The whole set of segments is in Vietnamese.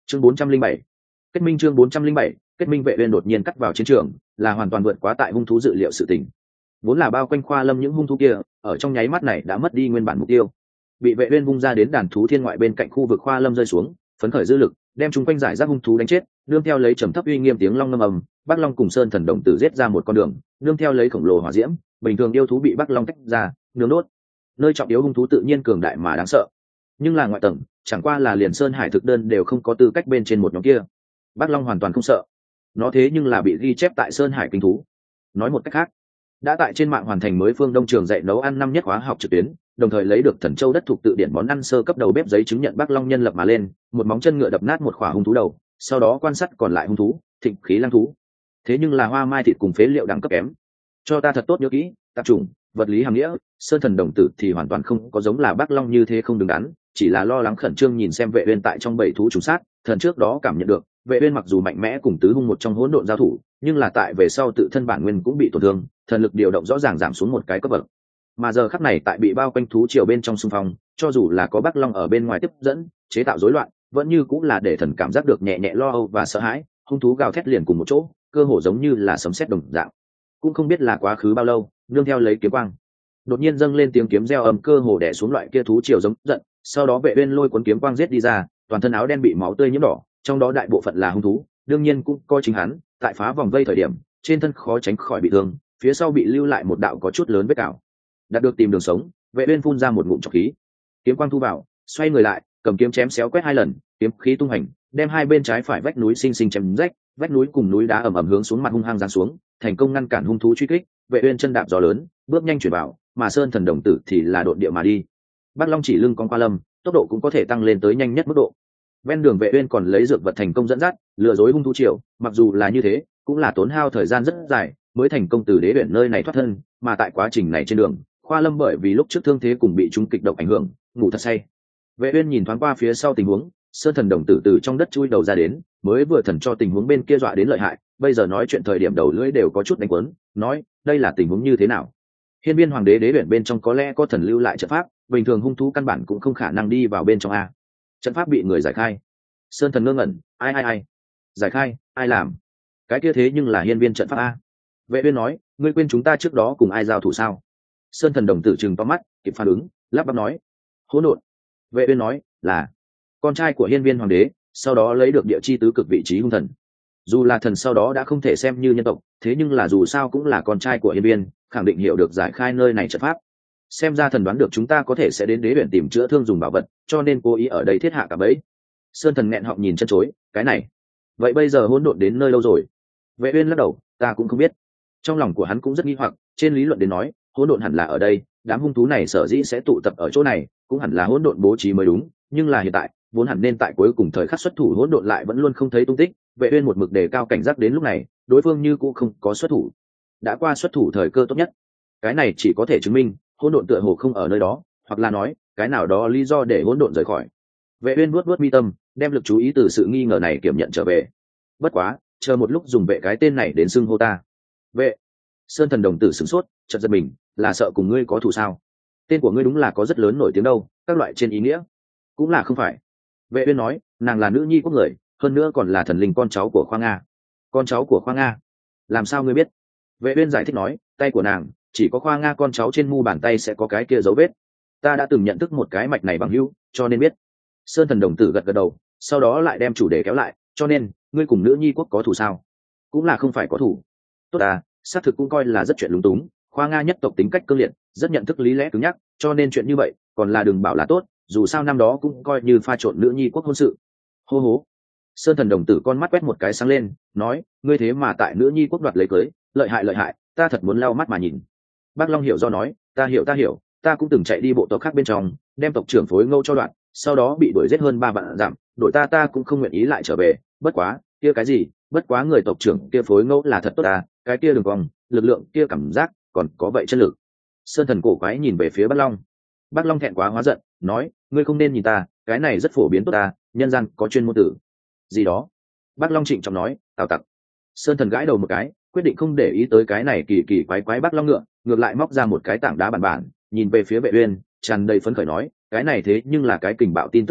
chương 407, kết minh. Chương 407, kết minh. Vệ uyên đột nhiên cắt vào chiến trường là hoàn toàn vượt quá tại hung thú dự liệu sự tình. Vốn là bao quanh Khoa Lâm những hung thú kia ở trong nháy mắt này đã mất đi nguyên bản mục tiêu, bị Vệ uyên vung ra đến đàn thú thiên ngoại bên cạnh khu vực Khoa Lâm rơi xuống, phấn khởi dư lực đem chúng quanh giải rác hung thú đánh chết, nương theo lấy trầm thấp uy nghiêm tiếng long ngâm ầm, Bắc Long cùng Sơn Thần đồng tử giết ra một con đường, nương theo lấy khổng lồ hỏa diễm, bình thường yêu thú bị Bắc Long tách ra, nướng đốt. Nơi trọng yếu hung thú tự nhiên cường đại mà đáng sợ, nhưng là ngoại tầng, chẳng qua là liền Sơn Hải thực đơn đều không có tư cách bên trên một nhóm kia. Bắc Long hoàn toàn không sợ, nó thế nhưng là bị ghi chép tại Sơn Hải kinh thú. Nói một cách khác, đã tại trên mạng hoàn thành mới phương Đông trường dạy nấu ăn năm nhất khóa học trực tuyến, đồng thời lấy được Thần Châu đất thuộc tự điển món ăn sơ cấp đầu bếp giấy chứng nhận Bắc Long nhân lập mà lên, một móng chân ngựa đập nát một khỏa hung thú đầu, sau đó quan sát còn lại hung thú, thịnh khí lang thú. Thế nhưng là hoa mai thịt cùng phế liệu đẳng cấp kém. Cho ta thật tốt nhớ kỹ, tạp chủng, vật lý hàm nghĩa, Sơn Thần đồng tử thì hoàn toàn không có giống là Bắc Long như thế không đứng đắn, chỉ là lo lắng khẩn trương nhìn xem Vệ uyên tại trong bầy thú trùng sát, thần trước đó cảm nhận được, Vệ uyên mặc dù mạnh mẽ cùng tứ hung một trong hỗn độn giao thủ, nhưng là tại về sau tự thân bản nguyên cũng bị tổn thương, thần lực điều động rõ ràng giảm xuống một cái cấp bậc. Mà giờ khắc này tại bị bao quanh thú triều bên trong xung phong, cho dù là có Bắc Long ở bên ngoài tiếp dẫn, chế tạo rối loạn, vẫn như cũng là để thần cảm giác được nhẹ nhẹ lo âu và sợ hãi, hung thú gào thét liền cùng một chỗ, cơ hồ giống như là sấm sét đồng dạng. Cũng không biết là quá khứ bao lâu, nương theo lấy kiếm quang, đột nhiên dâng lên tiếng kiếm reo ầm, cơ hồ đè xuống loại kia thú triều giống giận, sau đó Vệ uyên lôi cuốn kiếm quang giết đi ra, toàn thân áo đen bị máu tươi nhiễm đỏ, trong đó đại bộ phận là hung thú, đương nhiên cũng coi chính hắn, tại phá vòng vây thời điểm, trên thân khó tránh khỏi bị thương, phía sau bị lưu lại một đạo có chút lớn vết cào. Đạt được tìm đường sống, Vệ uyên phun ra một ngụm trọc khí, kiếm quang thu vào, xoay người lại, cầm kiếm chém xéo quét 2 lần, kiếm khí tung hành, đem hai bên trái phải vách núi sinh sinh chém rách, vách núi cùng núi đá ầm ầm hướng xuống mặt hung hăng giáng xuống, thành công ngăn cản hung thú truy kích. Vệ uyên chân đạp gió lớn, bước nhanh chuyển vào, mà Sơn Thần đồng tử thì là độn địa mà đi. Bắc Long chỉ lưng con qua lâm, tốc độ cũng có thể tăng lên tới nhanh nhất mức độ. Ven đường Vệ uyên còn lấy dược vật thành công dẫn dắt, lừa dối hung thú triều, mặc dù là như thế, cũng là tốn hao thời gian rất dài mới thành công từ đế huyện nơi này thoát thân, mà tại quá trình này trên đường, Khoa Lâm bởi vì lúc trước thương thế cùng bị trúng kịch độc ảnh hưởng, ngủ thật say. Vệ uyên nhìn thoáng qua phía sau tình huống, Sơn Thần đồng tử từ trong đất chui đầu ra đến, mới vừa thần cho tình huống bên kia dọa đến lợi hại, bây giờ nói chuyện thời điểm đầu lưỡi đều có chút đánh quấn, nói, đây là tình huống như thế nào? Hiên Viên Hoàng đế đế huyện bên trong có lẽ có thần lưu lại trận pháp, bình thường hung thú căn bản cũng không khả năng đi vào bên trong a. Trận pháp bị người giải khai. Sơn Thần ngơ ngẩn, ai? Giải khai, ai làm? Cái kia thế nhưng là hiên viên trận pháp a. Vệ uyên nói, ngươi quên chúng ta trước đó cùng ai giao thủ sao? Sơn Thần đồng tử trừng to mắt, kịp phản ứng, lắp bắp nói, hỗn độn. Vệ uyên nói, là con trai của hiên viên hoàng đế, sau đó lấy được địa chi tứ cực vị trí hung thần. Dù là thần sau đó đã không thể xem như nhân tộc, thế nhưng là dù sao cũng là con trai của hiên viên, khẳng định hiểu được giải khai nơi này trận pháp. Xem ra thần đoán được chúng ta có thể sẽ đến đế huyện tìm chữa thương dùng bảo vật, cho nên cố ý ở đây thiết hạ cả bẫy. Sơn Thần nghẹn họng nhìn chân chối, cái này, vậy bây giờ hỗn độn đến nơi lâu rồi? Vệ uyên lắc đầu, ta cũng không biết. Trong lòng của hắn cũng rất nghi hoặc, trên lý luận đến nói, hỗn độn hẳn là ở đây, đám hung thú này sở dĩ sẽ tụ tập ở chỗ này, cũng hẳn là hỗn độn bố trí mới đúng, nhưng là hiện tại, vốn hẳn nên tại cuối cùng thời khắc xuất thủ hỗn độn lại vẫn luôn không thấy tung tích. Vệ uyên một mực đề cao cảnh giác đến lúc này, đối phương như cũng không có xuất thủ. Đã qua xuất thủ thời cơ tốt nhất. Cái này chỉ có thể chứng minh, hỗn độn tựa hồ không ở nơi đó, hoặc là nói, cái nào đó lý do để hỗn độn rời khỏi. Vệ uyên vuốt mi tâm, đem lực chú ý từ sự nghi ngờ này kiểm nhận trở về. Bất quá, chờ một lúc dùng vệ cái tên này đến xưng hô ta. Vệ. Sơn Thần đồng tử sửng sốt, chợt giật mình, là sợ cùng ngươi có thù sao? Tên của ngươi đúng là có rất lớn nổi tiếng đâu, các loại trên ý nghĩa. Cũng là không phải. Vệ uyên nói, nàng là nữ nhi quốc người, hơn nữa còn là thần linh con cháu của Khoa Nga. Con cháu của Khoa Nga? Làm sao ngươi biết? Vệ uyên giải thích nói, tay của nàng, chỉ có Khoa Nga con cháu trên mu bàn tay sẽ có cái kia dấu vết. Ta đã từng nhận thức một cái mạch này bằng hữu, cho nên biết. Sơn Thần đồng tử gật gật đầu, sau đó lại đem chủ đề kéo lại, cho nên, ngươi cùng nữ nhi quốc có thù sao? Cũng là không phải có thù. Tốt à, xác thực cũng coi là rất chuyện lúng túng. Khoa Nga nhất tộc tính cách cương liệt, rất nhận thức lý lẽ cứng nhắc, cho nên chuyện như vậy, còn là đừng bảo là tốt, dù sao năm đó cũng coi như pha trộn nữ nhi quốc hôn sự. Hô hố. Sơn Thần đồng tử con mắt quét một cái sáng lên, nói, ngươi thế mà tại nữ nhi quốc đoạt lấy cưới, lợi hại, ta thật muốn lau mắt mà nhìn. Bác Long hiểu do nói, ta hiểu, ta cũng từng chạy đi bộ tộc khác bên trong, đem tộc trưởng Phối Ngâu cho đoạn, sau đó bị đuổi giết hơn 3 vạn dặm, đội ta cũng không nguyện ý lại trở về, bất quá, kia cái gì, bất quá người tộc trưởng kia Phối Ngâu là thật tốt à, cái kia đường cong, lực lượng kia cảm giác, còn có vậy chất lực. Sơn Thần cổ quái nhìn về phía Bác Long. Bác Long thẹn quá hóa giận, nói, ngươi không nên nhìn ta, cái này rất phổ biến tốt ta, nhân gian có chuyên môn tử. Gì đó? Bác Long trịnh trọng nói, tào tặc. Sơn Thần gãi đầu một cái, quyết định không để ý tới cái này kỳ quái Bác Long ngược lại móc ra một cái tảng đá bản, nhìn về phía Vệ uyên, tràn đầy phấn khởi nói, cái này thế nhưng là cái kình bạo tin tức a,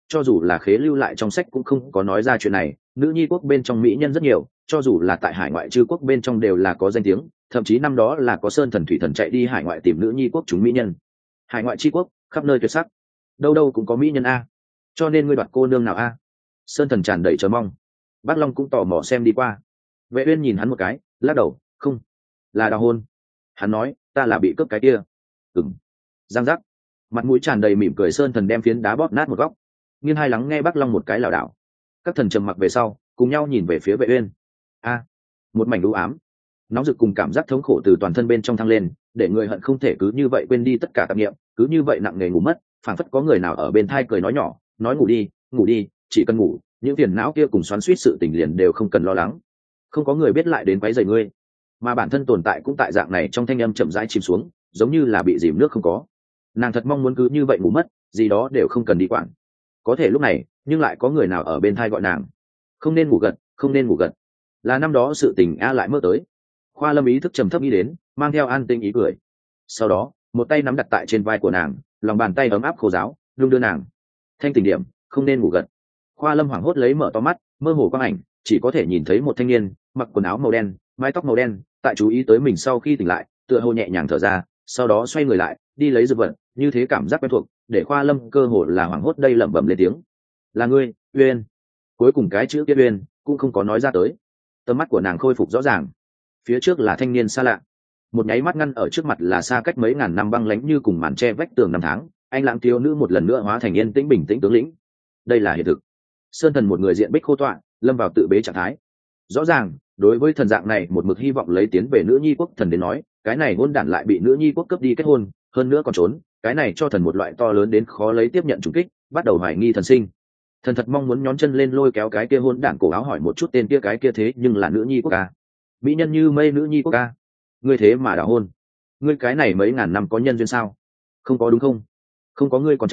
cho dù là khế lưu lại trong sách cũng không có nói ra chuyện này. Nữ nhi quốc bên trong mỹ nhân rất nhiều, cho dù là tại hải ngoại chư quốc bên trong đều là có danh tiếng, thậm chí năm đó là có sơn thần thủy thần chạy đi hải ngoại tìm nữ nhi quốc chúng mỹ nhân. Hải ngoại chi quốc khắp nơi tuyệt sắc, đâu đâu cũng có mỹ nhân a, cho nên ngươi đoạt cô nương nào a? Sơn thần tràn đầy chờ mong. Bác Long cũng tò mò xem đi qua. Vệ uyên nhìn hắn một cái, lắc đầu, không, là đào hôn. Hắn nói, ta là bị cướp cái kia. Giang giác. Mặt mũi tràn đầy mỉm cười Sơn thần đem phiến đá bóp nát một góc, nghiêng hai lắng nghe Bác Long một cái lảo đảo. Các thần trầm mặc về sau, cùng nhau nhìn về phía Vệ uyên. Một mảnh u ám, nóng rực cùng cảm giác thống khổ từ toàn thân bên trong thăng lên, để người hận không thể cứ như vậy quên đi tất cả tạp niệm, cứ như vậy nặng nề ngủ mất, phảng phất có người nào ở bên tai cười nói nhỏ, nói ngủ đi, chỉ cần ngủ, những phiền não kia cùng xoắn xuýt sự tình liền đều không cần lo lắng. Không có người biết lại đến quấy rầy ngươi, mà bản thân tồn tại cũng tại dạng này trong thanh âm chậm rãi chìm xuống, giống như là bị dìm nước không có. Nàng thật mong muốn cứ như vậy ngủ mất, gì đó đều không cần đi quản. Có thể lúc này, nhưng lại có người nào ở bên tai gọi nàng, không nên ngủ gật, không nên ngủ gật. Là năm đó sự tình a lại mơ tới. Khoa Lâm ý thức trầm thấp nghĩ đến, mang theo an tinh ý cười. Sau đó, một tay nắm đặt tại trên vai của nàng, lòng bàn tay ấm áp khô ráo, đung đưa nàng. Thanh tỉnh điểm, không nên ngủ gật. Khoa Lâm hoảng hốt lấy mở to mắt, mơ hồ quang ảnh, chỉ có thể nhìn thấy một thanh niên, mặc quần áo màu đen, mái tóc màu đen, tại chú ý tới mình sau khi tỉnh lại, tựa hồ nhẹ nhàng thở ra, sau đó xoay người lại, đi lấy dược vật, như thế cảm giác quen thuộc, để Khoa Lâm cơ hồ là hoảng hốt đây lẩm bẩm lên tiếng. Là ngươi, Uyên. Cuối cùng cái chữ kia Uyên cũng không có nói ra tới. Tầm mắt của nàng khôi phục rõ ràng, phía trước là thanh niên xa lạ, một nháy mắt ngăn ở trước mặt là xa cách mấy ngàn năm băng lãnh như cùng màn tre vách tường năm tháng. Anh lãng thiếu nữ một lần nữa hóa thành yên tĩnh bình tĩnh tướng lĩnh. Đây là hiện thực. Sơn thần một người diện bích khô tọa, lâm vào tự bế trạng thái. Rõ ràng đối với thần dạng này một mực hy vọng lấy tiến về nữ nhi quốc thần đến nói, cái này hôn đản lại bị nữ nhi quốc cướp đi kết hôn, hơn nữa còn trốn, cái này cho thần một loại to lớn đến khó lấy tiếp nhận trùng kích, bắt đầu hoài nghi thần sinh. Thần thật mong muốn nhón chân lên lôi kéo cái kia hôn đản cổ áo hỏi một chút tên kia cái kia thế nhưng là nữ nhi quốc ca, mỹ nhân như mây nữ nhi quốc ca, ngươi thế mà đào hôn, ngươi cái này mấy ngàn năm có nhân duyên sao? Không có đúng không? Không có ngươi còn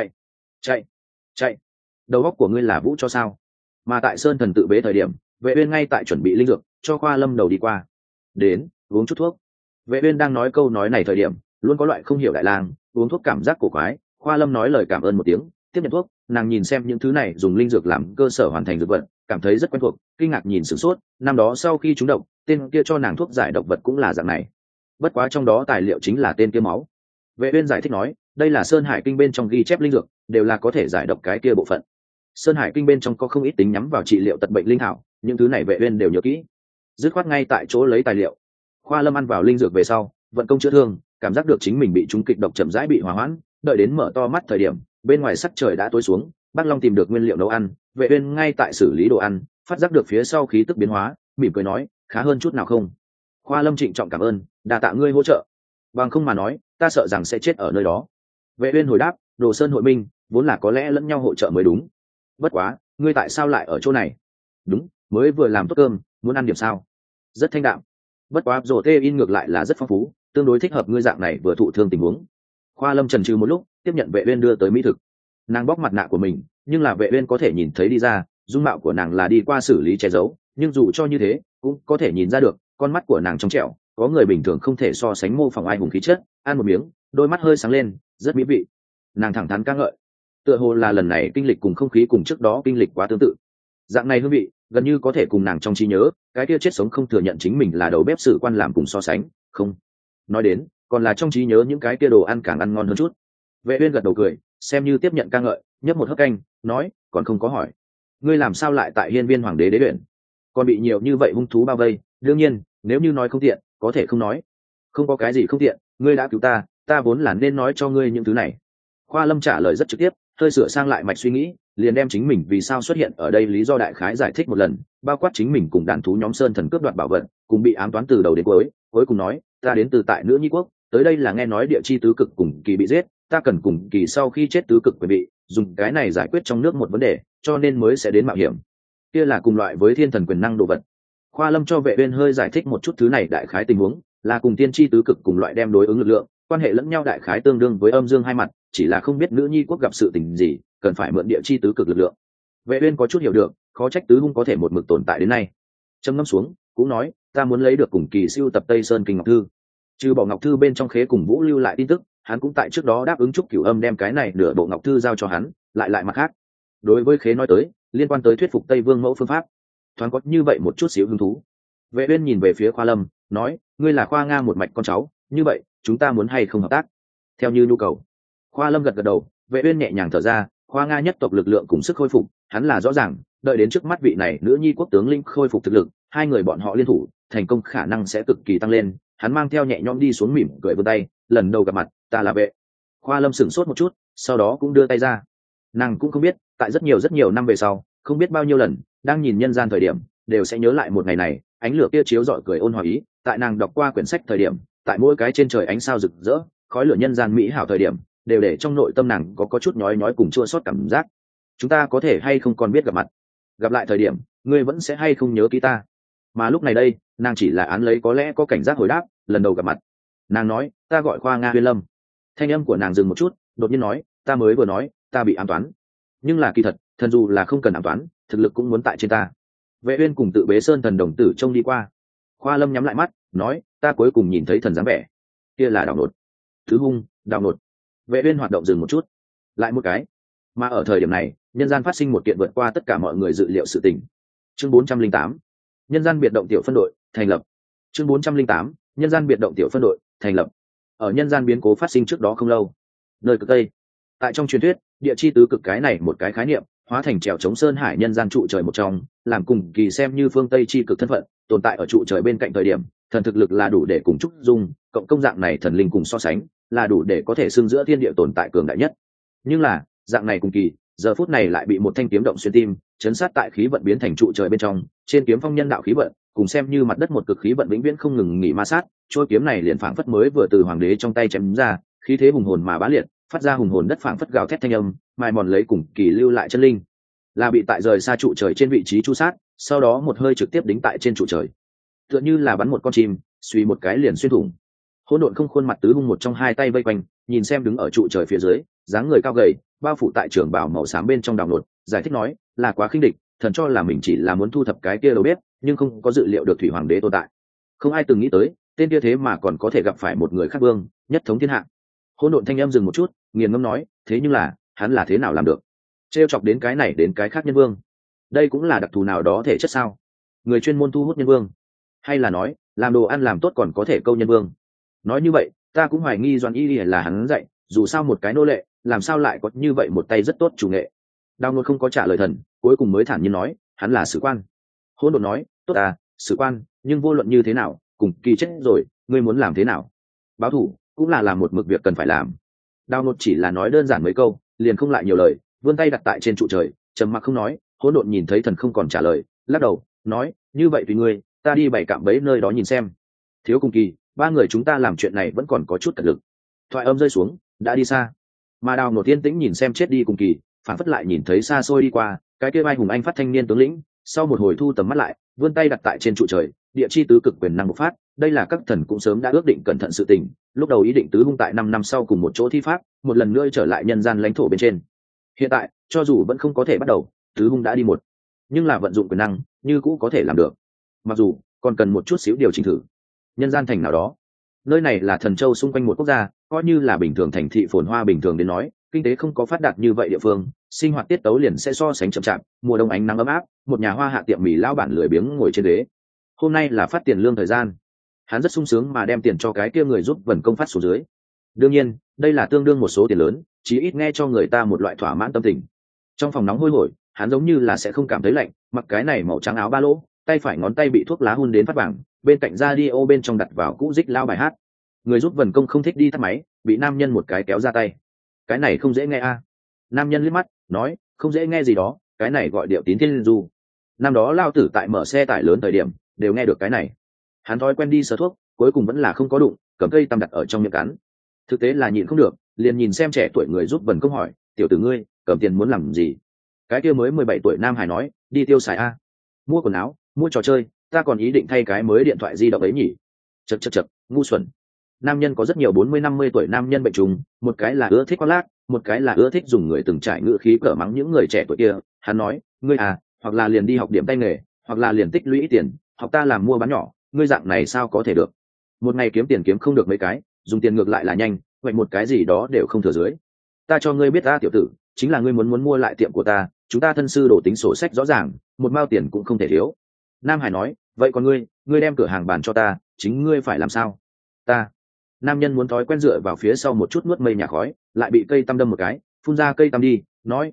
chạy, đầu óc của ngươi là vũ cho sao? Mà tại sơn thần tự bế thời điểm, Vệ uyên ngay tại chuẩn bị linh dược cho Khoa Lâm đầu đi qua. Đến, uống chút thuốc. Vệ uyên đang nói câu nói này thời điểm, luôn có loại không hiểu đại lang uống thuốc cảm giác cổ quái. Khoa Lâm nói lời cảm ơn một tiếng, tiếp nhận thuốc. Nàng nhìn xem những thứ này dùng linh dược làm cơ sở hoàn thành dược vật, cảm thấy rất quen thuộc, kinh ngạc nhìn sửng sốt. Năm đó sau khi trúng độc, tên kia cho nàng thuốc giải độc vật cũng là dạng này. Bất quá trong đó tài liệu chính là tên kia máu. Vệ uyên giải thích nói, đây là Sơn Hải Kinh bên trong ghi chép linh dược, đều là có thể giải độc cái kia bộ phận. Sơn Hải Kinh bên trong có không ít tính nhắm vào trị liệu tật bệnh linh thảo, những thứ này Vệ uyên đều nhớ kỹ. Dứt khoát ngay tại chỗ lấy tài liệu. Khoa Lâm ăn vào linh dược về sau, vận công chữa thương, cảm giác được chính mình bị trúng kịch độc chậm rãi bị hòa hoãn, đợi đến mở to mắt thời điểm, bên ngoài sắc trời đã tối xuống. Bác Long tìm được nguyên liệu nấu ăn, Vệ uyên ngay tại xử lý đồ ăn, phát giác được phía sau khí tức biến hóa, mỉm cười nói, khá hơn chút nào không? Khoa Lâm trịnh trọng cảm ơn, đa tạ ngươi hỗ trợ. Bằng không mà nói, ta sợ rằng sẽ chết ở nơi đó. Vệ uyên hồi đáp, Đồ Sơn hội minh, vốn là có lẽ lẫn nhau hỗ trợ mới đúng. Bất quá, ngươi tại sao lại ở chỗ này? Đúng, mới vừa làm tốt cơm, muốn ăn điểm sao? Rất thanh đạm. Bất quá rổ tê in ngược lại là rất phong phú, tương đối thích hợp ngươi dạng này vừa thụ thương tình huống. Khoa Lâm chần chừ một lúc, tiếp nhận Vệ uyên đưa tới mỹ thực. Nàng bóc mặt nạ của mình, nhưng là Vệ uyên có thể nhìn thấy đi ra, dung mạo của nàng là đi qua xử lý che giấu, nhưng dù cho như thế, cũng có thể nhìn ra được, con mắt của nàng trong trẻo, có người bình thường không thể so sánh mô phỏng ai hùng khí chất. Ăn một miếng, đôi mắt hơi sáng lên, rất mỹ vị. Nàng thẳng thắn ca ngợi, tựa hồ là lần này kinh lịch cùng không khí cùng trước đó kinh lịch quá tương tự. Dạng này hương vị, gần như có thể cùng nàng trong trí nhớ, cái kia chết sống không thừa nhận chính mình là đầu bếp sử quan làm cùng so sánh, không. Nói đến, còn là trong trí nhớ những cái kia đồ ăn càng ăn ngon hơn chút. Vệ uyên gật đầu cười, xem như tiếp nhận ca ngợi, nhấp một hớp canh, nói, còn không có hỏi, ngươi làm sao lại tại hiên viên hoàng đế đế luyện, còn bị nhiều như vậy hung thú bao vây? Đương nhiên, nếu như nói không tiện, có thể không nói. Không có cái gì không tiện, ngươi đã cứu ta, ta vốn là nên nói cho ngươi những thứ này. Khoa Lâm trả lời rất trực tiếp, hơi sửa sang lại mạch suy nghĩ, liền đem chính mình vì sao xuất hiện ở đây lý do đại khái giải thích một lần, bao quát chính mình cùng đàn thú nhóm sơn thần cướp đoạt bảo vật, cùng bị ám toán từ đầu đến cuối. Cuối cùng nói, ta đến từ tại nữ nhi quốc, tới đây là nghe nói địa chi tứ cực cùng kỳ bị giết, ta cần cùng kỳ sau khi chết tứ cực quyền bị dùng cái này giải quyết trong nước một vấn đề, cho nên mới sẽ đến mạo hiểm. Kia là cùng loại với thiên thần quyền năng đồ vật. Khoa Lâm cho Vệ uyên hơi giải thích một chút thứ này đại khái tình huống, là cùng tiên chi tứ cực cùng loại đem đối ứng lực lượng, quan hệ lẫn nhau đại khái tương đương với âm dương hai mặt, chỉ là không biết nữ nhi quốc gặp sự tình gì, cần phải mượn địa chi tứ cực lực lượng. Vệ uyên có chút hiểu được, khó trách tứ hung có thể một mực tồn tại đến nay. Trầm ngâm xuống, cũng nói, ta muốn lấy được cùng kỳ siêu tập Tây Sơn Kinh Ngọc Thư. Trừ bỏ Ngọc Thư bên trong khế cùng Vũ lưu lại tin tức, hắn cũng tại trước đó đáp ứng Trúc Cửu Âm đem cái này nửa bộ Ngọc Thư giao cho hắn, lại mặt khác, đối với khế nói tới liên quan tới thuyết phục tây vương mẫu phương pháp thoáng có như vậy một chút xíu hứng thú. Vệ uyên nhìn về phía Khoa Lâm nói, ngươi là Khoa Nga một mạch con cháu, như vậy chúng ta muốn hay không hợp tác theo như nhu cầu. Khoa Lâm gật gật đầu. Vệ uyên nhẹ nhàng thở ra, Khoa Nga nhất tộc lực lượng cùng sức khôi phục hắn là rõ ràng, đợi đến trước mắt vị này nữ nhi quốc tướng lĩnh khôi phục thực lực, hai người bọn họ liên thủ thành công khả năng sẽ cực kỳ tăng lên. Hắn mang theo nhẹ nhõm đi xuống mỉm cười vươn tay, lần đầu gặp mặt ta là Vệ. Khoa Lâm sửng sốt một chút, sau đó cũng đưa tay ra. Nàng cũng không biết, tại rất nhiều năm về sau, không biết bao nhiêu lần đang nhìn nhân gian thời điểm đều sẽ nhớ lại một ngày này, ánh lửa kia chiếu rọi cười ôn hòa ý. Tại nàng đọc qua quyển sách thời điểm, tại mỗi cái trên trời ánh sao rực rỡ khói lửa nhân gian mỹ hảo thời điểm, đều để trong nội tâm nàng có chút nhói nhói cùng chua xót cảm giác. Chúng ta có thể hay không còn biết gặp mặt, gặp lại thời điểm ngươi vẫn sẽ hay không nhớ kỹ ta. Mà lúc này đây nàng chỉ là án lấy có lẽ có cảnh giác hồi đáp, lần đầu gặp mặt. Nàng nói, ta gọi Khoa Nga Huyên Lâm. Thanh âm của nàng dừng một chút, đột nhiên nói, ta mới vừa nói ta bị ám toán, nhưng là kỳ thật thần dù là không cần ám toán, thực lực cũng muốn tại trên ta. Vệ uyên cùng Tự Bế Sơn thần đồng tử trông đi qua. Khoa Lâm nhắm lại mắt nói, ta cuối cùng nhìn thấy thần dáng vẻ kia là Đào Nột. Thứ Hung, Đào Nột. Vệ uyên hoạt động dừng một chút, lại một cái. Mà ở thời điểm này nhân gian phát sinh một kiện vượt qua tất cả mọi người dự liệu sự tình. Chương 408, nhân gian biệt động tiểu phân đội thành lập. Chương 408, nhân gian biệt động tiểu phân đội thành lập. Ở nhân gian biến cố phát sinh trước đó không lâu, nơi cực tây, tại trong truyền thuyết địa chi tứ cực cái này một cái khái niệm hóa thành trèo chống sơn hải nhân gian trụ trời một trong, làm cùng kỳ xem như phương tây chi cực thân phận tồn tại ở trụ trời bên cạnh thời điểm, thần thực lực là đủ để cùng trúc dung cộng công dạng này thần linh cùng so sánh, là đủ để có thể xưng giữa thiên địa tồn tại cường đại nhất. Nhưng là dạng này cùng kỳ giờ phút này lại bị một thanh kiếm động xuyên tim, chấn sát tại khí vận biến thành trụ trời bên trong. Trên kiếm phong nhân đạo khí vận cùng xem như mặt đất một cực khí vận vĩnh viễn không ngừng nghỉ ma sát, trôi kiếm này liền phảng phất mới vừa từ hoàng đế trong tay chém ra, khí thế hùng hồn mà bá liệt, phát ra hùng hồn đất phảng phất gào thét thanh âm, mài mòn lấy cùng kỳ lưu lại chân linh. Là bị tại rời xa trụ trời trên vị trí chu sát, sau đó một hơi trực tiếp đính tại trên trụ trời, tựa như là bắn một con chim, suy một cái liền xuyên thủng. Hỗn độn không khuôn mặt tứ hung một trong hai tay vây quanh, nhìn xem đứng ở trụ trời phía dưới, dáng người cao gầy, bao phủ tại trường bào màu xám bên trong Đào Nột, giải thích nói, là quá khinh địch, thần cho là mình chỉ là muốn thu thập cái kia đầu bếp, nhưng không có dự liệu được thủy hoàng đế tồn tại. Không ai từng nghĩ tới, tên kia thế mà còn có thể gặp phải một người khác vương, nhất thống thiên hạ. Hỗn độn thanh em dừng một chút, nghiền ngẫm nói, thế nhưng là, hắn là thế nào làm được? Trêu chọc đến cái này đến cái khác nhân vương. Đây cũng là đặc thù nào đó thể chất sao? Người chuyên môn thu hút nhân vương, hay là nói, làm đồ ăn làm tốt còn có thể câu nhân vương? Nói như vậy, ta cũng hoài nghi Doãn Y là hắn dạy, dù sao một cái nô lệ, làm sao lại có như vậy một tay rất tốt chủ nghệ. Đào Nột không có trả lời thần, cuối cùng mới thản nhiên nói, hắn là sử quan. Hỗn độn nói, tốt à, sử quan, nhưng vô luận như thế nào, cùng kỳ chết rồi, ngươi muốn làm thế nào? Báo thủ cũng là làm một mực việc cần phải làm. Đào Nột chỉ là nói đơn giản mấy câu, liền không lại nhiều lời, vươn tay đặt tại trên trụ trời, trầm mặc không nói. Hỗn độn nhìn thấy thần không còn trả lời, lắc đầu nói, như vậy tùy ngươi, ta đi bày cạm bẫy nơi đó nhìn xem. Thiếu cùng kỳ, ba người chúng ta làm chuyện này vẫn còn có chút cật lực. Thoại âm rơi xuống, đã đi xa. Mà Đào Nột yên tĩnh nhìn xem chết đi cùng kỳ, phản phất lại nhìn thấy xa xôi đi qua cái kia vai hùng anh phát thanh niên tướng lĩnh. Sau một hồi thu tầm mắt lại, vươn tay đặt tại trên trụ trời, địa chi tứ cực quyền năng bộc phát. Đây là các thần cũng sớm đã ước định cẩn thận sự tình, lúc đầu ý định tứ hung tại 5 năm sau cùng một chỗ thi pháp, một lần nữa trở lại nhân gian lãnh thổ bên trên. Hiện tại cho dù vẫn không có thể bắt đầu, tứ hung đã đi một, nhưng là vận dụng quyền năng như cũ có thể làm được, mặc dù còn cần một chút xíu điều chỉnh thử. Nhân gian thành nào đó, nơi này là thần châu xung quanh một quốc gia, coi như là bình thường thành thị phồn hoa bình thường đến nói, kinh tế không có phát đạt như vậy địa phương, sinh hoạt tiết tấu liền sẽ so sánh chậm chạp. Mùa đông ánh nắng ấm áp, một nhà hoa hạ tiệm mì lao bản lười biếng ngồi trên ghế. Hôm nay là phát tiền lương thời gian, hắn rất sung sướng mà đem tiền cho cái kia người giúp vần công phát xuống dưới. Đương nhiên đây là tương đương một số tiền lớn, chí ít nghe cho người ta một loại thỏa mãn tâm tình. Trong phòng nóng hôi hổi, hắn giống như là sẽ không cảm thấy lạnh, mặc cái này màu trắng áo ba lỗ, tay phải ngón tay bị thuốc lá hun đến phát vàng, bên cạnh radio bên trong đặt vào cũ dích lao bài hát. Người giúp vần công không thích đi tắt máy, bị nam nhân một cái kéo ra tay. Cái này không dễ nghe a. Nam nhân liếc mắt nói, không dễ nghe gì đó, cái này gọi điệu tín thiên du. Năm đó lao tử tại mở xe tải lớn thời điểm đều nghe được cái này. Hắn thói quen đi sờ thuốc, cuối cùng vẫn là không có đụng, cầm cây tăm đặt ở trong miệng cắn. Thực tế là nhịn không được, liền nhìn xem trẻ tuổi người giúp vần công hỏi, tiểu tử ngươi cầm tiền muốn làm gì? Cái kia mới 17 tuổi nam hải nói, đi tiêu xài a, mua quần áo, mua trò chơi, ta còn ý định thay cái mới điện thoại di động ấy nhỉ. Chậc chậc chậc, ngu xuẩn. Nam nhân có rất nhiều 40-50 tuổi nam nhân bệnh trùng, một cái là ưa thích khoác lác, một cái là ưa thích dùng người từng trải ngữ khí cỡ mắng những người trẻ tuổi kia. Hắn nói, ngươi à, hoặc là liền đi học điểm tay nghề, hoặc là liền tích lũy tiền, học ta làm mua bán nhỏ, ngươi dạng này sao có thể được? Một ngày kiếm tiền kiếm không được mấy cái, dùng tiền ngược lại là nhanh, vậy một cái gì đó đều không thừa dưới. Ta cho ngươi biết ta tiểu tử, chính là ngươi muốn mua lại tiệm của ta, chúng ta thân sư đổ tính sổ sách rõ ràng, một mao tiền cũng không thể thiếu. Nam Hải nói, vậy còn ngươi đem cửa hàng bàn cho ta, chính ngươi phải làm sao? Ta. Nam nhân muốn thói quen dựa vào phía sau một chút nuốt mây nhà khói, lại bị cây tăm đâm một cái, phun ra cây tăm đi, nói,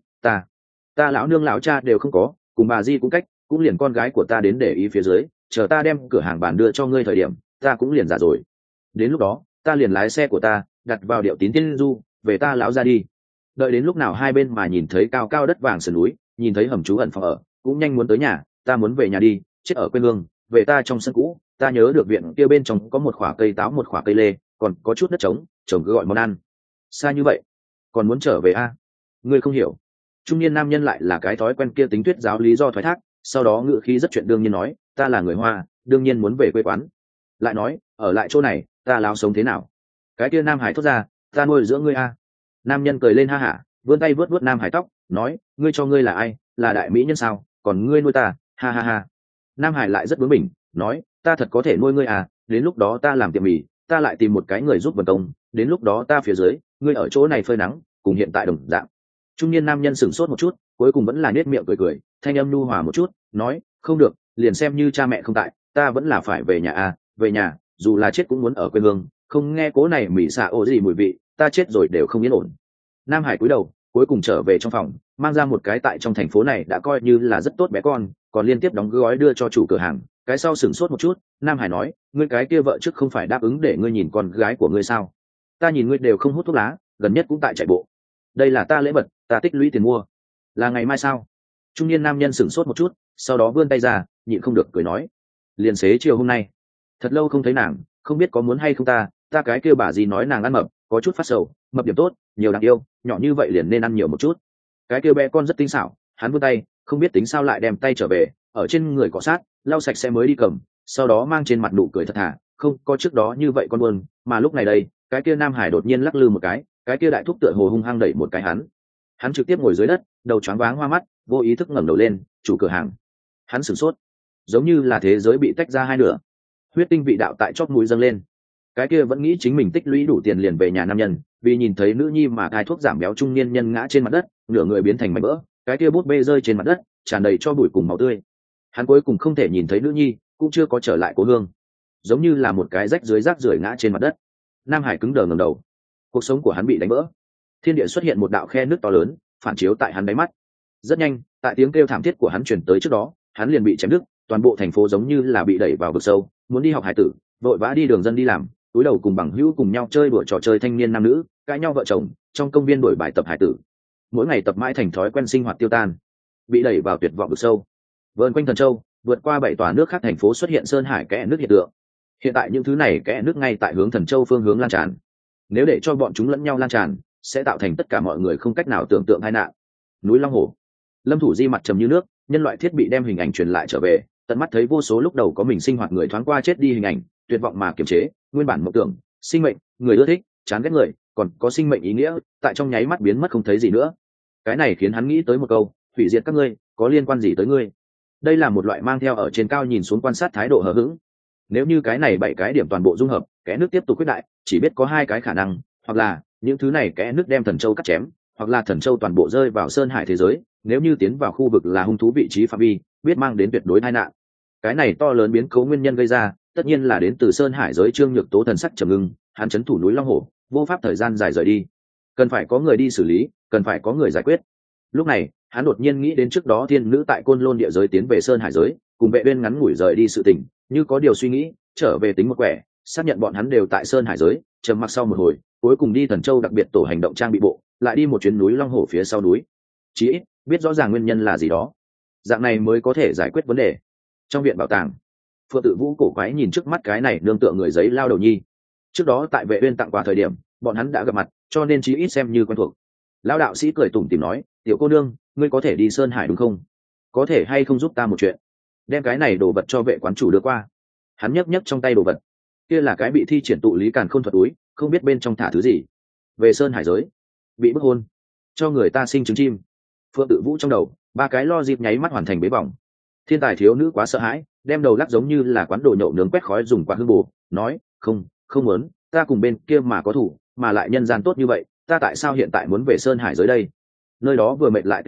ta lão nương lão cha đều không có, cùng bà Di cũng cách, cũng liền con gái của ta đến để ý phía dưới, chờ ta đem cửa hàng bàn đưa cho ngươi thời điểm, ta cũng liền già rồi. Đến lúc đó, ta liền lái xe của ta, đặt vào Điệu Tín Tiên Du, về ta lão ra đi. Đợi đến lúc nào hai bên mà nhìn thấy cao cao đất vàng sườn núi, nhìn thấy hầm trú ẩn phòng ở, cũng nhanh muốn tới nhà, ta muốn về nhà đi, chết ở quê hương, về ta trong sân cũ, ta nhớ được viện kia bên trong có một khoả cây táo, một khoả cây lê, còn có chút đất trống, chồng cứ gọi món ăn. Xa như vậy, còn muốn trở về a? Ngươi không hiểu. Trung niên nam nhân lại là cái thói quen kia tính thuyết giáo lý do thoái thác, sau đó ngữ khí rất chuyện đương nhiên nói, ta là người Hoa, đương nhiên muốn về quê quán. Lại nói, ở lại chỗ này, ta láo sống thế nào? Cái kia Nam Hải thốt ra, ta nuôi dưỡng ngươi a. Nam nhân cười lên ha hả, vươn tay vớt vớt Nam Hải tóc, nói, ngươi cho ngươi là ai, là đại mỹ nhân sao, còn ngươi nuôi ta, ha ha ha. Nam Hải lại rất bướng bỉnh, nói, ta thật có thể nuôi ngươi à, đến lúc đó ta làm tiệm mì, ta lại tìm một cái người giúp vận công, đến lúc đó ta phía dưới, ngươi ở chỗ này phơi nắng, cùng hiện tại đồng dạng. Trung niên nam nhân sửng sốt một chút, cuối cùng vẫn là nết miệng cười cười, thanh âm nhu hòa một chút, nói, không được, liền xem như cha mẹ không tại, ta vẫn là phải về nhà à, về nhà, dù là chết cũng muốn ở quê hương, không nghe cố này mỉ xạ ô gì mùi vị, ta chết rồi đều không yên ổn. Nam Hải cúi đầu, cuối cùng trở về trong phòng, mang ra một cái tại trong thành phố này đã coi như là rất tốt bé con, còn liên tiếp đóng gói đưa cho chủ cửa hàng. Cái sau sửng sốt một chút, Nam Hải nói, ngươi cái kia vợ trước không phải đáp ứng để ngươi nhìn con gái của ngươi sao? Ta nhìn ngươi đều không hút thuốc lá, gần nhất cũng tại chạy bộ. Đây là ta lễ vật, ta tích lũy tiền mua. Là ngày mai sao? Trung niên nam nhân sửng sốt một chút, sau đó vươn tay ra, nhịn không được cười nói, liền xế chiều hôm nay. Thật lâu không thấy nàng, không biết có muốn hay không ta cái kia bà gì nói nàng ăn mập, có chút phát sầu, mập điểm tốt, nhiều đáng yêu, nhỏ như vậy liền nên ăn nhiều một chút. Cái kia bé con rất tinh xảo, hắn vươn tay, không biết tính sao lại đem tay trở về, ở trên người cọ sát, lau sạch sẽ mới đi cầm, sau đó mang trên mặt nụ cười thật thà, không có trước đó như vậy con buồn, mà lúc này đây, cái kia Nam Hải đột nhiên lắc lư một cái kia đại thúc tựa hồ hung hăng đẩy một cái hắn trực tiếp ngồi dưới đất, đầu choáng váng hoa mắt, vô ý thức ngẩng đầu lên, chủ cửa hàng. Hắn sửng sốt, giống như là thế giới bị tách ra hai nửa, huyết tinh vị đạo tại chóp mũi dâng lên. Cái kia vẫn nghĩ chính mình tích lũy đủ tiền liền về nhà nam nhân, vì nhìn thấy nữ nhi mà cai thuốc giảm béo trung niên nhân ngã trên mặt đất, nửa người biến thành mảnh vỡ, cái kia bút bê rơi trên mặt đất, tràn đầy cho bụi cùng máu tươi. Hắn cuối cùng không thể nhìn thấy nữ nhi, cũng chưa có trở lại cố hương, giống như là một cái rách dưới rác rưởi ngã trên mặt đất. Nam Hải cứng đờ ngẩng đầu, cuộc sống của hắn bị đánh vỡ, thiên địa xuất hiện một đạo khe nước to lớn, phản chiếu tại hắn đáy mắt. Rất nhanh, tại tiếng kêu thảm thiết của hắn truyền tới trước đó, hắn liền bị chém đứt, toàn bộ thành phố giống như là bị đẩy vào vực sâu, muốn đi học hải tử, vội vã đi đường dân đi làm, túi đầu cùng bằng hữu cùng nhau chơi đùa trò chơi thanh niên nam nữ, cãi nhau vợ chồng, trong công viên đổi bài tập hải tử, mỗi ngày tập mãi thành thói quen sinh hoạt tiêu tan, bị đẩy vào tuyệt vọng vực sâu. Vờn quanh Thần Châu, vượt qua 7 tòa nước khác thành phố xuất hiện sơn hải kẽ nước hiện tượng. Hiện tại những thứ này kẽ nước ngay tại hướng Thần Châu phương hướng lan tràn. Nếu để cho bọn chúng lẫn nhau lan tràn, sẽ tạo thành tất cả mọi người không cách nào tưởng tượng tai nạn. Núi Long Hồ, Lâm Thủ Di mặt trầm như nước, nhân loại thiết bị đem hình ảnh truyền lại trở về, tận mắt thấy vô số lúc đầu có mình sinh hoạt người thoáng qua chết đi hình ảnh, tuyệt vọng mà kiềm chế, nguyên bản mộng tưởng, sinh mệnh, người ưa thích, chán ghét người, còn có sinh mệnh ý nghĩa, tại trong nháy mắt biến mất không thấy gì nữa. Cái này khiến hắn nghĩ tới một câu, hủy diệt các ngươi, có liên quan gì tới ngươi? Đây là một loại mang theo ở trên cao nhìn xuống quan sát thái độ hờ hững. Nếu như cái này 7 cái điểm toàn bộ dung hợp, kẽ nước tiếp tục quyết đại, chỉ biết có 2 cái khả năng, hoặc là những thứ này kẽ nước đem Thần Châu cắt chém, hoặc là Thần Châu toàn bộ rơi vào sơn hải thế giới, nếu như tiến vào khu vực là hung thú vị trí phạm vi, biết mang đến tuyệt đối tai nạn. Cái này to lớn biến cố nguyên nhân gây ra, tất nhiên là đến từ sơn hải giới. Trương Nhược Tố thần sắc trầm ngưng, hắn trấn thủ núi Long Hổ, vô pháp thời gian dài rời đi, cần phải có người đi xử lý, cần phải có người giải quyết. Lúc này hắn đột nhiên nghĩ đến trước đó thiên nữ tại Côn Lôn địa giới tiến về sơn hải giới, cùng vệ uyên ngắn ngủi rời đi sự tình, như có điều suy nghĩ, trở về tính một quẻ, xác nhận bọn hắn đều tại sơn hải giới, trầm mặc sau một hồi, cuối cùng đi Thần Châu đặc biệt tổ hành động trang bị bộ, lại đi một chuyến núi Long Hổ phía sau núi, chí ít biết rõ ràng nguyên nhân là gì đó, dạng này mới có thể giải quyết vấn đề. Trong viện bảo tàng, Phượng Tự Vũ cổ quái nhìn trước mắt cái này nương tựa người giấy lao đầu nhi. Trước đó tại vệ uyên tặng quà thời điểm, bọn hắn đã gặp mặt, cho nên chí ít xem như quen thuộc. Lão đạo sĩ cười tủm tỉm nói, tiểu cô nương, ngươi có thể đi sơn hải đúng không? Có thể hay không giúp ta một chuyện? Đem cái này đồ vật cho vệ quán chủ đưa qua. Hắn nhấc nhấc trong tay đồ vật, kia là cái bị thi triển tụ lý càn khôn thuật túi, không biết bên trong thả thứ gì. Về sơn hải giới, bị bức hôn, cho người ta sinh trứng chim. Phượng Tự Vũ trong đầu 3 cái lo dịp nháy mắt hoàn thành bế vòng. Thiên tài thiếu nữ quá sợ hãi, đem đầu lắc giống như là quán đồ nhậu nướng quét khói dùng quả hương bù, nói, không muốn, ta cùng bên kia mà có thủ, mà lại nhân gian tốt như vậy, ta tại sao hiện tại muốn về sơn hải giới đây? Nơi đó vừa mệt lại tẻ nhạt,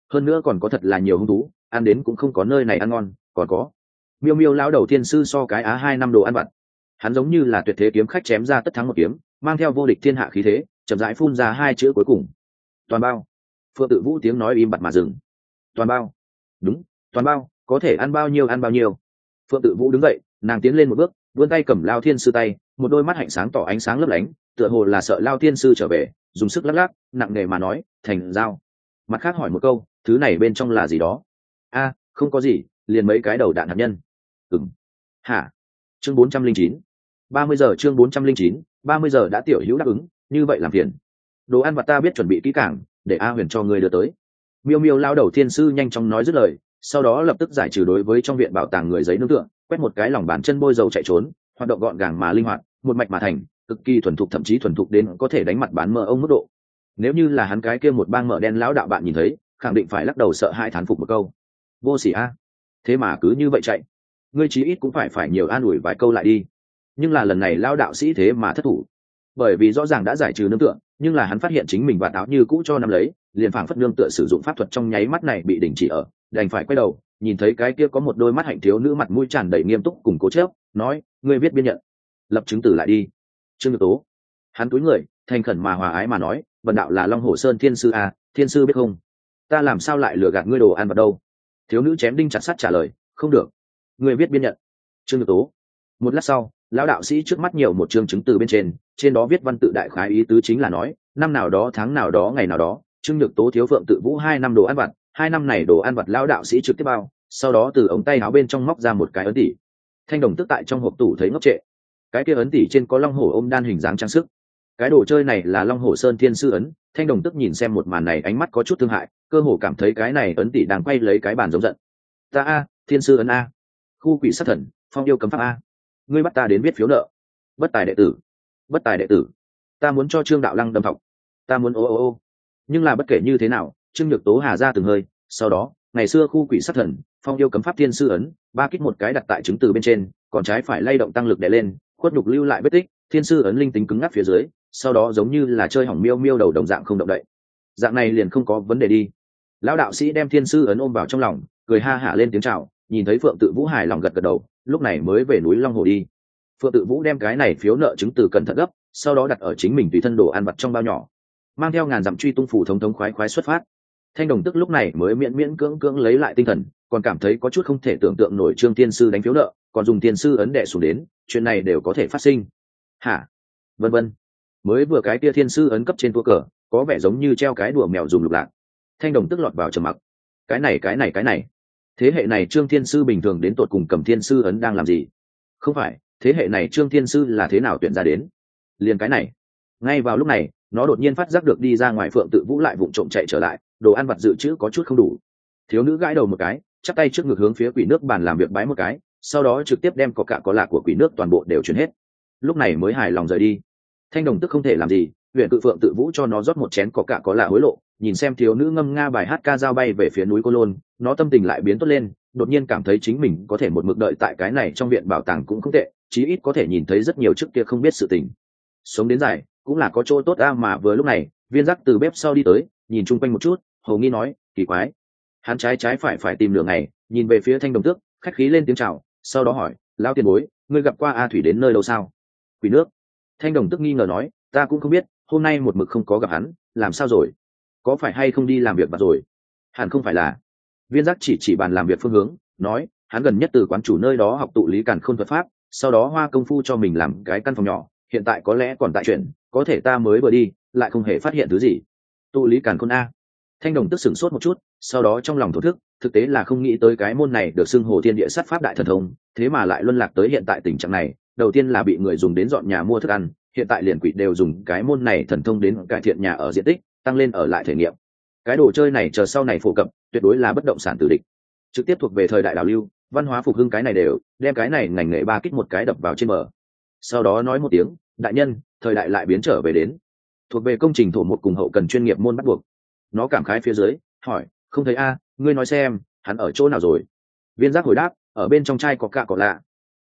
hơn nữa còn có thật là nhiều hung thú, ăn đến cũng không có nơi này ăn ngon. Còn có miêu miêu lão đầu thiên sư so cái á 2 năm đồ ăn vặt, hắn giống như là tuyệt thế kiếm khách chém ra tất thắng một kiếm, mang theo vô địch thiên hạ khí thế, chậm rãi phun ra 2 chữ cuối cùng: toàn bao. Phượng Tự Vũ tiếng nói im bặt mà dừng. Toàn bao. Đúng, toàn bao, có thể ăn bao nhiêu ăn bao nhiêu. Phượng Tự Vũ đứng dậy, nàng tiến lên một bước, vươn tay cầm Lao Thiên sư tay, một đôi mắt hạnh sáng tỏ ánh sáng lấp lánh, tựa hồ là sợ Lao Thiên sư trở về, dùng sức lắc lắc, nặng nề mà nói: thành giao. Mặt khác hỏi một câu, thứ này bên trong là gì đó? A, không có gì, liền mấy cái đầu đạn hạt nhân. Ừm. Hả? Chương 409. 30 giờ. Chương 409. 30 giờ đã tiểu hữu đáp ứng, như vậy làm phiền. Đồ ăn vặt ta biết chuẩn bị kỹ càng, để A Huyền cho người đưa tới. Miêu miêu lao đầu thiên sư nhanh chóng nói dứt lời, sau đó lập tức giải trừ đối với trong viện bảo tàng người giấy nương tựa, quét một cái lòng bàn chân bôi dầu chạy trốn, hoạt động gọn gàng mà linh hoạt, một mạch mà thành, cực kỳ thuần thục, thậm chí thuần thục đến có thể đánh mặt bán mỡ ông mức độ. Nếu như là hắn cái kia một bang mỡ đen lão đạo bạn nhìn thấy, khẳng định phải lắc đầu sợ hãi thán phục một câu: vô sỉ a, thế mà cứ như vậy chạy, ngươi chí ít cũng phải nhiều an ủi vài câu lại đi. Nhưng là lần này lão đạo sĩ thế mà thất thủ, bởi vì rõ ràng đã giải trừ nương tựa, nhưng là hắn phát hiện chính mình và áo như cũ cho nắm lấy, liền phảng phất nương tựa sử dụng pháp thuật trong nháy mắt này bị đình chỉ ở, đành phải quay đầu nhìn thấy cái kia có một đôi mắt hạnh thiếu nữ mặt mũi tràn đầy nghiêm túc cùng cố chớp, nói: ngươi viết biên nhận, lập chứng tử lại đi. Trương Nhược Tố. Hắn cúi người, thành khẩn mà hòa ái mà nói: bần đạo là Long Hồ Sơn thiên sư a, thiên sư biết không, ta làm sao lại lừa gạt ngươi đồ ăn vào đâu. Thiếu nữ chém đinh chặt sắt trả lời: không được, ngươi viết biên nhận. Trương Nhược Tố. Một lát sau, lão đạo sĩ trước mắt nhiều một chương chứng từ bên trên đó viết văn tự đại khái ý tứ chính là nói: năm nào đó tháng nào đó ngày nào đó, Trương Nhược Tố thiếu Phượng Tự Vũ 2 năm đồ ăn vặt, 2 năm này đồ ăn vặt lão đạo sĩ trực tiếp bao, sau đó từ ống tay áo bên trong móc ra một cái ấn tỷ. Thanh Đồng Tức tại trong hộp tủ thấy ngốc trệ, cái kia ấn tỷ trên có long hổ ôm đan hình dáng trang sức, cái đồ chơi này là Long Hổ Sơn thiên sư ấn. Thanh Đồng Tức nhìn xem một màn này ánh mắt có chút thương hại, cơ hồ cảm thấy cái này ấn tỷ đang quay lấy cái bàn giống giận. Ta a, thiên sư ấn a, khu quỷ sát thần, phong yêu cấm pháp a, ngươi bắt ta đến viết phiếu nợ, bất tài đệ tử, bất tài đệ tử, ta muốn cho Trương đạo lăng đâm thọc, ta muốn ô. Nhưng là bất kể như thế nào, Trương Nhược Tố hà ra từng hơi, sau đó ngày xưa khu quỷ sát thần, phong yêu cấm pháp thiên sư ấn, ba kích một cái đặt tại chứng từ bên trên, còn trái phải lay động tăng lực đè lên, khuất nhục lưu lại vết tích, thiên sư ấn linh tính cứng ngắc phía dưới, sau đó giống như là chơi hỏng miêu miêu đầu đồng dạng không động đậy. Dạng này liền không có vấn đề đi. Lão đạo sĩ đem thiên sư ấn ôm vào trong lòng, cười ha hả lên tiếng chào, nhìn thấy Phượng Tự Vũ hài lòng gật gật đầu, lúc này mới về núi Long Hồ đi. Phượng Tự Vũ đem cái này phiếu nợ chứng từ cẩn thận gấp, sau đó đặt ở chính mình tùy thân đồ ăn vặt trong bao nhỏ, mang theo ngàn dặm truy tung phủ thống khoái khoái xuất phát. Thanh Đồng Tức lúc này mới miễn miễn cưỡng lấy lại tinh thần, còn cảm thấy có chút không thể tưởng tượng nổi Trương tiên sư đánh phiếu nợ, còn dùng tiên sư ấn đệ xuống đến, chuyện này đều có thể phát sinh. Hả? Vân vân. Mới vừa cái kia thiên sư ấn cấp trên tua cờ, có vẻ giống như treo cái đùa mèo dùng lục lạc. Thanh Đồng Tức lọt vào trầm mặc. Cái này, thế hệ này Trương thiên sư bình thường đến tột cùng cầm thiên sư ấn đang làm gì? Không phải, thế hệ này Trương thiên sư là thế nào tuyển ra đến? Liền cái này. Ngay vào lúc này, nó đột nhiên phát giác được đi ra ngoài Phượng Tự Vũ lại vụng trộm chạy trở lại, đồ ăn vặt dự trữ có chút không đủ. Thiếu nữ gãi đầu một cái, chắp tay trước ngực hướng phía quỷ nước bàn làm việc bái một cái, sau đó trực tiếp đem có lạ của quỷ nước toàn bộ đều chuyển hết, lúc này mới hài lòng rời đi. Thanh Đồng Tức không thể làm gì, huyện cự Phượng Tự Vũ cho nó rót một chén có lạ hối lộ, nhìn xem thiếu nữ ngâm nga bài hát ca dao bay về phía núi Cô Lôn, nó tâm tình lại biến tốt lên, đột nhiên cảm thấy chính mình có thể một mực đợi tại cái này trong viện bảo tàng cũng không tệ, chí ít có thể nhìn thấy rất nhiều trước kia không biết sự tình. Sống đến dài cũng là có chỗ tốt a. Mà vừa lúc này, Viên Giác từ bếp sau đi tới, nhìn chung quanh một chút, hầu nghi nói: kỳ quái. Hắn trái phải tìm nửa ngày, nhìn về phía Thanh Đồng Tước, khách khí lên tiếng chào, sau đó hỏi: lão tiền bối, ngươi gặp qua A Thủy đến nơi đâu sao? Quỷ nước. Thanh Đồng Tước nghi ngờ nói: ta cũng không biết, hôm nay một mực không có gặp hắn, làm sao rồi? Có phải hay không đi làm việc bận rồi? Hẳn không phải là. Viên Giác chỉ bàn làm việc phương hướng, nói: hắn gần nhất từ quán chủ nơi đó học tụ lý càn khôn thuật pháp, sau đó hoa công phu cho mình làm cái căn phòng nhỏ, hiện tại có lẽ còn tại chuyện, có thể ta mới vừa đi lại không hề phát hiện thứ gì. Tụ lý càn khôn a. Thanh Đồng Tức sửng sốt một chút, sau đó trong lòng thổ thức, thực tế là không nghĩ tới cái môn này được xưng hồ thiên địa sát pháp đại thần thông, thế mà lại luân lạc tới hiện tại tình trạng này. Đầu tiên là bị người dùng đến dọn nhà mua thức ăn, hiện tại liền quỷ đều dùng cái môn này thần thông đến cải thiện nhà ở diện tích, tăng lên ở lại thể nghiệm. Cái đồ chơi này chờ sau này phổ cập, tuyệt đối là bất động sản tử địch, trực tiếp thuộc về thời đại đào lưu, văn hóa phục hưng cái này đều đem cái này ngành nghề ba kích một cái đập vào trên bờ. Sau đó nói một tiếng: đại nhân, thời đại lại biến trở về đến, thuộc về công trình thổ một cùng hậu cần chuyên nghiệp môn bắt buộc. Nó cảm khái phía dưới, hỏi: không thấy a, ngươi nói xem, hắn ở chỗ nào rồi? Viên Giác hồi đáp: ở bên trong chai có lạ.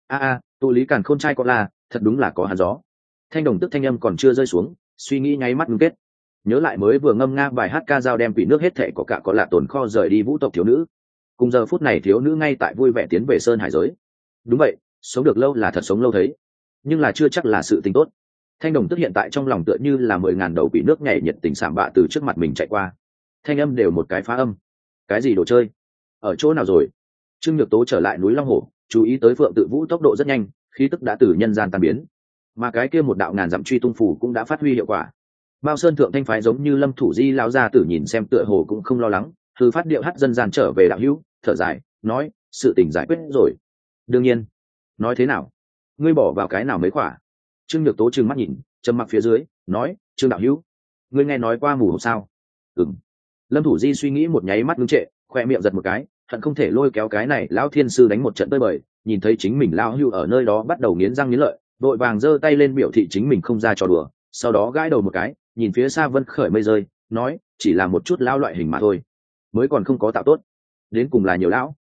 Tụ lý càn khôn chai có lạ, thật đúng là có hắn gió. Thanh Đồng Tức thanh âm còn chưa rơi xuống, suy nghĩ nháy mắt ngưng kết. nhớ lại mới vừa ngâm nga bài hát ca dao đem quỷ nước hết thệ có cả có lạ tồn kho rời đi vũ tộc thiếu nữ. Cùng giờ phút này thiếu nữ ngay tại vui vẻ tiến về sơn hải giới. Đúng vậy, sống được lâu là thật sống lâu thấy, nhưng là chưa chắc là sự tình tốt. Thanh đồng tức hiện tại trong lòng tựa như là 10.000 đầu quỷ nước nhảy nhiệt tình sảm bạ từ trước mặt mình chạy qua, thanh âm đều một cái phá âm. Cái gì đồ chơi, ở chỗ nào rồi? Trương Nhược Tố trở lại núi Long Hổ, chú ý tới Phượng Tự Vũ tốc độ rất nhanh, khí tức đã từ nhân gian tan biến, mà cái kia một đạo ngàn dặm truy tung phủ cũng đã phát huy hiệu quả. Bao Sơn thượng thanh phái giống như Lâm Thủ Di lão gia tử nhìn xem tựa hồ cũng không lo lắng, thư phát điệu hát dân gian trở về đạo hữu, thở dài nói, sự tình giải quyết rồi. Đương nhiên. Nói thế nào? Ngươi bỏ vào cái nào mấy khỏa? Trương Nhược Tố trừng mắt nhìn, trầm mặc phía dưới nói, Trương đạo hữu, ngươi nghe nói qua mù hộp sao? Ừm. Lâm Thủ Di suy nghĩ một nháy mắt ngưng trệ, khoe miệng giật một cái, hận không thể lôi kéo cái này lão thiên sư đánh một trận tơi bời. Nhìn thấy chính mình lão hưu ở nơi đó bắt đầu nghiến răng nghiến lợi, đội vàng giơ tay lên biểu thị chính mình không ra trò đùa, sau đó gãi đầu một cái, nhìn phía xa vân khởi mây rơi, nói, chỉ là một chút lão loại hình mà thôi, mới còn không có tạo tốt, đến cùng là nhiều lão.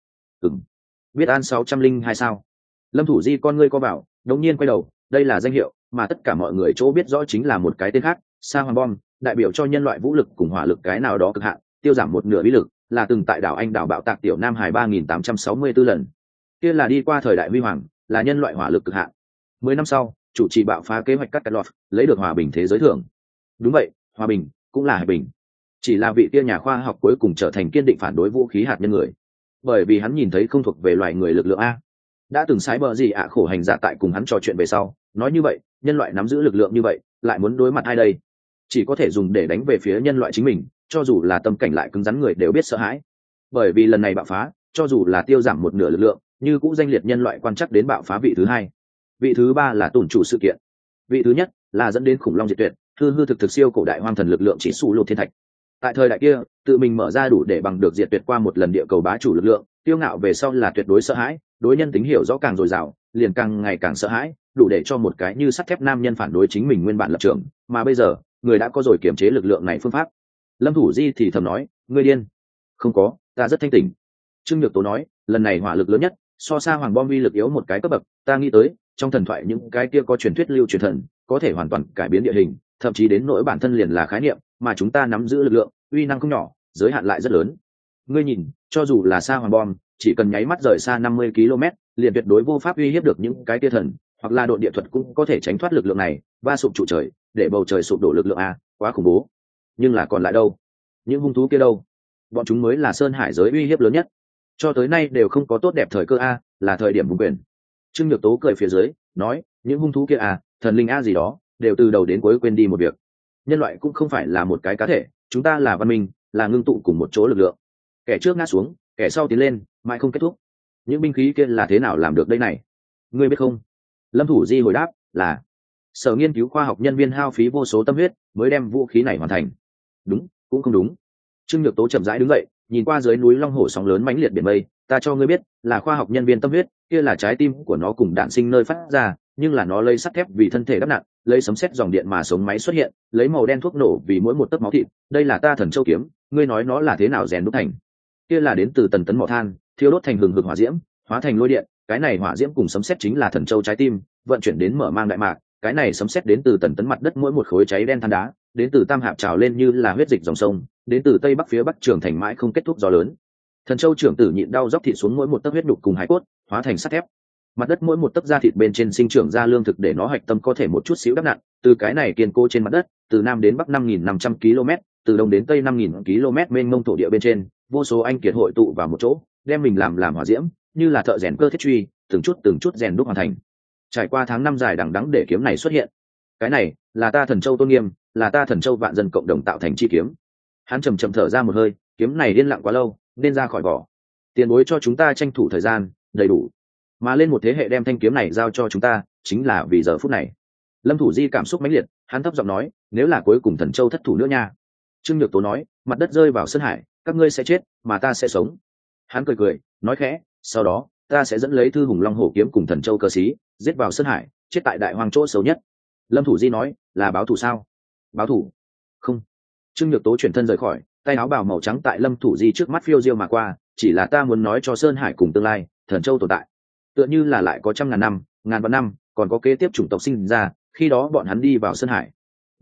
Biết an 602 sao? Lâm Thủ Di con ngươi co bảo, đống nhiên quay đầu, đây là danh hiệu mà tất cả mọi người chỗ biết rõ, chính là một cái tên khác, Sa Hoàng Bom, đại biểu cho nhân loại vũ lực cùng hỏa lực cái nào đó cực hạn, tiêu giảm một nửa uy lực, là từng tại đảo Anh đảo bạo tạc tiểu Nam Hải 3864 lần. Kia là đi qua thời đại huy hoàng, là nhân loại hỏa lực cực hạn. 10 năm sau, chủ trì bạo phá kế hoạch cắt lọt, lấy được hòa bình thế giới thưởng. Đúng vậy, hòa bình cũng là hòa bình. Chỉ là vị kia nhà khoa học cuối cùng trở thành kiên định phản đối vũ khí hạt nhân người, bởi vì hắn nhìn thấy không thuộc về loài người lực lượng a. Đã từng sái bờ gì ạ khổ hành giả tại cùng hắn trò chuyện về sau, nói như vậy, nhân loại nắm giữ lực lượng như vậy, lại muốn đối mặt ai đây? Chỉ có thể dùng để đánh về phía nhân loại chính mình, cho dù là tâm cảnh lại cứng rắn người đều biết sợ hãi. Bởi vì lần này bạo phá, cho dù là tiêu giảm một nửa lực lượng, như cũng danh liệt nhân loại quan chắc đến bạo phá vị thứ hai. Vị thứ ba là tổn chủ sự kiện. Vị thứ nhất là dẫn đến khủng long diệt tuyệt, hư hư thực siêu cổ đại hoang thần lực lượng chỉ sụ lột thiên thạch. Tại thời đại kia, tự mình mở ra đủ để bằng được diệt tuyệt qua một lần địa cầu bá chủ lực lượng, tiêu ngạo về sau là tuyệt đối sợ hãi, đối nhân tính hiểu rõ càng dồi dào, liền càng ngày càng sợ hãi, đủ để cho một cái như sắt thép nam nhân phản đối chính mình nguyên bản lập trường, mà bây giờ, người đã có rồi kiểm chế lực lượng này phương pháp. Lâm Thủ Di thì thầm nói, ngươi điên. Không có, ta rất thanh tỉnh. Trương Nhược Tố nói, lần này hỏa lực lớn nhất, so Sa Hoàng Bom uy lực yếu một cái cấp bậc, ta nghĩ tới, trong thần thoại những cái kia có truyền thuyết lưu truyền thần, có thể hoàn toàn cải biến địa hình, thậm chí đến nỗi bản thân liền là khái niệm, mà chúng ta nắm giữ lực lượng, uy năng không nhỏ, giới hạn lại rất lớn. Ngươi nhìn, cho dù là Sa Hoàng Bom, chỉ cần nháy mắt rời xa 50 km, liền tuyệt đối vô pháp uy hiếp được những cái kia thần, hoặc là độ địa thuật cũng có thể tránh thoát lực lượng này, va sụp trụ trời, để bầu trời sụp đổ lực lượng a, quá khủng bố. Nhưng là còn lại đâu? Những hung thú kia đâu? Bọn chúng mới là sơn hải giới uy hiếp lớn nhất, cho tới nay đều không có tốt đẹp thời cơ a, là thời điểm vùng quyền. Trương Nhược Tố cười phía dưới, nói, những hung thú kia a, thần linh a gì đó, đều từ đầu đến cuối quên đi một việc. Nhân loại cũng không phải là một cái cá thể, chúng ta là văn minh, là ngưng tụ cùng một chỗ lực lượng. Kẻ trước ngã xuống, kẻ sau tiến lên, mãi không kết thúc. Những binh khí kia là thế nào làm được đây này? Ngươi biết không? Lâm Thủ Di hồi đáp, là sở nghiên cứu khoa học nhân viên hao phí vô số tâm huyết mới đem vũ khí này hoàn thành. Đúng, cũng không đúng. Trương Nhược Tố chậm rãi đứng dậy, nhìn qua dưới núi Long Hổ sóng lớn mãnh liệt biển mây, ta cho ngươi biết, là khoa học nhân viên tâm huyết, kia là trái tim của nó cùng đạn sinh nơi phát ra, nhưng là nó lấy sắt thép vì thân thể đắp nặng, lấy sấm sét dòng điện mà sống máy xuất hiện, lấy màu đen thuốc nổ vì mỗi một tấc máu thịt, đây là ta thần châu kiếm, ngươi nói nó là thế nào rèn đúc thành? Kia là đến từ tần tấn mỏ than, thiêu đốt thành hừng hực hỏa diễm, hóa thành lôi điện, cái này hỏa diễm cùng sấm sét chính là thần châu trái tim, vận chuyển đến mở mang đại mạc, cái này sấm sét đến từ tần tấn mặt đất mỗi một khối cháy đen than đá, đến từ tam hạp trào lên như là huyết dịch dòng sông, đến từ tây bắc phía bắc trường thành mãi không kết thúc gió lớn. Thần châu trưởng tử nhịn đau dốc thịt xuống mỗi một tấc huyết nhục cùng hải cốt, hóa thành sắt thép. Mặt đất mỗi một tấc da thịt bên trên sinh trưởng ra lương thực để nó hạch tâm có thể một chút xíu đắp nặn, từ cái này kiên cố trên mặt đất, từ nam đến bắc 5.500 km, từ đông đến tây 5.000 km mênh mông thổ địa bên trên, vô số anh kiệt hội tụ vào một chỗ, đem mình làm hỏa diễm, như là thợ rèn cơ thiết truy, từng chút rèn đúc hoàn thành. Trải qua tháng năm dài đằng đẵng để kiếm này xuất hiện. Cái này là ta thần châu tôn nghiêm, là ta thần châu vạn dân cộng đồng tạo thành chi kiếm. Hắn chậm thở ra một hơi, kiếm này điên lặng quá lâu, nên ra khỏi vỏ. Tiền bối cho chúng ta tranh thủ thời gian đầy đủ, mà lên một thế hệ đem thanh kiếm này giao cho chúng ta, chính là vì giờ phút này. Lâm Thủ Di cảm xúc mãnh liệt, hắn thấp giọng nói, nếu là cuối cùng thần châu thất thủ nữa nha. Trương Nhược Tố nói, mặt đất rơi vào sơn hải, các ngươi sẽ chết, mà ta sẽ sống. Hắn cười, nói khẽ, sau đó ta sẽ dẫn lấy thư hùng long hổ kiếm cùng thần châu cơ sĩ, giết vào sơn hải, chết tại đại hoang chỗ xấu nhất. Lâm Thủ Di nói, là báo thù sao? Báo thù? Không. Trương Nhược Tố chuyển thân rời khỏi, tay áo bào màu trắng tại Lâm Thủ Di trước mắt phiêu diêu mà qua, chỉ là ta muốn nói cho sơn hải cùng tương lai, thần châu tồn tại, tựa như là lại có trăm ngàn năm, ngàn vạn năm, còn có kế tiếp chủng tộc sinh ra, khi đó bọn hắn đi vào sơn hải. Nhìn,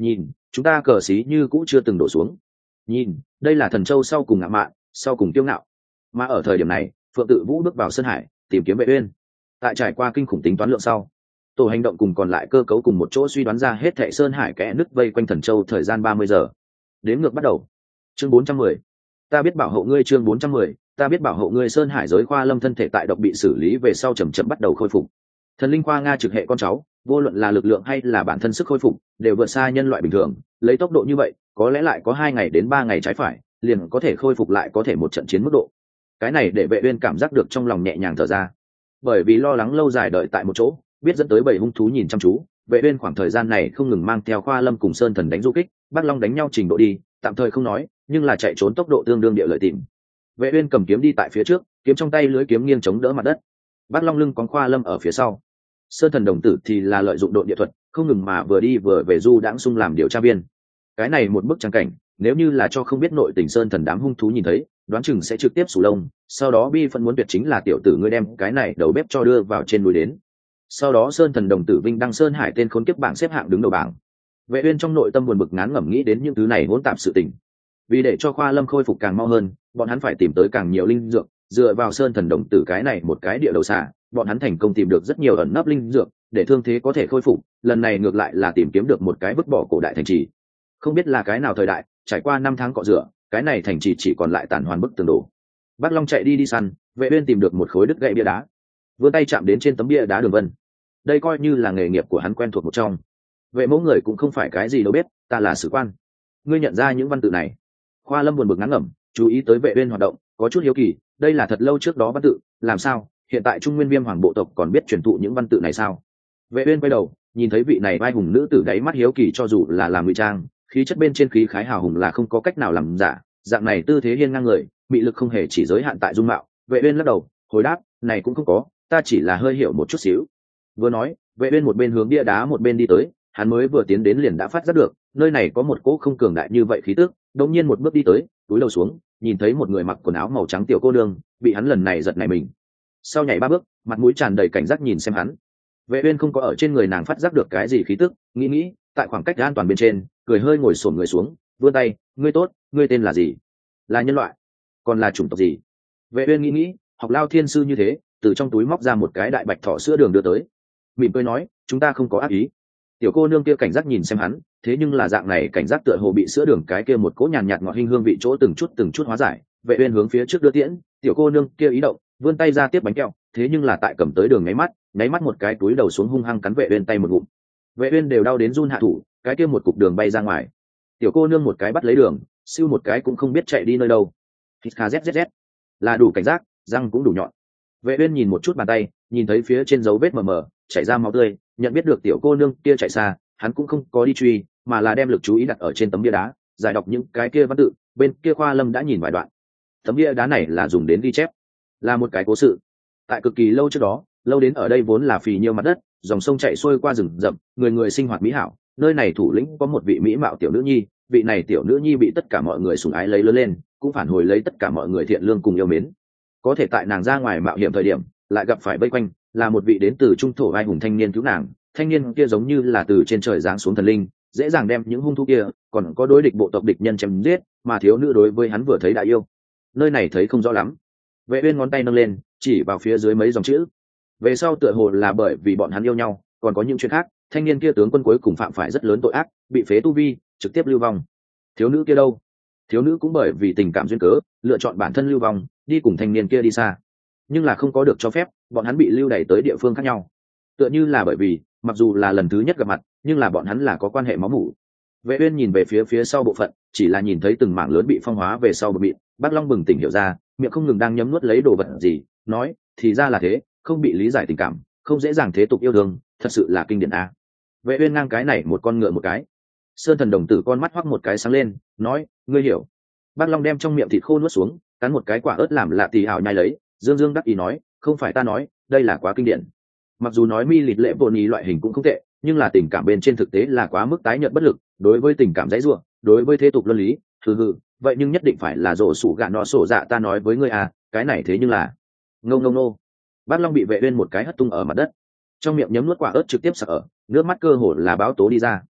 chúng ta cờ xí như cũ chưa từng đổ xuống. Nhìn, đây là Thần Châu sau cùng ngạo mạn, sau cùng kiêu ngạo. Mà ở thời điểm này, Phượng Tự Vũ bước vào Sơn Hải tìm kiếm Vệ Uyên. Tại trải qua kinh khủng tính toán lượng sau, tổ hành động cùng còn lại cơ cấu cùng một chỗ suy đoán ra hết thảy Sơn Hải kẽ nứt vây quanh Thần Châu thời gian 30 giờ. Đếm ngược bắt đầu. Chương 410. Ta biết bảo hộ ngươi. Chương 410. Ta biết bảo hộ ngươi. Sơn Hải giới khoa lâm thân thể tại độc bị xử lý về sau chậm chậm bắt đầu khôi phục. Thần linh khoa Nga trực hệ con cháu, vô luận là lực lượng hay là bản thân sức khôi phục, đều vượt xa nhân loại bình thường. Lấy tốc độ như vậy, có lẽ lại có 2 ngày đến 3 ngày trái phải, liền có thể khôi phục lại có thể một trận chiến mức độ. Cái này để Vệ Uyên cảm giác được trong lòng nhẹ nhàng thở ra. Bởi vì lo lắng lâu dài đợi tại một chỗ, biết dẫn tới bầy hung thú nhìn chăm chú, Vệ Uyên khoảng thời gian này không ngừng mang theo Khoa Lâm cùng Sơn Thần đánh du kích, Bắc Long đánh nhau trình độ đi, tạm thời không nói, nhưng là chạy trốn tốc độ tương đương địa lợi tìm. Vệ Uyên cầm kiếm đi tại phía trước, kiếm trong tay lưới kiếm nghiêng chống đỡ mặt đất. Bắc Long lưng có Khoa Lâm ở phía sau. Sơn Thần đồng tử thì là lợi dụng độ địa thuật, không ngừng mà vừa đi vừa về du đãng xung làm điều tra viên. Cái này một bức trang cảnh, nếu như là cho không biết nội tình Sơn Thần đám hung thú nhìn thấy, đoán chừng sẽ trực tiếp sù lông, sau đó bi phân muốn tuyệt chính là tiểu tử ngươi đem cái này đầu bếp cho đưa vào trên núi đến. Sau đó Sơn Thần đồng tử vinh đăng Sơn Hải tên khốn kiếp bảng xếp hạng đứng đầu bảng. Vệ Uyên trong nội tâm buồn bực ngán ngẩm nghĩ đến những thứ này hỗn tạp sự tình. Vì để cho Khoa Lâm khôi phục càng mau hơn, bọn hắn phải tìm tới càng nhiều linh dược, dựa vào Sơn Thần đồng tử cái này một cái địa đầu xả, bọn hắn thành công tìm được rất nhiều ẩn nấp linh dược, để thương thế có thể khôi phục. Lần này ngược lại là tìm kiếm được một cái vứt bỏ cổ đại thành trì. Không biết là cái nào thời đại, trải qua 5 tháng cọ rửa, cái này thành trì chỉ còn lại tàn hoàn bức tường đổ. Bắc Long chạy đi săn, Vệ Uyên tìm được một khối đứt gãy bia đá, vươn tay chạm đến trên tấm bia đá đường vân. Đây coi như là nghề nghiệp của hắn quen thuộc một trong. Vệ mẫu người cũng không phải cái gì đâu biết, ta là sử quan. Ngươi nhận ra những văn tự này? Khoa Lâm buồn bực ngán ngẩm, chú ý tới Vệ Uyên hoạt động, có chút hiếu kỳ, đây là thật lâu trước đó văn tự, làm sao hiện tại Trung Nguyên Viêm Hoàng bộ tộc còn biết truyền thụ những văn tự này sao? Vệ Uyên quay đầu, nhìn thấy vị này vai hùng nữ tử đáy mắt hiếu kỳ, cho dù là làm ngụy trang, khí chất bên trên khí khái hào hùng là không có cách nào làm giả, dạng này tư thế hiên ngang người, mị lực không hề chỉ giới hạn tại dung mạo. Vệ Uyên lắc đầu, hồi đáp, này cũng không có, ta chỉ là hơi hiểu một chút xíu. Vừa nói, Vệ Uyên một bên hướng bia đá một bên đi tới, hắn mới vừa tiến đến liền đã phát giác được, nơi này có một cỗ không cường đại như vậy khí tức, đột nhiên một bước đi tới, cúi đầu xuống, nhìn thấy một người mặc quần áo màu trắng tiểu cô nương, bị hắn lần này giật nảy mình. Sau nhảy 3 bước, mặt mũi tràn đầy cảnh giác nhìn xem hắn. Vệ Uyên không có ở trên người nàng phát giác được cái gì khí tức, nghĩ, tại khoảng cách an toàn bên trên, cười hơi ngồi xổm người xuống, vươn tay, ngươi tốt, ngươi tên là gì? Là nhân loại, còn là chủng tộc gì? Vệ Uyên nghĩ, học Lao Thiên sư như thế, từ trong túi móc ra một cái đại bạch thỏ sữa đường đưa tới, mỉm cười nói, chúng ta không có ác ý. Tiểu cô nương kia cảnh giác nhìn xem hắn, thế nhưng là dạng này cảnh giác tựa hồ bị sữa đường cái kia một cỗ nhàn nhạt ngọt hinh hương vị chỗ từng chút hóa giải. Vệ Uyên hướng phía trước đưa tiễn, tiểu cô nương kia ý động, vươn tay ra tiếp bánh kẹo, thế nhưng là tại cầm tới đường nháy mắt một cái túi đầu xuống hung hăng cắn Vệ Uyên tay một ngụm. Vệ Uyên đều đau đến run hạ thủ, cái kia một cục đường bay ra ngoài. Tiểu cô nương một cái bắt lấy đường, siêu một cái cũng không biết chạy đi nơi đâu. KZZZ là đủ cảnh giác, răng cũng đủ nhọn. Vệ Uyên nhìn một chút bàn tay, nhìn thấy phía trên dấu vết mờ mờ, chảy ra máu tươi, nhận biết được tiểu cô nương kia chạy xa, hắn cũng không có đi truy, mà là đem lực chú ý đặt ở trên tấm bia đá, giải đọc những cái kia văn tự. Bên kia Khoa Lâm đã nhìn vài đoạn. Tấm bia đá này là dùng đến ghi chép, là một cái cố sự. Tại cực kỳ lâu trước đó, lâu đến ở đây vốn là phì nhiêu mặt đất, dòng sông chảy xuôi qua rừng rậm, người người sinh hoạt mỹ hảo. Nơi này thủ lĩnh có một vị mỹ mạo tiểu nữ nhi, vị này tiểu nữ nhi bị tất cả mọi người sủng ái lấy lớn lên, cũng phản hồi lấy tất cả mọi người thiện lương cùng yêu mến. Có thể tại nàng ra ngoài mạo hiểm thời điểm, lại gặp phải vây quanh, là một vị đến từ trung thổ vai hùng thanh niên cứu nàng. Thanh niên kia giống như là từ trên trời giáng xuống thần linh, dễ dàng đem những hung thú kia, còn có đối địch bộ tộc địch nhân chém giết, mà thiếu nữ đối với hắn vừa thấy đã yêu. Nơi này thấy không rõ lắm. Vệ Uyên ngón tay nâng lên, chỉ vào phía dưới mấy dòng chữ. Về sau tựa hồ là bởi vì bọn hắn yêu nhau, còn có những chuyện khác, thanh niên kia tướng quân cuối cùng phạm phải rất lớn tội ác, bị phế tu vi, trực tiếp lưu vong. Thiếu nữ kia đâu? Thiếu nữ cũng bởi vì tình cảm duyên cớ, lựa chọn bản thân lưu vong, đi cùng thanh niên kia đi xa. Nhưng là không có được cho phép, bọn hắn bị lưu đày tới địa phương khác nhau. Tựa như là bởi vì, mặc dù là lần thứ nhất gặp mặt, nhưng là bọn hắn là có quan hệ máu mủ. Vệ Uyên nhìn về phía sau bộ phận, chỉ là nhìn thấy từng mảng lớn bị phong hóa về sau bờ mịn. Bác Long bừng tỉnh hiểu ra, miệng không ngừng đang nhấm nuốt lấy đồ vật gì, nói, thì ra là thế, không bị lý giải tình cảm, không dễ dàng thế tục yêu thương, thật sự là kinh điển a. Vệ Uyên ngang cái này một con ngựa một cái. Sơn Thần đồng tử con mắt hoắc một cái sáng lên, nói, ngươi hiểu. Bác Long đem trong miệng thịt khô nuốt xuống, cắn một cái quả ớt làm lạ tì hào nhai lấy, dương dương đắc ý nói, không phải ta nói, đây là quá kinh điển. Mặc dù nói mi lịt lệ bồn ý loại hình cũng không tệ, nhưng là tình cảm bên trên thực tế là quá mức tái nhợt bất lực, đối với tình cảm dãy rủa, đối với thế tục luân lý, hừ, vậy nhưng nhất định phải là rổ sủ gạ nọ sổ dạ ta nói với ngươi à, cái này thế nhưng là ngông. Bác Long bị Vệ Uyên một cái hất tung ở mặt đất, trong miệng nhấm nuốt quả ớt trực tiếp sặc ở, nước mắt cơ hồ là báo tố đi ra.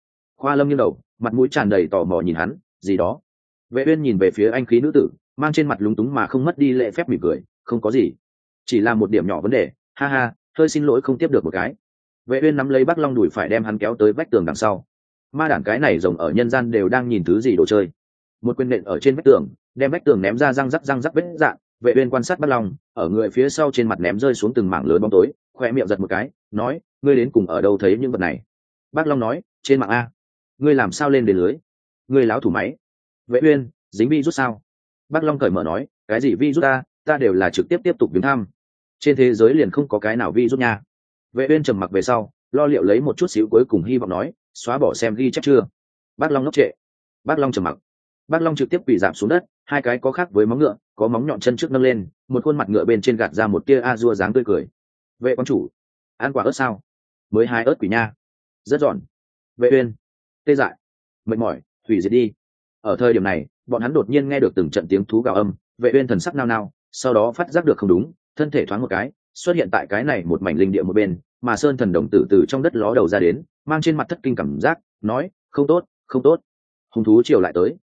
Khoa Lâm nghiêng đầu, mặt mũi tràn đầy tò mò nhìn hắn, gì đó. Vệ uyên nhìn về phía anh khí nữ tử, mang trên mặt lúng túng mà không mất đi lễ phép mỉm cười, không có gì, chỉ là một điểm nhỏ vấn đề, ha ha, hơi xin lỗi không tiếp được một cái. Vệ uyên nắm lấy Bắc Long đùi phải đem hắn kéo tới vách tường đằng sau. Ma đản cái này rồng ở nhân gian đều đang nhìn thứ gì đồ chơi. Một quyền nện ở trên vách tường, đem vách tường ném ra răng rắc vết rạn. Vệ uyên quan sát Bắc Long, ở người phía sau trên mặt ném rơi xuống từng mảng lớn bóng tối, khoe miệng giật một cái, nói, ngươi đến cùng ở đâu thấy những vật này? Bắc Long nói, trên mạng a. Ngươi làm sao lên đến lưới? Ngươi láo thủ máy. Vệ uyên, dính virus sao? Bắc Long cởi mở nói, cái gì virus ta đều là trực tiếp tục viếng thăm. Trên thế giới liền không có cái nào virus nha. Vệ uyên trầm mặc về sau, lo liệu lấy một chút xíu cuối cùng hy vọng nói, xóa bỏ xem ghi chép chưa? Bắc Long ngốc trệ. Bắc Long trầm mặc. Bắc Long trực tiếp quỳ rạp xuống đất, hai cái có khác với móng ngựa, có móng nhọn chân trước nâng lên, một khuôn mặt ngựa bên trên gạt ra một tia a dua dáng tươi cười. Vệ quan chủ, ăn quả ớt sao? Mới hai ớt quỷ nha. Rất giòn. Vệ uyên, tê dại, mệt mỏi, hủy diệt đi. Ở thời điểm này, bọn hắn đột nhiên nghe được từng trận tiếng thú gào âm, Vệ uyên thần sắc nao nao, sau đó phát giác được không đúng, thân thể thoáng một cái, xuất hiện tại cái này một mảnh linh địa một bên, mà sơn thần đồng tử từ trong đất ló đầu ra đến, mang trên mặt thất kinh cảm giác, nói, không tốt, không tốt. Hung thú chiều lại tới.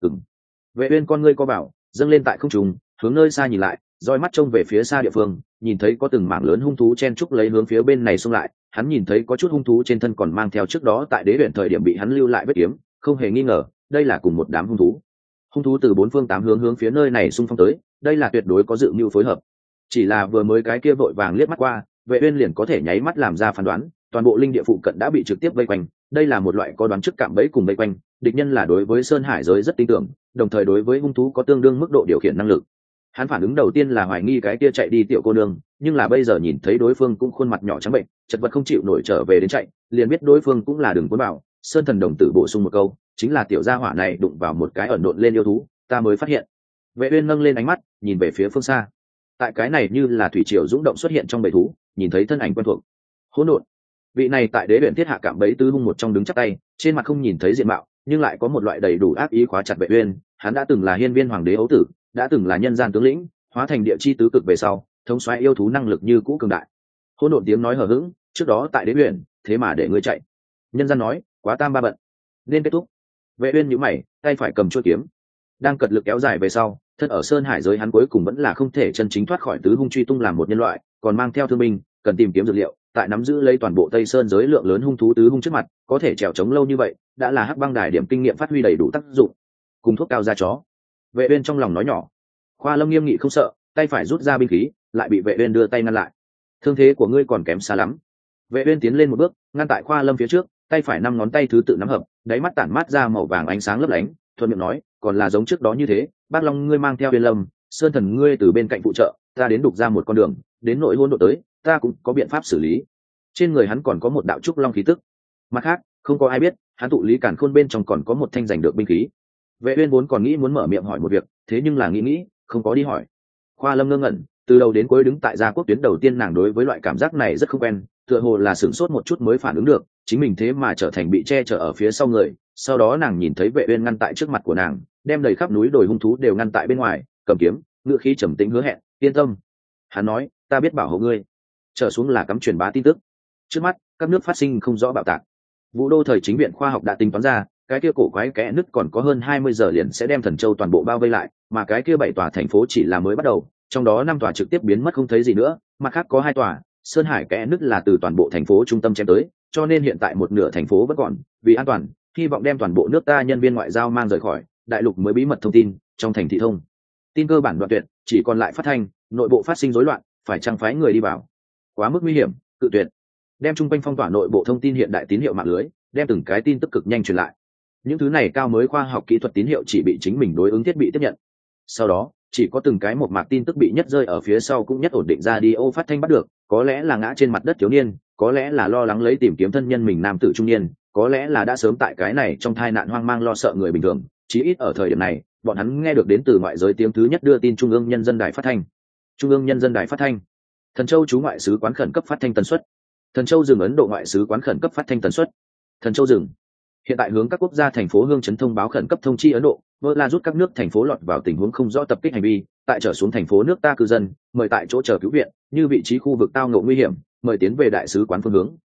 Vệ uyên con ngươi co bảo, dâng lên tại không trung, hướng nơi xa nhìn lại, dõi mắt trông về phía xa địa phương, nhìn thấy có từng mảng lớn hung thú chen trúc lấy hướng phía bên này xông lại. Hắn nhìn thấy có chút hung thú trên thân còn mang theo trước đó tại đế huyện thời điểm bị hắn lưu lại vết kiếm, không hề nghi ngờ, đây là cùng một đám hung thú. Hung thú từ bốn phương tám hướng hướng phía nơi này xung phong tới, đây là tuyệt đối có dự mưu phối hợp. Chỉ là vừa mới cái kia vội vàng liếc mắt qua, Vệ uyên liền có thể nháy mắt làm ra phán đoán, toàn bộ linh địa phụ cận đã bị trực tiếp vây quanh. Đây là một loại có đoán trước cạm bẫy cùng vây quanh, địch nhân là đối với sơn hải giới rất tin tưởng, đồng thời đối với hung thú có tương đương mức độ điều khiển năng lực. Hắn phản ứng đầu tiên là hoài nghi cái kia chạy đi tiểu cô nương, nhưng là bây giờ nhìn thấy đối phương cũng khuôn mặt nhỏ trắng bệnh, chật vật không chịu nổi trở về đến chạy, liền biết đối phương cũng là đừng cuốn bảo. Sơn thần đồng tử bổ sung một câu, chính là tiểu gia hỏa này đụng vào một cái ẩn độn lên yêu thú, ta mới phát hiện. Vệ uyên nâng lên ánh mắt, nhìn về phía phương xa. Tại cái này như là thủy triều dũng động xuất hiện trong bầy thú, nhìn thấy thân ảnh quen thuộc. Hỗn độn. Vị này tại đế luyện thiết hạ cạm bẫy tứ hung một trong đứng chắp tay, trên mặt không nhìn thấy diện mạo, nhưng lại có một loại đầy đủ ác ý khóa chặt Vệ uyên. Hắn đã từng là hiên viên hoàng đế ấu tử, đã từng là nhân gian tướng lĩnh, hóa thành địa chi tứ cực về sau, thống soái yêu thú năng lực như cũ cường đại. Hỗn độn tiếng nói hờ hững, trước đó tại đế luyện, thế mà để ngươi chạy. Nhân gian nói, quá tam ba bận, nên kết thúc. Vệ uyên nhíu mày, tay phải cầm chuôi kiếm, đang cật lực kéo dài về sau, thân ở sơn hải giới hắn cuối cùng vẫn là không thể chân chính thoát khỏi tứ hung truy tung làm một nhân loại, còn mang theo thương binh, cần tìm kiếm dược liệu. Tại nắm giữ lấy toàn bộ tây sơn giới lượng lớn hung thú tứ hung trước mặt, có thể trèo chống lâu như vậy, đã là hắc băng đài điểm kinh nghiệm phát huy đầy đủ tác dụng. Cùng thuốc cao da chó. Vệ uyên trong lòng nói nhỏ. Khoa Lâm nghiêm nghị không sợ, tay phải rút ra binh khí, lại bị Vệ uyên đưa tay ngăn lại. Thương thế của ngươi còn kém xa lắm. Vệ uyên tiến lên một bước, ngăn tại Khoa Lâm phía trước, tay phải năm ngón tay thứ tự nắm hợp, đáy mắt tản mát ra màu vàng ánh sáng lấp lánh, thuận miệng nói, còn là giống trước đó như thế, Bác Long ngươi mang theo Uyên Lâm, Sơn Thần ngươi từ bên cạnh phụ trợ, ta đến đục ra một con đường, đến nội hôn độ tới, ta cũng có biện pháp xử lý. Trên người hắn còn có một đạo trúc long khí tức. Mặt khác, không có ai biết, hắn tụ lý càn khôn bên trong còn có một thanh giành được binh khí. Vệ uyên vốn còn nghĩ muốn mở miệng hỏi một việc, thế nhưng là nghĩ, không có đi hỏi. Khoa Lâm ngơ ngẩn, từ đầu đến cuối đứng tại gia quốc tuyến đầu tiên, nàng đối với loại cảm giác này rất không quen, tựa hồ là sửng sốt một chút mới phản ứng được, chính mình thế mà trở thành bị che chở ở phía sau người. Sau đó nàng nhìn thấy Vệ uyên ngăn tại trước mặt của nàng, đem đầy khắp núi đồi hung thú đều ngăn tại bên ngoài, cầm kiếm, ngữ khí trầm tĩnh hứa hẹn, yên tâm. Hắn nói, ta biết bảo hộ ngươi. Trở xuống là cắm truyền bá tin tức. Trước mắt, các nước phát sinh không rõ bạo tạc. Vũ đô thời chính viện khoa học đã tính toán ra, cái kia cổ quái kẽ nứt còn có hơn 20 giờ liền sẽ đem Thần Châu toàn bộ bao vây lại, mà cái kia 7 tòa thành phố chỉ là mới bắt đầu, trong đó 5 tòa trực tiếp biến mất không thấy gì nữa, mặt khác có 2 tòa, Sơn Hải kẽ nứt là từ toàn bộ thành phố trung tâm chém tới, cho nên hiện tại một nửa thành phố vẫn còn, vì an toàn, hy vọng đem toàn bộ nước ta nhân viên ngoại giao mang rời khỏi, đại lục mới bí mật thông tin, trong thành thị thông tin cơ bản đoạn tuyệt, chỉ còn lại phát thanh, nội bộ phát sinh rối loạn, phải chăng phái người đi vào. Quá mức nguy hiểm, cự tuyệt. Đem trung quanh phong tỏa nội bộ thông tin hiện đại tín hiệu mạng lưới, đem từng cái tin tức cực nhanh truyền lại. Những thứ này cao mới khoa học kỹ thuật tín hiệu chỉ bị chính mình đối ứng thiết bị tiếp nhận. Sau đó, chỉ có từng cái một mạc tin tức bị nhất rơi ở phía sau cũng nhất ổn định ra đi ô phát thanh bắt được, có lẽ là ngã trên mặt đất thiếu niên, có lẽ là lo lắng lấy tìm kiếm thân nhân mình nam tử trung niên, có lẽ là đã sớm tại cái này trong tai nạn hoang mang lo sợ người bình thường, chí ít ở thời điểm này, bọn hắn nghe được đến từ ngoại giới tiếng thứ nhất đưa tin Trung ương Nhân dân Đài phát thanh. Trung ương Nhân dân Đài phát thanh. Thần Châu chú ngoại sứ quán khẩn cấp phát thanh tần suất. Thần Châu dừng Ấn Độ ngoại sứ quán khẩn cấp phát thanh tần suất. Thần Châu dừng. Hiện tại hướng các quốc gia thành phố hương chấn thông báo khẩn cấp thông chi Ấn Độ, vỡ la rút các nước thành phố lọt vào tình huống không rõ tập kích hành vi, tại trở xuống thành phố nước ta cư dân, mời tại chỗ chờ cứu viện, như vị trí khu vực tao ngộ nguy hiểm, mời tiến về đại sứ quán phương hướng,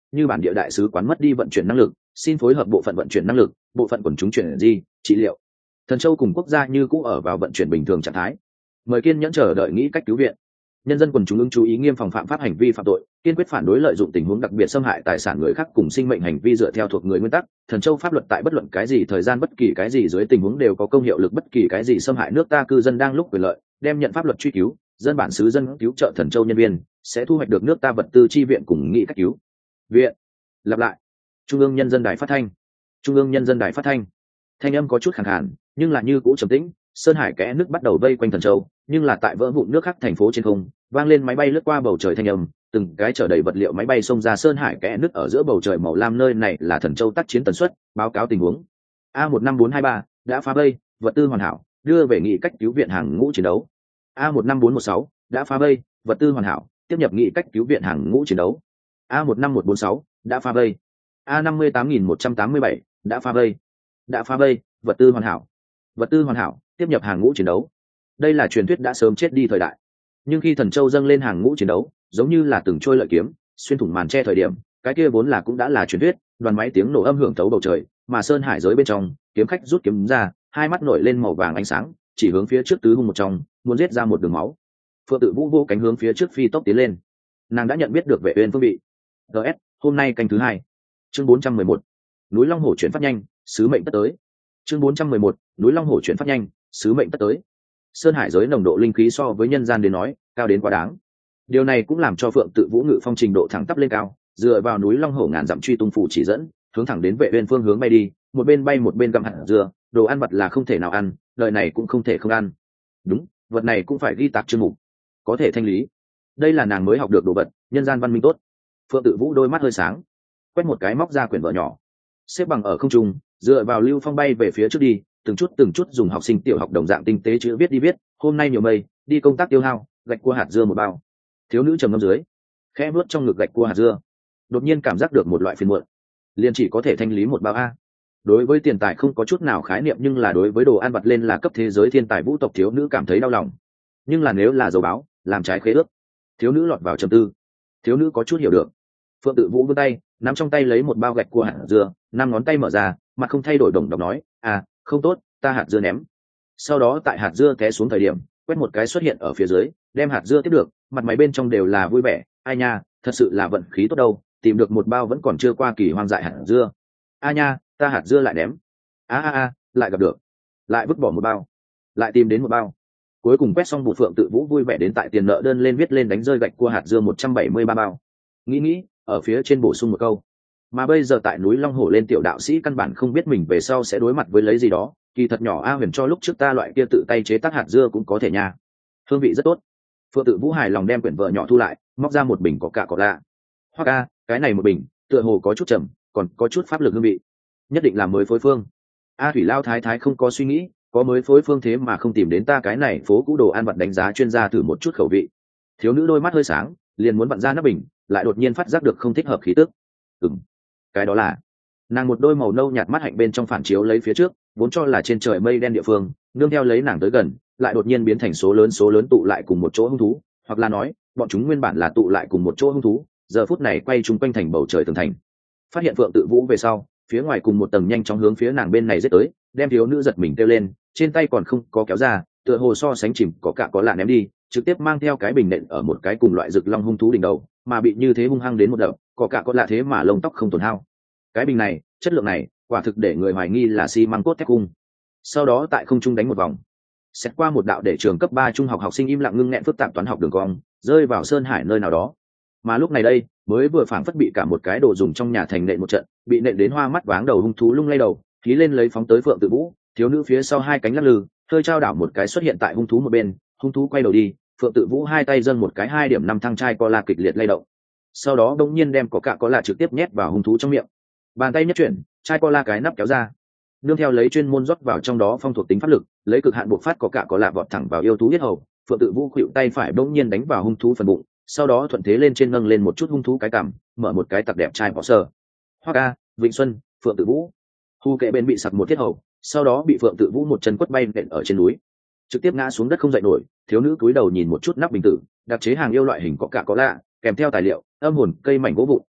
như bản địa đại sứ quán mất đi vận chuyển năng lực, xin phối hợp bộ phận vận chuyển năng lực, bộ phận quần chúng chuyển di trị liệu. Thần Châu cùng quốc gia như cũ ở vào vận chuyển bình thường trạng thái. Mời kiên nhẫn chờ đợi nghĩ cách cứu viện. Nhân dân quần chúng ứng chú ý nghiêm phòng phạm pháp hành vi phạm tội, kiên quyết phản đối lợi dụng tình huống đặc biệt xâm hại tài sản người khác cùng sinh mệnh hành vi dựa theo thuộc người nguyên tắc. Thần Châu pháp luật tại bất luận cái gì thời gian bất kỳ cái gì dưới tình huống đều có công hiệu lực, bất kỳ cái gì xâm hại nước ta cư dân đang lúc quyền lợi, đem nhận pháp luật truy cứu. Dân bản xứ dân cứu trợ Thần Châu nhân viên sẽ thu hoạch được nước ta vật tư chi viện cùng nghị cách cứu viện. Lặp lại. Trung ương Nhân dân Đài Phát thanh. Trung ương Nhân dân Đài Phát thanh. Thanh âm có chút khàn khàn, nhưng là như cũ trầm tĩnh. Sơn hải kẽ nước bắt đầu vây quanh Thần Châu, nhưng là tại vỡ vụn nước khác thành phố trên không vang lên máy bay lướt qua bầu trời thanh âm, từng cái chở đầy vật liệu máy bay xông ra sơn hải kẽ nước ở giữa bầu trời màu lam. Nơi này là Thần Châu tác chiến tần suất, báo cáo tình huống. A15423 đã phá vây, vật tư hoàn hảo, đưa về nghị cách cứu viện hàng ngũ chiến đấu. A15416 đã phá vây, vật tư hoàn hảo, tiếp nhập nghị cách cứu viện hàng ngũ chiến đấu. A15146 đã phá vây. A58187 đã phá vây. Đã phá vây, vật tư hoàn hảo. Vật tư hoàn hảo, tiếp nhập hàng ngũ chiến đấu. Đây là truyền thuyết đã sớm chết đi thời đại, nhưng khi Thần Châu dâng lên hàng ngũ chiến đấu, giống như là từng trôi lợi kiếm xuyên thủng màn che thời điểm, cái kia vốn là cũng đã là truyền thuyết. Đoàn máy tiếng nổ âm hưởng thấu bầu trời, mà sơn hải giới bên trong, kiếm khách rút kiếm ra, hai mắt nổi lên màu vàng ánh sáng, chỉ hướng phía trước tứ hung một trong, muốn giết ra một đường máu. Phượng Tự Vũ vô cánh hướng phía trước phi tốc tiến lên. Nàng đã nhận biết được Vệ Uyên phương vị. DS, hôm nay canh thứ 2. Chương 411. Núi Long Hổ chuyển phát nhanh, sứ mệnh tất tới. Chương 411, núi Long Hổ chuyển phát nhanh, sứ mệnh tất tới. Sơn hải giới nồng độ linh khí so với nhân gian đến nói, cao đến quá đáng. Điều này cũng làm cho Phượng Tự Vũ ngự phong trình độ thẳng tắp lên cao, dựa vào núi Long Hổ ngàn dặm truy tung phủ chỉ dẫn, hướng thẳng đến Vệ Uyên phương hướng bay đi, một bên bay một bên gặm hạt dưa, đồ ăn vật là không thể nào ăn, lời này cũng không thể không ăn. Đúng, vật này cũng phải ghi tạc chương mục, có thể thanh lý. Đây là nàng mới học được đồ vật, nhân gian văn minh tốt. Phượng Tự Vũ đôi mắt hơi sáng, quét một cái móc ra quyển vở nhỏ, xếp bằng ở không trung, dựa vào lưu phong bay về phía trước đi, từng chút dùng học sinh tiểu học đồng dạng tinh tế chữ viết đi viết. Hôm nay nhiều mây, đi công tác tiêu hao, gạch cua hạt dưa một bao. Thiếu nữ trầm ngâm dưới, khẽ vuốt trong ngực gạch cua hạt dưa, đột nhiên cảm giác được một loại phiền muộn. Liền chỉ có thể thanh lý một bao a. Đối với tiền tài không có chút nào khái niệm, nhưng là đối với đồ ăn vặt lên là cấp thế giới thiên tài vũ tộc thiếu nữ cảm thấy đau lòng. Nhưng là nếu là dấu báo, làm trái khế ước, thiếu nữ lọt vào trầm tư. Thiếu nữ có chút hiểu được. Phượng Tự Vũ vươn tay, nắm trong tay lấy một bao gạch cua hạt dưa, năm ngón tay mở ra, mặt không thay đổi đồng đọc nói, à, không tốt, ta hạt dưa ném. Sau đó tại hạt dưa té xuống thời điểm, quét một cái xuất hiện ở phía dưới, đem hạt dưa tiếp được, mặt máy bên trong đều là vui vẻ. Ai nha, thật sự là vận khí tốt đâu, tìm được một bao vẫn còn chưa qua kỳ hoang dại hạt dưa. A nha, ta hạt dưa lại ném. A, lại gặp được, lại vứt bỏ một bao, lại tìm đến một bao. Cuối cùng quét xong, Bụt Phượng Tự Vũ vui vẻ đến tại tiền nợ đơn lên viết lên đánh rơi gạch cua hạt dưa 173 bao. Nghĩ ở phía trên bổ sung một câu, mà bây giờ tại núi Long Hổ lên tiểu đạo sĩ căn bản không biết mình về sau sẽ đối mặt với lấy gì đó. Kỳ thật nhỏ A Huyền cho lúc trước ta loại kia tự tay chế tác hạt dưa cũng có thể nha, hương vị rất tốt. Phượng Tự Vũ hài lòng đem quyển vợ nhỏ thu lại, móc ra một bình có lạ. Hoặc a, cái này một bình tựa hồ có chút trầm, còn có chút pháp lực hương vị, nhất định là mới phối phương. A Thủy Lao thái thái không có suy nghĩ, có mới phối phương thế mà không tìm đến ta cái này phố cũ đồ ăn vặt đánh giá chuyên gia thử một chút khẩu vị. Thiếu nữ đôi mắt hơi sáng, liền muốn vặn ra nắp bình, lại đột nhiên phát giác được không thích hợp khí tức. Cái đó là nàng một đôi màu nâu nhạt mắt hạnh bên trong phản chiếu lấy phía trước, vốn cho là trên trời mây đen địa phương, nương theo lấy nàng tới gần, lại đột nhiên biến thành số lớn tụ lại cùng một chỗ hung thú, hoặc là nói bọn chúng nguyên bản là tụ lại cùng một chỗ hung thú, giờ phút này quay chung quanh thành bầu trời tường thành. Phát hiện Phượng Tự Vũ về sau, phía ngoài cùng một tầng nhanh chóng hướng phía nàng bên này giết tới, đem thiếu nữ giật mình kêu lên, trên tay còn không có kéo ra, tựa hồ so sánh chìm có lạ ném đi, trực tiếp mang theo cái bình nện ở một cái cùng loại rực long hung thú đỉnh đầu, mà bị như thế hung hăng đến một đập, có lạ thế mà lông tóc không tổn hao. Cái bình này, chất lượng này, quả thực để người hoài nghi là xi măng cốt thép cung. Sau đó tại không trung đánh một vòng, xét qua một đạo để trường cấp 3 trung học học sinh im lặng ngưng nghẹn phức tạp toán học đường cong, rơi vào sơn hải nơi nào đó. Mà lúc này đây, mới vừa phảng phất bị cả một cái đồ dùng trong nhà thành nện một trận, bị nện đến hoa mắt váng đầu hung thú lung lay đầu, khí lên lấy phóng tới Phượng Tự Vũ. Thiếu nữ phía sau hai cánh lắc lư, hơi trao đảo một cái xuất hiện tại hung thú một bên, hung thú quay đầu đi, Phượng Tự Vũ hai tay dâng một cái 2.5 thăng chai cola kịch liệt lay động. Sau đó đột nhiên đem cola trực tiếp nhét vào hung thú trong miệng. Bàn tay nhất chuyển, chai cola cái nắp kéo ra, nương theo lấy chuyên môn rót vào trong đó phong thuộc tính pháp lực, lấy cực hạn bộc phát cola vọt thẳng vào yêu thú yết hầu. Phượng Tự Vũ khuỵu tay phải bỗng nhiên đánh vào hung thú phần bụng, sau đó thuận thế lên trên nâng lên một chút hung thú cái cằm, mở một cái tặc đẹp trai bỏ sờ. Hoa ca, Vịnh Xuân, Phượng Tự Vũ. Hu kệ bên bị sặc một thiết hầu, sau đó bị Phượng Tự Vũ một chân quất bay nện ở trên núi, trực tiếp ngã xuống đất không dậy nổi. Thiếu nữ cúi đầu nhìn một chút nắp bình tử, đặc chế hàng yêu loại hình có lạ, kèm theo tài liệu, âm hồn, cây mảnh gỗ vụn,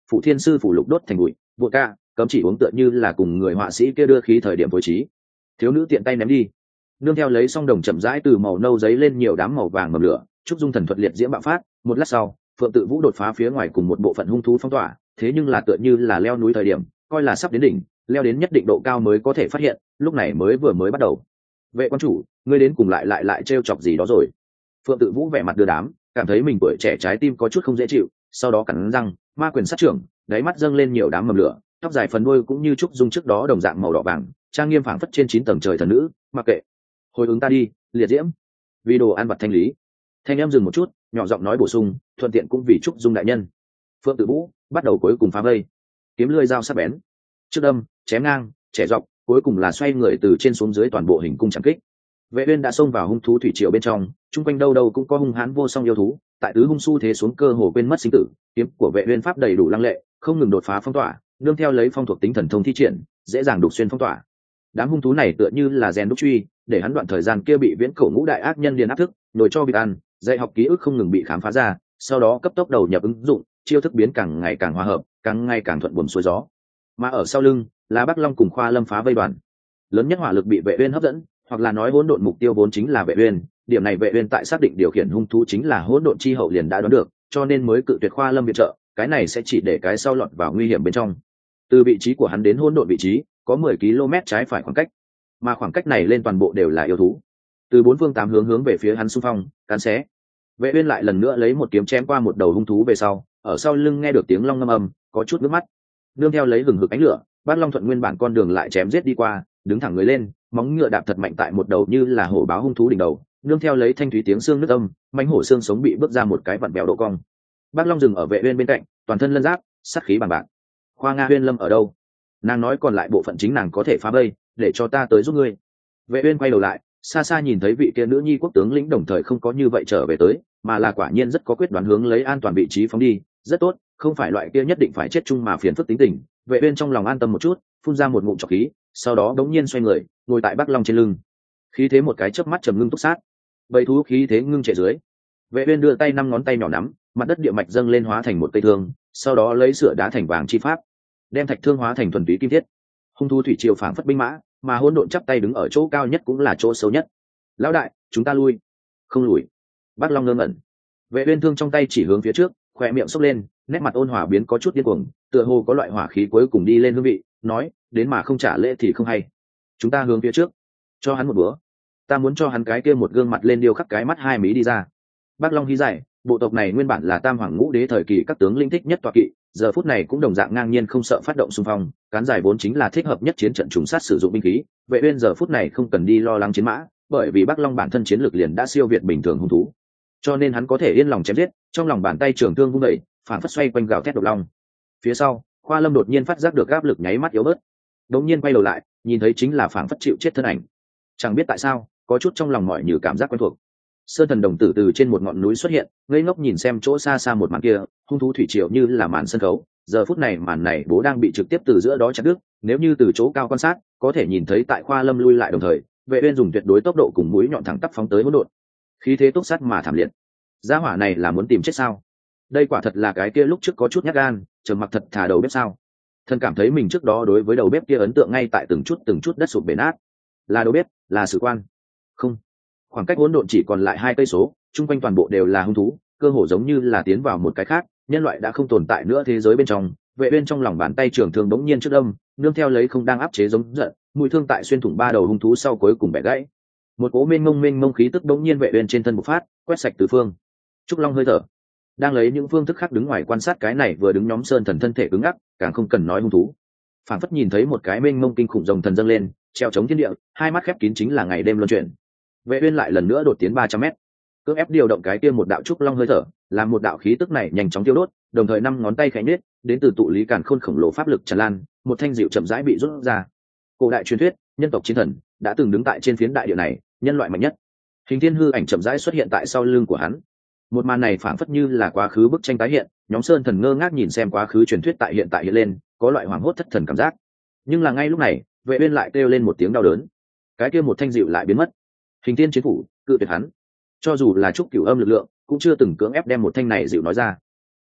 phụ thiên sư phủ lục đốt thành bụi, bụi ca cấm chỉ uống tựa như là cùng người họa sĩ kia đưa khí thời điểm phối trí. Thiếu nữ tiện tay ném đi, nương theo lấy song đồng chậm rãi từ màu nâu giấy lên nhiều đám màu vàng mầm lửa, trúc dung thần thuật liệt diễm bạo phát. Một lát sau, Phượng Tự Vũ đột phá phía ngoài cùng một bộ phận hung thú phong tỏa, thế nhưng là tựa như là leo núi thời điểm, coi là sắp đến đỉnh, leo đến nhất định độ cao mới có thể phát hiện, lúc này vừa mới bắt đầu. Vệ quan chủ, ngươi đến cùng lại trêu chọc gì đó rồi? Phượng Tự Vũ vẻ mặt đưa đám, cảm thấy mình tuổi trẻ trái tim có chút không dễ chịu, sau đó cắn răng, ma quyền sát trưởng, đáy mắt dâng lên nhiều đám mầm lửa, tóc dài phần đuôi cũng như trúc dung trước đó đồng dạng màu đỏ vàng, trang nghiêm phảng phất trên 9 tầng trời thần nữ. Mặc kệ, hồi ứng ta đi, liệt diễm. Vì đồ ăn vặt thanh lý. Thanh em dừng một chút, nhỏ giọng nói bổ sung, thuận tiện cũng vì trúc dung đại nhân. Phượng Tự Vũ bắt đầu cuối cùng phá vây, kiếm lưỡi dao sắc bén, trước đâm, chém ngang, chẻ dọc, cuối cùng là xoay người từ trên xuống dưới toàn bộ hình cung chạm kích. Vệ Uyên đã xông vào hung thú thủy triều bên trong, chung quanh đâu đâu cũng có hung hãn vô song yêu thú, tại tứ hung su thế xuống cơ hồ quên mất sinh tử, kiếm của Vệ Uyên pháp đầy đủ lăng lệ, không ngừng đột phá phong tỏa, nương theo lấy phong thuộc tính thần thông thi triển, dễ dàng đục xuyên phong tỏa. Đám hung thú này tựa như là rèn đúc truy, để hắn đoạn thời gian kia bị viễn cổ ngũ đại ác nhân điên áp thức, nổi cho việc ăn, dạy học ký ức không ngừng bị khám phá ra, sau đó cấp tốc đầu nhập ứng dụng, chiêu thức biến càng ngày càng hòa hợp, càng ngày càng thuận buồm xuôi gió. Mà ở sau lưng là Bắc Long cùng Khoa Lâm phá vây đoàn, lớn nhất hỏa lực bị Vệ Uyên hấp dẫn, hoặc là nói hỗn độn mục tiêu vốn chính là Vệ Uyên, điểm này Vệ Uyên tại xác định điều khiển hung thú chính là hỗn độn chi hậu liền đã đoán được, cho nên mới cự tuyệt Khoa Lâm viện trợ, cái này sẽ chỉ để cái sau lọt vào nguy hiểm bên trong. Từ vị trí của hắn đến hỗn độn vị trí có 10 km trái phải khoảng cách, mà khoảng cách này lên toàn bộ đều là yêu thú, từ bốn phương tám hướng về phía hắn xung phong, cắn xé. Vệ Uyên lại lần nữa lấy một kiếm chém qua một đầu hung thú về sau, ở sau lưng nghe được tiếng long ngâm ầm, có chút nước mắt. Nương theo lấy hừng hực ánh lửa, Bát Long Thuận nguyên bản con đường lại chém giết đi qua, đứng thẳng người lên, móng ngựa đạp thật mạnh tại một đầu như là hổ báo hung thú đỉnh đầu, nương theo lấy thanh thúy tiếng xương nứt âm, mãnh hổ xương sống bị bước ra một cái vặn bèo độ cong. Bát Long dừng ở Vệ Uyên bên cạnh, toàn thân lân giáp, sát khí bằng bạc. Khoa Nga Uyên Lâm ở đâu? Nàng nói còn lại bộ phận chính nàng có thể phá vây, để cho ta tới giúp ngươi. Vệ Uyên quay đầu lại, xa xa nhìn thấy vị kia nữ nhi quốc tướng lĩnh đồng thời không có như vậy trở về tới, mà là quả nhiên rất có quyết đoán hướng lấy an toàn vị trí phóng đi, rất tốt, không phải loại kia nhất định phải chết chung mà phiền phức tính tình. Vệ Uyên trong lòng an tâm một chút, phun ra một ngụm trọc khí, sau đó đống nhiên xoay người, ngồi tại Bắc Long trên lưng, khí thế một cái chớp mắt trầm ngưng túc sát. Bầy thú khí thế ngưng trệ dưới, Vệ Uyên đưa tay 5 ngón tay nhỏ nắm, mặt đất địa mạch dâng lên hóa thành một cây thương, sau đó lấy sữa đá thành vàng chi pháp, đem thạch thương hóa thành thuần túy kim thiết. Hung thú thủy triều phảng phất binh mã, mà hỗn độn chắp tay đứng ở chỗ cao nhất cũng là chỗ xấu nhất. Lão đại, chúng ta lui. Không lùi. Bắc Long ngơ ngẩn. Vệ Uyên thương trong tay chỉ hướng phía trước, khóe miệng sốc lên, nét mặt ôn hòa biến có chút điên cuồng, tựa hồ có loại hỏa khí cuối cùng đi lên hương vị, nói, đến mà không trả lễ thì không hay. Chúng ta hướng phía trước, cho hắn một bữa. Ta muốn cho hắn cái kia một gương mặt lên điêu khắc cái mắt hai mí đi ra. Bắc Long hí giải, bộ tộc này nguyên bản là Tam Hoàng Ngũ Đế thời kỳ các tướng linh thích nhất tọa kỵ, giờ phút này cũng đồng dạng ngang nhiên không sợ phát động xung phong, cán dài vốn chính là thích hợp nhất chiến trận trùng sát sử dụng binh khí. Vệ Uyên giờ phút này không cần đi lo lắng chiến mã, bởi vì Bắc Long bản thân chiến lược liền đã siêu việt bình thường hung thú, cho nên hắn có thể yên lòng chém giết, trong lòng bàn tay trường thương vung đẩy, phản phất xoay quanh gào thét độc long. Phía sau, Khoa Lâm đột nhiên phát giác được áp lực nháy mắt yếu bớt, đột nhiên quay đầu lại, nhìn thấy chính là phản phất chịu chết thân ảnh. Chẳng biết tại sao, có chút trong lòng mỏi như cảm giác quen thuộc. Sơn Thần đồng tử từ trên một ngọn núi xuất hiện, ngây ngốc nhìn xem chỗ xa xa một màn kia, hung thú thủy triều như là màn sân khấu, giờ phút này màn này bố đang bị trực tiếp từ giữa đó chặt đứt, nếu như từ chỗ cao quan sát, có thể nhìn thấy tại Khoa Lâm lui lại đồng thời, Vệ Uyên dùng tuyệt đối tốc độ cùng mũi nhọn thẳng tắp phóng tới hỗn độn. Khí thế túc sát mà thảm liệt. Gia hỏa này là muốn tìm chết sao? Đây quả thật là cái kia lúc trước có chút nhát gan, trầm mặc thật thà đầu bếp sao? Thân cảm thấy mình trước đó đối với đầu bếp kia ấn tượng ngay tại từng chút đất sụp bể nát. Là đầu bếp, là sử quan. Không. Khoảng cách hỗn độn chỉ còn lại 2 cây số, chung quanh toàn bộ đều là hung thú, cơ hồ giống như là tiến vào một cái khác, nhân loại đã không tồn tại nữa thế giới bên trong. Vệ Uyên trong lòng bàn tay trường thương đống nhiên trước đông, nương theo lấy không đang áp chế giống giận, mũi thương tại xuyên thủng 3 đầu hung thú sau cuối cùng bẻ gãy. Một cỗ mênh mông khí tức đống nhiên Vệ Uyên trên thân bộc phát, quét sạch tứ phương. Trúc Long hơi thở, đang lấy những phương thức khác đứng ngoài quan sát cái này vừa đứng nhóm Sơn Thần thân thể cứng ngắc, càng không cần nói hung thú. Phản phất nhìn thấy một cái mênh mông kinh khủng rồng thần dâng lên, treo chống thiên địa, hai mắt khép kín chính là ngày đêm luân chuyển. Vệ Uyên lại lần nữa đột tiến 300m, cưỡng ép điều động cái kia một đạo Trúc Long hơi thở, làm một đạo khí tức này nhanh chóng tiêu đốt, đồng thời 5 ngón tay khẽ nhếch, đến từ tụ lý càn khôn khổng lồ pháp lực tràn lan, một thanh diệu chậm rãi bị rút ra. Cổ đại truyền thuyết, nhân tộc chiến thần đã từng đứng tại trên phiến đại địa này, nhân loại mạnh nhất. Hình thiên hư ảnh chậm rãi xuất hiện tại sau lưng của hắn. Một màn này phảng phất như là quá khứ bức tranh tái hiện, nhóm Sơn Thần ngơ ngác nhìn xem quá khứ truyền thuyết tại hiện lên, có loại hoảng hốt thất thần cảm giác. Nhưng là ngay lúc này, Vệ Uyên lại kêu lên một tiếng đau đớn. Cái kia một thanh diệu lại biến mất. Hình thiên chiến phủ, cự tuyệt hắn. Cho dù là trúc cửu âm lực lượng, cũng chưa từng cưỡng ép đem một thanh này diệu nói ra.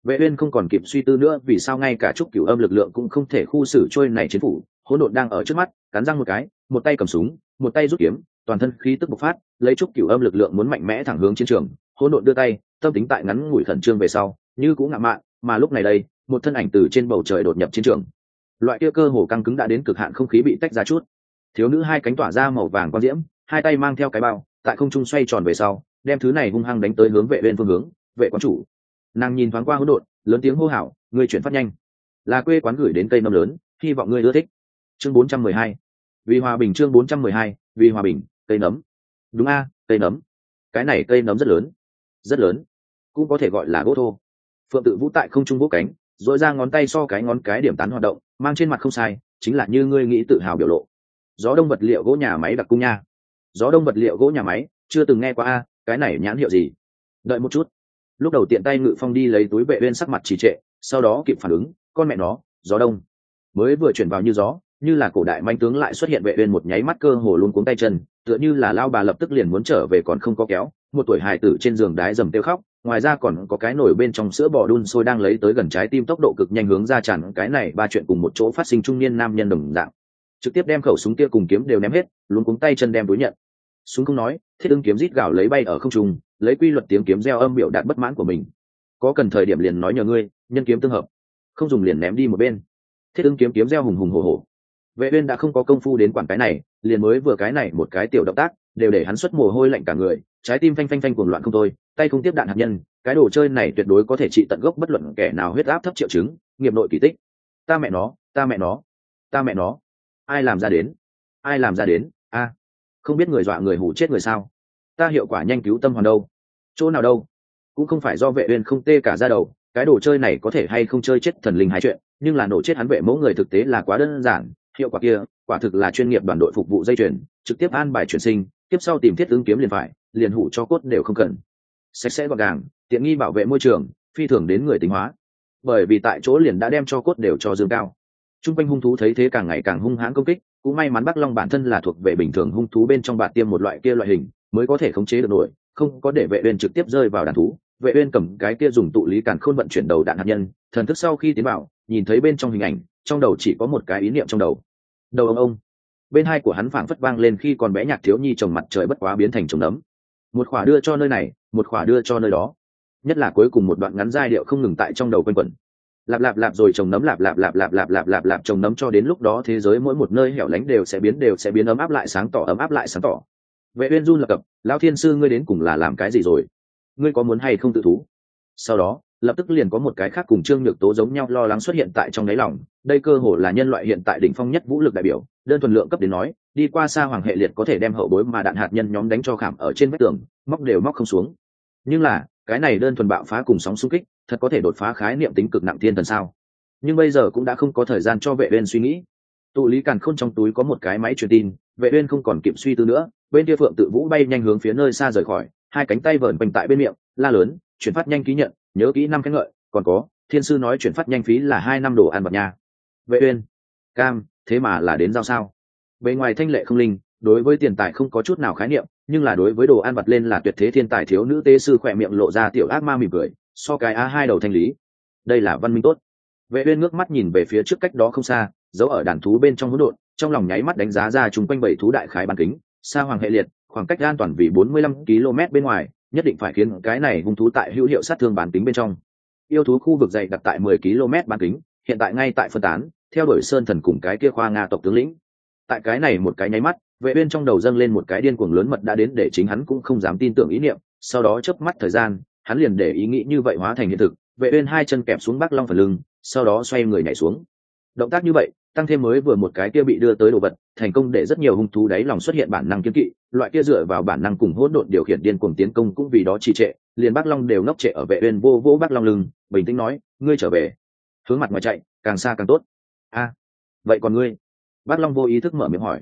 Vệ uyên không còn kịp suy tư nữa, vì sao ngay cả trúc cửu âm lực lượng cũng không thể khu xử trôi này chiến phủ. Hỗn độn đang ở trước mắt, cắn răng một cái, một tay cầm súng, một tay rút kiếm, toàn thân khí tức bộc phát, lấy trúc cửu âm lực lượng muốn mạnh mẽ thẳng hướng chiến trường. Hỗn độn đưa tay, tâm tính tại ngắn ngủi khẩn trương về sau, như cũng ngạo mạn, mà lúc này đây, một thân ảnh từ trên bầu trời đột nhập chiến trường. Loại kia cơ hồ căng cứng đã đến cực hạn không khí bị tách ra chút. Thiếu nữ hai cánh tỏa ra màu vàng quang diễm, hai tay mang theo cái bao, tại không trung xoay tròn về sau, đem thứ này hung hăng đánh tới hướng Vệ uyên phương hướng. Vệ quán chủ, nàng nhìn thoáng qua hỗn độn, lớn tiếng hô hào, ngươi chuyển phát nhanh, là quê quán gửi đến cây nấm lớn, hy vọng ngươi ưa thích. Chương 412, vì hòa bình. Chương 412, vì hòa bình. Cây nấm. Đúng a, cây nấm. Cái này cây nấm rất lớn, rất lớn, cũng có thể gọi là gỗ thô. Phượng Tự Vũ tại không trung vỗ cánh, dội ra ngón tay so cái ngón cái điểm tán hoạt động, mang trên mặt không sai, chính là như ngươi nghĩ tự hào biểu lộ. Gió đông vật liệu gỗ nhà máy đặc cung nha. Gió đông vật liệu gỗ nhà máy, chưa từng nghe qua a, cái này nhãn hiệu gì? Đợi một chút. Lúc đầu tiện tay Ngự Phong đi lấy túi Vệ uyên sắc mặt trì trệ, sau đó kịp phản ứng, con mẹ nó, gió đông. Mới vừa chuyển vào như gió, như là cổ đại manh tướng lại xuất hiện. Vệ uyên một nháy mắt cơ hồ luống cuống tay chân, tựa như là lao bà lập tức liền muốn trở về còn không có kéo, một tuổi hài tử trên giường đái dầm tiêu khóc, ngoài ra còn có cái nồi bên trong sữa bò đun sôi đang lấy tới gần trái tim tốc độ cực nhanh hướng ra tràn. Cái này ba chuyện cùng một chỗ phát sinh, trung niên nam nhân đồng dạng trực tiếp đem khẩu súng kia cùng kiếm đều ném hết, luống cuống tay chân đem đối nhận. Súng không nói, Thiết Ưng kiếm rít gào lấy bay ở không trung, lấy quy luật tiếng kiếm reo âm biểu đạt bất mãn của mình. Có cần thời điểm liền nói nhờ ngươi, nhân kiếm tương hợp, không dùng liền ném đi một bên. Thiết Ưng kiếm reo hùng hùng hổ hổ. Vệ uyên đã không có công phu đến quản cái này, liền mới vừa cái này một cái tiểu động tác đều để hắn xuất mồ hôi lạnh cả người, trái tim phanh phanh phanh cuồng loạn không thôi, tay không tiếp đạn hạt nhân. Cái đồ chơi này tuyệt đối có thể trị tận gốc bất luận kẻ nào huyết áp thấp triệu chứng, nghiệp nội kỳ tích. Ta mẹ nó, ta mẹ nó, ta mẹ nó, ai làm ra đến, ai làm ra đến a? Không biết người dọa người hù chết người sao? Ta hiệu quả nhanh cứu tâm hoàn đâu? Chỗ nào đâu? Cũng không phải do Vệ uyên không tê cả da đầu, cái đồ chơi này có thể hay không chơi chết thần linh hai chuyện, nhưng là nổ chết hắn Vệ mẫu người thực tế là quá đơn giản. Hiệu quả kia quả thực là chuyên nghiệp đoàn đội phục vụ dây chuyền, trực tiếp an bài chuyển sinh, tiếp sau tìm Thiết Ứng kiếm liền phải, liền hủ cho cốt đều không cần. Sạch sẽ gọn gàng, tiện nghi, bảo vệ môi trường, phi thường đến người tính hóa. Bởi vì tại chỗ liền đã đem cho cốt đều cho dương cao. Trung quanh hung thú thấy thế càng ngày càng hung hãn công kích, cũng may mắn Bắc Long bản thân là thuộc về bình thường hung thú bên trong bạt tiêm một loại kia loại hình, mới có thể khống chế được nổi, không có để Vệ uyên trực tiếp rơi vào đàn thú. Vệ uyên cầm cái kia dùng tụ lý càn khôn vận chuyển đầu đạn hạt nhân, thần thức sau khi tiến vào, nhìn thấy bên trong hình ảnh, trong đầu chỉ có một cái ý niệm trong đầu. Đầu ông. Bên hai của hắn phảng phất vang lên khi còn bé nhạc thiếu nhi trồng mặt trời bất quá biến thành trồng nấm. Một khỏa đưa cho nơi này, một khỏa đưa cho nơi đó. Nhất là cuối cùng một đoạn ngắn giai điệu không ngừng tại trong đầu quanh quẩn. Lạp lạp lạp rồi trồng nấm, lạp lạp lạp lạp lạp lạp lạp lạp trồng nấm, cho đến lúc đó thế giới mỗi một nơi hẻo lánh đều sẽ biến ấm áp lại sáng tỏ, ấm áp lại sáng tỏ. Vệ uyên run lập cập, lão thiên sư ngươi đến cùng là làm cái gì rồi? Ngươi có muốn hay không tự thú? Sau đó lập tức liền có một cái khác cùng Trương Nhược Tố giống nhau lo lắng xuất hiện tại trong đáy lòng. Đây cơ hồ là nhân loại hiện tại đỉnh phong nhất vũ lực đại biểu, đơn thuần lượng cấp đến nói, đi qua Sa Hoàng hệ liệt có thể đem hậu bối mà đạn hạt nhân nhóm đánh cho khảm ở trên vách tường, móc đều móc không xuống. Nhưng là cái này đơn thuần bạo phá cùng sóng xung kích, thật có thể đột phá khái niệm tính cực nặng thiên thần sao? Nhưng bây giờ cũng đã không có thời gian cho Vệ uyên suy nghĩ. Tụ lý càn khôn trong túi có một cái máy truyền tin, Vệ uyên không còn kịp suy tư nữa, bên kia Phượng Tự Vũ bay nhanh hướng phía nơi xa rời khỏi, hai cánh tay vờn quanh tại bên miệng, la lớn, chuyển phát nhanh ký nhận, nhớ kỹ năm khen ngợi, còn có, thiên sư nói chuyển phát nhanh phí là 2 năm đồ ăn vặt nha. Vệ uyên, cam, thế mà là đến giao sao? Bên ngoài thanh lệ không linh, đối với tiền tài không có chút nào khái niệm, nhưng là đối với đồ ăn vặt lên là tuyệt thế thiên tài. Thiếu nữ tế sư khỏe miệng lộ ra tiểu ác ma mỉm cười, so cái a hai đầu thanh lý, đây là văn minh tốt. Vệ uyên ngước mắt nhìn về phía trước cách đó không xa, giấu ở đàn thú bên trong hỗn độn, trong lòng nháy mắt đánh giá ra chung quanh bảy thú đại khái bán kính, Sa Hoàng hệ liệt, khoảng cách an toàn vì 45 km bên ngoài, nhất định phải khiến cái này hung thú tại hữu hiệu sát thương bán kính bên trong. Yêu thú khu vực dày đặt tại 10 km bán kính, hiện tại ngay tại phân tán, theo đuổi Sơn Thần cùng cái kia khoa Nga tộc tướng lĩnh. Tại cái này một cái nháy mắt, Vệ uyên trong đầu dâng lên một cái điên cuồng lớn mật đã đến để chính hắn cũng không dám tin tưởng ý niệm, sau đó chớp mắt thời gian, hắn liền để ý nghĩ như vậy hóa thành hiện thực. Vệ uyên hai chân kẹp xuống Bắc Long phần lưng, sau đó xoay người nhảy xuống. Động tác như vậy, tăng thêm mới vừa một cái kia bị đưa tới đồ vật, thành công để rất nhiều hung thú đáy lòng xuất hiện bản năng kiêng kỵ, loại kia dựa vào bản năng cùng hỗn độn điều khiển điên cuồng tiến công cũng vì đó trì trệ, liền Bắc Long đều ngốc trệ ở Vệ uyên vô vỗ Bắc Long lưng, bình tĩnh nói, ngươi trở về, hướng mặt ngoài chạy, càng xa càng tốt. A, vậy còn ngươi? Bắc Long vô ý thức mở miệng hỏi.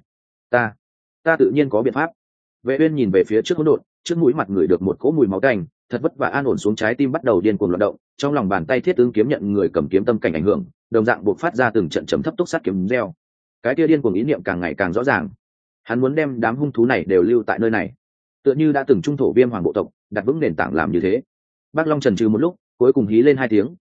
Ta tự nhiên có biện pháp. Vệ uyên nhìn về phía trước hỗn độn, trước mũi mặt người được một cỗ mùi máu tanh, thật vất vả an ổn xuống trái tim bắt đầu điên cuồng loạn động, trong lòng bàn tay Thiết Ứng kiếm nhận người cầm kiếm tâm cảnh ảnh hưởng, đồng dạng buộc phát ra từng trận chấm thấp túc sát kiếm reo. Cái kia điên cuồng ý niệm càng ngày càng rõ ràng. Hắn muốn đem đám hung thú này đều lưu tại nơi này, tựa như đã từng trung thổ Viêm Hoàng bộ tộc, đặt vững nền tảng làm như thế. Bác Long chần chừ một lúc, cuối cùng hí lên hai tiếng,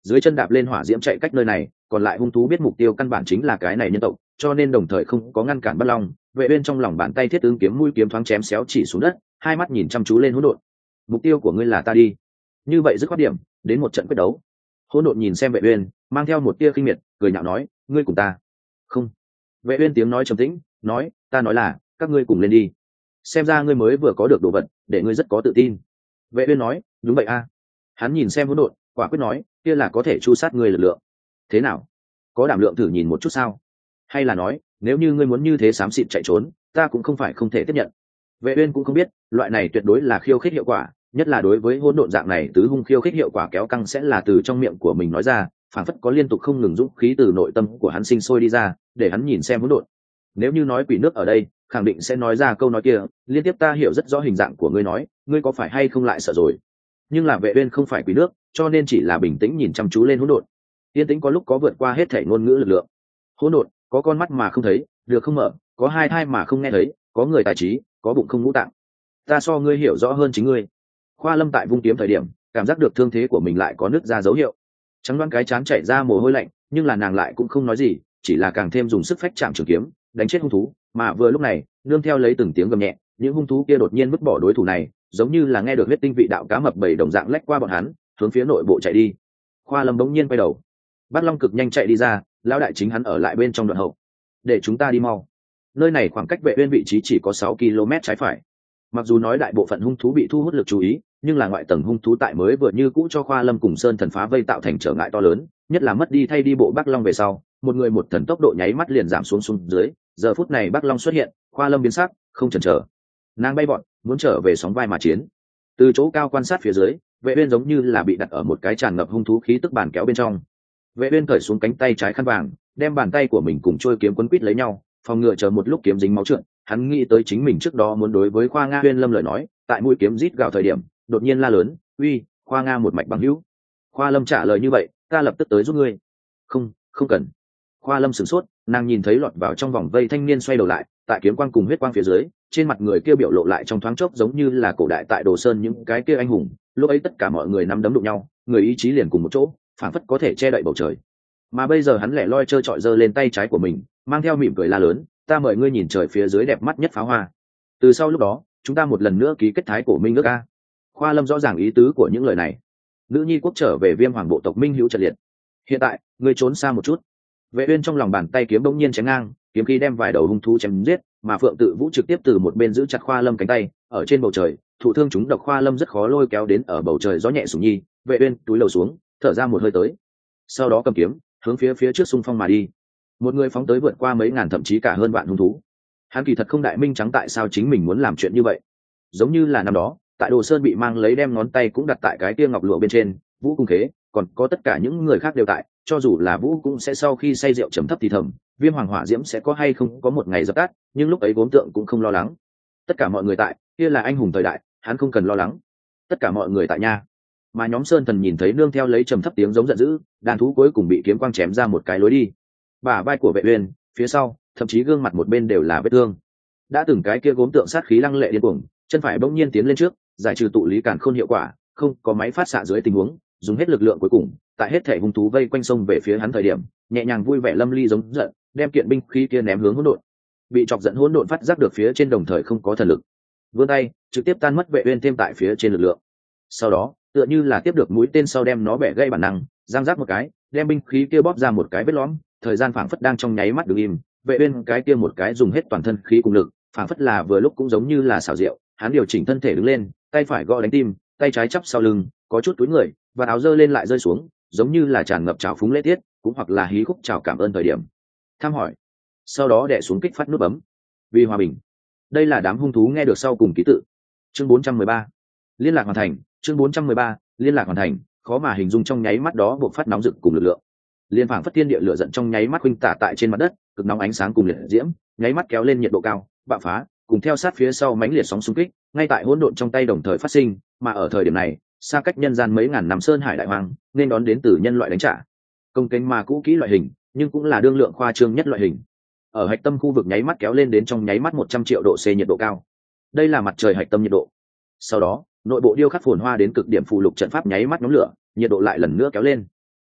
dưới chân đạp lên hỏa diễm chạy cách nơi này, còn lại hung thú biết mục tiêu căn bản chính là cái này nhân tộc, cho nên đồng thời không có ngăn cản Bắc Long. Vệ Uyên trong lòng bàn tay thiết tướng kiếm mũi kiếm thoáng chém xéo chỉ xuống đất, hai mắt nhìn chăm chú lên hỗn độn. Mục tiêu của ngươi là ta đi. Như vậy dứt khoát điểm, đến một trận quyết đấu. Hỗn độn nhìn xem Vệ Uyên, mang theo một tia khinh miệt, cười nhạo nói, ngươi cùng ta. Không. Vệ Uyên tiếng nói trầm tĩnh, nói, ta nói là, các ngươi cùng lên đi. Xem ra ngươi mới vừa có được đồ vật, để ngươi rất có tự tin. Vệ Uyên nói, đúng vậy a. Hắn nhìn xem hỗn độn, quả quyết nói, kia là có thể chu sát ngươi lực lượng. Thế nào? Có đảm lượng thử nhìn một chút sao? Hay là nói, nếu như ngươi muốn như thế xám xịt chạy trốn, ta cũng không phải không thể tiếp nhận. Vệ Uyên cũng không biết, loại này tuyệt đối là khiêu khích hiệu quả, nhất là đối với hỗn độn dạng này tứ hung khiêu khích hiệu quả kéo căng sẽ là từ trong miệng của mình nói ra, phản phất có liên tục không ngừng dũng khí từ nội tâm của hắn sinh sôi đi ra, để hắn nhìn xem hỗn độn. Nếu như nói quỷ nước ở đây, khẳng định sẽ nói ra câu nói kia, liên tiếp ta hiểu rất rõ hình dạng của ngươi nói, ngươi có phải hay không lại sợ rồi. Nhưng là Vệ Uyên không phải quỷ nước, cho nên chỉ là bình tĩnh nhìn chăm chú lên hỗn độn. Yên tĩnh có lúc có vượt qua hết thể ngôn ngữ lực lượng. Hỗn độn, có con mắt mà không thấy, được không mở, có hai thai mà không nghe thấy, có người tài trí, có bụng không ngũ tạng. Ta so ngươi hiểu rõ hơn chính ngươi. Khoa Lâm tại vung kiếm thời điểm, cảm giác được thương thế của mình lại có nứt ra dấu hiệu. Trắng đoán cái chán chảy ra mồ hôi lạnh, nhưng là nàng lại cũng không nói gì, chỉ là càng thêm dùng sức phách chạm trường kiếm, đánh chết hung thú. Mà vừa lúc này, nương theo lấy từng tiếng gầm nhẹ, những hung thú kia đột nhiên vứt bỏ đối thủ này, giống như là nghe được huyết tinh vị đạo cá mập bầy đồng dạng lách qua bọn hắn, hướng phía nội bộ chạy đi. Khoa Lâm bỗng nhiên quay đầu, Bát Long cực nhanh chạy đi ra, lão đại chính hắn ở lại bên trong đoạn hậu. Để chúng ta đi mau. Nơi này khoảng cách Vệ Uyên vị trí chỉ có 6 km trái phải. Mặc dù nói đại bộ phận hung thú bị thu hút lực chú ý, nhưng là ngoại tầng hung thú tại mới vừa như cũ cho Khoa Lâm cùng Sơn Thần phá vây tạo thành trở ngại to lớn, nhất là mất đi thay đi bộ Bác Long về sau, một người một thần tốc độ nháy mắt liền giảm xuống dưới. Giờ phút này Bác Long xuất hiện, Khoa Lâm biến sắc, không chần chờ, nàng bay bọn, muốn trở về sóng vai mà chiến. Từ chỗ cao quan sát phía dưới, Vệ Uyên giống như là bị đặt ở một cái tràn ngập hung thú khí tức bàn kéo bên trong. Vệ Uyên cởi xuống cánh tay trái khăn vàng, đem bàn tay của mình cùng trôi kiếm quấn quít lấy nhau, phòng ngừa chờ một lúc kiếm dính máu trượt. Hắn nghĩ tới chính mình trước đó muốn đối với Khoa Nga Uyên Lâm lời nói, tại mũi kiếm rít gào thời điểm, đột nhiên la lớn, "Uy, Khoa Nga một mạch bằng hữu." Khoa Lâm trả lời như vậy, "Ta lập tức tới giúp ngươi." "Không, không cần." Khoa Lâm sửng sốt, nàng nhìn thấy lọt vào trong vòng vây thanh niên xoay đầu lại, tại kiếm quang cùng huyết quang phía dưới, trên mặt người kia biểu lộ lại trong thoáng chốc giống như là cổ đại tại Đồ Sơn những cái kia anh hùng. Lúc ấy tất cả mọi người nắm đấm đụng nhau, người ý chí liền cùng một chỗ, phảng phất có thể che đậy bầu trời. Mà bây giờ hắn lẻ loi trơ trọi giơ lên tay trái của mình, mang theo mỉm cười la lớn, "Ta mời ngươi nhìn trời phía dưới đẹp mắt nhất pháo hoa." Từ sau lúc đó, chúng ta một lần nữa ký kết thái cổ minh ước a. Khoa Lâm rõ ràng ý tứ của những lời này. Nữ nhi quốc trở về Viêm Hoàng bộ tộc minh hữu trận liệt. Hiện tại, ngươi trốn xa một chút. Vệ Uyên trong lòng bàn tay kiếm bỗng nhiên chém ngang, kiếm khí đem vài đầu hung thú chém giết, mà Phượng Tự Vũ trực tiếp từ một bên giữ chặt Khoa Lâm cánh tay, ở trên bầu trời, thụ thương chúng độc Khoa Lâm rất khó lôi kéo đến ở bầu trời gió nhẹ sủng nhi. Vệ Uyên túi lầu xuống, thở ra một hơi tới, sau đó cầm kiếm, hướng phía trước xung phong mà đi. Một người phóng tới vượt qua mấy ngàn thậm chí cả hơn vạn hung thú. Hắn kỳ thật không đại minh trắng tại sao chính mình muốn làm chuyện như vậy. Giống như là năm đó, tại Đồ Sơn bị mang lấy đem ngón tay cũng đặt tại cái kia ngọc lụa bên trên, Vũ cung khế, còn có tất cả những người khác đều tại, cho dù là Vũ cũng sẽ sau khi say rượu trầm thấp thì thầm, Viêm Hoàng hỏa diễm sẽ có hay không có một ngày dập tắt, nhưng lúc ấy Gốm Tượng cũng không lo lắng. Tất cả mọi người tại, kia là anh hùng thời đại, hắn không cần lo lắng. Tất cả mọi người tại nha. Mà nhóm Sơn Thần nhìn thấy nương theo lấy trầm thấp tiếng giống giận dữ, đàn thú cuối cùng bị kiếm quang chém ra một cái lối đi. Bả vai của Vệ Uyên, phía sau, thậm chí gương mặt một bên đều là vết thương. Đã từng cái kia Gốm Tượng sát khí lăng lệ điên cuồng, chân phải bỗng nhiên tiến lên trước, giải trừ tụ lý càn khôn hiệu quả, không có máy phát xạ dưới tình huống, dùng hết lực lượng cuối cùng, tại hết thể hung thú vây quanh sông về phía hắn thời điểm, nhẹ nhàng vui vẻ lâm ly giống giận, đem kiện binh khí kia ném hướng hỗn độn. Bị chọc giận hỗn độn phát giác được phía trên đồng thời không có thần lực, vươn tay trực tiếp tan mất Vệ Uyên thêm tại phía trên lực lượng. Sau đó, tựa như là tiếp được mũi tên sau đem nó bẻ gãy bản năng, giang rác một cái, đem binh khí kia bóp ra một cái vết lõm, thời gian phảng phất đang trong nháy mắt đứng im. Vệ Uyên cái kia một cái dùng hết toàn thân khí cùng lực, phảng phất là vừa lúc cũng giống như là xảo diệu, hắn điều chỉnh thân thể đứng lên, tay phải gõ đánh tim, tay trái chắp sau lưng, có chút túi người, và áo giơ lên lại rơi xuống, giống như là tràn ngập trào phúng lễ tiết, cũng hoặc là hí khúc chào cảm ơn thời điểm thăm hỏi. Sau đó đè xuống kích phát nút bấm. Vì hòa bình. Đây là đám hung thú nghe được sau cùng ký tự. Chương 413. Liên lạc hoàn thành. Chương 413. Liên lạc hoàn thành. Khó mà hình dung trong nháy mắt đó buộc phát nóng rực cùng lực lượng. Liên phảng phất thiên địa lửa giận trong nháy mắt huynh tả tại trên mặt đất, cực nóng ánh sáng cùng liệt diễm, nháy mắt kéo lên nhiệt độ cao, bạo phá, cùng theo sát phía sau mãnh liệt sóng xung kích, ngay tại hỗn độn trong tay đồng thời phát sinh, mà ở thời điểm này, xa cách nhân gian mấy ngàn năm sơn hải đại hoang, nên đón đến từ nhân loại đánh trả. Công kênh ma cũ kỹ loại hình, nhưng cũng là đương lượng khoa trương nhất loại hình. Ở hạch tâm khu vực nháy mắt kéo lên đến trong nháy mắt 100 triệu độ C nhiệt độ cao. Đây là mặt trời hạch tâm nhiệt độ. Sau đó, nội bộ điêu khắc phồn hoa đến cực điểm phù lục trận pháp nháy mắt nhóm lửa, nhiệt độ lại lần nữa kéo lên.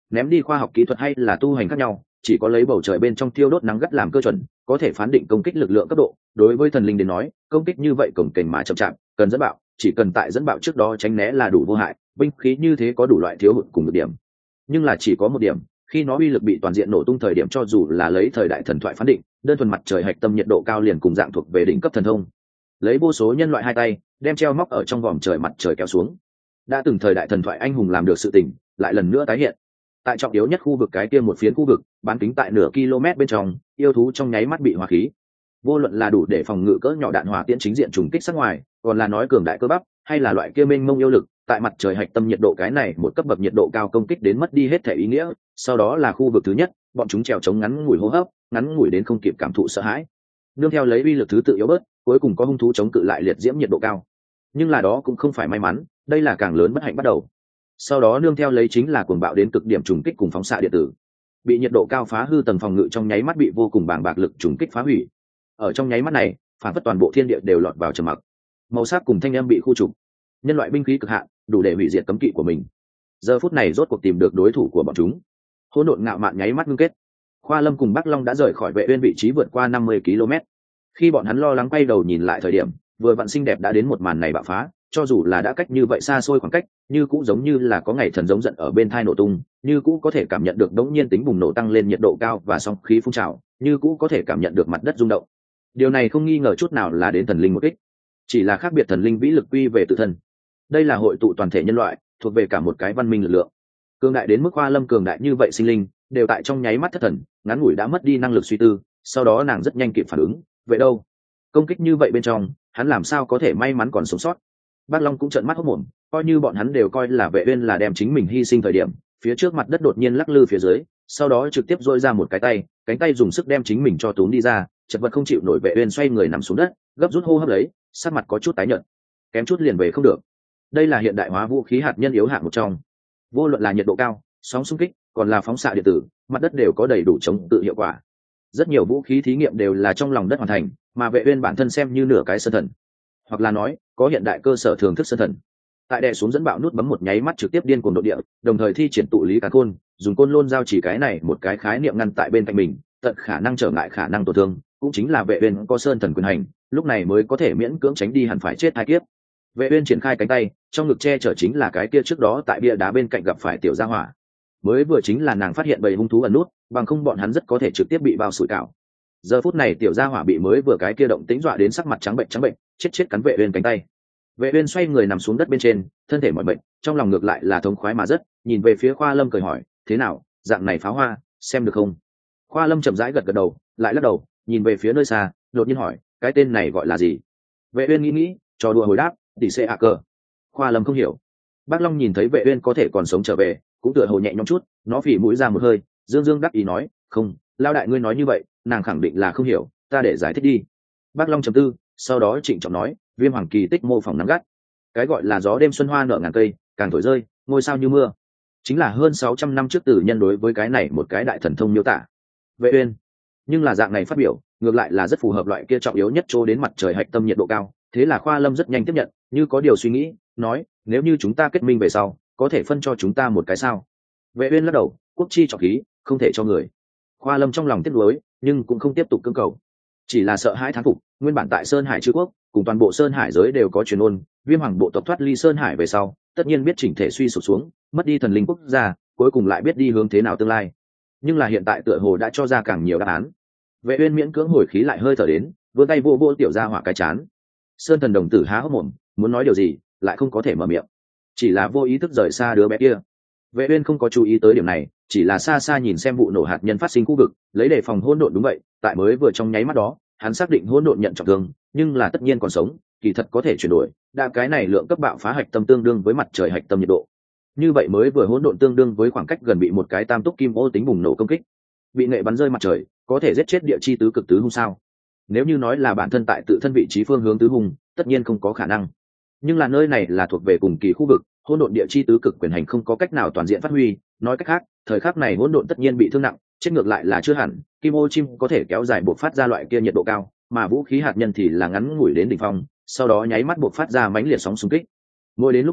ném đi khoa học kỹ thuật hay là tu hành khác nhau, chỉ có lấy bầu trời bên trong thiêu đốt nắng gắt làm cơ chuẩn, có thể phán định công kích lực lượng cấp độ. Đối với thần linh đến nói, công kích như vậy cồng kềnh mà chậm chạp, cần dẫn bạo, chỉ cần tại dẫn bạo trước đó tránh né là đủ vô hại. Binh khí như thế có đủ loại thiếu hụt cùng một điểm, nhưng là chỉ có một điểm, khi nó uy lực bị toàn diện nổ tung thời điểm, cho dù là lấy thời đại thần thoại phán định, đơn thuần mặt trời hạch tâm nhiệt độ cao liền cùng dạng thuộc về đỉnh cấp thần thông. Lấy vô số nhân loại hai tay đem treo móc ở trong vòm trời mặt trời kéo xuống, đã từng thời đại thần thoại anh hùng làm được sự tình lại lần nữa tái hiện. Tại trọng yếu nhất khu vực cái kia một phiến khu vực bán kính tại nửa km bên trong, yêu thú trong nháy mắt bị hỏa khí, vô luận là đủ để phòng ngự cỡ nhỏ đạn hỏa tiễn chính diện trùng kích sát ngoài, còn là nói cường đại cơ bắp, hay là loại kia mênh mông yêu lực, tại mặt trời hạch tâm nhiệt độ cái này một cấp bậc nhiệt độ cao công kích đến mất đi hết thể ý nghĩa. Sau đó là khu vực thứ nhất, bọn chúng trèo chống ngắn ngủi hô hấp, ngắn ngủi đến không kịp cảm thụ sợ hãi, nương theo lấy uy lực thứ tự yếu bớt, cuối cùng có hung thú chống cự lại liệt diễm nhiệt độ cao. Nhưng là đó cũng không phải may mắn, đây là càng lớn bất hạnh bắt đầu. Sau đó nương theo lấy chính là cuồng bạo đến cực điểm trùng kích cùng phóng xạ điện tử, bị nhiệt độ cao phá hư tầng phòng ngự trong nháy mắt bị vô cùng bàng bạc lực trùng kích phá hủy. Ở trong nháy mắt này, phản phất toàn bộ thiên địa đều lọt vào trầm mặc, màu sắc cùng thanh âm bị khu trục, nhân loại binh khí cực hạn đủ để hủy diệt cấm kỵ của mình. Giờ phút này rốt cuộc tìm được đối thủ của bọn chúng. Hỗn độn ngạo mạn nháy mắt ngưng kết. Khoa Lâm cùng Bắc Long đã rời khỏi Vệ Uyên vị trí vượt qua 50 km. Khi bọn hắn lo lắng quay đầu nhìn lại thời điểm, vừa vặn xinh đẹp đã đến một màn này bạo phá, cho dù là đã cách như vậy xa xôi khoảng cách, như cũng giống như là có ngày thần giống giận ở bên tai nổ tung, như cũng có thể cảm nhận được đống nhiên tính bùng nổ tăng lên nhiệt độ cao và sóng khí phun trào, như cũng có thể cảm nhận được mặt đất rung động. Điều này không nghi ngờ chút nào là đến thần linh một kích, chỉ là khác biệt thần linh vĩ lực quy về tự thân. Đây là hội tụ toàn thể nhân loại, thuộc về cả một cái văn minh lực lượng. Cường đại đến mức Hoa Lâm cường đại như vậy sinh linh, đều tại trong nháy mắt thất thần, ngắn ngủi đã mất đi năng lực suy tư, sau đó nàng rất nhanh kịp phản ứng, vậy đâu? Công kích như vậy bên trong, hắn làm sao có thể may mắn còn sống sót? Bác Long cũng trợn mắt hốt mồm, coi như bọn hắn đều coi là Vệ Uyên là đem chính mình hy sinh thời điểm, phía trước mặt đất đột nhiên lắc lư phía dưới, sau đó trực tiếp duỗi ra một cái tay, cánh tay dùng sức đem chính mình cho túm đi ra, chật vật không chịu nổi. Vệ Uyên xoay người nằm xuống đất, gấp rút hô hấp lấy, sắc mặt có chút tái nhợt, kém chút liền về không được. Đây là hiện đại hóa vũ khí hạt nhân yếu hạng một trong, vô luận là nhiệt độ cao, sóng xung kích, còn là phóng xạ điện tử, mặt đất đều có đầy đủ chống tự hiệu quả. Rất nhiều vũ khí thí nghiệm đều là trong lòng đất hoàn thành, mà Vệ Uyên bản thân xem như nửa cái sơn thần, hoặc là nói có hiện đại cơ sở thưởng thức sơn thần. Tại đè xuống dẫn bạo nút bấm một nháy mắt trực tiếp điên cuồng độ địa, đồng thời thi triển tụ lý càn khôn, dùng côn lôn giao chỉ cái này một cái khái niệm ngăn tại bên cạnh mình, tận khả năng trở ngại khả năng tổn thương, cũng chính là Vệ Uyên có sơn thần quyền hành, lúc này mới có thể miễn cưỡng tránh đi hẳn phải chết hai kiếp. Vệ Uyên triển khai cánh tay, trong ngực che chở chính là cái kia trước đó tại bia đá bên cạnh gặp phải tiểu gia hỏa. Mới vừa chính là nàng phát hiện bầy hung thú ẩn nút, bằng không bọn hắn rất có thể trực tiếp bị bao sủi cảo. Giờ phút này tiểu gia hỏa bị mới vừa cái kia động tĩnh dọa đến sắc mặt trắng bệnh, chết cắn Vệ Uyên cánh tay. Vệ Uyên xoay người nằm xuống đất bên trên, thân thể mỏi mệt, trong lòng ngược lại là thống khoái mà rất, nhìn về phía Khoa Lâm cười hỏi, thế nào, dạng này pháo hoa, xem được không? Khoa Lâm chậm rãi gật gật đầu, lại lắc đầu, nhìn về phía nơi xa, đột nhiên hỏi, cái tên này gọi là gì? Vệ Uyên nghĩ, trò đùa hồi đáp, tỷ xe a cờ. Khoa Lâm không hiểu. Bác Long nhìn thấy Vệ Uyên có thể còn sống trở về, cũng tựa hồ nhẹ nhõm chút, nó phì mũi ra một hơi, dương dương đắc ý nói, không, lao đại ngươi nói như vậy, nàng khẳng định là không hiểu, ta để giải thích đi. Bác Long trầm tư, sau đó trịnh trọng nói, Viêm Hoàng kỳ tích mô phỏng nắng gắt, cái gọi là gió đêm xuân hoa nở ngàn cây, càng thổi rơi, ngôi sao như mưa, chính là hơn 600 năm trước tử nhân đối với cái này một cái đại thần thông miêu tả. Vệ Uyên, nhưng là dạng này phát biểu, ngược lại là rất phù hợp loại kia trọng yếu nhất chỗ đến mặt trời hạch tâm nhiệt độ cao. Thế là Khoa Lâm rất nhanh tiếp nhận, như có điều suy nghĩ, nói, nếu như chúng ta kết minh về sau, có thể phân cho chúng ta một cái sao? Vệ Uyên lắc đầu, quốc chi trọng khí, không thể cho người. Khoa Lâm trong lòng tiếc nuối, nhưng cũng không tiếp tục cưỡng cầu, chỉ là sợ hãi thán phục. Nguyên bản tại Sơn Hải Chư Quốc, cùng toàn bộ Sơn Hải giới đều có truyền ôn, Viêm Hoàng bộ tộc thoát ly Sơn Hải về sau, tất nhiên biết chỉnh thể suy sụp xuống, mất đi thần linh quốc gia, cuối cùng lại biết đi hướng thế nào tương lai. Nhưng là hiện tại tựa hồ đã cho ra càng nhiều đáp án. Vệ Uyên miễn cưỡng hồi khí lại hơi thở đến, vươn tay vô tiểu gia hỏa cái chán. Sơn thần đồng tử há hốc mồm, muốn nói điều gì, lại không có thể mở miệng, chỉ là vô ý thức rời xa đứa bé kia. Vệ Uyên không có chú ý tới điểm này, chỉ là xa xa nhìn xem vụ nổ hạt nhân phát sinh khu vực, lấy đề phòng hỗn độn. Đúng vậy, tại mới vừa trong nháy mắt đó, hắn xác định hỗn độn nhận trọng thương, nhưng là tất nhiên còn sống, kỳ thật có thể chuyển đổi. Đã cái này lượng cấp bạo phá hạch tâm tương đương với mặt trời hạch tâm nhiệt độ. Như vậy mới vừa hỗn độn tương đương với khoảng cách gần bị một cái tam túc kim ô tính bùng nổ công kích, bị nghệ bắn rơi mặt trời, có thể giết chết địa chi tứ cực tứ hung sao? Nếu như nói là bản thân tại tự thân vị trí phương hướng tứ hung, tất nhiên không có khả năng. Nhưng là nơi này là thuộc về cùng kỳ khu vực, hỗn độn địa chi tứ cực quyền hành không có cách nào toàn diện phát huy. Nói cách khác, thời khắc này hỗn độn tất nhiên bị thương nặng, chết ngược lại là chưa hẳn. Kim ô chim có thể kéo dài buộc phát ra loại kia nhiệt độ cao, mà vũ khí hạt nhân thì là ngắn ngủi đến đỉnh phong, sau đó nháy mắt buộc phát ra mãnh liệt sóng xung kích. Mỗi đến lúc này,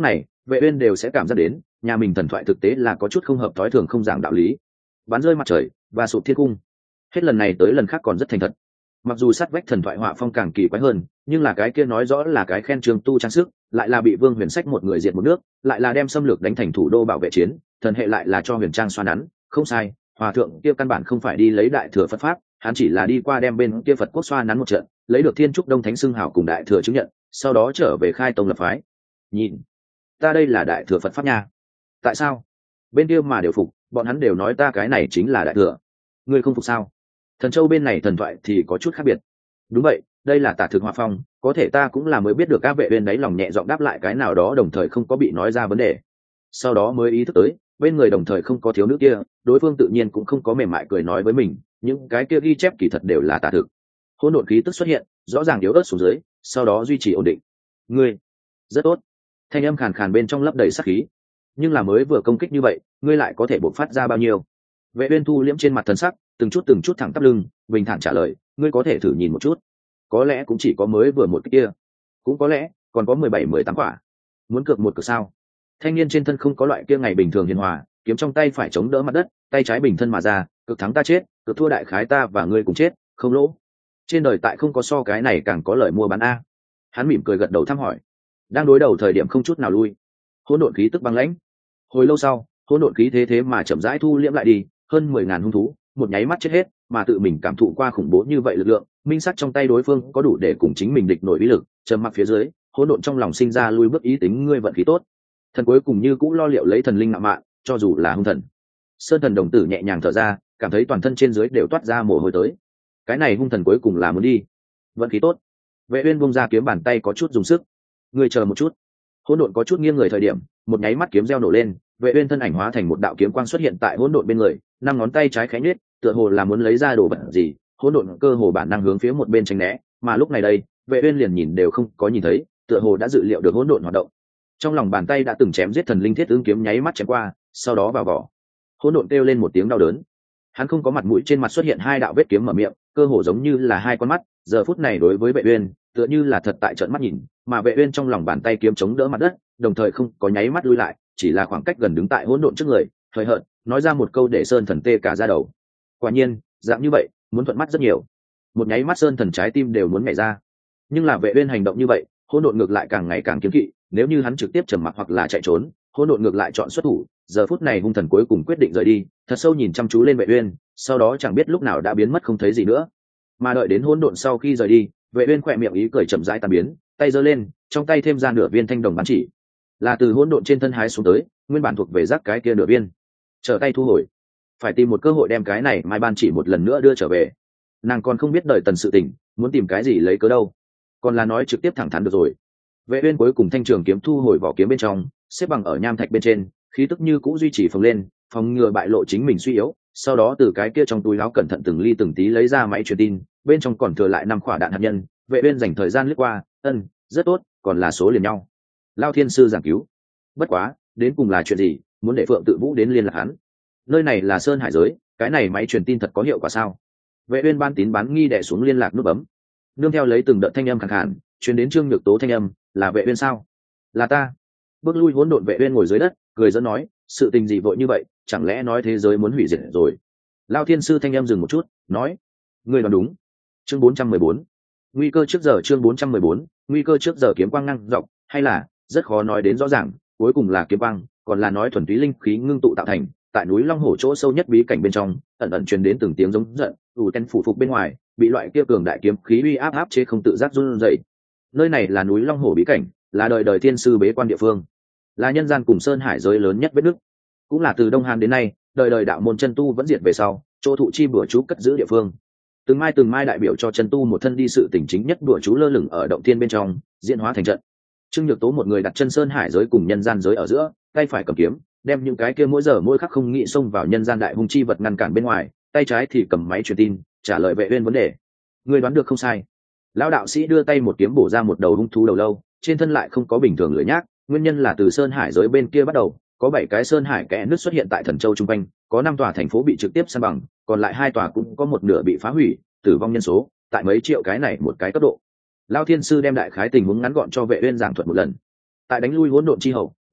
Vệ uyên đều sẽ cảm giác đến nhà mình thần thoại thực tế là có chút không hợp thói thường, không giảng đạo lý. Bắn rơi mặt trời và sụp thiên cung, hết lần này tới lần khác còn rất thành thật. Mặc dù sát vách thần thoại họa phong càng kỳ quái hơn, nhưng là cái kia nói rõ là cái khen trường tu trang sức, lại là bị Vương Huyền Sách một người diệt một nước, lại là đem xâm lược đánh thành thủ đô bảo vệ chiến, thần hệ lại là cho Huyền Trang xoa nắn. Không sai, hòa thượng kia căn bản không phải đi lấy đại thừa Phật pháp, hắn chỉ là đi qua đem bên kia Phật quốc xoa nắn một trận, lấy được Thiên Trúc Đông Thánh xưng hảo cùng đại thừa chứng nhận, sau đó trở về khai tông lập phái. Nhìn, ta đây là đại thừa Phật pháp nha. Tại sao bên kia mà đều phục, bọn hắn đều nói ta cái này chính là đại thừa, ngươi không phục sao? Thần Châu bên này thần thoại thì có chút khác biệt. Đúng vậy, đây là tả thực hòa phong, có thể ta cũng là mới biết được. Các Vệ Uyên đáy lòng nhẹ giọng đáp lại cái nào đó, đồng thời không có bị nói ra vấn đề. Sau đó mới ý thức tới bên người đồng thời không có thiếu nữ kia, đối phương tự nhiên cũng không có mềm mại cười nói với mình, những cái kia ghi chép kỳ thật đều là tả thực. Hỗn độn khí tức xuất hiện, rõ ràng yếu ớt xuống dưới, sau đó duy trì ổn định. Ngươi rất tốt. Thanh âm khàn khàn bên trong lấp đầy sát khí. Nhưng là mới vừa công kích như vậy, ngươi lại có thể bộc phát ra bao nhiêu? Vệ Uyên thu liễm trên mặt thần sắc, từng chút thẳng tắp lưng, bình thản trả lời, ngươi có thể thử nhìn một chút. Có lẽ cũng chỉ có mới vừa một cái kia, cũng có lẽ còn có 17-18 quả. Muốn cược một cược sao? Thanh niên trên thân không có loại kia ngày bình thường hiền hòa, kiếm trong tay phải chống đỡ mặt đất, tay trái bình thân mà ra, cực thắng ta chết, cực thua đại khái ta và ngươi cùng chết, không lỗ. Trên đời tại không có so cái này càng có lợi mua bán a. Hắn mỉm cười gật đầu thăm hỏi. Đang đối đầu thời điểm không chút nào lui. Hỗn độn khí tức băng lãnh. Hồi lâu sau, hỗn độn khí thế mà chậm rãi thu liễm lại đi, hơn 10.000 hung thú, một nháy mắt chết hết, mà tự mình cảm thụ qua khủng bố như vậy lực lượng, minh sắc trong tay đối phương có đủ để cùng chính mình địch nổi uy lực. Trầm mặc phía dưới, hỗn độn trong lòng sinh ra lui bước ý tính, ngươi vận khí tốt. Thần cuối cùng như cũ lo liệu lấy thần linh ngạo mạn, cho dù là hung thần. Sơn thần đồng tử nhẹ nhàng thở ra, cảm thấy toàn thân trên dưới đều toát ra mồ hôi tới. Cái này hung thần cuối cùng là muốn đi. Vận khí tốt. Vệ Uyên buông ra kiếm, bàn tay có chút dùng sức. Ngươi chờ một chút. Hỗn độn có chút nghiêng người thời điểm, một nháy mắt kiếm reo nổ lên, Vệ Uyên thân ảnh hóa thành một đạo kiếm quang xuất hiện tại hỗn độn bên người, năm ngón tay trái khẽ nhếch, tựa hồ là muốn lấy ra đồ vật gì. Hỗn độn cơ hồ bản năng hướng phía một bên tránh né, mà lúc này đây, Vệ Uyên liền nhìn đều không có nhìn thấy, tựa hồ đã dự liệu được hỗn độn hoạt động. Trong lòng bàn tay đã từng chém giết thần linh thiết ứng kiếm nháy mắt chém qua, sau đó vào vỏ. Hỗn độn kêu lên một tiếng đau đớn. Hắn không có mặt mũi, trên mặt xuất hiện hai đạo vết kiếm mở miệng, cơ hồ giống như là hai con mắt, giờ phút này đối với Vệ Uyên, tựa như là thật tại trợn mắt nhìn, mà Vệ Uyên trong lòng bàn tay kiếm chống đỡ mặt đất, đồng thời không có nháy mắt lui lại, chỉ là khoảng cách gần đứng tại hỗn độn trước người, hời hợt nói ra một câu để Sơn Thần tê cả da đầu. Quả nhiên, dạng như vậy, muốn thuận mắt rất nhiều. Một nháy mắt Sơn Thần trái tim đều muốn nhảy ra. Nhưng là Vệ Uyên hành động như vậy, hỗn độn ngược lại càng ngày càng kiêng kỵ, nếu như hắn trực tiếp trầm mặc hoặc là chạy trốn, hỗn độn ngược lại chọn xuất thủ. Giờ phút này hung thần cuối cùng quyết định rời đi, thật sâu nhìn chăm chú lên Vệ Uyên, sau đó chẳng biết lúc nào đã biến mất không thấy gì nữa. Mà đợi đến hỗn độn sau khi rời đi, Vệ Uyên khẽ miệng ý cười chậm rãi tan biến, tay giơ lên, trong tay thêm ra nửa viên thanh đồng bán chỉ, là từ hỗn độn trên thân hái xuống tới, nguyên bản thuộc về rác cái kia nửa viên, trở tay thu hồi. Phải tìm một cơ hội đem cái này mai ban chỉ một lần nữa đưa trở về. Nàng còn không biết đợi tần sự tình, muốn tìm cái gì lấy cớ đâu, còn là nói trực tiếp thẳng thắn được rồi. Vệ Uyên cuối cùng thanh trường kiếm thu hồi vỏ kiếm bên trong, xếp bằng ở nham thạch bên trên, khí tức như cũ duy trì phồng lên, phòng ngừa bại lộ chính mình suy yếu. Sau đó từ cái kia trong túi áo cẩn thận từng ly từng tí lấy ra máy truyền tin, bên trong còn thừa lại 5 quả đạn hạt nhân. Vệ Uyên dành thời gian lướt qua, rất tốt, còn là số liền nhau. Lao thiên sư giảng cứu. Bất quá, đến cùng là chuyện gì, muốn để Phượng Tự Vũ đến liên lạc hắn? Nơi này là Sơn Hải giới, cái này máy truyền tin thật có hiệu quả sao? Vệ Uyên ban tín bán nghi đè xuống liên lạc nút bấm. Nương theo lấy từng đợt thanh âm khàn khàn, truyền đến Trương Nhược Tố thanh âm, là Vệ Uyên sao? Là ta. Bước lui hỗn độn Vệ Uyên ngồi dưới đất, cười giỡn nói, sự tình gì vội như vậy, chẳng lẽ nói thế giới muốn hủy diệt rồi? Lao thiên sư thanh âm dừng một chút, nói, ngươi đoán đúng. Chương 414. Nguy cơ trước giờ. Chương 414. Nguy cơ trước giờ. Kiếm quang năng rộng, hay là rất khó nói đến rõ ràng, cuối cùng là kiếm quang, còn là nói thuần túy linh khí ngưng tụ tạo thành. Tại núi Long Hổ chỗ sâu nhất bí cảnh bên trong, ẩn ẩn truyền đến từng tiếng giống giận, ten phủ phục bên ngoài, bị loại kia cường đại kiếm khí uy áp chế không tự giác run rẩy. Nơi này là núi Long Hổ bí cảnh, là đời đời thiên sư bế quan địa phương, là nhân gian cùng Sơn Hải giới lớn nhất vết nứt, cũng là từ Đông Hàn đến nay, đời đời đạo môn chân tu vẫn diệt về sau, chỗ thụ chi bữa chú cất giữ địa phương. Từng mai đại biểu cho chân tu một thân đi sự tỉnh chính nhất bữa chú lơ lửng ở động thiên bên trong, diễn hóa thành trận. Trương Nhược Tố một người đặt chân Sơn Hải giới cùng nhân gian giới ở giữa, tay phải cầm kiếm, đem những cái kia mỗi giờ mỗi khắc không nghĩ xông vào nhân gian đại hung chi vật ngăn cản bên ngoài, tay trái thì cầm máy truyền tin, trả lời Vệ Uyên vấn đề. Người đoán được không sai. Lão đạo sĩ đưa tay một kiếm bổ ra một đầu hung thú đầu lâu, trên thân lại không có bình thường lưỡi nhác, nguyên nhân là từ Sơn Hải giới bên kia bắt đầu, có 7 cái Sơn Hải kẽ nứt xuất hiện tại Thần Châu trung quanh, có 5 tòa thành phố bị trực tiếp san bằng, còn lại 2 tòa cũng có một nửa bị phá hủy, tử vong nhân số tại mấy triệu cái này một cái cấp độ. Lão thiên sư đem đại khái tình huống ngắn gọn cho Vệ Uyên giảng thuật một lần. Tại đánh lui hỗn độn chi hậu,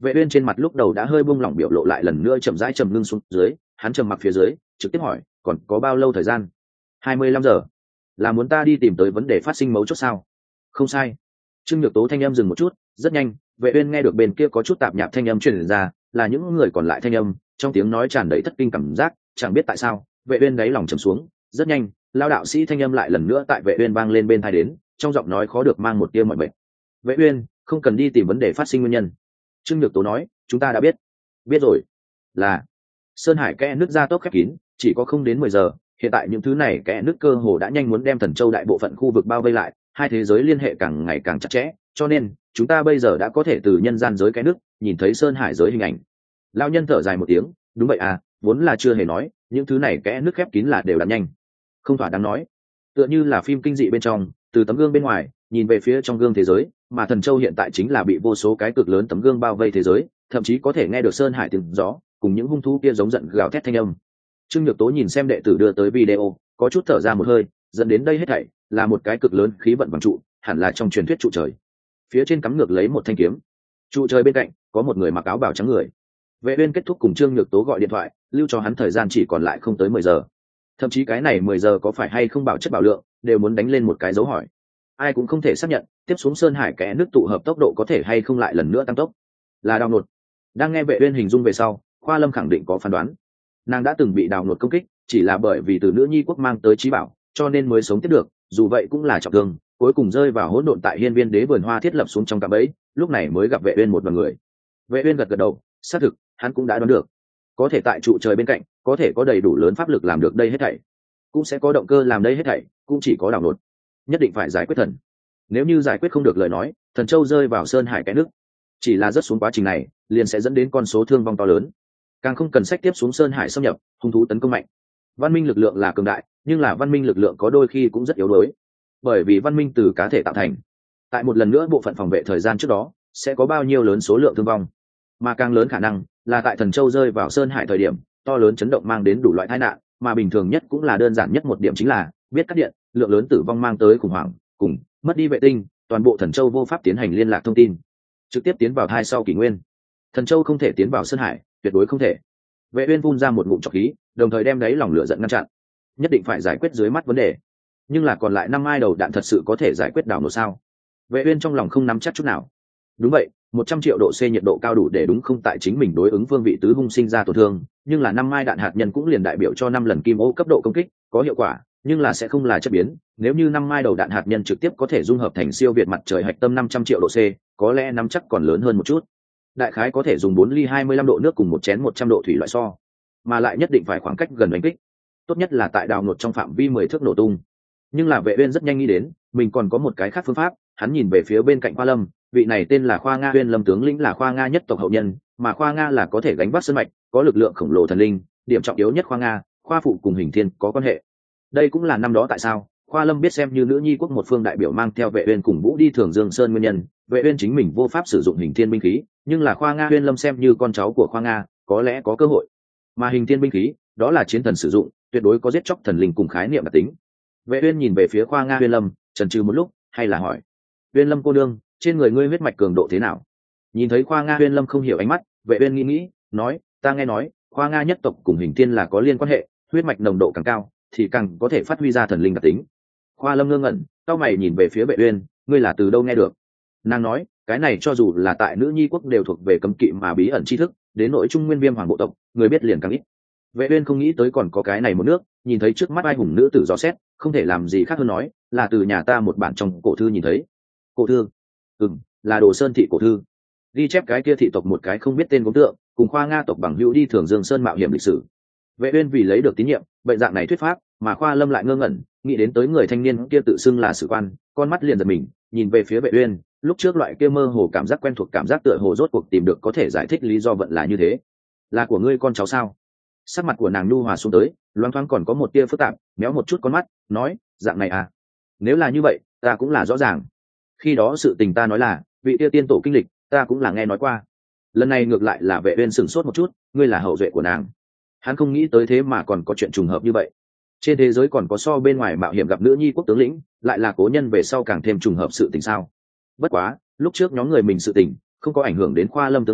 Vệ uyên trên mặt lúc đầu đã hơi buông lỏng biểu lộ lại lần nữa chậm rãi trầm ngưng xuống dưới, hắn trầm mặc phía dưới trực tiếp hỏi còn có bao lâu thời gian? 25 giờ. Là muốn ta đi tìm tới vấn đề phát sinh mấu chốt sao? Không sai. Trương Nhược Tố thanh âm dừng một chút, rất nhanh Vệ uyên nghe được bên kia có chút tạp nhạp thanh âm truyền ra, là những người còn lại thanh âm, trong tiếng nói tràn đầy thất kinh cảm giác, chẳng biết tại sao Vệ uyên đáy lòng trầm xuống. Rất nhanh lao đạo sĩ thanh âm lại lần nữa tại Vệ uyên vang lên bên tai đến, trong giọng nói khó được mang một tia mọi bệnh. Vệ uyên không cần đi tìm vấn đề phát sinh nguyên nhân. Trương Nhược Tố nói chúng ta đã biết. Biết rồi. Là sơn hải kẽ nước ra tốc khép kín, chỉ có không đến 10 giờ, hiện tại những thứ này kẽ nước cơ hồ đã nhanh muốn đem Thần Châu đại bộ phận khu vực bao vây lại, hai thế giới liên hệ càng ngày càng chặt chẽ, cho nên chúng ta bây giờ đã có thể từ nhân gian giới kẽ nước nhìn thấy sơn hải giới hình ảnh. Lão nhân thở dài một tiếng, đúng vậy à, vốn là chưa hề nói những thứ này kẽ nước khép kín là đều đã nhanh, không thỏa đáng nói. Tựa như là phim kinh dị bên trong, từ tấm gương bên ngoài nhìn về phía trong gương thế giới, mà Thần Châu hiện tại chính là bị vô số cái cực lớn tấm gương bao vây thế giới, thậm chí có thể nghe được sơn hải tiếng gió cùng những hung thú kia giống giận gào thét thanh âm. Trương Nhược Tố nhìn xem đệ tử đưa tới video, có chút thở ra một hơi, dẫn đến đây hết thảy là một cái cực lớn khí vận bằng trụ, hẳn là trong truyền thuyết trụ trời. Phía trên cắm ngược lấy một thanh kiếm, trụ trời bên cạnh có một người mặc áo bào trắng người. Vệ uyên kết thúc cùng Trương Nhược Tố gọi điện thoại, lưu cho hắn thời gian chỉ còn lại không tới 10 giờ. Thậm chí cái này 10 giờ có phải hay không bảo chất bảo lượng, đều muốn đánh lên một cái dấu hỏi. Ai cũng không thể xác nhận, tiếp xuống sơn hải kẽ nước tụ hợp tốc độ có thể hay không lại lần nữa tăng tốc. Là đào nột. Đang nghe Vệ uyên hình dung về sau, Khoa Lâm khẳng định có phán đoán. Nàng đã từng bị đào nột công kích, chỉ là bởi vì từ nữ nhi quốc mang tới trí bảo, cho nên mới sống tiếp được, dù vậy cũng là trọng thương, cuối cùng rơi vào hỗn độn tại hiên viên đế vườn hoa thiết lập xuống trong cạm bẫy, lúc này mới gặp Vệ uyên một đoàn người. Vệ uyên gật gật đầu, xác thực, hắn cũng đã đoán được, có thể tại trụ trời bên cạnh, có thể có đầy đủ lớn pháp lực làm được đây hết thảy, cũng sẽ có động cơ làm đây hết thảy, cũng chỉ có đào nột. Nhất định phải giải quyết thần. Nếu như giải quyết không được lời nói, Thần Châu rơi vào sơn hải cái nước, chỉ là rất xuống quá trình này, liền sẽ dẫn đến con số thương vong to lớn. Càng không cần sách tiếp xuống sơn hải xâm nhập, hung thú tấn công mạnh. Văn minh lực lượng là cường đại, nhưng là văn minh lực lượng có đôi khi cũng rất yếu đuối, bởi vì văn minh từ cá thể tạo thành. Tại một lần nữa bộ phận phòng vệ thời gian trước đó, sẽ có bao nhiêu lớn số lượng thương vong, mà càng lớn khả năng là tại Thần Châu rơi vào sơn hải thời điểm, to lớn chấn động mang đến đủ loại tai nạn, mà bình thường nhất cũng là đơn giản nhất một điểm chính là biết cắt điện, lượng lớn tử vong mang tới khủng hoảng, cùng mất đi vệ tinh, toàn bộ Thần Châu vô pháp tiến hành liên lạc thông tin, trực tiếp tiến vào thai sau kỷ nguyên. Thần Châu không thể tiến vào sơn hải, tuyệt đối không thể. Vệ uyên phun ra một ngụm trọc khí, đồng thời đem đấy lòng lửa giận ngăn chặn, nhất định phải giải quyết dưới mắt vấn đề. Nhưng là còn lại 5 mai đầu đạn thật sự có thể giải quyết đảo nột sao? Vệ uyên trong lòng không nắm chắc chút nào. Đúng vậy, 100 triệu độ C nhiệt độ cao đủ để đúng không tại chính mình đối ứng phương vị tứ hung sinh ra tổn thương, nhưng là 5 mai đạn hạt nhân cũng liền đại biểu cho 5 lần kim ô cấp độ công kích, có hiệu quả, nhưng là sẽ không là chất biến. Nếu như 5 mai đầu đạn hạt nhân trực tiếp có thể dung hợp thành siêu việt mặt trời hạch tâm 500 triệu độ C, có lẽ nắm chắc còn lớn hơn một chút. Đại khái có thể dùng 4 ly 25 độ nước cùng một chén 100 độ thủy loại so, mà lại nhất định phải khoảng cách gần đánh kích, tốt nhất là tại đào nột trong phạm vi 10 thước nổ tung. Nhưng là Vệ uyên rất nhanh nghĩ đến mình còn có một cái khác phương pháp. Hắn nhìn về phía bên cạnh Khoa Lâm, vị này tên là Khoa Nga Uyên Lâm tướng lĩnh là Khoa Nga nhất tộc hậu nhân, mà Khoa Nga là có thể gánh vác sơn mạch, có lực lượng khổng lồ thần linh, điểm trọng yếu nhất Khoa Nga, Khoa phụ cùng Hình Thiên có quan hệ. Đây cũng là năm đó tại sao Khoa Lâm biết xem như nữ nhi quốc một phương đại biểu mang theo Vệ uyên cùng Vũ đi Thường Dương Sơn nguyên nhân. Vệ uyên chính mình vô pháp sử dụng Hình Thiên binh khí, nhưng là Khoa Nga Uyên Lâm xem như con cháu của Khoa Nga, có lẽ có cơ hội. Mà Hình Thiên binh khí, đó là chiến thần sử dụng, tuyệt đối có giết chóc thần linh cùng khái niệm đặc tính. Vệ uyên nhìn về phía Khoa Nga Uyên Lâm, chần chừ một lúc, hay là hỏi: "Uyên Lâm cô đương, trên người ngươi huyết mạch cường độ thế nào?" Nhìn thấy Khoa Nga Uyên Lâm không hiểu ánh mắt, Vệ uyên nghĩ, nói: "Ta nghe nói, Khoa Nga nhất tộc cùng Hình Thiên là có liên quan hệ, huyết mạch nồng độ càng cao, thì càng có thể phát huy ra thần linh đặc tính." Khoa Lâm ngơ ngẩn, cau mày nhìn về phía Vệ uyên: "Ngươi là từ đâu nghe được?" Nàng nói: "Cái này cho dù là tại nữ nhi quốc đều thuộc về cấm kỵ mà bí ẩn tri thức, đến nội Trung Nguyên Viêm Hoàng bộ tộc, người biết liền càng ít." Vệ uyên không nghĩ tới còn có cái này một nước, nhìn thấy trước mắt ai hùng nữ tử rõ xét, không thể làm gì khác hơn nói là từ nhà ta một bản trong cổ thư nhìn thấy. Cổ thư? Là Đồ Sơn thị cổ thư, ghi chép cái kia thị tộc một cái không biết tên gốm tượng cùng Khoa Nga tộc bằng hữu đi Thường Dương Sơn mạo hiểm lịch sử. Vệ uyên vì lấy được tín nhiệm, bệnh dạng này thuyết pháp, mà Khoa Lâm lại ngơ ngẩn, nghĩ đến tới người thanh niên kia tự xưng là sử quan, con mắt liền giật mình, nhìn về phía Vệ uyên, lúc trước loại kia mơ hồ cảm giác quen thuộc, cảm giác tựa hồ rốt cuộc tìm được có thể giải thích lý do vận là như thế. Là của ngươi con cháu sao? Sắc mặt của nàng nhu hòa xuống tới, loáng thoáng còn có một tia phức tạp, méo một chút con mắt, nói: "Dạng này à? Nếu là như vậy, ta cũng là rõ ràng. Khi đó sự tình ta nói là, vị tia tiên tổ kinh lịch, ta cũng là nghe nói qua." Lần này ngược lại là Vệ uyên sửng sốt một chút, ngươi là hậu duệ của nàng. Hắn không nghĩ tới thế mà còn có chuyện trùng hợp như vậy. Trên thế giới còn có so bên ngoài mạo hiểm gặp nữ nhi quốc tướng lĩnh, lại là cố nhân về sau càng thêm trùng hợp sự tình sao? Bất quá, lúc trước nhóm người mình sự tình, không có ảnh hưởng đến Khoa Lâm tương lai,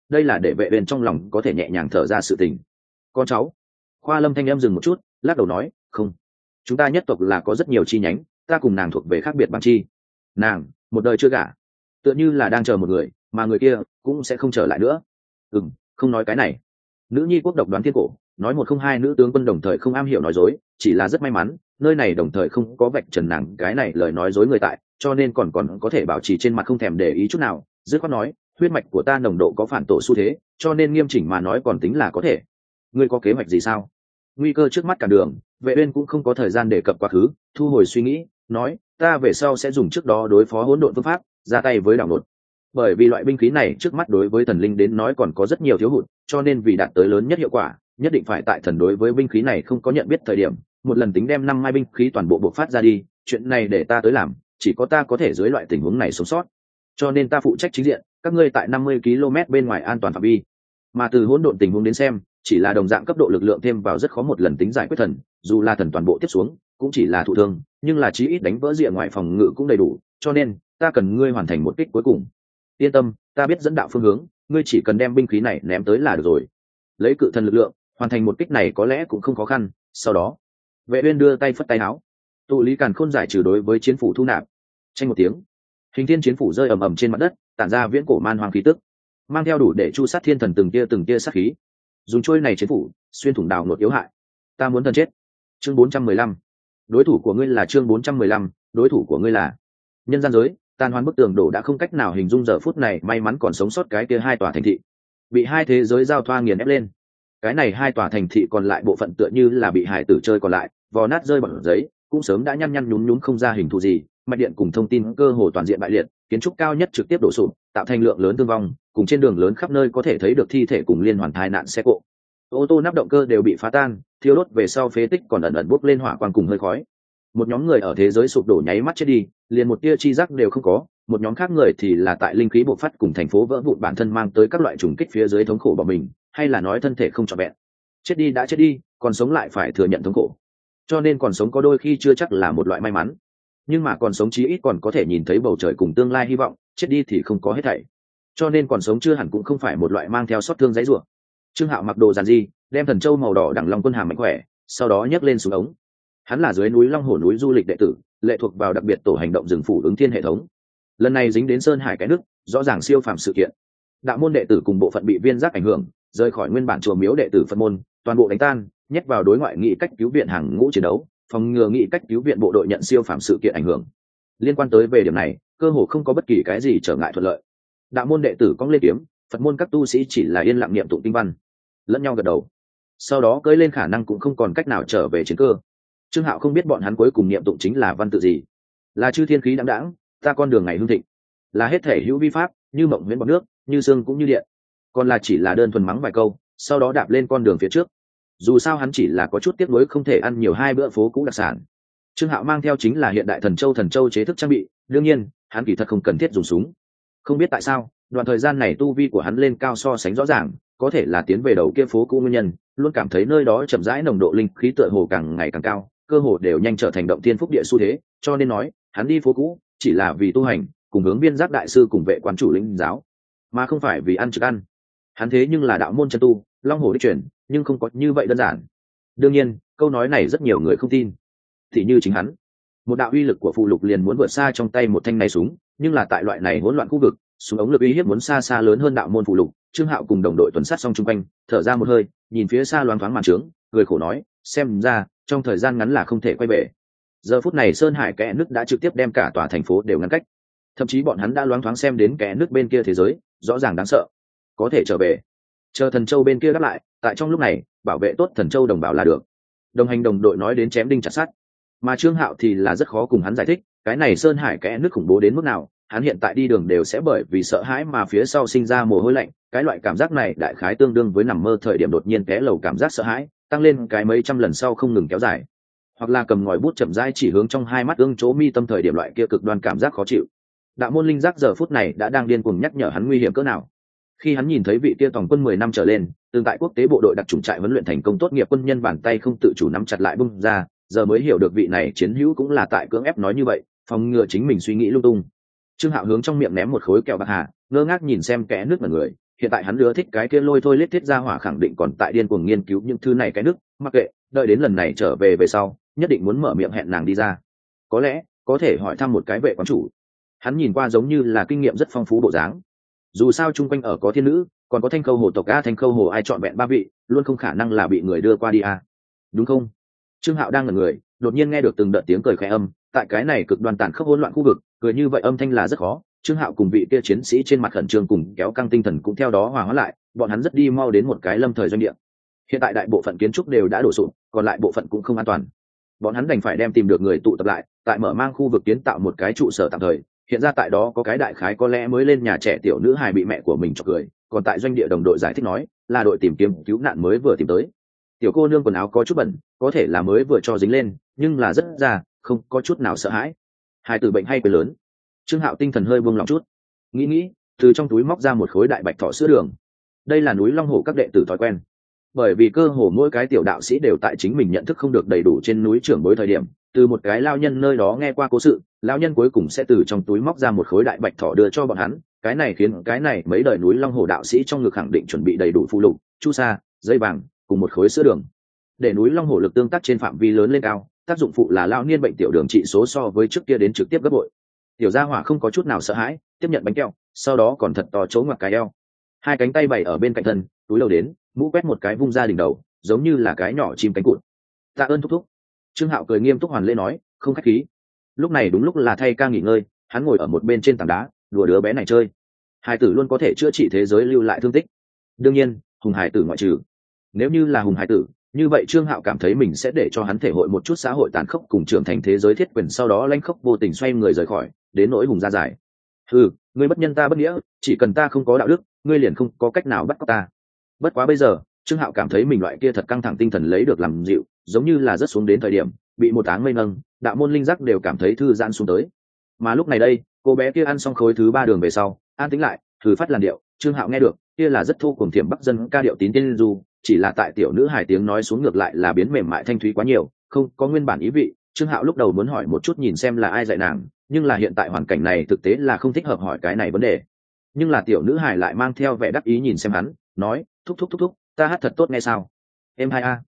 đây là để vệ uyên trong lòng có thể nhẹ nhàng thở ra sự tình. Con cháu. Khoa Lâm thanh em dừng một chút, lắc đầu nói, không, chúng ta nhất tộc là có rất nhiều chi nhánh, ta cùng nàng thuộc về khác biệt bang chi. Nàng một đời chưa gả, tựa như là đang chờ một người, mà người kia cũng sẽ không trở lại nữa. Không nói cái này. Nữ nhi quốc độc đoán thiên cổ, nói một không hai nữ tướng quân đồng thời không am hiểu nói dối, chỉ là rất may mắn nơi này đồng thời không có vạch trần nàng cái này lời nói dối người tại, cho nên còn có thể bảo trì trên mặt không thèm để ý chút nào. Dứt khoát nói, huyết mạch của ta nồng độ có phản tổ xu thế, cho nên nghiêm chỉnh mà nói còn tính là có thể. Ngươi có kế hoạch gì sao? Nguy cơ trước mắt cả đường, vệ uyên cũng không có thời gian để cập quá khứ, thu hồi suy nghĩ, nói, ta về sau sẽ dùng trước đó đối phó hỗn độn phương pháp, ra tay với đảo nột. Bởi vì loại binh khí này trước mắt đối với thần linh đến nói còn có rất nhiều thiếu hụt, cho nên vì đạt tới lớn nhất hiệu quả, nhất định phải tại thần đối với binh khí này không có nhận biết thời điểm, một lần tính đem 5 mai binh khí toàn bộ bộc phát ra đi. Chuyện này để ta tới làm, chỉ có ta có thể dưới loại tình huống này sống sót, cho nên ta phụ trách chính diện, các ngươi tại 50 km bên ngoài an toàn phạm vi. Mà từ hỗn độn tình huống đến xem, chỉ là đồng dạng cấp độ lực lượng thêm vào rất khó một lần tính giải quyết thần, dù là thần toàn bộ tiếp xuống cũng chỉ là thụ thương, nhưng là chí ít đánh vỡ rìa ngoài phòng ngự cũng đầy đủ, cho nên ta cần ngươi hoàn thành một kích cuối cùng. Yên tâm, ta biết dẫn đạo phương hướng, ngươi chỉ cần đem binh khí này ném tới là được rồi. Lấy cự thần lực lượng hoàn thành một kích này có lẽ cũng không khó khăn. Sau đó vệ uyên đưa tay phất tay áo, tụ lý càn khôn giải trừ đối với chiến phủ thu nạp. Tranh một tiếng, hình thiên chiến phủ rơi ầm ầm trên mặt đất, tản ra viễn cổ man hoang khí tức, mang theo đủ để chu sát thiên thần từng tia sát khí. Dùng trôi này chiến phủ xuyên thủng đào nột yếu hại, ta muốn thần chết. Chương 415, đối thủ của ngươi là chương 415, đối thủ của ngươi là nhân gian giới. Tan hoán bức tường đổ đã không cách nào hình dung giờ phút này may mắn còn sống sót cái kia hai tòa thành thị, bị hai thế giới giao thoa nghiền ép lên. Cái này hai tòa thành thị còn lại bộ phận tựa như là bị hải tử chơi còn lại, vò nát rơi bằng giấy, cũng sớm đã nhăn nhăn nhún nhún không ra hình thù gì, mạch điện cùng thông tin cơ hồ toàn diện bại liệt, kiến trúc cao nhất trực tiếp đổ sụp, tạo thành lượng lớn thương vong, cùng trên đường lớn khắp nơi có thể thấy được thi thể cùng liên hoàn tai nạn xe cộ. Ô tô nắp động cơ đều bị phá tan, thiêu đốt về sau phế tích còn ẩn ẩn bốc lên hỏa quang cùng hơi khói. Một nhóm người ở thế giới sụp đổ nháy mắt chết đi, liền một tia chi giác đều không có. Một nhóm khác người thì là tại linh khí bộc phát cùng thành phố vỡ vụn bản thân mang tới các loại trùng kích phía dưới thống khổ bỏ mình, hay là nói thân thể không trọn vẹn. Chết đi đã chết đi, còn sống lại phải thừa nhận thống khổ. Cho nên còn sống có đôi khi chưa chắc là một loại may mắn, nhưng mà còn sống chí ít còn có thể nhìn thấy bầu trời cùng tương lai hy vọng, chết đi thì không có hết thảy. Cho nên còn sống chưa hẳn cũng không phải một loại mang theo xót thương dãy rủa. Trương Hạo mặc đồ giản dị, đem thần châu màu đỏ đẳng long quân hàm mạnh khỏe, sau đó nhấc lên xuống ống. Hắn là dưới núi Long Hổ núi du lịch đệ tử, lệ thuộc vào đặc biệt tổ hành động rừng phủ ứng thiên hệ thống. Lần này dính đến sơn hải cái nước, rõ ràng siêu phàm sự kiện. Đạo môn đệ tử cùng bộ phận bị viên giác ảnh hưởng, rời khỏi nguyên bản chùa miếu đệ tử Phật môn, toàn bộ đánh tan, nhét vào đối ngoại nghị cách cứu viện hàng ngũ chiến đấu, phòng ngừa nghị cách cứu viện bộ đội nhận siêu phàm sự kiện ảnh hưởng. Liên quan tới về điểm này, cơ hồ không có bất kỳ cái gì trở ngại thuận lợi. Đạo môn đệ tử cong lên kiếm, Phật môn các tu sĩ chỉ là yên lặng niệm tụng kinh văn, lẫn nhau gật đầu. Sau đó cưỡi lên khả năng cũng không còn cách nào trở về chiến cơ. Trương Hạo không biết bọn hắn cuối cùng niệm tụng chính là văn tự gì, là chư thiên khí đãng đãng, ta con đường ngày hương thịnh, là hết thể hữu vi pháp, như mộng huyễn bọt nước, như sương cũng như điện, còn là chỉ là đơn thuần mắng vài câu, sau đó đạp lên con đường phía trước. Dù sao hắn chỉ là có chút tiếc nuối không thể ăn nhiều hai bữa phố cũ đặc sản. Trương Hạo mang theo chính là hiện đại thần châu chế thức trang bị, đương nhiên hắn kỳ thật không cần thiết dùng súng. Không biết tại sao đoạn thời gian này tu vi của hắn lên cao so sánh rõ ràng, có thể là tiến về đầu kia phố cũ nguyên nhân, luôn cảm thấy nơi đó chậm rãi nồng độ linh khí tựa hồ càng ngày càng cao, cơ hồ đều nhanh trở thành động thiên phúc địa xu thế, cho nên nói hắn đi phố cũ chỉ là vì tu hành, cùng hướng viên giác đại sư cùng vệ quán chủ lĩnh giáo, mà không phải vì ăn trực ăn. Hắn thế nhưng là đạo môn chân tu, long hổ đích truyền, nhưng không có như vậy đơn giản. Đương nhiên câu nói này rất nhiều người không tin, thì như chính hắn, một đạo uy lực của phụ lục liền muốn vượt xa trong tay một thanh này súng, nhưng là tại loại này hỗn loạn khu vực, súng ống lực uy hiếp muốn xa xa lớn hơn đạo môn phụ lục. Trương Hạo cùng đồng đội tuần sát xong chung quanh, thở ra một hơi, nhìn phía xa loáng thoáng màn trướng, cười khổ nói, xem ra trong thời gian ngắn là không thể quay về. Giờ phút này sơn hải kẽ nước đã trực tiếp đem cả tòa thành phố đều ngăn cách, thậm chí bọn hắn đã loáng thoáng xem đến kẽ nước bên kia thế giới, rõ ràng đáng sợ. Có thể trở về, chờ thần châu bên kia đáp lại, tại trong lúc này bảo vệ tốt thần châu đồng bào là được. Đồng hành đồng đội nói đến chém đinh chặt sắt, mà Trương Hạo thì là rất khó cùng hắn giải thích cái này sơn hải kẽ nước khủng bố đến mức nào. Hắn hiện tại đi đường đều sẽ bởi vì sợ hãi mà phía sau sinh ra mồ hôi lạnh, cái loại cảm giác này đại khái tương đương với nằm mơ thời điểm đột nhiên té lầu cảm giác sợ hãi, tăng lên cái mấy trăm lần sau không ngừng kéo dài, hoặc là cầm ngòi bút chậm rãi chỉ hướng trong hai mắt ương chỗ mi tâm thời điểm loại kia cực đoan cảm giác khó chịu. Đạo môn linh giác giờ phút này đã đang điên cuồng nhắc nhở hắn nguy hiểm cỡ nào. Khi hắn nhìn thấy vị kia tổng quân 10 năm trở lên, từng tại quốc tế bộ đội đặc chủng trại huấn luyện thành công tốt nghiệp quân nhân bàn tay không tự chủ nắm chặt lại bung ra, giờ mới hiểu được vị này chiến hữu cũng là tại cưỡng ép nói như vậy, phòng ngừa chính mình suy nghĩ lung tung. Trương Hạo hướng trong miệng ném một khối kẹo bạc hà, ngơ ngác nhìn xem kẽ nước mọi người, hiện tại hắn ưa thích cái kia lôi thôi lết thiết ra hỏa khẳng định còn tại điên cuồng nghiên cứu những thứ này cái nước, mặc kệ, đợi đến lần này trở về sau nhất định muốn mở miệng hẹn nàng đi ra. Có lẽ có thể hỏi thăm một cái vệ quán chủ, hắn nhìn qua giống như là kinh nghiệm rất phong phú bộ dáng. Dù sao chung quanh ở có thiên nữ, còn có thanh khâu hồ tộc a, thanh khâu hồ ai chọn vẹn ba vị, luôn không khả năng là bị người đưa qua đi a, đúng không? Trương Hạo đang ngẩn người, đột nhiên nghe được từng đợt tiếng cười khẽ âm, tại cái này cực đoan tàn khốc hỗn loạn khu vực, cười như vậy âm thanh là rất khó. Trương Hạo cùng vị kia chiến sĩ trên mặt khẩn trương cùng kéo căng tinh thần cũng theo đó hòa hóa lại, bọn hắn rất đi mau đến một cái lâm thời doanh địa. Hiện tại đại bộ phận kiến trúc đều đã đổ sụp, còn lại bộ phận cũng không an toàn. Bọn hắn đành phải đem tìm được người tụ tập lại, tại mở mang khu vực kiến tạo một cái trụ sở tạm thời. Hiện ra tại đó có cái đại khái có lẽ mới lên nhà trẻ tiểu nữ hài bị mẹ của mình chọc cười, còn tại doanh địa đồng đội giải thích nói, là đội tìm kiếm cứu nạn mới vừa tìm tới. Tiểu cô nương quần áo có chút bẩn, có thể là mới vừa cho dính lên, nhưng là rất già, không có chút nào sợ hãi. Hai từ bệnh hay quên lớn. Trương Hạo tinh thần hơi buông lỏng chút, nghĩ từ trong túi móc ra một khối đại bạch thỏ sữa đường. Đây là núi Long Hổ các đệ tử thói quen, bởi vì cơ hồ mỗi cái tiểu đạo sĩ đều tại chính mình nhận thức không được đầy đủ trên núi trưởng bối thời điểm, từ một cái lao nhân nơi đó nghe qua cố sự, lao nhân cuối cùng sẽ từ trong túi móc ra một khối đại bạch thỏ đưa cho bọn hắn. Cái này khiến cái này mấy đời núi Long Hổ đạo sĩ trong ngực khẳng định chuẩn bị đầy đủ phụ lục, chu sa, dây vàng cùng một khối sữa đường, để núi Long Hổ lực tương tác trên phạm vi lớn lên cao. Tác dụng phụ là lao niên bệnh tiểu đường trị số so với trước kia đến trực tiếp gấp bội. Tiểu gia hỏa không có chút nào sợ hãi, tiếp nhận bánh kẹo, sau đó còn thật to chỗ ngoặc cái eo, hai cánh tay bày ở bên cạnh thân, túi lâu đến, mũ quét một cái vung ra đỉnh đầu, giống như là cái nhỏ chim cánh cụt. Tạ ơn thúc thúc. Trương Hạo cười nghiêm túc hoàn lễ nói, không khách khí. Lúc này đúng lúc là thay ca nghỉ ngơi, hắn ngồi ở một bên trên tảng đá, đùa đứa bé này chơi. Hải tử luôn có thể chữa trị thế giới lưu lại thương tích, đương nhiên hùng hải tử ngoại trừ. Nếu như là hùng hải tử, như vậy Trương Hạo cảm thấy mình sẽ để cho hắn thể hội một chút xã hội tàn khốc cùng trưởng thành thế giới thiết quyền, sau đó lanh khốc vô tình xoay người rời khỏi, đến nỗi hùng ra giải. Ngươi bất nhân ta bất nghĩa, chỉ cần ta không có đạo đức, ngươi liền không có cách nào bắt cóc ta. Bất quá bây giờ Trương Hạo cảm thấy mình loại kia thật căng thẳng tinh thần lấy được làm dịu, giống như là rất xuống đến thời điểm bị một áng mây nâng, đạo môn linh giác đều cảm thấy thư giãn xuống tới. Mà lúc này đây cô bé kia ăn xong khối thứ 3 đường về sau an tĩnh lại, thử phát làn điệu. Trương Hạo nghe được kia là rất thu cùng thiểm bắc dân ca điệu tín tiên du, chỉ là tại tiểu nữ hài tiếng nói xuống ngược lại là biến mềm mại thanh thúy quá nhiều, không có nguyên bản ý vị. Trương Hạo lúc đầu muốn hỏi một chút nhìn xem là ai dạy nàng, nhưng là hiện tại hoàn cảnh này thực tế là không thích hợp hỏi cái này vấn đề. Nhưng là tiểu nữ hài lại mang theo vẻ đắc ý nhìn xem hắn, nói, thúc, ta hát thật tốt nghe sao? Em hai a.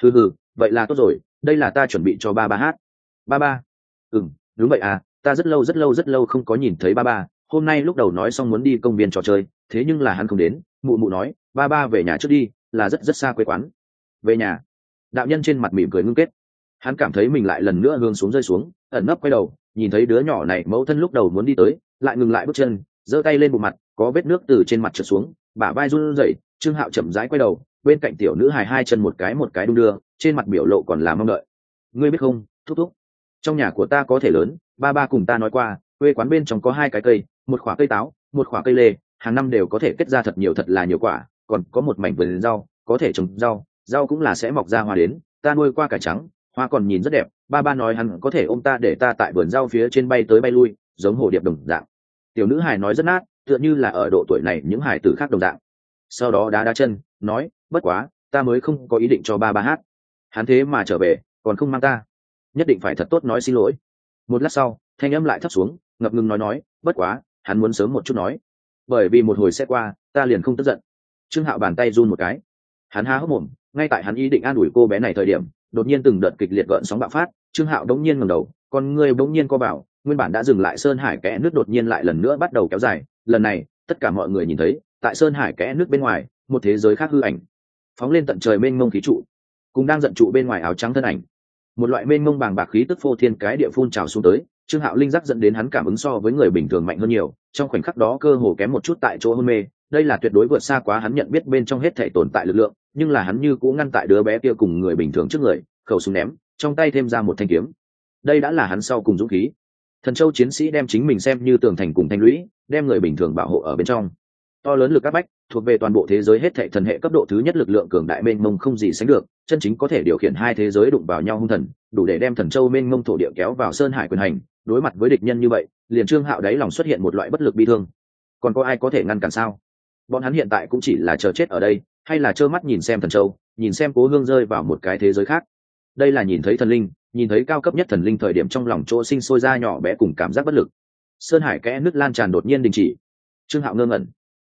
Vậy là tốt rồi, đây là ta chuẩn bị cho ba hát. Ba. Đúng vậy à, ta rất lâu không có nhìn thấy ba. Hôm nay lúc đầu nói xong muốn đi công viên trò chơi, thế nhưng là hắn không đến. Mụ nói, ba về nhà trước đi, là rất xa quê quán. Về nhà. Đạo nhân trên mặt mỉm cười ngưng kết. Hắn cảm thấy mình lại lần nữa hướng xuống rơi xuống, ẩn nấp quay đầu, nhìn thấy đứa nhỏ này mẫu thân lúc đầu muốn đi tới, lại ngừng lại bước chân, giơ tay lên bụng mặt, có vết nước từ trên mặt trượt xuống, bả vai run rẩy. Trương Hạo chậm rãi quay đầu, bên cạnh tiểu nữ hài hai chân một cái đung đưa, trên mặt biểu lộ còn là mong đợi. Ngươi biết không, thúc, trong nhà của ta có thể lớn, ba cùng ta nói qua, quê quán bên trong có 2 cái cây, một quả cây táo, một quả cây lê, hàng năm đều có thể kết ra thật là nhiều quả, còn có một mảnh vườn rau, có thể trồng rau cũng là sẽ mọc ra hoa đến, ta nuôi qua cải trắng, hoa còn nhìn rất đẹp. Ba nói hắn có thể ôm ta để ta tại vườn rau phía trên bay tới bay lui, giống hồ điệp đồng dạng. Tiểu nữ hài nói rất nát, tựa như là ở độ tuổi này những hài tử khác đồng dạng. Sau đó đá chân, nói, bất quá ta mới không có ý định cho ba hát. Hắn thế mà trở về còn không mang ta, nhất định phải thật tốt nói xin lỗi. Một lát sau thanh âm lại thấp xuống, ngập ngừng nói, bất quá hắn muốn sớm một chút nói, bởi vì một hồi sẽ qua ta liền không tức giận. Trương Hạo bàn tay run một cái, hắn há hốc mồm. Ngay tại hắn ý định an ủi cô bé này thời điểm, đột nhiên từng đợt kịch liệt gợn sóng bạo phát. Trương Hạo đống nhiên ngẩng đầu, con người đống nhiên co vào, nguyên bản đã dừng lại sơn hải kẽ nước đột nhiên lại lần nữa bắt đầu kéo dài. Lần này tất cả mọi người nhìn thấy, tại sơn hải kẽ nước bên ngoài, một thế giới khác hư ảnh phóng lên tận trời, mênh mông khí trụ cùng đang giận trụ bên ngoài áo trắng thân ảnh, một loại mênh mông bàng bạc khí tức phô thiên cái địa phun trào xuống tới. Trương Hạo linh giác dẫn đến hắn cảm ứng so với người bình thường mạnh hơn nhiều, trong khoảnh khắc đó cơ hồ kém một chút tại chỗ hôn mê. Đây là tuyệt đối vượt xa quá hắn nhận biết bên trong hết thể tồn tại lực lượng, nhưng là hắn như cũ ngăn tại đứa bé kia cùng người bình thường trước người, khẩu súng ném, trong tay thêm ra một thanh kiếm. Đây đã là hắn sau cùng dũng khí. Thần Châu chiến sĩ đem chính mình xem như tường thành cùng thanh lũy, đem người bình thường bảo hộ ở bên trong. To lớn lực áp bách thuộc về toàn bộ thế giới hết thảy thần hệ cấp độ thứ nhất lực lượng cường đại mênh mông không gì sánh được, chân chính có thể điều khiển hai thế giới đụng vào nhau hung thần, đủ để đem Thần Châu mênh mông thổ địa kéo vào sơn hải quyền hành. Đối mặt với địch nhân như vậy, liền Trương Hạo đáy lòng xuất hiện một loại bất lực bi thương. Còn có ai có thể ngăn cản sao? Bọn hắn hiện tại cũng chỉ là chờ chết ở đây, hay là trơ mắt nhìn xem Thần Châu, nhìn xem Cố Hương rơi vào một cái thế giới khác. Đây là nhìn thấy thần linh, nhìn thấy cao cấp nhất thần linh thời điểm trong lòng chỗ sinh sôi ra nhỏ bé cùng cảm giác bất lực. Sơn hải kẽ nứt lan tràn đột nhiên đình chỉ. Trương Hạo ngơ ngẩn.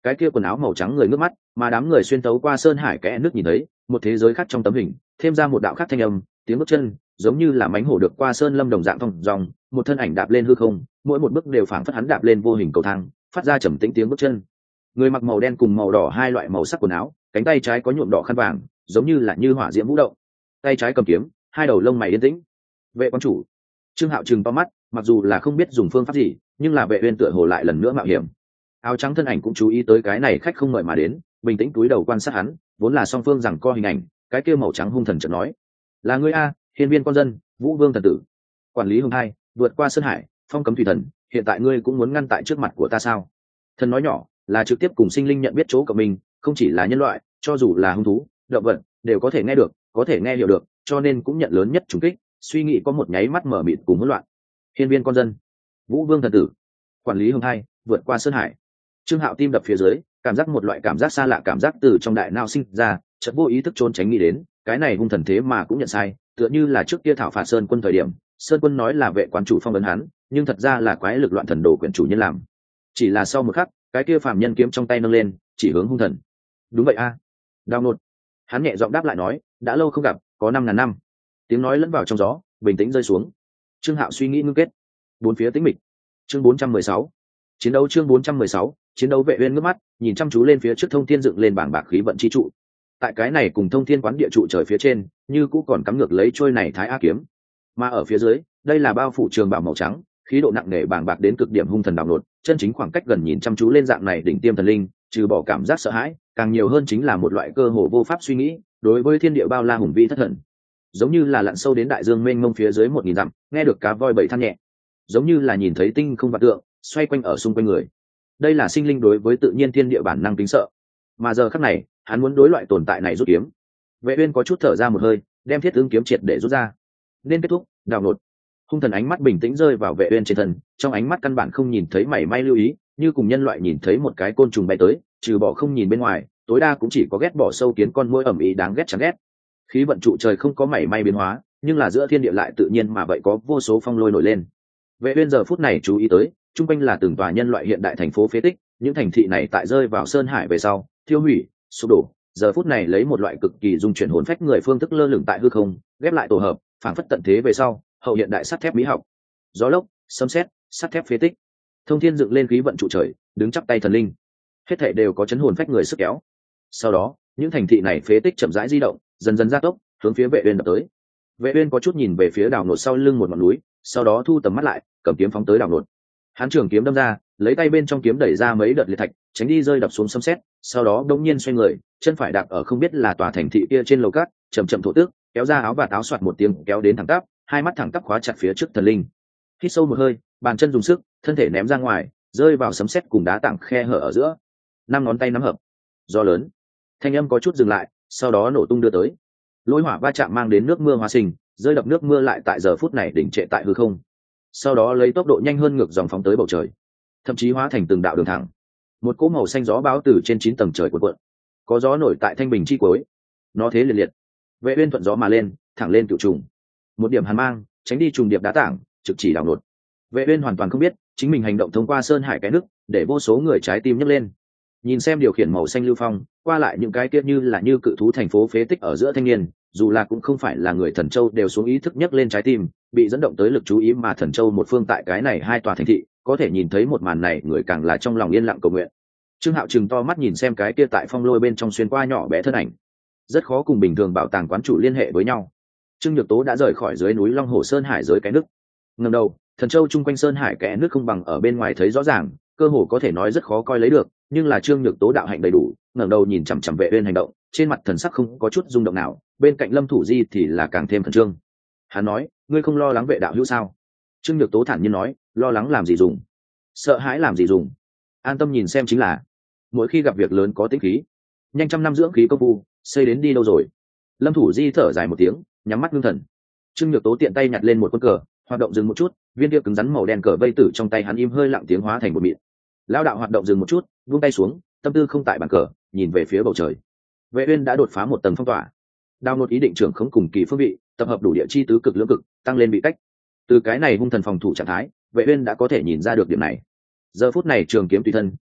cái kia quần áo màu trắng người ngước mắt, mà đám người xuyên tấu qua sơn hải kẽ nước nhìn thấy một thế giới khác trong tấm hình, thêm ra một đạo khác thanh âm, tiếng bước chân giống như là mánh hổ được qua sơn lâm đồng dạng thong dòng, một thân ảnh đạp lên hư không, mỗi một bước đều phảng phất hắn đạp lên vô hình cầu thang, phát ra trầm tĩnh tiếng bước chân. Người mặc màu đen cùng màu đỏ hai loại màu sắc quần áo, cánh tay trái có nhuộm đỏ khăn vàng, giống như là như hỏa diễm vũ động, tay trái cầm kiếm, hai đầu lông mày yên tĩnh. Vệ quan chủ. Trương Hạo trừng to mắt, mặc dù là không biết dùng phương pháp gì, nhưng là Vệ Uyên tựa hồ lại lần nữa mạo hiểm. Áo trắng thân ảnh cũng chú ý tới cái này khách không mời mà đến, bình tĩnh cúi đầu quan sát hắn, vốn là song phương rằng co hình ảnh, cái kia màu trắng hung thần chợt nói: "Là ngươi a, hiên viên con dân, Vũ Vương thần tử, quản lý hùng hai, vượt qua sơn hải, phong cấm thủy thần, hiện tại ngươi cũng muốn ngăn tại trước mặt của ta sao?" Thần nói nhỏ, là trực tiếp cùng sinh linh nhận biết chỗ của mình, không chỉ là nhân loại, cho dù là hung thú, động vật, đều có thể nghe được, có thể nghe hiểu được, cho nên cũng nhận lớn nhất trùng kích, suy nghĩ có một nháy mắt mở mịt cùng hỗn loạn. Hiên viên con dân, Vũ Vương thần tử, quản lý hùng hai, vượt qua sơn hải. Trương Hạo tim đập phía dưới, cảm giác một loại cảm giác xa lạ cảm giác từ trong đại não sinh ra, chợt vô ý thức trốn tránh nghĩ đến, cái này hung thần thế mà cũng nhận sai, tựa như là trước kia thảo phạt Sơn Quân thời điểm, Sơn Quân nói là vệ quán chủ phong ấn hắn, nhưng thật ra là quái lực loạn thần đồ quyển chủ nhân làm. Chỉ là sau một khắc, cái kia phàm nhân kiếm trong tay nâng lên, chỉ hướng hung thần. Đúng vậy a. Đao nột. Hắn nhẹ giọng đáp lại nói, đã lâu không gặp, có 5.000 năm. Tiếng nói lẫn vào trong gió, bình tĩnh rơi xuống. Trương Hạo suy nghĩ ngưng kết, bốn phía tĩnh mịch. Chương 416. Chiến đấu chương 416, chiến đấu. Vệ Uyên ngước mắt, nhìn chăm chú lên phía trước thông thiên dựng lên bảng bạc khí vận chi trụ. Tại cái này cùng thông thiên quán địa trụ trời phía trên, như cũ còn cắm ngược lấy trôi này Thái A kiếm. Mà ở phía dưới, đây là bao phủ trường bào màu trắng, khí độ nặng nề bàng bạc đến cực điểm hung thần đảo nột, chân chính khoảng cách gần nhìn chăm chú lên dạng này đỉnh tiêm thần linh, trừ bỏ cảm giác sợ hãi, càng nhiều hơn chính là một loại cơ hồ vô pháp suy nghĩ, đối với thiên địa bao la hùng vĩ thất thần. Giống như là lặn sâu đến đại dương mênh mông phía dưới 1.000 dặm, nghe được cá voi bầy than nhẹ. Giống như là nhìn thấy tinh không vạn tượng, xoay quanh ở xung quanh người. Đây là sinh linh đối với tự nhiên thiên địa bản năng kính sợ. Mà giờ khắc này, hắn muốn đối loại tồn tại này rút kiếm. Vệ Uyên có chút thở ra một hơi, đem Thiết Ưng kiếm triệt để rút ra. Nên kết thúc, đào nột. Hung thần ánh mắt bình tĩnh rơi vào Vệ Uyên trên thân, trong ánh mắt căn bản không nhìn thấy mảy may lưu ý, như cùng nhân loại nhìn thấy một cái côn trùng bay tới, trừ bỏ không nhìn bên ngoài, tối đa cũng chỉ có ghét bỏ sâu kiến con muỗi ẩm ý đáng ghét chẳng ghét. Khí vận trụ trời không có mảy may biến hóa, nhưng là giữa thiên địa lại tự nhiên mà vậy có vô số phong lôi nổi lên. Vệ Uyên giờ phút này chú ý tới, trung quanh là từng tòa nhân loại hiện đại thành phố phế tích, những thành thị này tại rơi vào sơn hải về sau, thiêu hủy, sụp đổ, giờ phút này lấy một loại cực kỳ dung chuyển hồn phách người phương thức lơ lửng tại hư không, ghép lại tổ hợp, phảng phất tận thế về sau, hậu hiện đại sắt thép mỹ học. Gió lốc, sấm sét, sắt thép phế tích. Thông thiên dựng lên khí vận trụ trời, đứng chắp tay thần linh. Hết thảy đều có chấn hồn phách người sức kéo. Sau đó, những thành thị này phế tích chậm rãi di động, dần dần gia tốc, hướng phía Vệ Uyên đập tới. Vệ Uyên có chút nhìn về phía đảo nột sau lưng một ngọn núi, sau đó thu tầm mắt lại, cầm kiếm phóng tới đảo nột. Hắn trường kiếm đâm ra, lấy tay bên trong kiếm đẩy ra mấy đợt liệt thạch, tránh đi rơi đập xuống sấm sét, sau đó đống nhiên xoay người, chân phải đạp ở không biết là tòa thành thị kia trên lầu cát, chậm chậm thổ tước, kéo ra áo và áo xoạt một tiếng kéo đến thẳng tắp, hai mắt thẳng tắp khóa chặt phía trước thần linh. Hít sâu một hơi, bàn chân dùng sức, thân thể ném ra ngoài, rơi vào sấm sét cùng đá tảng khe hở ở giữa. Năm ngón tay nắm hợp. Gió lớn. Thanh âm có chút dừng lại, sau đó nổ tung đưa tới. Lôi hỏa va chạm mang đến nước mưa hóa sinh, rơi đập nước mưa lại tại giờ phút này đỉnh trệ tại hư không. Sau đó lấy tốc độ nhanh hơn ngược dòng phóng tới bầu trời, thậm chí hóa thành từng đạo đường thẳng. Một cỗ màu xanh gió báo từ trên 9 tầng trời cuộn cuộn. Có gió nổi tại thanh bình chi cuối, nó thế liệt liệt. Vệ Uyên thuận gió mà lên, thẳng lên cựu trùng. Một điểm hàn mang, tránh đi trùng điệp đá tảng, trực chỉ đảo nột. Vệ Uyên hoàn toàn không biết, chính mình hành động thông qua sơn hải cái nước, để vô số người trái tim nhấc lên. Nhìn xem điều khiển màu xanh lưu phong, qua lại những cái kia như là như cự thú thành phố phế tích ở giữa thanh niên, dù là cũng không phải là người Thần Châu đều xuống ý thức nhấc lên trái tim, bị dẫn động tới lực chú ý mà Thần Châu một phương tại cái này hai tòa thành thị, có thể nhìn thấy một màn này, người càng là trong lòng yên lặng cầu nguyện. Trương Hạo trừng to mắt nhìn xem cái kia tại phong lôi bên trong xuyên qua nhỏ bé thân ảnh, rất khó cùng bình thường bảo tàng quán chủ liên hệ với nhau. Trương Nhược Tố đã rời khỏi dưới núi Long Hồ Sơn Hải giới cái nước. Ngẩng đầu, Thần Châu chung quanh Sơn Hải kẽ nước không bằng ở bên ngoài thấy rõ ràng, cơ hồ có thể nói rất khó coi lấy được, nhưng là Trương Nhược Tố đạo hạnh đầy đủ, ngẩng đầu nhìn chằm chằm Vệ Uyên hành động, trên mặt thần sắc không có chút rung động nào, bên cạnh Lâm Thủ Di thì là càng thêm khẩn trương. Hắn nói, ngươi không lo lắng Vệ đạo hữu sao? Trương Nhược Tố thản nhiên nói, lo lắng làm gì dùng, sợ hãi làm gì dùng, an tâm nhìn xem chính là. Mỗi khi gặp việc lớn có tĩnh khí, nhanh trăm năm dưỡng khí công phu, xây đến đi đâu rồi? Lâm Thủ Di thở dài một tiếng, nhắm mắt ngưng thần. Trương Nhược Tố tiện tay nhặt lên một quân cờ, hoạt động dừng một chút, viên kia cứng rắn màu đen cờ vây tử trong tay hắn im hơi lặng tiếng hóa thành một mịn. Lão đạo hoạt động dừng một chút, buông tay xuống, tâm tư không tại bàn cờ, nhìn về phía bầu trời. Vệ Uyên đã đột phá một tầng phong tỏa, đào nốt ý định trưởng không cùng kỳ phương vị, tập hợp đủ địa chi tứ cực lưỡng cực, tăng lên vị cách. Từ cái này hung thần phòng thủ trạng thái, Vệ Uyên đã có thể nhìn ra được điểm này. Giờ phút này trường kiếm tùy thân,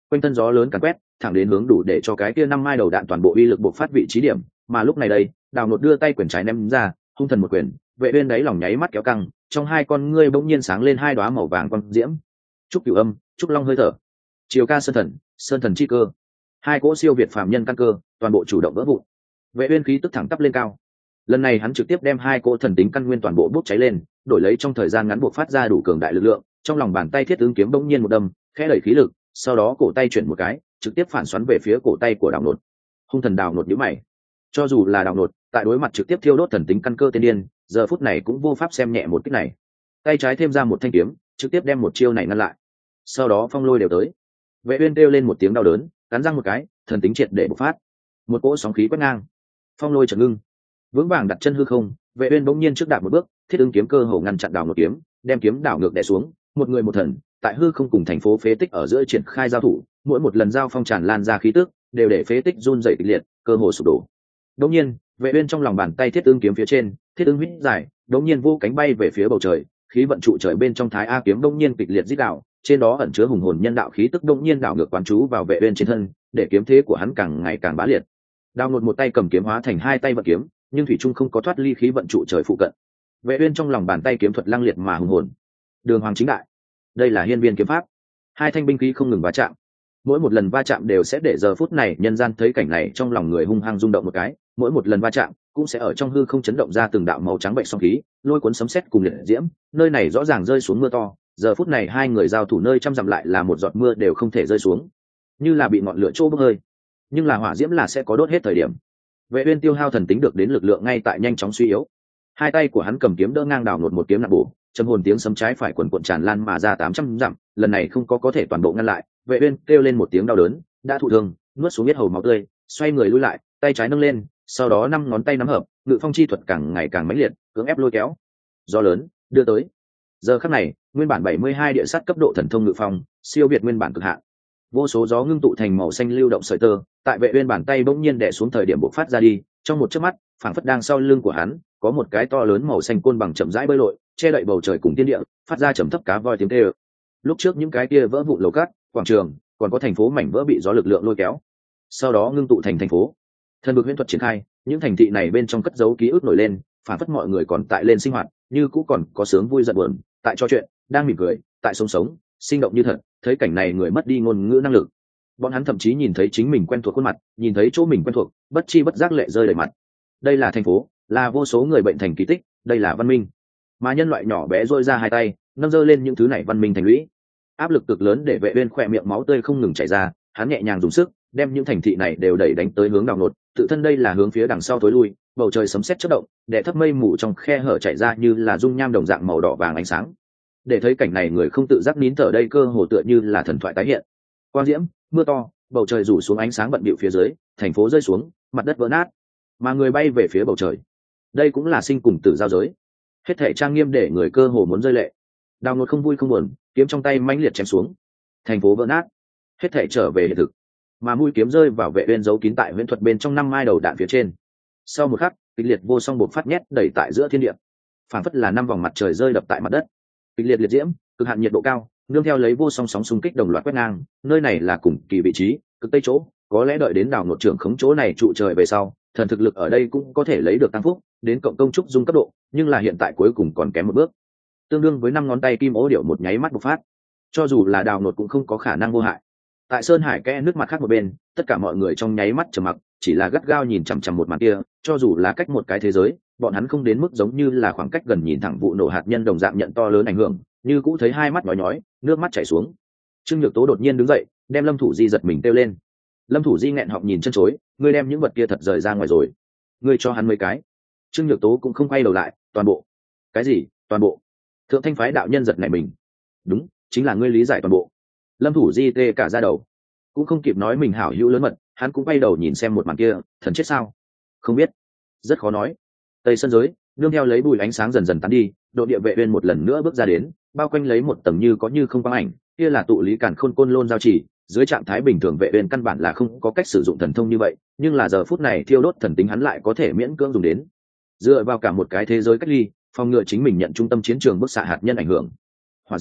quanh thân gió lớn càn quét thẳng đến hướng đủ để cho cái kia 5 mai đầu đạn toàn bộ uy lực bộc phát vị trí điểm. Mà lúc này đây, Đào Nột đưa tay quyền trái ném ra, hung thần một quyền, Vệ Uyên đáy lòng nháy mắt kéo căng, trong hai con ngươi bỗng nhiên sáng lên hai đóa màu vàng quang diễm. Trúc Cửu Âm, Trúc Long hơi thở, Chiều Ca Sơn Thần chi cơ, hai cỗ siêu việt phàm nhân căn cơ, toàn bộ chủ động vỡ vụn. Vệ Uyên khí tức thẳng tắp lên cao. Lần này hắn trực tiếp đem hai cỗ thần tính căn nguyên toàn bộ bốc cháy lên, đổi lấy trong thời gian ngắn buộc phát ra đủ cường đại lực lượng. Trong lòng bàn tay thiết ứng kiếm bỗng nhiên một đâm, khẽ đẩy khí lực, sau đó cổ tay chuyển một cái, trực tiếp phản xoắn về phía cổ tay của Đào Nột. Hung thần Đào Nột nhíu mày. Cho dù là Đào Nột, tại đối mặt trực tiếp thiêu đốt thần tính căn cơ tiên điên, giờ phút này cũng vô pháp xem nhẹ một kích này. Tay trái thêm ra một thanh kiếm, trực tiếp đem một chiêu này ngăn lại. Sau đó phong lôi đều tới. Vệ Uyên kêu lên một tiếng đau đớn, cắn răng một cái, thần tính triệt để bộc phát. Một cỗ sóng khí quét ngang, phong lôi chợt ngưng, vững vàng đặt chân hư không. Vệ Uyên bỗng nhiên trước đạp một bước, thiết ứng kiếm cơ hồ ngăn chặn Đào Nột kiếm, đem kiếm đảo ngược đè xuống. Một người một thần, tại hư không cùng thành phố phế tích ở giữa triển khai giao thủ, mỗi một lần giao phong tràn lan ra khí tức, đều để phế tích run rẩy kịch liệt, cơ hồ sụp đổ. Đột nhiên, Vệ Uyên trong lòng bàn tay thiết ứng kiếm phía trên, thiết ứng huyết dài, đột nhiên vô cánh bay về phía bầu trời, khí vận trụ trời bên trong Thái A kiếm đột nhiên kịch liệt rít gào, trên đó ẩn chứa hùng hồn nhân đạo khí tức đột nhiên đảo ngược quán chú vào Vệ Uyên trên thân, để kiếm thế của hắn càng ngày càng bá liệt. Đào Nột một tay cầm kiếm hóa thành hai tay vận kiếm, nhưng thủy trung không có thoát ly khí vận trụ trời phụ cận. Vệ Uyên trong lòng bàn tay kiếm thuật lăng liệt mà hùng hồn. Đường hoàng chính đại, đây là hiên viên kiếm pháp. Hai thanh binh khí không ngừng va chạm, mỗi một lần va chạm đều sẽ để giờ phút này nhân gian thấy cảnh này trong lòng người hung hăng rung động một cái, mỗi một lần va chạm cũng sẽ ở trong hư không chấn động ra từng đạo màu trắng bệnh song khí, lôi cuốn sấm sét cùng liệt diễm. Nơi này rõ ràng rơi xuống mưa to, giờ phút này hai người giao thủ nơi trăm dặm lại là một giọt mưa đều không thể rơi xuống, như là bị ngọn lửa trô bốc hơi. Nhưng là hỏa diễm là sẽ có đốt hết thời điểm. Vệ Uyên tiêu hao thần tính được đến lực lượng ngay tại nhanh chóng suy yếu. Hai tay của hắn cầm kiếm đỡ ngang Đào Nột một kiếm nặng bổ, châm hồn tiếng sấm trái phải quần cuộn tràn lan mà ra 800 dặm, lần này không có thể toàn bộ ngăn lại. Vệ Uyên kêu lên một tiếng đau đớn, đã thụ thương, nuốt xuống huyết hầu máu tươi, xoay người lui lại, tay trái nâng lên, sau đó năm ngón tay nắm hợp, ngự phong chi thuật càng ngày càng mãnh liệt, cưỡng ép lôi kéo. Gió lớn đưa tới. Giờ khắc này, nguyên bản 72 địa sát cấp độ thần thông ngự phong, siêu việt nguyên bản cực hạn. Vô số gió ngưng tụ thành màu xanh lưu động sợi tơ, tại Vệ Uyên bàn tay bỗng nhiên đè xuống thời điểm bộc phát ra đi, trong một chớp mắt, phảng phất đang sau lưng của hắn, có một cái to lớn màu xanh côn bằng chậm rãi bơi lội, che đậy bầu trời cùng thiên địa, phát ra trầm thấp cá voi tiếng kêu. Lúc trước những cái kia vỡ vụn lầu cát, quảng trường, còn có thành phố mảnh vỡ bị gió lực lượng lôi kéo, sau đó ngưng tụ thành thành phố. Thần vực huyễn thuật triển khai, những thành thị này bên trong cất giấu ký ức nổi lên, phảng phất mọi người còn tại lên sinh hoạt, như cũ còn có sướng vui giận buồn, tại trò chuyện, đang mỉm cười, tại sống, sinh động như thật. Thấy cảnh này người mất đi ngôn ngữ năng lực. Bọn hắn thậm chí nhìn thấy chính mình quen thuộc khuôn mặt, nhìn thấy chỗ mình quen thuộc, bất chi bất giác lệ rơi đầy mặt. Đây là thành phố, là vô số người bệnh thành kỳ tích, đây là văn minh. Mà nhân loại nhỏ bé rôi ra hai tay, nâng giơ lên những thứ này văn minh thành lũy. Áp lực cực lớn để Vệ Uyên khỏe miệng máu tươi không ngừng chảy ra, hắn nhẹ nhàng dùng sức, đem những thành thị này đều đẩy đánh tới hướng Đào Nột, tự thân đây là hướng phía đằng sau tối lui, bầu trời sấm sét chớp động, đè thấp mây mù trong khe hở chảy ra như là dung nham đồng dạng màu đỏ vàng ánh sáng. Để thấy cảnh này người không tự giác nín thở, đây cơ hồ tựa như là thần thoại tái hiện. Quang diễm, mưa to, bầu trời rủ xuống ánh sáng bận bịu phía dưới, thành phố rơi xuống, mặt đất vỡ nát, mà người bay về phía bầu trời. Đây cũng là sinh cùng tử giao giới, hết thảy trang nghiêm để người cơ hồ muốn rơi lệ. Đào Nột không vui không buồn, kiếm trong tay mãnh liệt chém xuống, thành phố vỡ nát, hết thảy trở về hiện thực. Mà mũi kiếm rơi vào Vệ Uyên giấu kín tại huyễn thuật bên trong 5 mai đầu đạn phía trên. Sau một khắc, kịch liệt vô song bộc phát nhét đẩy tại giữa thiên địa, phảng phất là 5 vòng mặt trời rơi đập tại mặt đất. Kịch liệt liệt diễm, cực hạn nhiệt độ cao, nương theo lấy vô song sóng xung kích đồng loạt quét ngang. Nơi này là cùng kỳ vị trí, cực tây chỗ, có lẽ đợi đến Đào Nột trưởng khống chỗ này trụ trời về sau, thần thực lực ở đây cũng có thể lấy được tăng phúc, đến cộng công trúc dung cấp độ, nhưng là hiện tại cuối cùng còn kém một bước. Tương đương với 5 ngón tay kim ố điệu một nháy mắt bộc phát. Cho dù là Đào Nột cũng không có khả năng vô hại. Tại sơn hải kẽ nước mặt khác một bên, tất cả mọi người trong nháy mắt trầm mặc, chỉ là gắt gao nhìn chằm chằm một màn kia. Cho dù là cách một cái thế giới, bọn hắn không đến mức giống như là khoảng cách gần nhìn thẳng vụ nổ hạt nhân đồng dạng nhận to lớn ảnh hưởng, như cũ thấy hai mắt nhói nhói, nước mắt chảy xuống. Trương Nhược Tố đột nhiên đứng dậy, đem Lâm Thủ Di giật mình kêu lên. Lâm Thủ Di nghẹn họng nhìn chân chối, ngươi đem những vật kia thật rời ra ngoài rồi, ngươi cho hắn mấy cái. Trương Nhược Tố cũng không quay đầu lại, toàn bộ. Cái gì? Toàn bộ? Thượng Thanh phái đạo nhân giật nảy mình. Đúng, chính là ngươi lý giải toàn bộ. Lâm Thủ Di tê cả da đầu, cũng không kịp nói mình hảo hữu lớn mật, hắn cũng quay đầu nhìn xem một màn kia, thần chết sao? Không biết, rất khó nói. Tây sân giới, nương theo lấy bùi ánh sáng dần dần tán đi, đội địa vệ uyên một lần nữa bước ra đến, bao quanh lấy một tầng như có như không quang ảnh, kia là tụ lý càn khôn côn lôn giao chỉ. Dưới trạng thái bình thường vệ uyên căn bản là không có cách sử dụng thần thông như vậy, nhưng là giờ phút này thiêu đốt thần tính hắn lại có thể miễn cưỡng dùng đến. Dựa vào cả một cái thế giới cách ly, phòng ngừa chính mình nhận trung tâm chiến trường bức xạ hạt nhân ảnh hưởng. Hỏa diễm,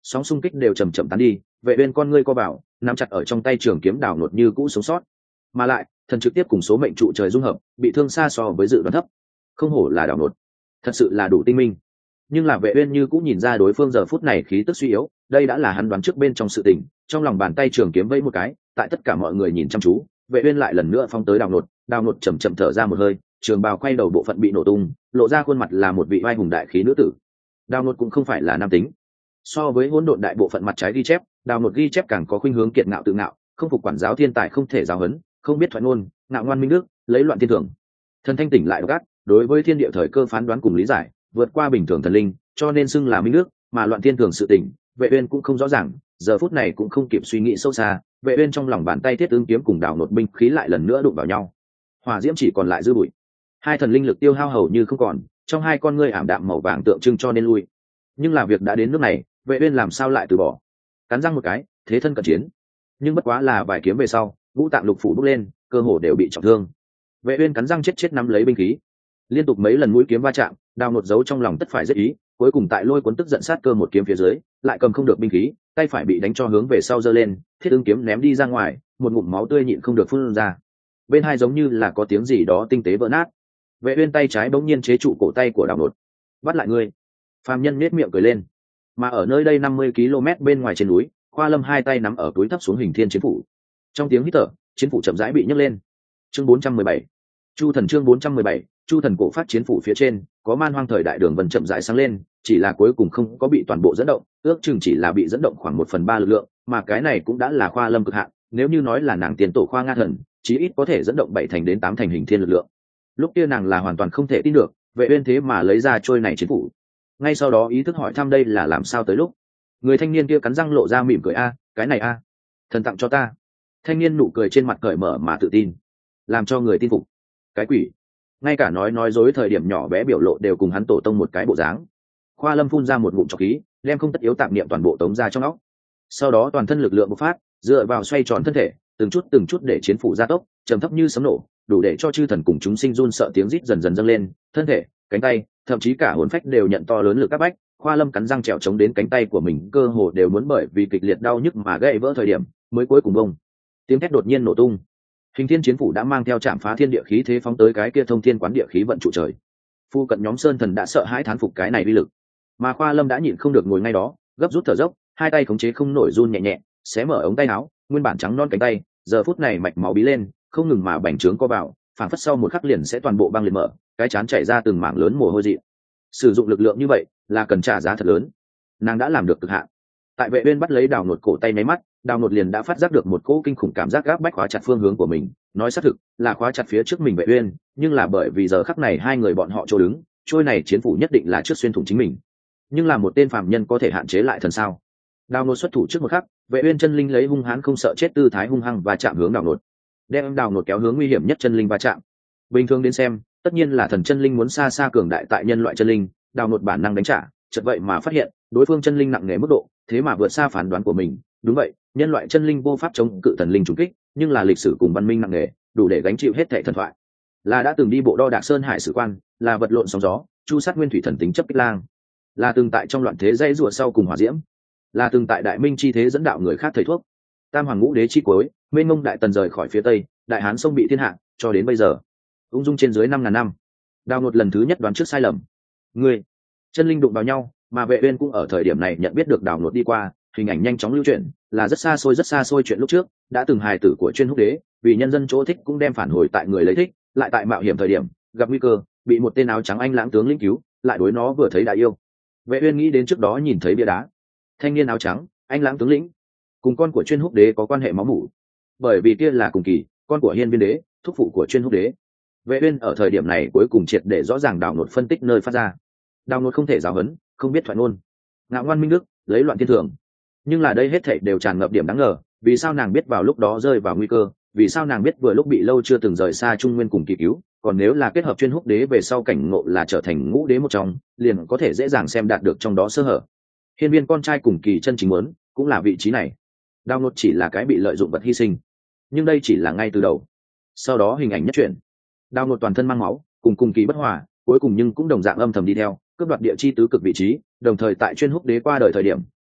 sóng xung kích đều chầm chậm tán đi, vệ uyên con ngươi co vào, nắm chặt ở trong tay trường kiếm đào nột như cũ sống sót, mà lại thần trực tiếp cùng số mệnh trụ trời dung hợp, bị thương xa so với dự đoán thấp. Không hổ là đào nột, thật sự là đủ tinh minh. Nhưng là vệ uyên như cũ nhìn ra đối phương giờ phút này khí tức suy yếu, đây đã là hắn đoán trước bên trong sự tình. Trong lòng bàn tay trường kiếm vẫy một cái, tại tất cả mọi người nhìn chăm chú, vệ uyên lại lần nữa phóng tới đào nột chậm chậm thở ra một hơi, trường bào quay đầu bộ phận bị nổ tung, lộ ra khuôn mặt là một vị oai hùng đại khí nữ tử. Đào nột cũng không phải là nam tính, so với hỗn độn đại bộ phận mặt trái ghi chép, đào nột ghi chép càng có khuynh hướng kiệt ngạo tự ngạo, không phục quản giáo thiên tài không thể giáo huấn, không biết thoại ngôn, ngạo ngoan minh đức, lấy loạn thiên thường. Thần thanh tỉnh lại gắt, đối với thiên địa thời cơ phán đoán cùng lý giải, vượt qua bình thường thần linh, cho nên xưng là minh đức, mà loạn thiên thường sự tỉnh, vệ uyên cũng không rõ ràng, giờ phút này cũng không kịp suy nghĩ sâu xa, vệ uyên trong lòng bàn tay thiết ứng kiếm cùng đào nột binh khí lại lần nữa đụng vào nhau, hỏa diễm chỉ còn lại dư bụi, hai thần linh lực tiêu hao hầu như không còn, trong hai con ngươi ảm đạm màu vàng tượng trưng cho nên lui. Nhưng là việc đã đến nước này, vệ uyên làm sao lại từ bỏ? Cắn răng một cái, thế thân cận chiến. Nhưng bất quá là vài kiếm về sau, ngũ tạng lục phủ bốc lên, cơ hồ đều bị trọng thương. Vệ uyên cắn răng chết nắm lấy binh khí, liên tục mấy lần mũi kiếm va chạm, đào nột giấu trong lòng tất phải giết ý, cuối cùng tại lôi cuốn tức giận sát cơ một kiếm phía dưới, lại cầm không được binh khí, tay phải bị đánh cho hướng về sau giơ lên, thiết ứng kiếm ném đi ra ngoài, một ngụm máu tươi nhịn không được phun ra. Bên hai giống như là có tiếng gì đó tinh tế vỡ nát. Vệ uyên tay trái bỗng nhiên chế trụ cổ tay của đào nột, bắt lại ngươi. Phàm nhân nét miệng cười lên. Mà ở nơi đây 50 km bên ngoài trên núi, Khoa Lâm hai tay nắm ở túi thấp xuống hình thiên chiến phủ. Trong tiếng hít thở, chiến phủ chậm rãi bị nhấc lên. Chương 417. Chu thần chương 417, Chu thần cổ phát chiến phủ phía trên, có man hoang thời đại đường vân chậm rãi sáng lên, chỉ là cuối cùng không có bị toàn bộ dẫn động, ước chừng chỉ là bị dẫn động khoảng 1/3 lực lượng, mà cái này cũng đã là Khoa Lâm cực hạn, nếu như nói là nàng tiền tổ Khoa Nga thần, chí ít có thể dẫn động 7 thành đến 8 thành hình thiên lực lượng. Lúc kia nàng là hoàn toàn không thể tin được, vệ uyên thế mà lấy ra trôi này chiến phủ. Ngay sau đó ý thức hỏi thăm đây là làm sao tới lúc. Người thanh niên kia cắn răng lộ ra mỉm cười cái này thần tặng cho ta. Thanh niên nụ cười trên mặt cởi mở mà tự tin, làm cho người tin phục. Cái quỷ, ngay cả nói dối thời điểm nhỏ bé biểu lộ đều cùng hắn tổ tông một cái bộ dáng. Khoa Lâm phun ra một ngụm trọc khí, đem không tất yếu tạp niệm toàn bộ tống ra trong óc. Sau đó toàn thân lực lượng bộc phát, dựa vào xoay tròn thân thể, từng chút để chiến phủ gia tốc, trầm thấp như sấm nổ, đủ để cho chư thần cùng chúng sinh run sợ tiếng rít dần dần dâng lên, thân thể, cánh tay, thậm chí cả hồn phách đều nhận to lớn lực áp bách. Khoa Lâm cắn răng trèo chống đến cánh tay của mình, cơ hồ đều muốn bởi vì kịch liệt đau nhức mà gãy vỡ thời điểm, mới cuối cùng bông. Tiếng thét đột nhiên nổ tung. Hình thiên chiến phủ đã mang theo chạm phá thiên địa khí thế phóng tới cái kia thông thiên quán địa khí vận trụ trời. Phu cận nhóm sơn thần đã sợ hãi thán phục cái này uy lực, mà Khoa Lâm đã nhịn không được ngồi ngay đó, gấp rút thở dốc, hai tay khống chế không nổi run nhẹ nhẹ, xé mở ống tay áo, nguyên bản trắng non cánh tay, giờ phút này mạch máu bí lên, không ngừng mà bành trướng co vào, phản phất sau một khắc liền sẽ toàn bộ băng liệt mở, cái chán chảy ra từng mảng lớn mồ hôi dị. Sử dụng lực lượng như vậy là cần trả giá thật lớn. Nàng đã làm được cực hạn. Tại vệ uyên bắt lấy đào nột cổ tay nháy mắt, đào nột liền đã phát giác được một cỗ kinh khủng cảm giác gáp bách khóa chặt phương hướng của mình, nói xác thực là khóa chặt phía trước mình vệ uyên, nhưng là bởi vì giờ khắc này hai người bọn họ chỗ đứng, trôi này chiến phủ nhất định là trước xuyên thủng chính mình. Nhưng là một tên phàm nhân có thể hạn chế lại thần sao? Đào nột xuất thủ trước một khắc, vệ uyên chân linh lấy hung hãn không sợ chết tư thái hung hăng và chạm hướng đào nột, đem đào nột kéo hướng nguy hiểm nhất chân linh va chạm. Bình thường đến xem, tất nhiên là thần chân linh muốn xa xa cường đại tại nhân loại chân linh, đào nột bản năng đánh trả, chợt vậy mà phát hiện đối phương chân linh nặng nề mức độ, thế mà vượt xa phán đoán của mình. Đúng vậy, nhân loại chân linh vô pháp chống cự thần linh trùng kích, nhưng là lịch sử cùng văn minh nặng nề, đủ để gánh chịu hết thảy thần thoại. Là đã từng đi bộ đo đạc sơn hải sử quan, là vật lộn sóng gió, chu sát nguyên thủy thần tính chấp kích lang, là từng tại trong loạn thế dãy rùa sau cùng hỏa diễm, là từng tại đại minh chi thế dẫn đạo người khác thầy thuốc. Tam hoàng ngũ đế chi cuối, mênh mông đại tần rời khỏi phía tây, đại hán sông bị thiên hạ, cho đến bây giờ ung dung trên dưới 5.000 năm. Đào nột lần thứ nhất đoán trước sai lầm, người chân linh đụng vào nhau, mà vệ uyên cũng ở thời điểm này nhận biết được đào nột đi qua hình ảnh nhanh chóng lưu chuyển, là rất xa xôi chuyện lúc trước đã từng hài tử của chuyên húc đế, vì nhân dân chỗ thích cũng đem phản hồi tại người lấy thích, lại tại mạo hiểm thời điểm gặp nguy cơ, bị một tên áo trắng anh lãng tướng lĩnh cứu, lại đối nó vừa thấy đã yêu. Vệ uyên nghĩ đến trước đó nhìn thấy bia đá, thanh niên áo trắng, anh lãng tướng lĩnh, cùng con của chuyên húc đế có quan hệ máu mủ, bởi vì kia là cùng kỳ con của hiên viên đế, thúc phụ của chuyên húc đế. Vệ uyên ở thời điểm này cuối cùng triệt để rõ ràng đào nột phân tích nơi phát ra. Đào nột không thể giáo huấn, không biết thoại ngôn, ngạo ngoan minh đức, lấy loạn thiên thường. Nhưng là đây hết thảy đều tràn ngập điểm đáng ngờ, vì sao nàng biết vào lúc đó rơi vào nguy cơ, vì sao nàng biết vừa lúc bị lâu chưa từng rời xa trung nguyên cùng kỳ cứu, còn nếu là kết hợp chuyên húc đế về sau cảnh ngộ là trở thành ngũ đế một trong, liền có thể dễ dàng xem đạt được trong đó sơ hở. Hiên viên con trai cùng kỳ chân chính muốn cũng là vị trí này. Đào nột chỉ là cái bị lợi dụng vật hy sinh, nhưng đây chỉ là ngay từ đầu. Sau đó hình ảnh nhất chuyển, đào nột toàn thân mang máu, cùng kỳ bất hòa, cuối cùng nhưng cũng đồng dạng âm thầm đi theo cướp đoạt địa chi tứ cực vị trí, đồng thời tại chuyên húc đế qua đời thời điểm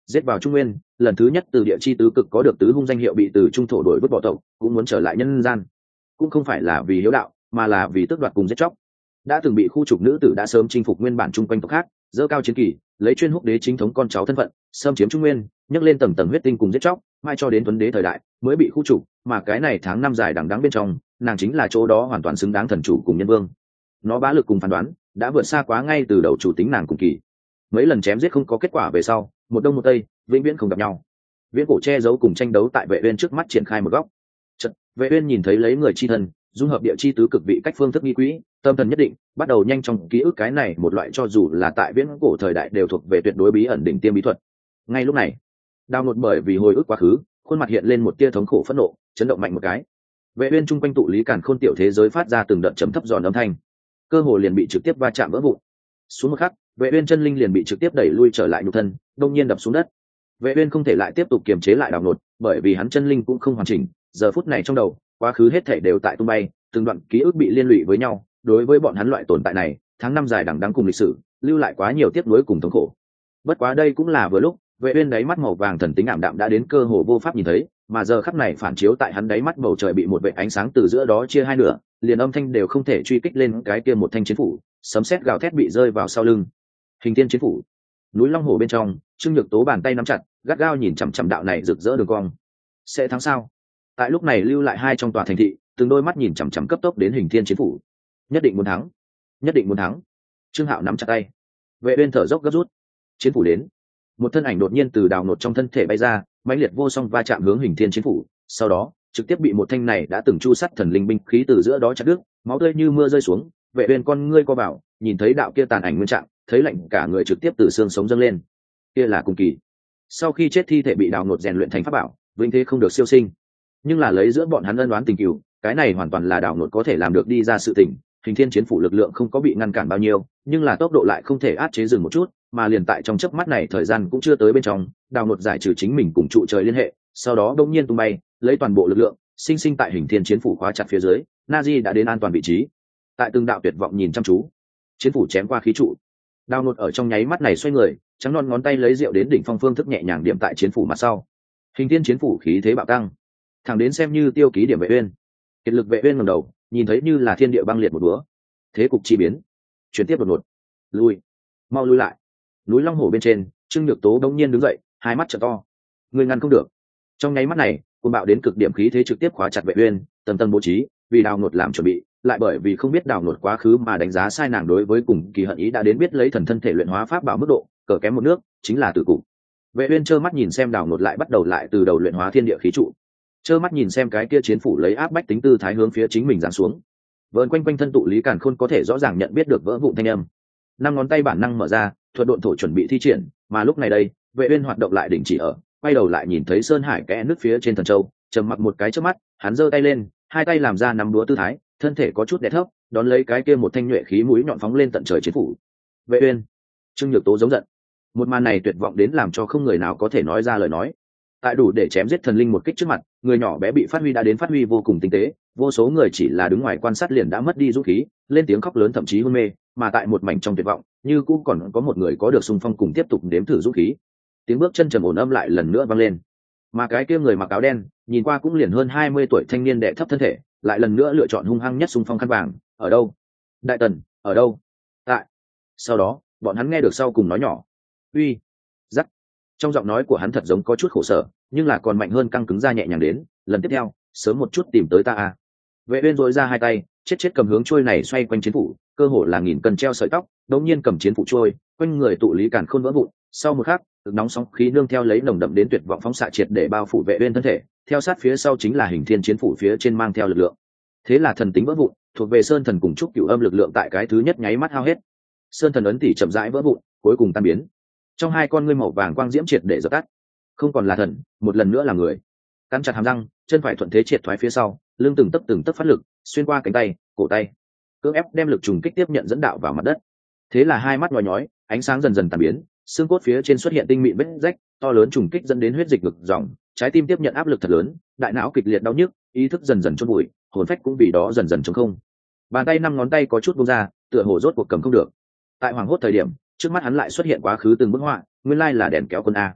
giết vào Trung Nguyên, lần thứ nhất từ địa chi tứ cực có được tứ hung danh hiệu bị từ trung thổ đổi vứt bỏ tộc, cũng muốn trở lại nhân gian. Cũng không phải là vì hiếu đạo, mà là vì tước đoạt cùng giết chóc. Đã từng bị khu trục nữ tử đã sớm chinh phục nguyên bản chung quanh tộc khác, dơ cao chiến kỳ, lấy chuyên húc đế chính thống con cháu thân phận, xâm chiếm Trung Nguyên, nhấc lên tầng tầng huyết tinh cùng giết chóc, mai cho đến Tuấn đế thời đại mới bị khu trục, mà cái này tháng năm dài đằng đẵng bên trong, nàng chính là chỗ đó hoàn toàn xứng đáng thần chủ cùng nhân vương. Nó bá lực cùng phán đoán đã vượt xa quá ngay từ đầu chủ tính nàng cùng kỳ. Mấy lần chém giết không có kết quả về sau, một đông một tây, vĩnh viễn không gặp nhau. Viễn cổ che giấu cùng tranh đấu tại Vệ Uyên trước mắt triển khai một góc. Chợt, Vệ Uyên nhìn thấy lấy người chi thần, dung hợp địa chi tứ cực vị cách phương thức nghi quỹ, tâm thần nhất định, bắt đầu nhanh trong ký ức cái này một loại cho dù là tại viễn cổ thời đại đều thuộc về tuyệt đối bí ẩn đỉnh tiêm bí thuật. Ngay lúc này, Đao Nột bởi vì hồi ức quá khứ, khuôn mặt hiện lên một tia thống khổ phẫn nộ, chấn động mạnh một cái. Vệ Uyên trung quanh tụ lý càn khôn tiểu thế giới phát ra từng đợt trầm thấp giòn âm thanh, cơ hồ liền bị trực tiếp va chạm vỡ vụn. Xuống một khắc, Vệ Uyên chân linh liền bị trực tiếp đẩy lui trở lại nhục thân, đột nhiên đập xuống đất. Vệ Uyên không thể lại tiếp tục kiềm chế lại Đao Nột, bởi vì hắn chân linh cũng không hoàn chỉnh, giờ phút này trong đầu, quá khứ hết thảy đều tại tung bay, từng đoạn ký ức bị liên lụy với nhau. Đối với bọn hắn loại tồn tại này, tháng năm dài đằng đẵng cùng lịch sử, lưu lại quá nhiều tiếc nuối cùng thống khổ. Bất quá đây cũng là vừa lúc, Vệ Uyên đáy mắt màu vàng thần tính ảm đạm đã đến cơ hồ vô pháp nhìn thấy, mà giờ khắc này phản chiếu tại hắn đáy mắt bầu trời bị một vệt ánh sáng từ giữa đó chia hai nửa, liền âm thanh đều không thể truy kích lên cái kia một thanh chiến phủ, sấm sét gào thét bị rơi vào sau lưng. Hình thiên chiến phủ. Núi Long Hồ bên trong, Trương Nhược Tố bàn tay nắm chặt, gắt gao nhìn chằm chằm đạo này rực rỡ đường cong. Sẽ thắng sao? Tại lúc này lưu lại hai trong tòa thành thị, từng đôi mắt nhìn chằm chằm cấp tốc đến Hình thiên chiến phủ. Nhất định muốn thắng, nhất định muốn thắng. Trương Hạo nắm chặt tay. Vệ Uyên thở dốc gấp rút. Chiến phủ đến. Một thân ảnh đột nhiên từ Đào Nột trong thân thể bay ra, mãnh liệt vô song va chạm hướng Hình thiên chiến phủ, sau đó trực tiếp bị một thanh này đã từng chu sắt thần linh binh khí từ giữa đó chặt đứt, máu tươi như mưa rơi xuống. Vệ Uyên con ngươi co vào, nhìn thấy đạo kia tàn ảnh nguyên trạng, thấy lạnh cả người trực tiếp từ xương sống dâng lên. Kia là cùng kỳ. Sau khi chết thi thể bị Đào Nột rèn luyện thành pháp bảo, vinh thế không được siêu sinh. Nhưng là lấy giữa bọn hắn ân oán tình cừu, cái này hoàn toàn là Đào Nột có thể làm được đi ra sự tình. Hình thiên chiến phủ lực lượng không có bị ngăn cản bao nhiêu, nhưng là tốc độ lại không thể áp chế dừng một chút, mà liền tại trong chớp mắt này thời gian cũng chưa tới bên trong, Đào Nột giải trừ chính mình cùng trụ trời liên hệ, sau đó đột nhiên tung bay, lấy toàn bộ lực lượng, sinh sinh tại hình thiên chiến phủ khóa chặt phía dưới, Nazi đã đến an toàn vị trí. Tại từng đạo tuyệt vọng nhìn chăm chú, chiến phủ chém qua khí trụ. Đào Nột ở trong nháy mắt này xoay người, trắng non ngón tay lấy rượu đến đỉnh phong phương thức nhẹ nhàng điểm tại chiến phủ mặt sau. Hình thiên chiến phủ khí thế bạo tăng, thẳng đến xem như tiêu ký điểm Vệ Uyên. Kiệt lực Vệ Uyên ngẩng đầu, nhìn thấy như là thiên địa băng liệt một búa. Thế cục chi biến, chuyển tiếp đột ngột. Lui, mau lui lại. Núi Long Hồ bên trên, Trương Nhược Tố đống nhiên đứng dậy, hai mắt trợn to. Người ngăn không được. Trong nháy mắt này, cuồng bạo đến cực điểm khí thế trực tiếp khóa chặt Vệ Uyên, tầng tầng bố trí, vì Đào Nột làm chuẩn bị, lại bởi vì không biết Đào Nột quá khứ mà đánh giá sai nàng đối với cùng kỳ hận ý đã đến biết lấy thần thân thể luyện hóa pháp bảo mức độ, cờ kém một nước, chính là tử cục. Vệ Uyên trơ mắt nhìn xem Đào Nột lại bắt đầu lại từ đầu luyện hóa thiên địa khí trụ, trơ mắt nhìn xem cái kia chiến phủ lấy áp bách tính tư thái hướng phía chính mình giáng xuống. Vờn quanh quanh thân tụ lý càn khôn có thể rõ ràng nhận biết được vỡ vụn thanh âm. Năm ngón tay bản năng mở ra, thuật độn thổ chuẩn bị thi triển, mà lúc này đây, Vệ Uyên hoạt động lại đình chỉ ở, quay đầu lại nhìn thấy sơn hải kẽ nước phía trên thần châu, trầm mặc một cái chớp mắt, hắn giơ tay lên, hai tay làm ra nắm đúa tư thái, thân thể có chút đè thấp, đón lấy cái kia một thanh nhuệ khí mũi nhọn phóng lên tận trời chiến phủ. Vệ Uyên, Trương Nhược Tố giống giận. Một màn này tuyệt vọng đến làm cho không người nào có thể nói ra lời nói. Tại đủ để chém giết thần linh một kích trước mặt, người nhỏ bé bị phát huy đã đến phát huy vô cùng tinh tế, vô số người chỉ là đứng ngoài quan sát liền đã mất đi dũng khí, lên tiếng khóc lớn thậm chí hôn mê, mà tại một mảnh trong tuyệt vọng, như cũng còn có một người có được xung phong cùng tiếp tục đếm thử dũng khí. Tiếng bước chân trầm ổn âm lại lần nữa vang lên, mà cái kia người mặc áo đen, nhìn qua cũng liền hơn 20 tuổi thanh niên đệ thấp thân thể, lại lần nữa lựa chọn hung hăng nhất xung phong khăn vàng, ở đâu? Đại Tần, ở đâu? Tại. Sau đó, bọn hắn nghe được sau cùng nói nhỏ, uy, giắc. Trong giọng nói của hắn thật giống có chút khổ sở, nhưng là còn mạnh hơn căng cứng ra nhẹ nhàng đến, lần tiếp theo, sớm một chút tìm tới ta à. Vệ Uyên rỗi ra hai tay, chết cầm hướng trôi này xoay quanh chiến phủ, cơ hồ là nghìn cân treo sợi tóc, đột nhiên cầm chiến phủ trôi, quanh người tụ lý càn khôn vỡ vụn, sau một khắc, cực nóng sóng khí nương theo lấy nồng đậm đến tuyệt vọng phóng xạ triệt để bao phủ Vệ Uyên thân thể, theo sát phía sau chính là hình thiên chiến phủ phía trên mang theo lực lượng. Thế là thần tính vỡ vụn, thuộc về sơn thần cùng trúc cửu âm lực lượng tại cái thứ nhất nháy mắt hao hết. Sơn thần ấn tỷ chậm rãi vỡ vụn, cuối cùng tan biến. Trong hai con ngươi màu vàng quang diễm triệt để dập tắt, không còn là thần, một lần nữa là người. Cắn chặt hàm răng, chân phải thuận thế triệt thoái phía sau, lưng từng tấc phát lực, xuyên qua cánh tay, cổ tay, cưỡng ép đem lực trùng kích tiếp nhận dẫn đạo vào mặt đất. Thế là hai mắt nhói nhói, ánh sáng dần dần tàn biến, xương cốt phía trên xuất hiện tinh mịn vết rách, to lớn trùng kích dẫn đến huyết dịch ngực dòng, trái tim tiếp nhận áp lực thật lớn, đại não kịch liệt đau nhức, ý thức dần dần chôn vùi, hồn phách cũng vì đó dần dần trống không. Bàn tay năm ngón tay có chút buông ra, tựa hồ rốt cuộc cầm không được. Tại hoàng hốt thời điểm, trước mắt hắn lại xuất hiện quá khứ từng bức họa, nguyên lai là đèn kéo quân a.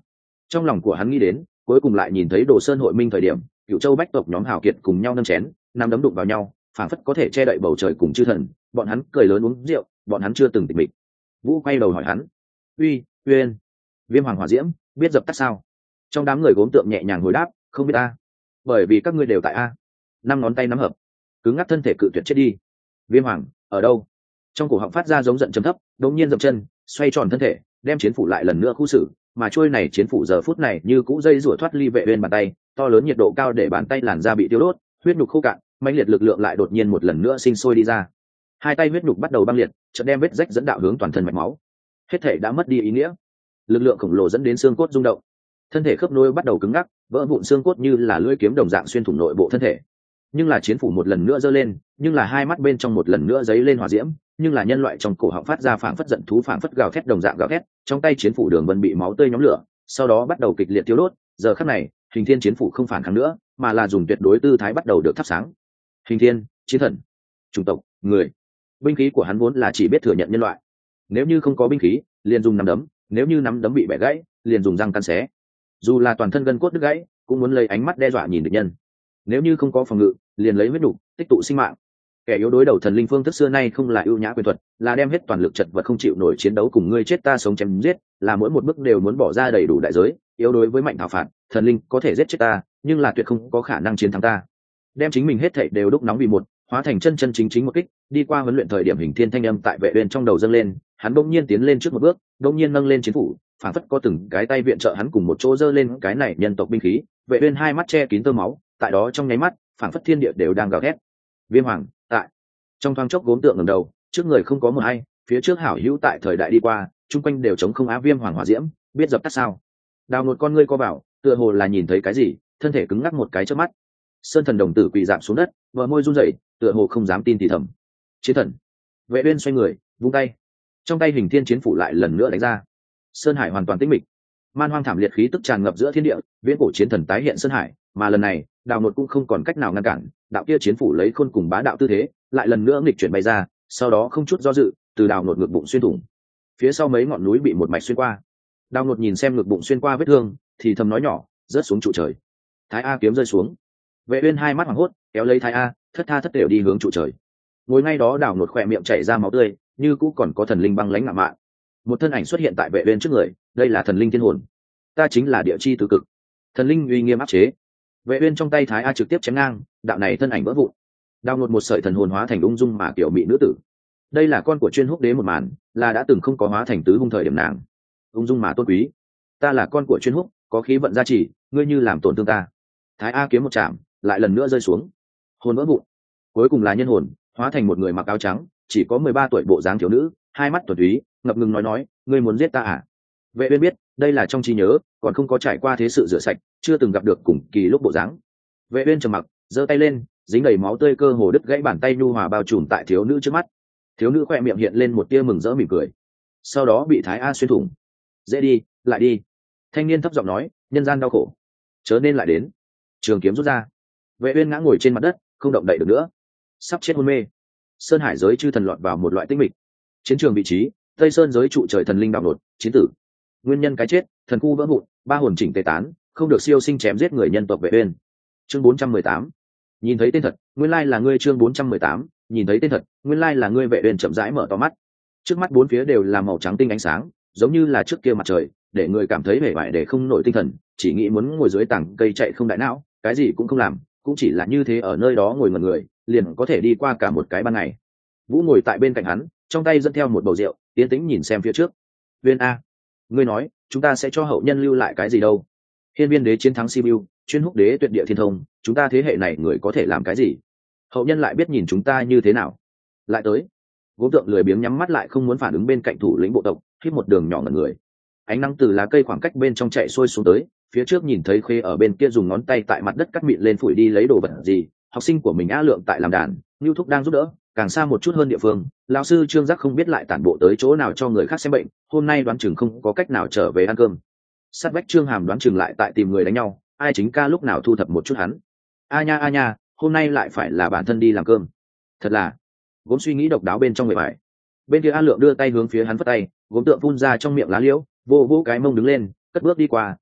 Trong lòng của hắn nghĩ đến, cuối cùng lại nhìn thấy Đồ Sơn hội minh thời điểm, Cửu Châu bách tộc nhóm hào kiệt cùng nhau nâng chén, nắm đấm đụng vào nhau, phảng phất có thể che đậy bầu trời cùng chư thần. Bọn hắn cười lớn uống rượu, bọn hắn chưa từng tịch mịch. Vũ quay đầu hỏi hắn: "Uy, Uyên, Viêm Hoàng Hỏa Diễm, biết dập tắt sao?" Trong đám người gốm tượng nhẹ nhàng hồi đáp: "Không biết a." "Bởi vì các ngươi đều tại a." Năm ngón tay nắm hợp, cứng ngắc thân thể cự tuyệt chết đi. Viêm Hoàng ở đâu? Trong cổ họng phát ra giống giận trầm thấp, đột nhiên dậm chân, xoay tròn thân thể, đem chiến phủ lại lần nữa khu xử, mà trôi này chiến phủ giờ phút này như cũ dây rủa thoát ly Vệ Uyên bàn tay, to lớn nhiệt độ cao để bàn tay làn da bị tiêu đốt, huyết nhục khô cạn, mãnh liệt lực lượng lại đột nhiên một lần nữa sinh sôi đi ra. Hai tay huyết nhục bắt đầu băng liệt, chợt đem vết rách dẫn đạo hướng toàn thân mạch máu. Hết thể đã mất đi ý nghĩa. Lực lượng khổng lồ dẫn đến xương cốt rung động, thân thể khớp nối bắt đầu cứng ngắc, vỡ vụn xương cốt như là lưỡi kiếm đồng dạng xuyên thủng nội bộ thân thể. Nhưng là chiến phủ một lần nữa giơ lên, nhưng là hai mắt bên trong một lần nữa giấy lên hỏa diễm, nhưng là nhân loại trong cổ họng phát ra phảng phất giận thú phảng phất gào thét đồng dạng gào thét, trong tay chiến phủ đường vân bị máu tươi nhóm lửa, sau đó bắt đầu kịch liệt thiêu đốt. Giờ khắc này, Hình Thiên chiến phủ không phản kháng nữa, mà là dùng tuyệt đối tư thái bắt đầu được thắp sáng. Hình Thiên, chiến thần, chủng tộc, người. Binh khí của hắn vốn là chỉ biết thừa nhận nhân loại. Nếu như không có binh khí, liền dùng nắm đấm, nếu như nắm đấm bị bẻ gãy, liền dùng răng cắn xé. Dù là toàn thân gân cốt đứt gãy, cũng muốn lấy ánh mắt đe dọa nhìn địch nhân. Nếu như không có phòng ngự, liền lấy huyết đủ, tích tụ sinh mạng. Kẻ yếu đối đầu thần linh phương thức xưa nay không là ưu nhã quyền thuật, là đem hết toàn lực chật vật không chịu nổi chiến đấu cùng ngươi chết ta sống chém giết, là mỗi một bước đều muốn bỏ ra đầy đủ đại giới. Yếu đối với mạnh thảo phạt, thần linh có thể giết chết ta, nhưng là tuyệt không có khả năng chiến thắng ta. Đem chính mình hết thảy đều đúc nóng vì một, hóa thành chân chân chính chính một kích. Đi qua huấn luyện thời điểm Hình Thiên thanh âm tại Vệ Uyên trong đầu dâng lên, hắn bỗng nhiên tiến lên trước một bước, bỗng nhiên nâng lên chiến phủ, phản phất có từng cái tay viện trợ hắn cùng một chỗ giơ lên cái này nhân tộc binh khí. Vệ Uyên hai mắt che kín tơ máu, tại đó trong nháy mắt, phản phất thiên địa đều đang gào thét. Viêm Hoàng tại. Trong thoáng chốc gốm tượng ngẩng đầu, trước người không có một ai, phía trước hảo hữu tại thời đại đi qua, chung quanh đều chống không á. Viêm Hoàng Hỏa Diễm, biết dập tắt sao? Đào một con ngươi co bảo, tựa hồ là nhìn thấy cái gì, thân thể cứng ngắc một cái chớp mắt. Sơn Thần đồng tử quỳ rạp xuống đất, bờ môi run rẩy, tựa hồ không dám tin thì thầm. Chiến thần. Vệ Uyên xoay người, vung tay, trong tay Hình Thiên chiến phủ lại lần nữa đánh ra. Sơn Hải hoàn toàn tĩnh mịch, man hoang thảm liệt khí tức tràn ngập giữa thiên địa, viễn cổ chiến thần tái hiện Sơn Hải, mà lần này, Đào Nột cũng không còn cách nào ngăn cản, đạo kia chiến phủ lấy khôn cùng bá đạo tư thế, lại lần nữa nghịch chuyển bay ra, sau đó không chút do dự, từ Đào Nột ngực bụng xuyên thủng. Phía sau mấy ngọn núi bị một mạch xuyên qua. Đào Nột nhìn xem ngực bụng xuyên qua vết thương, thì thầm nói nhỏ, rớt xuống trụ trời. Thái A kiếm rơi xuống. Vệ Uyên hai mắt hoảng hốt, kéo lấy Thái A, thất tha thất đều đi hướng trụ trời. Ngồi ngay đó Đào Nột khỏe miệng chảy ra máu tươi, như cũ còn có thần linh băng lãnh ngạo mạn. Một thân ảnh xuất hiện tại Vệ Uyên trước người, đây là thần linh thiên hồn. Ta chính là địa chi tứ cực. Thần linh uy nghiêm áp chế. Vệ Uyên trong tay Thái A trực tiếp chém ngang, đạo này thân ảnh vỡ vụn. Đào Nột một sợi thần hồn hóa thành ung dung mà kiểu mỹ nữ tử. Đây là con của chuyên húc đế một màn, là đã từng không có hóa thành tứ hung thời điểm nàng. Ung dung mà tôn quý. Ta là con của chuyên húc, có khí vận gia trì, ngươi như làm tổn thương ta. Thái A kiếm một chạm, lại lần nữa rơi xuống. Hồn vỡ vụn. Cuối cùng là nhân hồn, hóa thành một người mặc áo trắng, chỉ có 13 tuổi bộ dáng thiếu nữ, hai mắt thuần túy, ngập ngừng nói, ngươi muốn giết ta à? Vệ Uyên biết, đây là trong trí nhớ, còn không có trải qua thế sự rửa sạch, chưa từng gặp được cùng kỳ lúc bộ dáng. Vệ Uyên trầm mặc, giơ tay lên, dính đầy máu tươi cơ hồ đứt gãy bàn tay nhu hòa bao trùm tại thiếu nữ trước mắt. Thiếu nữ khoe miệng hiện lên một tia mừng rỡ mỉm cười, sau đó bị Thái A xuyên thủng. Dễ đi, lại đi. Thanh niên thấp giọng nói, nhân gian đau khổ, chớ nên lại đến. Trường kiếm rút ra. Vệ Uyên ngã ngồi trên mặt đất, không động đậy được nữa, sắp chết hôn mê. Sơn Hải giới chư thần lọt vào một loại tinh mịch. Chiến trường vị trí, Tây Sơn giới trụ trời thần linh Đào Nột, chiến tử. Nguyên nhân cái chết, thần khu vỡ vụn, ba hồn chỉnh tề tán, không được siêu sinh chém giết người nhân tộc Vệ Uyên. Chương 418. Nhìn thấy tên thật, nguyên lai là ngươi. Chương 418. Nhìn thấy tên thật, nguyên lai là ngươi. Vệ Uyên chậm rãi mở to mắt. Trước mắt bốn phía đều là màu trắng tinh ánh sáng, giống như là trước kia mặt trời, để người cảm thấy vẻ vải để không nổi tinh thần, chỉ nghĩ muốn ngồi dưới tảng cây chạy không đại não, cái gì cũng không làm, cũng chỉ là như thế ở nơi đó ngồi ngẩn người, liền có thể đi qua cả một cái ban ngày. Vũ ngồi tại bên cạnh hắn, trong tay dẫn theo một bầu rượu, tiến tĩnh nhìn xem phía trước. Uyên a, ngươi nói, chúng ta sẽ cho hậu nhân lưu lại cái gì đâu? Hiên Viên đế chiến thắng Sibiu, chuyên húc đế tuyệt địa thiên thông, chúng ta thế hệ này người có thể làm cái gì? Hậu nhân lại biết nhìn chúng ta như thế nào? Lại tới. Gốm tượng lười biếng nhắm mắt lại không muốn phản ứng bên cạnh thủ lĩnh bộ tộc, hít một đường nhỏ ngẩn người. Ánh nắng từ lá cây khoảng cách bên trong chạy xuôi xuống tới, phía trước nhìn thấy Khê ở bên kia dùng ngón tay tại mặt đất cắt mịn lên phủi đi lấy đồ vật gì. Học sinh của mình A Lượng tại làm đàn, Nưu Thúc đang giúp đỡ, càng xa một chút hơn địa phương, lão sư Trương Giác không biết lại tản bộ tới chỗ nào cho người khác xem bệnh, hôm nay đoán chừng không có cách nào trở về ăn cơm. Sát vách Trương Hàm đoán chừng lại tại tìm người đánh nhau, ai chính ca lúc nào thu thập một chút hắn. A nha, hôm nay lại phải là bản thân đi làm cơm. Thật là, Gốm suy nghĩ độc đáo bên trong người bài. Bên kia A Lượng đưa tay hướng phía hắn phất tay, Gốm tượng phun ra trong miệng lá liễu, vô vô cái mông đứng lên, cất bước đi qua,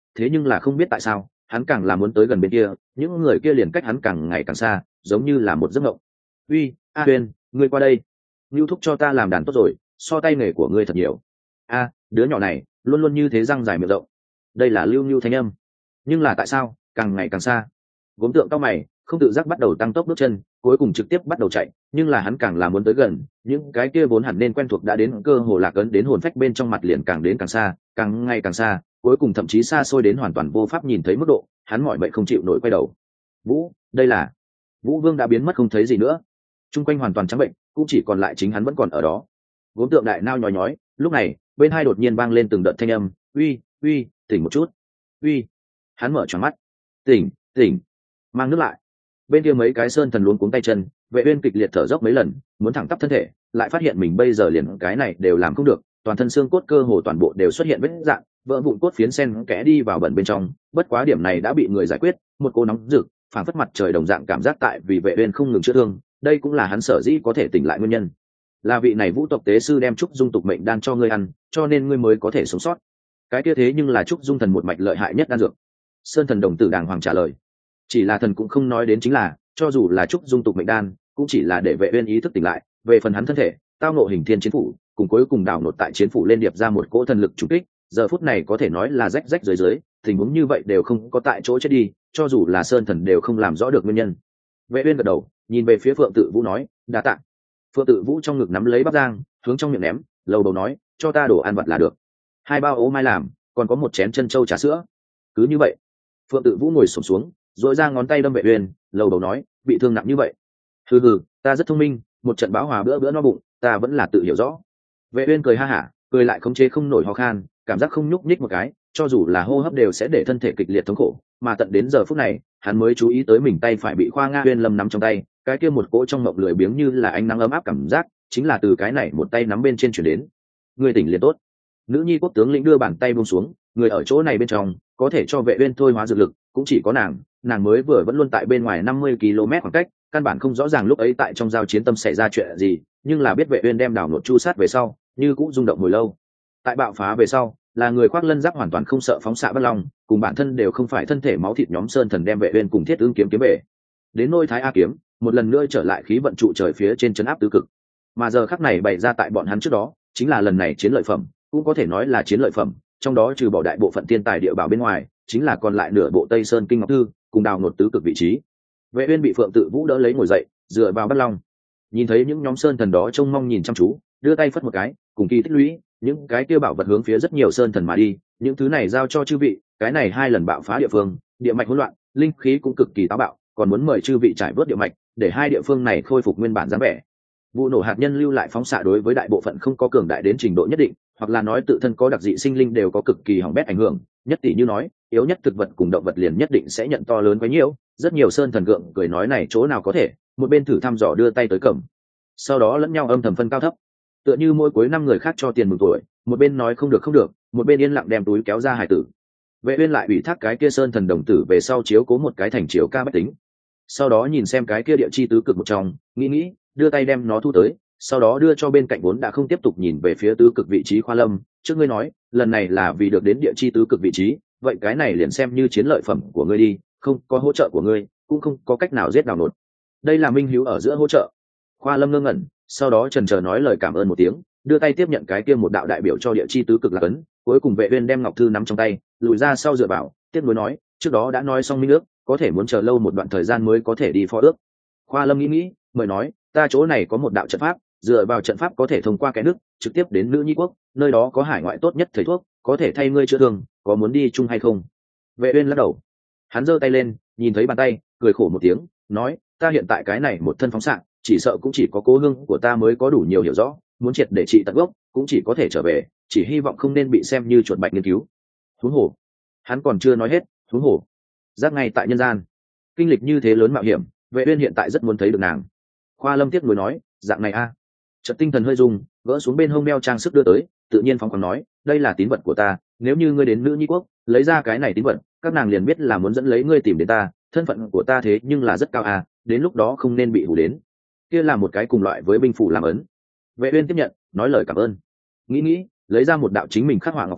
thế nhưng là không biết tại sao hắn càng là muốn tới gần bên kia, những người kia liền cách hắn càng ngày càng xa, giống như là một giấc mộng. Uy, A Huyền, ngươi qua đây. Lưu thúc cho ta làm đàn tốt rồi, so tay nghề của ngươi thật nhiều. A, đứa nhỏ này luôn luôn như thế, răng dài miệng rộng. Đây là Lưu Nưu thanh âm. Nhưng là tại sao càng ngày càng xa? Gốm tượng cao mày, không tự giác bắt đầu tăng tốc bước chân, cuối cùng trực tiếp bắt đầu chạy. Nhưng là hắn càng là muốn tới gần, những cái kia vốn hẳn nên quen thuộc đã đến cơ hồ lạc ấn đến hồn phách bên trong mặt liền càng đến càng xa, càng ngày càng xa, cuối cùng thậm chí xa xôi đến hoàn toàn vô pháp nhìn thấy mức độ. Hắn mỏi mệt không chịu nổi quay đầu. Vũ, đây là Vũ Vương đã biến mất không thấy gì nữa, chung quanh hoàn toàn trắng bệnh, cũng chỉ còn lại chính hắn vẫn còn ở đó. Gốm tượng đại nao nhói nhói, lúc này bên hai đột nhiên vang lên từng đợt thanh âm, uy uy, tỉnh một chút, uy. Hắn mở tròn mắt, tỉnh tỉnh, mang nước lại. Bên kia mấy cái sơn thần luống cuống tay chân, Vệ Uyên kịch liệt thở dốc mấy lần, muốn thẳng tắp thân thể, lại phát hiện mình bây giờ liền cái này đều làm không được, toàn thân xương cốt cơ hồ toàn bộ đều xuất hiện vết rạn, vỡ vụn cốt phiến xen kẽ đi vào bẩn bên trong. Bất quá điểm này đã bị người giải quyết, một cô nóng rực, phảng phất mặt trời đồng dạng cảm giác tại vì Vệ Uyên không ngừng chữa thương, đây cũng là hắn sở dĩ có thể tỉnh lại nguyên nhân. Là vị này Vũ tộc tế sư đem trúc dung tục mệnh đan cho ngươi ăn, cho nên ngươi mới có thể sống sót. Cái kia thế nhưng là trúc dung thần một mạch lợi hại nhất đan dược. Sơn thần đồng tử đàng hoàng trả lời. Chỉ là thần cũng không nói đến chính là, cho dù là trúc dung tục mệnh đan, cũng chỉ là để Vệ Uyên ý thức tỉnh lại, về phần hắn thân thể, tao ngộ hình thiên chiến phủ, cùng cuối cùng đảo nột tại chiến phủ lên điệp ra một cỗ thần lực trùng kích, giờ phút này có thể nói là rách rách rưới rưới, tình huống như vậy đều không có tại chỗ chết đi, cho dù là sơn thần đều không làm rõ được nguyên nhân. Vệ Uyên gật đầu, nhìn về phía Phượng Tự Vũ nói, đa tạ. Phượng Tự Vũ trong ngực nắm lấy bắp giang, hướng trong miệng ném, lầu đầu nói, cho ta đồ ăn vặt là được. 2 bao ô mai làm, còn có một chén chân châu trà sữa. Cứ như vậy. Phượng Tự Vũ ngồi xổm xuống, duỗi ra ngón tay đâm Vệ Uyên, lầu đầu nói, bị thương nặng như vậy. Hừ hừ, ta rất thông minh, một trận bão hòa bữa bữa no bụng, ta vẫn là tự hiểu rõ. Vệ Uyên cười ha hả, cười lại khống chế không nổi ho khan, cảm giác không nhúc nhích một cái, cho dù là hô hấp đều sẽ để thân thể kịch liệt thống khổ, mà tận đến giờ phút này, hắn mới chú ý tới mình tay phải bị Khoa Nga Uyên Lâm nắm trong tay, cái kia một cỗ trong mộng lười biếng như là ánh nắng ấm áp cảm giác, chính là từ cái này một tay nắm bên trên truyền đến. Người tỉnh liền tốt. Nữ nhi quốc tướng lĩnh đưa bàn tay buông xuống, người ở chỗ này bên trong, có thể cho Vệ Uyên thôi hóa dược lực, cũng chỉ có nàng mới vừa vẫn luôn tại bên ngoài 50 km khoảng cách, căn bản không rõ ràng lúc ấy tại trong giao chiến tâm xảy ra chuyện gì, nhưng là biết Vệ Uyên đem đảo nột chu sát về sau, như cũng rung động hồi lâu. Tại bạo phá về sau, là người khoác lân giáp hoàn toàn không sợ phóng xạ bất long, cùng bản thân đều không phải thân thể máu thịt nhóm sơn thần đem Vệ Uyên cùng Thiết Ưng kiếm kiếm về. Đến nôi Thái A kiếm, một lần nữa trở lại khí vận trụ trời phía trên trấn áp tứ cực. Mà giờ khắc này bày ra tại bọn hắn trước đó, chính là lần này chiến lợi phẩm, cũng có thể nói là chiến lợi phẩm, trong đó trừ bỏ đại bộ phận thiên tài địa bảo bên ngoài, chính là còn lại nửa bộ Tây Sơn Kinh Ngọc Thư, cùng đào nột tứ cực vị trí. Vệ Uyên bị Phượng Tự Vũ đỡ lấy ngồi dậy, dựa vào bất long. Nhìn thấy những nhóm sơn thần đó trông mong nhìn chăm chú, đưa tay phất một cái, cùng kỳ tích lũy, những cái kia bảo vật hướng phía rất nhiều sơn thần mà đi, những thứ này giao cho chư vị, cái này 2 lần bạo phá địa phương, địa mạch hỗn loạn, linh khí cũng cực kỳ táo bạo, còn muốn mời chư vị trải vớt địa mạch, để 2 địa phương này khôi phục nguyên bản dáng vẻ. Vụ nổ hạt nhân lưu lại phóng xạ đối với đại bộ phận không có cường đại đến trình độ nhất định, hoặc là nói tự thân có đặc dị sinh linh đều có cực kỳ hỏng bét ảnh hưởng, nhất tỷ như nói, yếu nhất thực vật cùng động vật liền nhất định sẽ nhận to lớn quá nhiều, rất nhiều sơn thần gượng cười nói này chỗ nào có thể, một bên thử thăm dò đưa tay tới cầm. Sau đó lẫn nhau âm thầm phân cao thấp. Tựa như mỗi cuối năm người khác cho tiền mừng tuổi, một bên nói không được, một bên yên lặng đem túi kéo ra hải tử. Vệ Uyên lại ủy thác cái kia sơn thần đồng tử về sau chiếu cố một cái thành chiếu ca bách tính. Sau đó nhìn xem cái kia địa chi tứ cực một trong, nghĩ, đưa tay đem nó thu tới, sau đó đưa cho bên cạnh vốn đã không tiếp tục nhìn về phía tứ cực vị trí Khoa Lâm, trước ngươi nói, lần này là vì được đến địa chi tứ cực vị trí, vậy cái này liền xem như chiến lợi phẩm của ngươi đi, không có hỗ trợ của ngươi, cũng không có cách nào giết đào nột. Đây là minh hữu ở giữa hỗ trợ. Khoa Lâm ngơ ngẩn, sau đó chần chờ nói lời cảm ơn một tiếng, đưa tay tiếp nhận cái kia một đạo đại biểu cho địa chi tứ cực là cấn, cuối cùng Vệ Uyên đem ngọc thư nắm trong tay, lùi ra sau dựa vào, tiếp nối nói, trước đó đã nói xong minh ước, có thể muốn chờ lâu một đoạn thời gian mới có thể đi phó ước. Khoa Lâm nghĩ, mời nói, ta chỗ này có một đạo trận pháp, dựa vào trận pháp có thể thông qua cái nước, trực tiếp đến Nữ Nhi quốc, nơi đó có hải ngoại tốt nhất thầy thuốc, có thể thay ngươi chữa thương, có muốn đi chung hay không? Vệ Uyên lắc đầu, hắn giơ tay lên, nhìn thấy bàn tay, cười khổ một tiếng, nói, ta hiện tại cái này một thân phóng xạ, chỉ sợ cũng chỉ có cố hương của ta mới có đủ nhiều hiểu rõ, muốn triệt để trị tận gốc, cũng chỉ có thể trở về, chỉ hy vọng không nên bị xem như chuột bạch nghiên cứu. Huống hồ, hắn còn chưa nói hết, huống hồ, giác ngay tại nhân gian, kinh lịch như thế lớn mạo hiểm, Vệ Uyên hiện tại rất muốn thấy được nàng. Khoa Lâm tiếc nuối nói, dạng này a. Chợt tinh thần hơi rung, gỡ xuống bên hông đeo trang sức đưa tới, tự nhiên phóng khoáng nói, đây là tín vật của ta, nếu như ngươi đến Nữ Nhi quốc, lấy ra cái này tín vật, các nàng liền biết là muốn dẫn lấy ngươi tìm đến ta, thân phận của ta thế nhưng là rất cao a, đến lúc đó không nên bị hù đến. Kia là một cái cùng loại với binh phủ làm ấn. Vệ Uyên tiếp nhận, nói lời cảm ơn. Nghĩ, lấy ra một đạo chính mình khắc họa ngọc phù,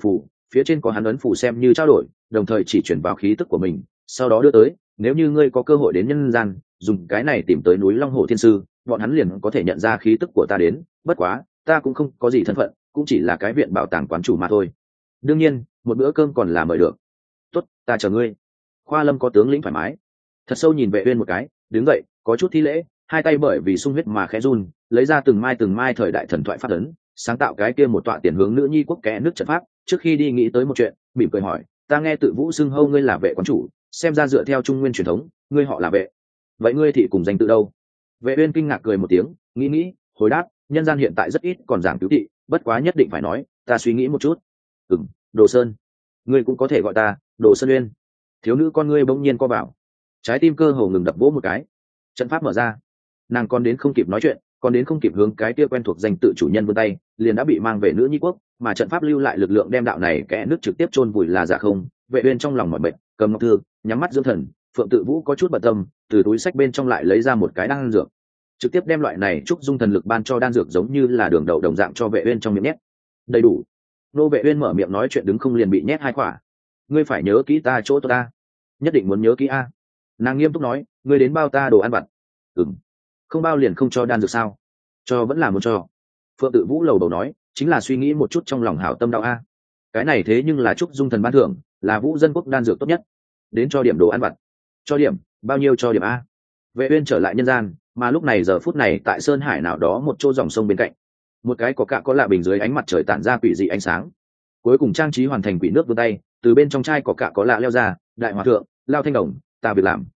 phía trên có hắn ấn phủ xem như trao đổi, đồng thời chỉ chuyển vào khí tức của mình, sau đó đưa tới. Nếu như ngươi có cơ hội đến nhân gian, dùng cái này tìm tới núi Long Hổ Thiên Sư, bọn hắn liền có thể nhận ra khí tức của ta đến. Bất quá, ta cũng không có gì thân phận, cũng chỉ là cái viện bảo tàng quán chủ mà thôi. Đương nhiên, một bữa cơm còn là mời được. Tốt, ta chờ ngươi. Khoa Lâm có tướng lĩnh thoải mái, thật sâu nhìn Vệ Uyên một cái, đứng dậy, có chút thi lễ, hai tay bởi vì sung huyết mà khẽ run, lấy ra từng mai thời đại thần thoại pháp ấn, sáng tạo cái kia một tọa tiền hướng nữ nhi quốc kẽ nước trận pháp. Trước khi đi nghĩ tới một chuyện, mỉm cười hỏi, ta nghe tự vũ xưng hâu ngươi là Vệ quán chủ, xem ra dựa theo trung nguyên truyền thống, ngươi họ là Vệ, vậy ngươi thị cùng danh tự đâu? Vệ Uyên kinh ngạc cười một tiếng, nghĩ, hồi đáp, nhân gian hiện tại rất ít còn giảng cứu thị, bất quá nhất định phải nói, ta suy nghĩ một chút. Đồ Sơn, ngươi cũng có thể gọi ta Đồ Sơn Uyên. Thiếu nữ con ngươi bỗng nhiên co vào, trái tim cơ hồ ngừng đập vỗ một cái. Trận pháp mở ra, nàng còn đến không kịp nói chuyện, còn đến không kịp hướng cái kia quen thuộc danh tự chủ nhân vươn tay, liền đã bị mang về nữ nhi quốc, mà trận pháp lưu lại lực lượng đem đạo này kẽ nước trực tiếp chôn vùi là giả không. Vệ Uyên trong lòng mỏi mệt, cầm ngọc thư, nhắm mắt dưỡng thần. Phượng Tự Vũ có chút bận tâm, từ túi sách bên trong lại lấy ra một cái đan dược, trực tiếp đem loại này trúc dung thần lực ban cho đan dược giống như là đường đậu đồng dạng cho Vệ Uyên trong miệng nhét. Đầy đủ. Nô Vệ Uyên mở miệng nói chuyện đứng không liền bị nhét hai quả. Ngươi phải nhớ kỹ ta chỗ ta, nhất định muốn nhớ kỹ a. Nàng nghiêm túc nói, ngươi đến bao ta đồ ăn vặt. Không bao liền không cho đan dược sao? Cho vẫn là muốn cho. Phượng Tự Vũ lầu đầu nói, chính là suy nghĩ một chút trong lòng hảo tâm đạo a. Cái này thế nhưng là trúc dung thần ban thưởng, là Vũ dân quốc đan dược tốt nhất. Đến cho điểm đồ ăn vặt. Cho điểm, bao nhiêu cho điểm a? Vệ Uyên trở lại nhân gian, mà lúc này giờ phút này tại sơn hải nào đó một chỗ dòng sông bên cạnh, một cái có cạ có lạ bình dưới ánh mặt trời tản ra quỷ dị ánh sáng. Cuối cùng trang trí hoàn thành quỷ nước vươn tay, từ bên trong chai có cạ có lạ leo ra, đại hòa thượng, lao thanh đồng, ta việc làm.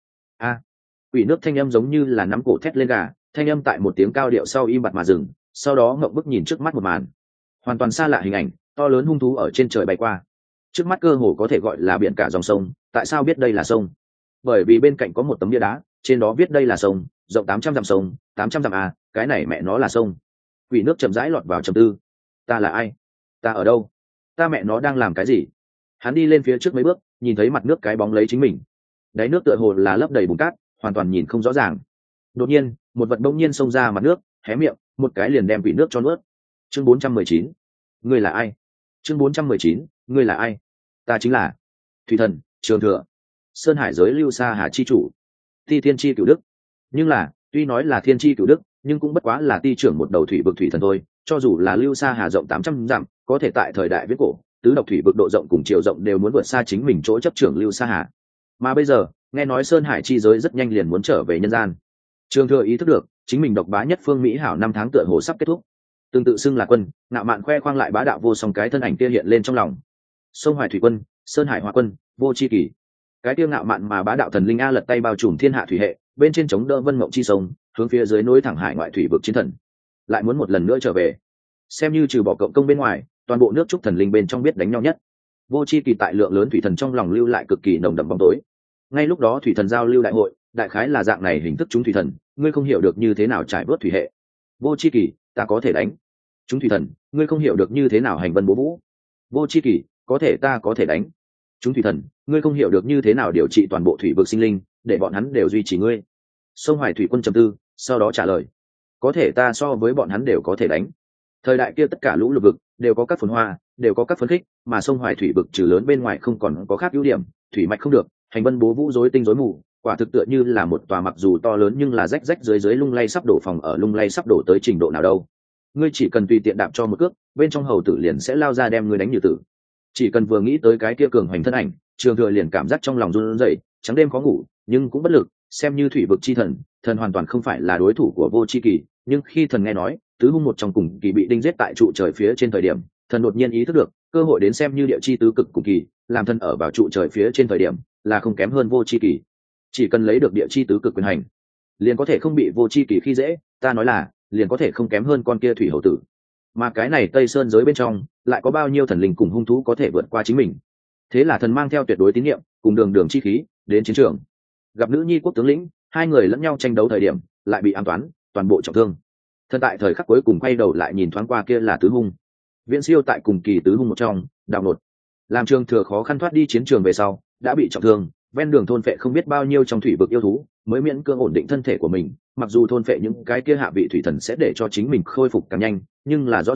Quỷ nước thanh âm giống như là nắm cổ thét lên gà, thanh âm tại một tiếng cao điệu sau im bặt mà dừng, sau đó ngậm bức nhìn trước mắt một màn, hoàn toàn xa lạ hình ảnh, to lớn hung thú ở trên trời bay qua, trước mắt cơ hồ có thể gọi là biển cả dòng sông. Tại sao biết đây là sông? Bởi vì bên cạnh có một tấm bia đá, trên đó viết đây là sông, rộng 800 dặm sông, 800 dặm à, cái này mẹ nó là sông. Quỷ nước chậm rãi lọt vào trầm tư. Ta là ai? Ta ở đâu? Ta mẹ nó đang làm cái gì? Hắn đi lên phía trước mấy bước, nhìn thấy mặt nước cái bóng lấy chính mình. Đáy nước tựa hồ là lấp đầy bùn cát, hoàn toàn nhìn không rõ ràng. Đột nhiên, một vật bỗng nhiên xông ra mặt nước, hé miệng, một cái liền đem quỷ nước cho nuốt. Chương 419. Ngươi là ai? Chương 419. Ngươi là ai? Ta chính là Thủy Thần, Trường Thừa, Sơn Hải giới Lưu Sa Hà chi chủ, Ti Thiên chi cửu đức. Nhưng là, tuy nói là thiên chi cửu đức, nhưng cũng bất quá là ti trưởng một đầu thủy vực thủy thần thôi. Cho dù là Lưu Sa Hà rộng 800 dặm, có thể tại thời đại viễn cổ, tứ độc thủy vực độ rộng cùng chiều rộng đều muốn vượt xa chính mình chỗ chấp trưởng Lưu Sa Hà. Mà bây giờ, nghe nói Sơn Hải chi giới rất nhanh liền muốn trở về nhân gian. Trường Thừa ý thức được, chính mình độc bá nhất phương mỹ hảo năm tháng tựa hồ sắp kết thúc. Tương tự xưng là quân, ngạo mạn khoe khoang lại bá đạo vô song cái thân ảnh kia hiện lên trong lòng. Sông Hoài thủy quân, Sơn Hải Hoa quân, vô chi kỳ. Cái tiêu ngạo mạn mà bá đạo thần linh a lật tay bao trùm thiên hạ thủy hệ, bên trên chống đỡ vân mộng chi sông, hướng phía dưới nối thẳng hải ngoại thủy vực chiến thần, lại muốn một lần nữa trở về. Xem như trừ bỏ cộng công bên ngoài, toàn bộ nước trúc thần linh bên trong biết đánh nhau nhất. Vô chi kỳ tại lượng lớn thủy thần trong lòng lưu lại cực kỳ nồng đậm bóng tối. Ngay lúc đó thủy thần giao lưu đại hội, đại khái là dạng này hình thức chúng thủy thần, ngươi không hiểu được như thế nào trải vớt thủy hệ. Vô chi kỳ, ta có thể đánh. Chúng thủy thần, ngươi không hiểu được như thế nào hành vân bố vũ. Vô chi kỳ, có thể ta có thể đánh. Chúng thủy thần, ngươi không hiểu được như thế nào điều trị toàn bộ thủy vực sinh linh, để bọn hắn đều duy trì ngươi. Sông Hoài thủy quân trầm tư, sau đó trả lời, có thể ta so với bọn hắn đều có thể đánh. Thời đại kia tất cả lũ lụt vực đều có các phồn hoa, đều có các phấn khích, mà sông Hoài thủy vực trừ lớn bên ngoài không còn có khác ưu điểm, thủy mạch không được, hành vân bố vũ rối tinh rối mù, quả thực tựa như là một tòa mặc dù to lớn nhưng là rách rách dưới dưới lung lay sắp đổ phòng ở lung lay sắp đổ tới trình độ nào đâu. Ngươi chỉ cần tùy tiện đạp cho một cước, bên trong hầu tử liền sẽ lao ra đem ngươi đánh như tử. Chỉ cần vừa nghĩ tới cái kia cường hoành thân ảnh, Trường Thừa liền cảm giác trong lòng run rẩy, trắng đêm khó ngủ, nhưng cũng bất lực, xem như thủy vực chi thần, thần hoàn toàn không phải là đối thủ của Vô Chi Kỳ, nhưng khi thần nghe nói, tứ hung một trong cùng kỳ bị đinh giết tại trụ trời phía trên thời điểm, thần đột nhiên ý thức được, cơ hội đến xem như địa chi tứ cực cùng kỳ, làm thần ở vào trụ trời phía trên thời điểm, là không kém hơn Vô Chi Kỳ. Chỉ cần lấy được địa chi tứ cực quyền hành, liền có thể không bị Vô Chi Kỳ khi dễ, ta nói là, liền có thể không kém hơn con kia thủy hầu tử. Mà cái này Tây Sơn giới bên trong, lại có bao nhiêu thần linh cùng hung thú có thể vượt qua chính mình. Thế là thần mang theo tuyệt đối tín nhiệm, cùng đường đường chi khí, đến chiến trường. Gặp nữ nhi quốc tướng lĩnh, hai người lẫn nhau tranh đấu thời điểm, lại bị ám toán, toàn bộ trọng thương. Thần tại thời khắc cuối cùng quay đầu lại nhìn thoáng qua kia là tứ hung. Viễn Siêu tại cùng kỳ tứ hung một trong, Đào Nột. Làm Trường Thừa khó khăn thoát đi chiến trường về sau, đã bị trọng thương, ven đường thôn phệ không biết bao nhiêu trong thủy vực yêu thú, mới miễn cưỡng ổn định thân thể của mình. Mặc dù thôn phệ những cái kia hạ vị thủy thần sẽ để cho chính mình khôi phục càng nhanh, nhưng là rõ ràng,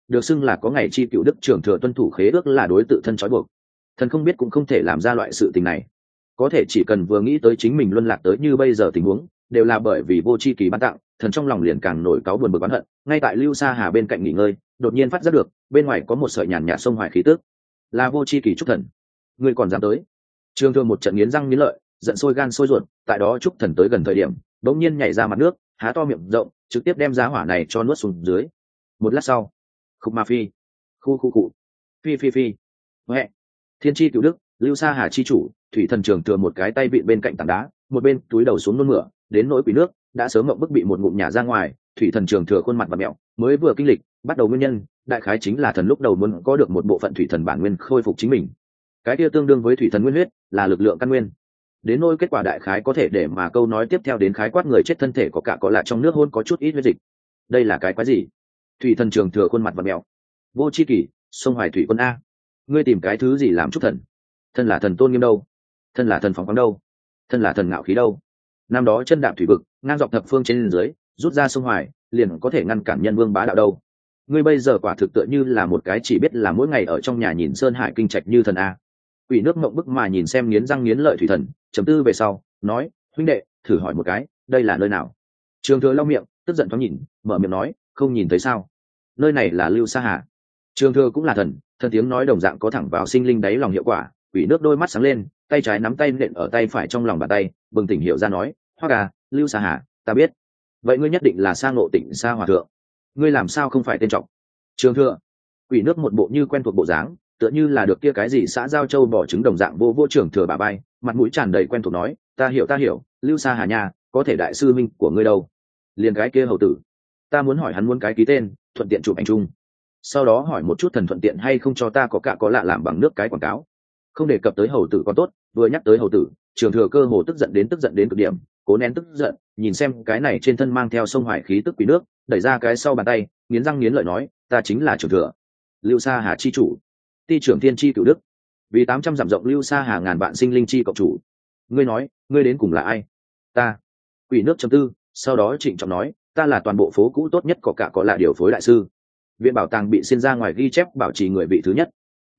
được xưng là có ngày chi cựu đức trưởng thừa tuân thủ khế ước là đối tự thân trói buộc. Thần không biết cũng không thể làm ra loại sự tình này, có thể chỉ cần vừa nghĩ tới chính mình luân lạc tới như bây giờ tình huống đều là bởi vì vô chi kỳ ban tặng, thần trong lòng liền càng nổi cáu buồn bực oán hận. Ngay tại lưu sa hà bên cạnh nghỉ ngơi, đột nhiên phát giác được bên ngoài có một sợi nhàn nhạt sông hoài khí tức, là vô chi kỳ trúc thần. Ngươi còn dám tới? Trường Thương một trận nghiến răng nghiến lợi, giận sôi gan sôi ruột. Tại đó trúc thần tới gần thời điểm bỗng nhiên nhảy ra mặt nước, há to miệng rộng trực tiếp đem giá hỏa này cho nuốt xuống dưới. Một lát sau, khúc ma phi khu khu cụ phi phi phi huệ thiên chi cựu đức lưu sa hà chi chủ thủy thần Trường Thừa một cái tay vịn bên cạnh tảng đá, một bên túi đầu xuống nôn mửa, đến nỗi quỷ nước đã sớm ngậm bức bị một ngụm nhả ra ngoài. Thủy thần Trường Thừa khuôn mặt và mẹo, mới vừa kinh lịch bắt đầu nguyên nhân đại khái chính là thần lúc đầu muốn có được một bộ phận thủy thần bản nguyên khôi phục chính mình, cái kia tương đương với thủy thần nguyên huyết, là lực lượng căn nguyên. Đến nỗi kết quả đại khái có thể để mà câu nói tiếp theo đến khái quát người chết thân thể có cả có lại trong nước hôn có chút ít huyết dịch. Đây là cái quái gì? Thủy thần Trường Thừa khuôn mặt và mẹo. Vô chi kỷ sông hoài thủy quân a, ngươi tìm cái thứ gì làm chúc thần? Thân là thần tôn nghiêm đâu? Thân là thần phóng khoáng đâu? Thân là thần ngạo khí đâu? Năm đó chân đạp thủy vực ngang dọc thập phương trên dưới, rút ra sông hoài liền có thể ngăn cản nhân vương bá đạo đâu? Ngươi bây giờ quả thực tựa như là một cái chỉ biết là mỗi ngày ở trong nhà nhìn sơn hải kinh trạch như thần a. Quỷ nước mộng bức mà nhìn xem nghiến răng nghiến lợi thủy thần, chấm tư về sau nói, huynh đệ thử hỏi một cái, đây là nơi nào? Trường Thừa lau miệng tức giận thoáng nhìn, mở miệng nói, không nhìn thấy sao? Nơi này là lưu sa hà. Trường Thừa cũng là thần, thần tiếng nói đồng dạng có thẳng vào sinh linh đáy lòng hiệu quả. Quỷ nước đôi mắt sáng lên, tay trái nắm tay nện ở tay phải trong lòng bàn tay, bừng tỉnh hiểu ra nói, Hoa Gà, lưu sa hà, ta biết. Vậy ngươi nhất định là Sa Ngộ Tịnh Sa Hòa Thượng. Ngươi làm sao không phải tên trọng? Trường Thừa. Quỷ nước một bộ như quen thuộc bộ dáng, tựa như là được kia cái gì xã giao châu bỏ trứng đồng dạng, vô vô Trường Thừa bà bay, mặt mũi tràn đầy quen thuộc nói, ta hiểu, lưu sa hà nha, có thể đại sư minh của ngươi đâu? Liền cái kia hầu tử, ta muốn hỏi hắn muốn cái ký tên, thuận tiện chụp ảnh chung. Sau đó hỏi một chút thần thuận tiện hay không cho ta có cả có lạ làm bằng nước cái quảng cáo. Không đề cập tới hầu tử còn tốt, vừa nhắc tới hầu tử, Trường Thừa cơ hồ tức giận đến cực điểm, cố nén tức giận, nhìn xem cái này trên thân mang theo sông hoài khí tức quỷ nước, đẩy ra cái sau bàn tay, nghiến răng nghiến lợi nói, ta chính là Trường Thừa, lưu sa hà chi chủ, ti trưởng thiên chi cửu đức, vì 800 dặm rộng lưu sa hà ngàn vạn sinh linh chi cộng chủ. Ngươi nói, ngươi đến cùng là ai? Ta. Quỷ nước chấm tư, sau đó trịnh trọng nói, ta là toàn bộ phố cũ tốt nhất có cả có lạ điều phối đại sư. Viện bảo tàng bị xin ra ngoài ghi chép bảo trì người vị thứ nhất.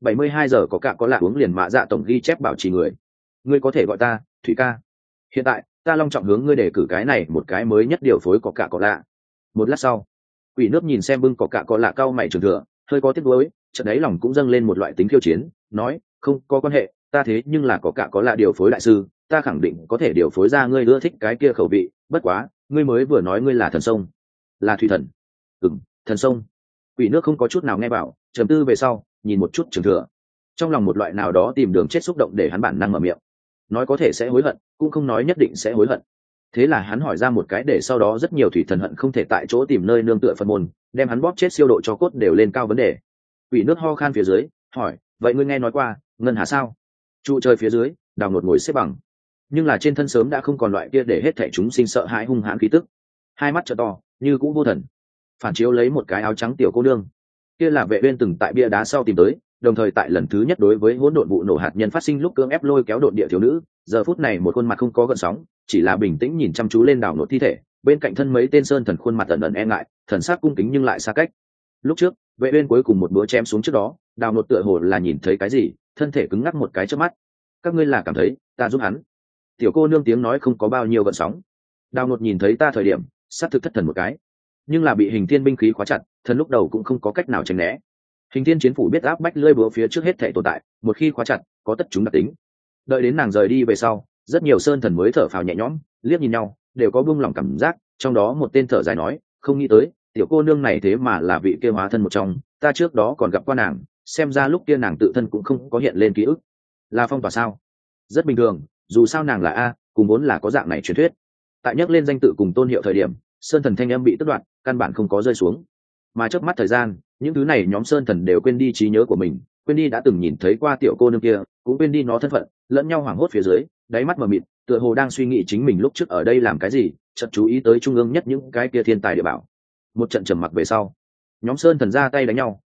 72 giờ có cả có lạ uống liền mạ dạ tổng ghi chép bảo trì người. Ngươi có thể gọi ta Thủy ca. Hiện tại ta long trọng hướng ngươi đề cử cái này một cái mới nhất điều phối có cả có lạ. Một lát sau, quỷ nước nhìn xem bưng có cả có lạ cau mày Trường Thừa, hơi có tiếc nuối, chợt đấy lòng cũng dâng lên một loại tính khiêu chiến, nói, không có quan hệ, ta thế nhưng là có cả có lạ điều phối đại sư, ta khẳng định có thể điều phối ra ngươi ưa thích cái kia khẩu vị. Bất quá ngươi mới vừa nói ngươi là thần sông. Là thủy thần? Thần sông. Quỷ nước không có chút nào nghe bảo, trầm tư về sau nhìn một chút Trường Thừa, trong lòng một loại nào đó tìm đường chết xúc động để hắn bản năng mở miệng, nói có thể sẽ hối hận, cũng không nói nhất định sẽ hối hận. Thế là hắn hỏi ra một cái để sau đó rất nhiều thủy thần hận không thể tại chỗ tìm nơi nương tựa phân môn, đem hắn bóp chết siêu độ cho cốt đều lên cao vấn đề. Quỷ nước ho khan phía dưới hỏi, vậy ngươi nghe nói qua ngân hà sao? Trụ trời phía dưới đào nột ngồi xếp bằng, nhưng là trên thân sớm đã không còn loại kia để hết thảy chúng sinh sợ hãi hung hãn khí tức. Hai mắt trợ to như cũng vô thần, phản chiếu lấy một cái áo trắng tiểu cô nương, kia là Vệ Uyên từng tại bia đá sau tìm tới, đồng thời tại lần thứ nhất đối với hỗn độn vụ nổ hạt nhân phát sinh lúc cưỡng ép lôi kéo độn địa thiếu nữ. Giờ phút này một khuôn mặt không có gợn sóng, chỉ là bình tĩnh nhìn chăm chú lên đào nột thi thể, bên cạnh thân mấy tên sơn thần khuôn mặt ẩn ẩn e ngại, thần sắc cung kính nhưng lại xa cách. Lúc trước Vệ Uyên cuối cùng một búa chém xuống trước đó, đào nột tựa hồ là nhìn thấy cái gì, thân thể cứng ngắc một cái chớp mắt. Các ngươi là cảm thấy ta giúp hắn? Tiểu cô nương tiếng nói không có bao nhiêu gợn sóng. Đào nột nhìn thấy ta thời điểm sát thực thất thần một cái, nhưng là bị hình thiên binh khí khóa chặt, thần lúc đầu cũng không có cách nào tránh né. Hình thiên chiến phủ biết áp bách lưỡi búa phía trước hết thể tồn tại, một khi khóa chặt có tất chúng đặc tính. Đợi đến nàng rời đi về sau, rất nhiều sơn thần mới thở phào nhẹ nhõm, liếc nhìn nhau đều có buông lỏng cảm giác. Trong đó một tên thở dài nói, không nghĩ tới tiểu cô nương này thế mà là vị kia hóa thân một trong, ta trước đó còn gặp qua nàng, xem ra lúc kia nàng tự thân cũng không có hiện lên ký ức. Là phong tỏa sao? Rất bình thường, dù sao nàng là A, cùng vốn là có dạng này truyền thuyết. Tại nhắc lên danh tự cùng tôn hiệu thời điểm, sơn thần thanh âm bị tước đoạt, căn bản không có rơi xuống. Mà chớp mắt thời gian, những thứ này nhóm sơn thần đều quên đi trí nhớ của mình, quên đi đã từng nhìn thấy qua tiểu cô nương kia, cũng quên đi nó thân phận, lẫn nhau hoảng hốt phía dưới, đáy mắt mờ mịt, tựa hồ đang suy nghĩ chính mình lúc trước ở đây làm cái gì, chợt chú ý tới trung ương nhất những cái kia thiên tài địa bảo. Một trận trầm mặc về sau, nhóm sơn thần ra tay đánh nhau.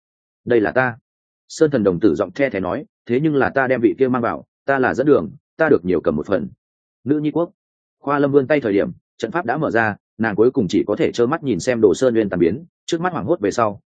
Đây là ta. Sơn thần đồng tử giọng the thé nói, thế nhưng là ta đem vị kia mang vào, ta là dẫn đường, ta được nhiều cầm một phần. Nữ nhi quốc. Khoa Lâm vươn tay thời điểm, trận pháp đã mở ra, nàng cuối cùng chỉ có thể trơ mắt nhìn xem Đồ Sơn Nguyên tàn biến, trước mắt hoảng hốt về sau,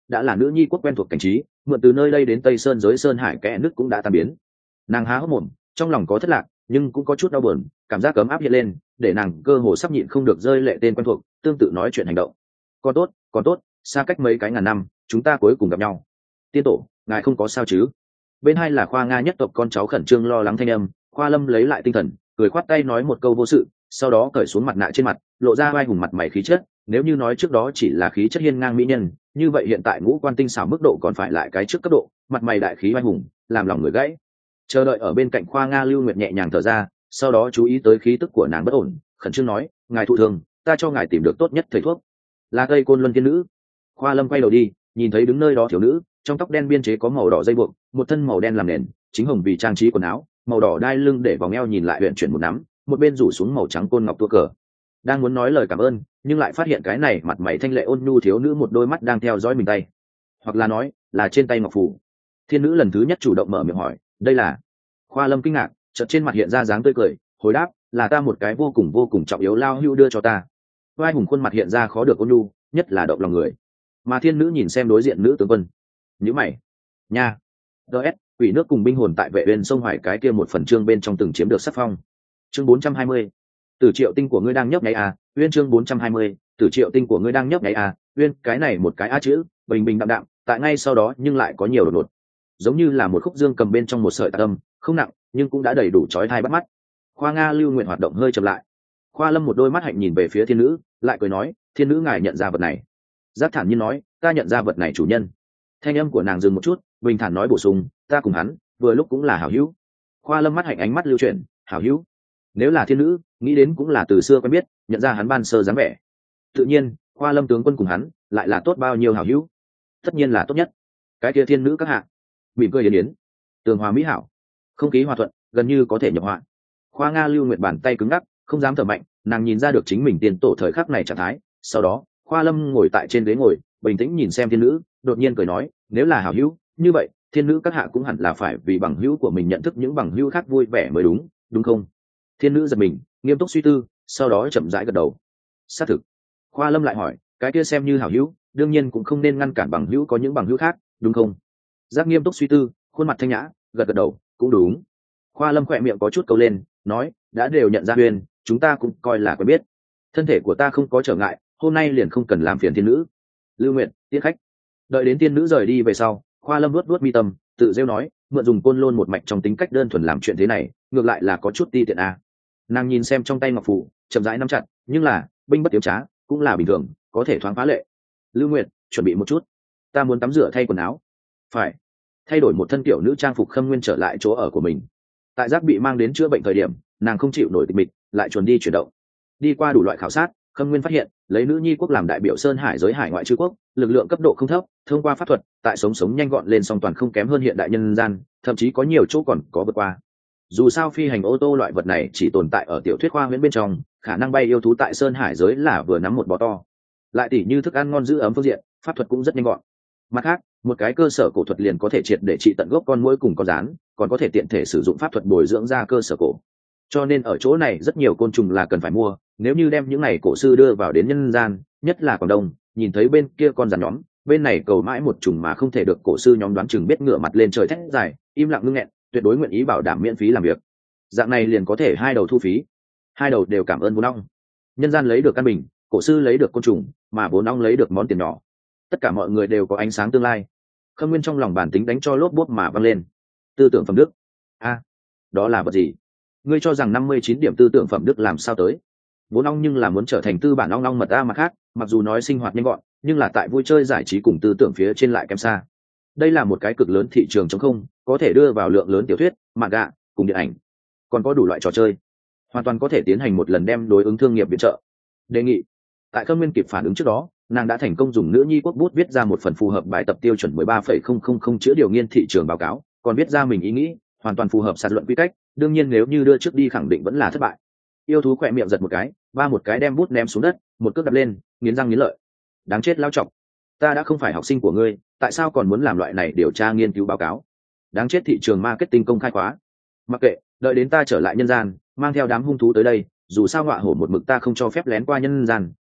đã là nữ nhi quốc quen thuộc cảnh trí, mượn từ nơi đây đến tây sơn giới sơn hải kẽ nước cũng đã tan biến. Nàng há hốc mồm, trong lòng có thất lạc nhưng cũng có chút đau buồn, cảm giác cấm áp hiện lên để nàng cơ hồ sắp nhịn không được rơi lệ tên quen thuộc, tương tự nói chuyện hành động. Còn tốt, xa cách mấy cái ngàn năm chúng ta cuối cùng gặp nhau. Tiên tổ, ngài không có sao chứ? Bên hai là Khoa Nga nhất tộc con cháu khẩn trương lo lắng thanh âm. Khoa Lâm lấy lại tinh thần, cười khoát tay nói một câu vô sự, sau đó cởi xuống mặt nạ trên mặt, lộ ra vai hùng mặt mày khí chất. Nếu như nói trước đó chỉ là khí chất hiên ngang mỹ nhân, như vậy hiện tại ngũ quan tinh xảo mức độ còn phải lại cái trước cấp độ, mặt mày đại khí vai hùng, làm lòng người gãy. Chờ đợi ở bên cạnh Khoa Nga Lưu Nguyệt nhẹ nhàng thở ra, sau đó chú ý tới khí tức của nàng bất ổn, khẩn trương nói, ngài thụ thương, ta cho ngài tìm được tốt nhất thầy thuốc. Là Tây Côn Luân Tiên nữ. Khoa Lâm quay đầu đi, nhìn thấy đứng nơi đó thiếu nữ, trong tóc đen biên chế có màu đỏ dây buộc, một thân màu đen làm nền, chính hồng vì trang trí quần áo, màu đỏ đai lưng để vòng eo nhìn lại luyện chuyển một nắm, một bên rủ xuống màu trắng côn ngọc tua cờ. Đang muốn nói lời cảm ơn, nhưng lại phát hiện cái này mặt mày thanh lệ ôn nhu thiếu nữ một đôi mắt đang theo dõi mình tay, hoặc là nói là trên tay ngọc phù. Thiên nữ lần thứ nhất chủ động mở miệng hỏi, đây là? Khoa Lâm kinh ngạc, chợt trên mặt hiện ra dáng tươi cười, hồi đáp, là ta một cái vô cùng trọng yếu lao hưu đưa cho ta. Vai hùng khuôn mặt hiện ra khó được ôn nhu, nhất là động lòng người. Mà thiên nữ nhìn xem đối diện nữ tướng quân, nhíu mày, nha. ts quỷ nước cùng binh hồn tại vệ uyên sông Hoài cái kia một phần chương bên trong từng chiếm được sắc phong. Chương 420. Tử triệu tinh của ngươi đang nhấp nháy à? Uyên chương 420. Tử triệu tinh của ngươi đang nhấp nháy à? Uyên, cái này một cái a chữ, bình bình đạm đạm, tại ngay sau đó nhưng lại có nhiều đột ngột, giống như là một khúc dương cầm bên trong một sợi tạc âm, không nặng nhưng cũng đã đầy đủ chói tai bắt mắt. Khoa Nga Lưu Nguyện hoạt động hơi chậm lại. Khoa Lâm một đôi mắt hạnh nhìn về phía thiên nữ, lại cười nói, thiên nữ ngài nhận ra vật này? Giác thản nhiên nói, ta nhận ra vật này chủ nhân. Thanh âm của nàng dừng một chút, bình thản nói bổ sung, ta cùng hắn vừa lúc cũng là hảo hữu. Khoa Lâm mắt hạnh ánh mắt lưu chuyển, hảo hữu. Nếu là thiên nữ, nghĩ đến cũng là từ xưa quen biết, nhận ra hắn ban sơ dáng vẻ. Tự nhiên, Khoa Lâm tướng quân cùng hắn lại là tốt bao nhiêu hảo hữu? Tất nhiên là tốt nhất. Cái kia thiên nữ các hạ, mỉm cười yến yến, tường hòa mỹ hảo, không khí hòa thuận, gần như có thể nhập họa. Khoa Nga Lưu Nguyệt bàn tay cứng ngắc, không dám thở mạnh, nàng nhìn ra được chính mình tiền tổ thời khắc này trạng thái. Sau đó, Khoa Lâm ngồi tại trên ghế ngồi, bình tĩnh nhìn xem thiên nữ, đột nhiên cười nói, nếu là hảo hữu, như vậy thiên nữ các hạ cũng hẳn là phải vì bằng hữu của mình nhận thức những bằng hữu khác vui vẻ mới đúng, đúng không? Thiên nữ giật mình, nghiêm túc suy tư, sau đó chậm rãi gật đầu. Xác thực. Khoa Lâm lại hỏi, cái kia xem như hảo hữu, đương nhiên cũng không nên ngăn cản bằng hữu có những bằng hữu khác, đúng không? Giác nghiêm túc suy tư, khuôn mặt thanh nhã, gật gật đầu, cũng đúng. Khoa Lâm khỏe miệng có chút câu lên, nói, đã đều nhận ra Uyên, chúng ta cũng coi là quen biết. Thân thể của ta không có trở ngại, hôm nay liền không cần làm phiền thiên nữ. Lưu Nguyệt, tiễn khách. Đợi đến tiên nữ rời đi về sau, Khoa Lâm vuốt mi tâm, tự rêu nói, mượn dùng côn lôn một mạch trong tính cách đơn thuần làm chuyện thế này, ngược lại là có chút ti tiện à. Nàng nhìn xem trong tay ngọc phù, chậm rãi nắm chặt, nhưng là binh bất tiếm trá, cũng là bình thường, có thể thoáng phá lệ. Lưu Nguyệt, chuẩn bị một chút, ta muốn tắm rửa thay quần áo. Phải. Thay đổi một thân tiểu nữ trang phục Khâm Nguyên trở lại chỗ ở của mình. Tại Giác bị mang đến chữa bệnh thời điểm, nàng không chịu nổi tịch mịch, lại chuồn đi chuyển động. Đi qua đủ loại khảo sát, Khâm Nguyên phát hiện, lấy nữ nhi quốc làm đại biểu sơn hải giới hải ngoại chư quốc, lực lượng cấp độ không thấp, thông qua pháp thuật, tại sống nhanh gọn lên song toàn không kém hơn hiện đại nhân gian, thậm chí có nhiều chỗ còn có vượt qua. Dù sao phi hành ô tô loại vật này chỉ tồn tại ở tiểu thuyết khoa huyễn bên trong, khả năng bay yêu thú tại sơn hải giới là vừa nắm một bò to. Lại tỉ như thức ăn ngon giữ ấm phương diện, pháp thuật cũng rất nhanh gọn. Mặt khác, một cái cơ sở cổ thuật liền có thể triệt để trị tận gốc con muỗi cùng con rán, còn có thể tiện thể sử dụng pháp thuật bồi dưỡng ra cơ sở cổ. Cho nên ở chỗ này rất nhiều côn trùng là cần phải mua, nếu như đem những này cổ sư đưa vào đến nhân gian, nhất là Quảng Đông, nhìn thấy bên kia con rắn nhóm, bên này cầu mãi một trùng mà không thể được, cổ sư nhóm đoán chừng biết ngửa mặt lên trời thét dài, im lặng ngưng nghẹn, tuyệt đối nguyện ý bảo đảm miễn phí làm việc. Dạng này liền có thể hai đầu thu phí, hai đầu đều cảm ơn vốn ong. Nhân gian lấy được căn bình, cổ sư lấy được côn trùng, mà vốn ong lấy được món tiền nhỏ. Tất cả mọi người đều có ánh sáng tương lai. Khâm Nguyên trong lòng bản tính đánh cho lốp bốp mà văng lên. Tư tưởng phẩm đức a, đó là vật gì? Ngươi cho rằng 59 điểm tư tưởng phẩm đức làm sao tới? Vốn ong nhưng là muốn trở thành tư bản ong ong mật a mà khác, mặc dù nói sinh hoạt nhanh gọn, nhưng là tại vui chơi giải trí cùng tư tưởng phía trên lại kém xa. Đây là một cái cực lớn thị trường trống không, có thể đưa vào lượng lớn tiểu thuyết, manga cùng điện ảnh, còn có đủ loại trò chơi, hoàn toàn có thể tiến hành một lần đem đối ứng thương nghiệp viện trợ. Đề nghị. Tại Khâm Nguyên kịp phản ứng trước đó, nàng đã thành công dùng nữ nhi quốc bút viết ra một phần phù hợp bài tập tiêu chuẩn 13,000 chữ điều nghiên thị trường báo cáo, còn viết ra mình ý nghĩ, hoàn toàn phù hợp sạt luận quy cách. Đương nhiên nếu như đưa trước đi khẳng định vẫn là thất bại. Yêu thú khỏe miệng giật một cái, ba một cái đem bút ném xuống đất, một cước đập lên, nghiến răng nghiến lợi. Đáng chết lao chọc, ta đã không phải học sinh của ngươi, tại sao còn muốn làm loại này điều tra nghiên cứu báo cáo? Đáng chết thị trường marketing công khai khóa. Mặc kệ, đợi đến ta trở lại nhân gian, mang theo đám hung thú tới đây, dù sao ngọa hổ một mực ta không cho phép lén qua nhân gian,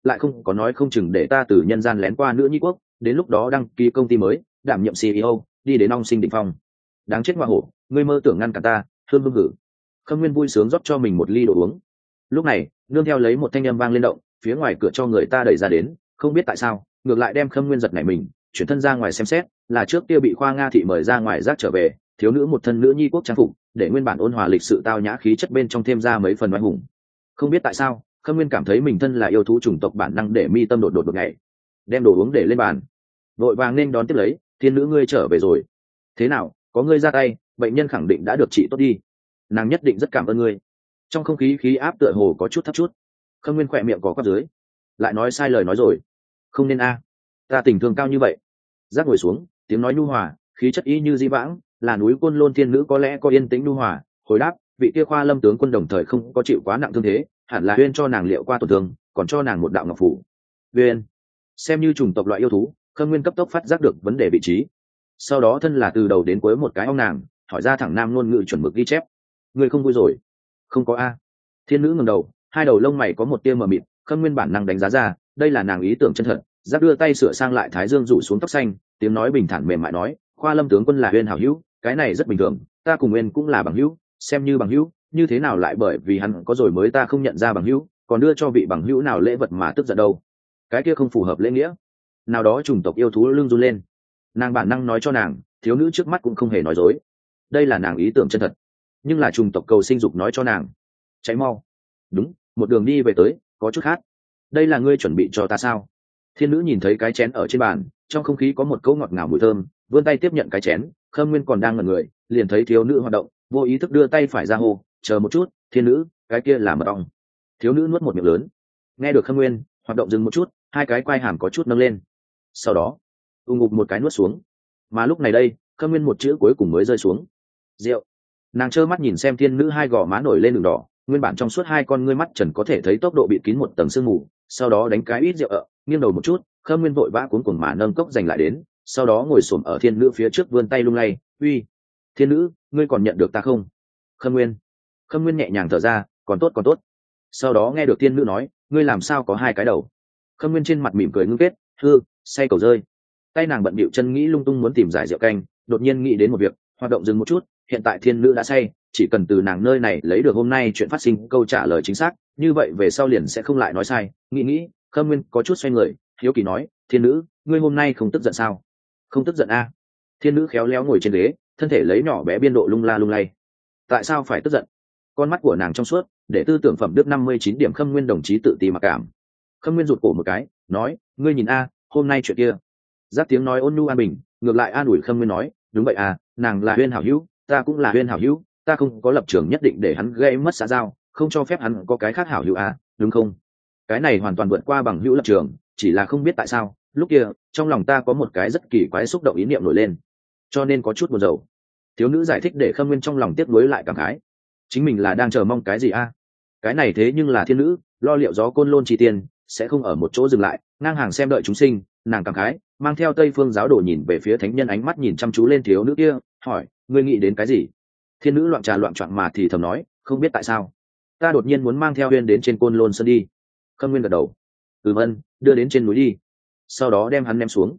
lại không có nói không chừng để ta từ nhân gian lén qua nữ nhi quốc, đến lúc đó đăng ký công ty mới, đảm nhiệm CEO, đi đến ong sinh đỉnh phong. Đáng chết hoa hổ, ngươi mơ tưởng ngăn cản ta, hương hương hử. Khâm Nguyên vui sướng rót cho mình một ly đồ uống. Lúc này nương theo lấy một thanh âm vang lên động, phía ngoài cửa cho người ta đẩy ra đến, không biết tại sao ngược lại đem Khâm Nguyên giật nảy mình, chuyển thân ra ngoài xem xét, là trước kia bị Khoa Nga thị mời ra ngoài rác trở về thiếu nữ một thân nữ nhi quốc trang phục, để nguyên bản ôn hòa lịch sự tao nhã khí chất bên trong thêm ra mấy phần oai hùng. Không biết tại sao Khâm Nguyên cảm thấy mình thân là yêu thú chủng tộc bản năng để mi tâm đột nhảy, đem đồ uống để lên bàn, vội vàng nên đón tiếp lấy. Thiên nữ ngươi trở về rồi, thế nào, có ngươi ra tay, bệnh nhân khẳng định đã được trị tốt đi, nàng nhất định rất cảm ơn ngươi. Trong không khí khí áp tựa hồ có chút thấp chút. Khâm Nguyên khỏe miệng có quắp dưới, lại nói sai lời nói rồi, không nên a, ta tình thương cao như vậy. Giác ngồi xuống, tiếng nói nhu hòa, khí chất y như di vãng, là núi Côn Lôn thiên nữ có lẽ có yên tĩnh nhu hòa hồi đáp, vị kia Khoa Lâm tướng quân đồng thời không có chịu quá nặng thương thế, hẳn là Uyên cho nàng liệu qua tổn thương, còn cho nàng một đạo ngọc phủ. Uyên xem như chủng tộc loại yêu thú, Khâm Nguyên cấp tốc phát giác được vấn đề vị trí, sau đó thân là từ đầu đến cuối một cái ong nàng, hỏi ra thẳng nam ngôn ngữ chuẩn mực ghi chép. Ngươi không vui rồi? Không có a. Thiên nữ ngẩng đầu, hai đầu lông mày có một tia mờ mịt. Khâm Nguyên bản năng đánh giá ra đây là nàng ý tưởng chân thật, giáp đưa tay sửa sang lại thái dương rủ xuống tóc xanh, tiếng nói bình thản mềm mại nói, Khoa Lâm tướng quân là Uyên hảo hữu, cái này rất bình thường, ta cùng Uyên cũng là bằng hữu, xem như bằng hữu, như thế nào lại bởi vì hắn có rồi mới ta không nhận ra bằng hữu, còn đưa cho vị bằng hữu nào lễ vật mà tức giận đâu? Cái kia không phù hợp lễ nghĩa. Nào đó chủng tộc yêu thú lưng run lên. Nàng bản năng nói cho nàng, thiếu nữ trước mắt cũng không hề nói dối, đây là nàng ý tưởng chân thật. Nhưng là chủng tộc cầu sinh dục nói cho nàng, cháy mau. Đúng, một đường đi về tới, có chút khát. Đây là ngươi chuẩn bị cho ta sao? Thiên nữ nhìn thấy cái chén ở trên bàn, trong không khí có một cỗ ngọt ngào mùi thơm, vươn tay tiếp nhận cái chén. Khâm Nguyên còn đang ngẩn người, liền thấy thiếu nữ hoạt động, vô ý thức đưa tay phải ra hô, chờ một chút, thiên nữ, cái kia là mật ong. Thiếu nữ nuốt một miệng lớn. Nghe được Khâm Nguyên, hoạt động dừng một chút, hai cái quai hàm có chút nâng lên, sau đó ngục một cái nuốt xuống. Mà lúc này đây Khâm Nguyên một chữ cuối cùng mới rơi xuống. Rượu. Nàng trơ mắt nhìn xem thiên nữ hai gò má nổi lên đường đỏ, nguyên bản trong suốt hai con ngươi mắt trần có thể thấy tốc độ bị kín một tầng sương mù, sau đó đánh cái ít rượu nghiêng đầu một chút. Khâm Nguyên vội vã cuống cuồng mà nâng cốc giành lại đến, sau đó ngồi xổm ở thiên nữ phía trước vươn tay lung lay, uy, thiên nữ, ngươi còn nhận được ta không? Khâm Nguyên nhẹ nhàng thở ra, còn tốt còn tốt. Sau đó nghe được thiên nữ nói, ngươi làm sao có hai cái đầu? Khâm Nguyên trên mặt mỉm cười ngưng kết, hư, say cầu rơi. Tay nàng bận bịu chân nghĩ lung tung muốn tìm giải rượu canh, đột nhiên nghĩ đến một việc, hoạt động dừng một chút. Hiện tại thiên nữ đã say, chỉ cần từ nàng nơi này lấy được hôm nay chuyện phát sinh câu trả lời chính xác, như vậy về sau liền sẽ không lại nói sai. Nghĩ Khâm Nguyên có chút xoay người, hiếu kỳ nói, thiên nữ, ngươi hôm nay không tức giận sao? Không tức giận a. Thiên nữ khéo léo ngồi trên ghế, thân thể lấy nhỏ bé biên độ lung la lung lay. Tại sao phải tức giận? Con mắt của nàng trong suốt, để tư tưởng phẩm đức 59 điểm. Khâm Nguyên đồng chí tự ti mặc cảm. Khâm Nguyên rụt cổ một cái, nói, ngươi nhìn a, hôm nay chuyện kia. Giác tiếng nói ôn nhu an bình, ngược lại an ủi Khâm Nguyên nói, đúng vậy à, nàng là Uyên hảo hữu, ta cũng là Uyên hảo hữu, ta không có lập trường nhất định để hắn gây mất xã giao, không cho phép hắn có cái khác hảo hữu à, đúng không? Cái này hoàn toàn vượt qua bằng hữu lập trường, chỉ là không biết tại sao lúc kia trong lòng ta có một cái rất kỳ quái xúc động ý niệm nổi lên, cho nên có chút buồn rầu. Thiếu nữ giải thích để Khâm Nguyên trong lòng tiếc nuối lại cảm khái, chính mình là đang chờ mong cái gì a? Cái này thế nhưng là thiên nữ, lo liệu gió Côn Lôn chi tiền, sẽ không ở một chỗ dừng lại, ngang hàng xem đợi chúng sinh. Nàng cảm khái, mang theo Tây Phương giáo đồ nhìn về phía thánh nhân, ánh mắt nhìn chăm chú lên thiếu nữ kia, hỏi, ngươi nghĩ đến cái gì? Thiên nữ loạn trà loạn choạng mà thì thầm nói, không biết tại sao ta đột nhiên muốn mang theo Uyên đến trên Côn Lôn Sơn đi. Khâm Nguyên gật đầu, ân, đưa đến trên núi đi, sau đó đem hắn ném xuống.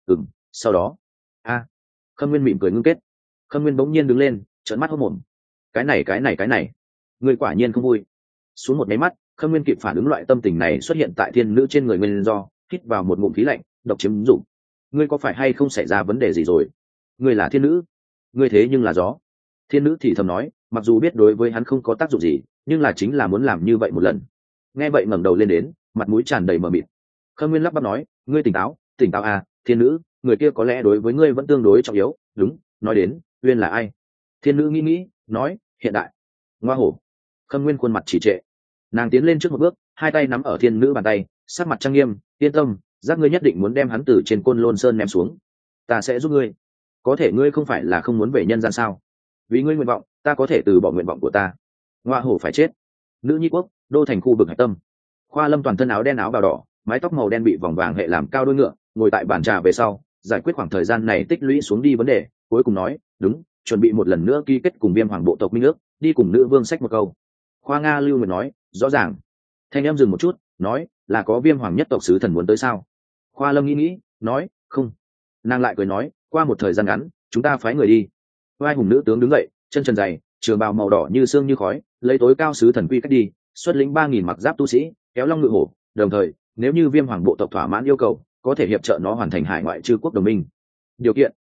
Sau đó Khâm Nguyên mỉm cười ngưng kết. Khâm Nguyên bỗng nhiên đứng lên, trợn mắt hốt mồm, cái này ngươi quả nhiên không vui. Xuống một máy mắt, Khâm Nguyên kịp phản ứng loại tâm tình này xuất hiện tại thiên nữ trên người, nguyên do hít vào một ngụm khí lạnh, độc chiếm dụng. Ngươi có phải hay không xảy ra vấn đề gì rồi? Ngươi là thiên nữ, ngươi thế nhưng là gió. Thiên nữ thì thầm nói, mặc dù biết đối với hắn không có tác dụng gì, nhưng là chính là muốn làm như vậy một lần. Nghe vậy ngẩng đầu lên đến, mặt mũi tràn đầy mờ mịt. Khâm Nguyên lắp bắp nói, ngươi tỉnh táo à, thiên nữ, người kia có lẽ đối với ngươi vẫn tương đối trọng yếu. Đúng, nói đến Uyên là ai? Thiên nữ nghĩ nói, hiện đại. Ngoa hổ. Khâm Nguyên khuôn mặt chỉ trệ. Nàng tiến lên trước một bước, hai tay nắm ở thiên nữ bàn tay, sắc mặt trang nghiêm, yên tâm, giác ngươi nhất định muốn đem hắn từ trên Côn Lôn Sơn ném xuống, ta sẽ giúp ngươi. Có thể ngươi không phải là không muốn về nhân gian sao? Vì ngươi nguyện vọng, ta có thể từ bỏ nguyện vọng của ta. Ngoa hổ phải chết. Nữ nhi quốc, đô thành khu vực hạch tâm. Khoa Lâm toàn thân áo đen áo bào đỏ, mái tóc màu đen bị vòng vàng hệ làm cao đuôi ngựa, ngồi tại bàn trà về sau, giải quyết khoảng thời gian này tích lũy xuống đi vấn đề, cuối cùng nói, đúng, chuẩn bị một lần nữa ký kết cùng Viêm Hoàng bộ tộc minh ước, đi cùng nữ vương sách một câu. Khoa Nga Lưu Nguyệt nói, rõ ràng. Thanh em dừng một chút, nói, là có Viêm Hoàng nhất tộc sứ thần muốn tới sao? Khoa Lâm nghĩ nói không. Nàng lại cười nói, qua một thời gian ngắn chúng ta phái người đi. Vai hùng nữ tướng đứng dậy, chân trần dày, trường bào màu đỏ như sương như khói, lấy tối cao sứ thần quy cách đi, xuất lĩnh 3.000 mặc giáp tu sĩ, kéo long ngự hổ, đồng thời nếu như Viêm Hoàng bộ tộc thỏa mãn yêu cầu, có thể hiệp trợ nó hoàn thành hải ngoại chư quốc đồng minh. Điều kiện?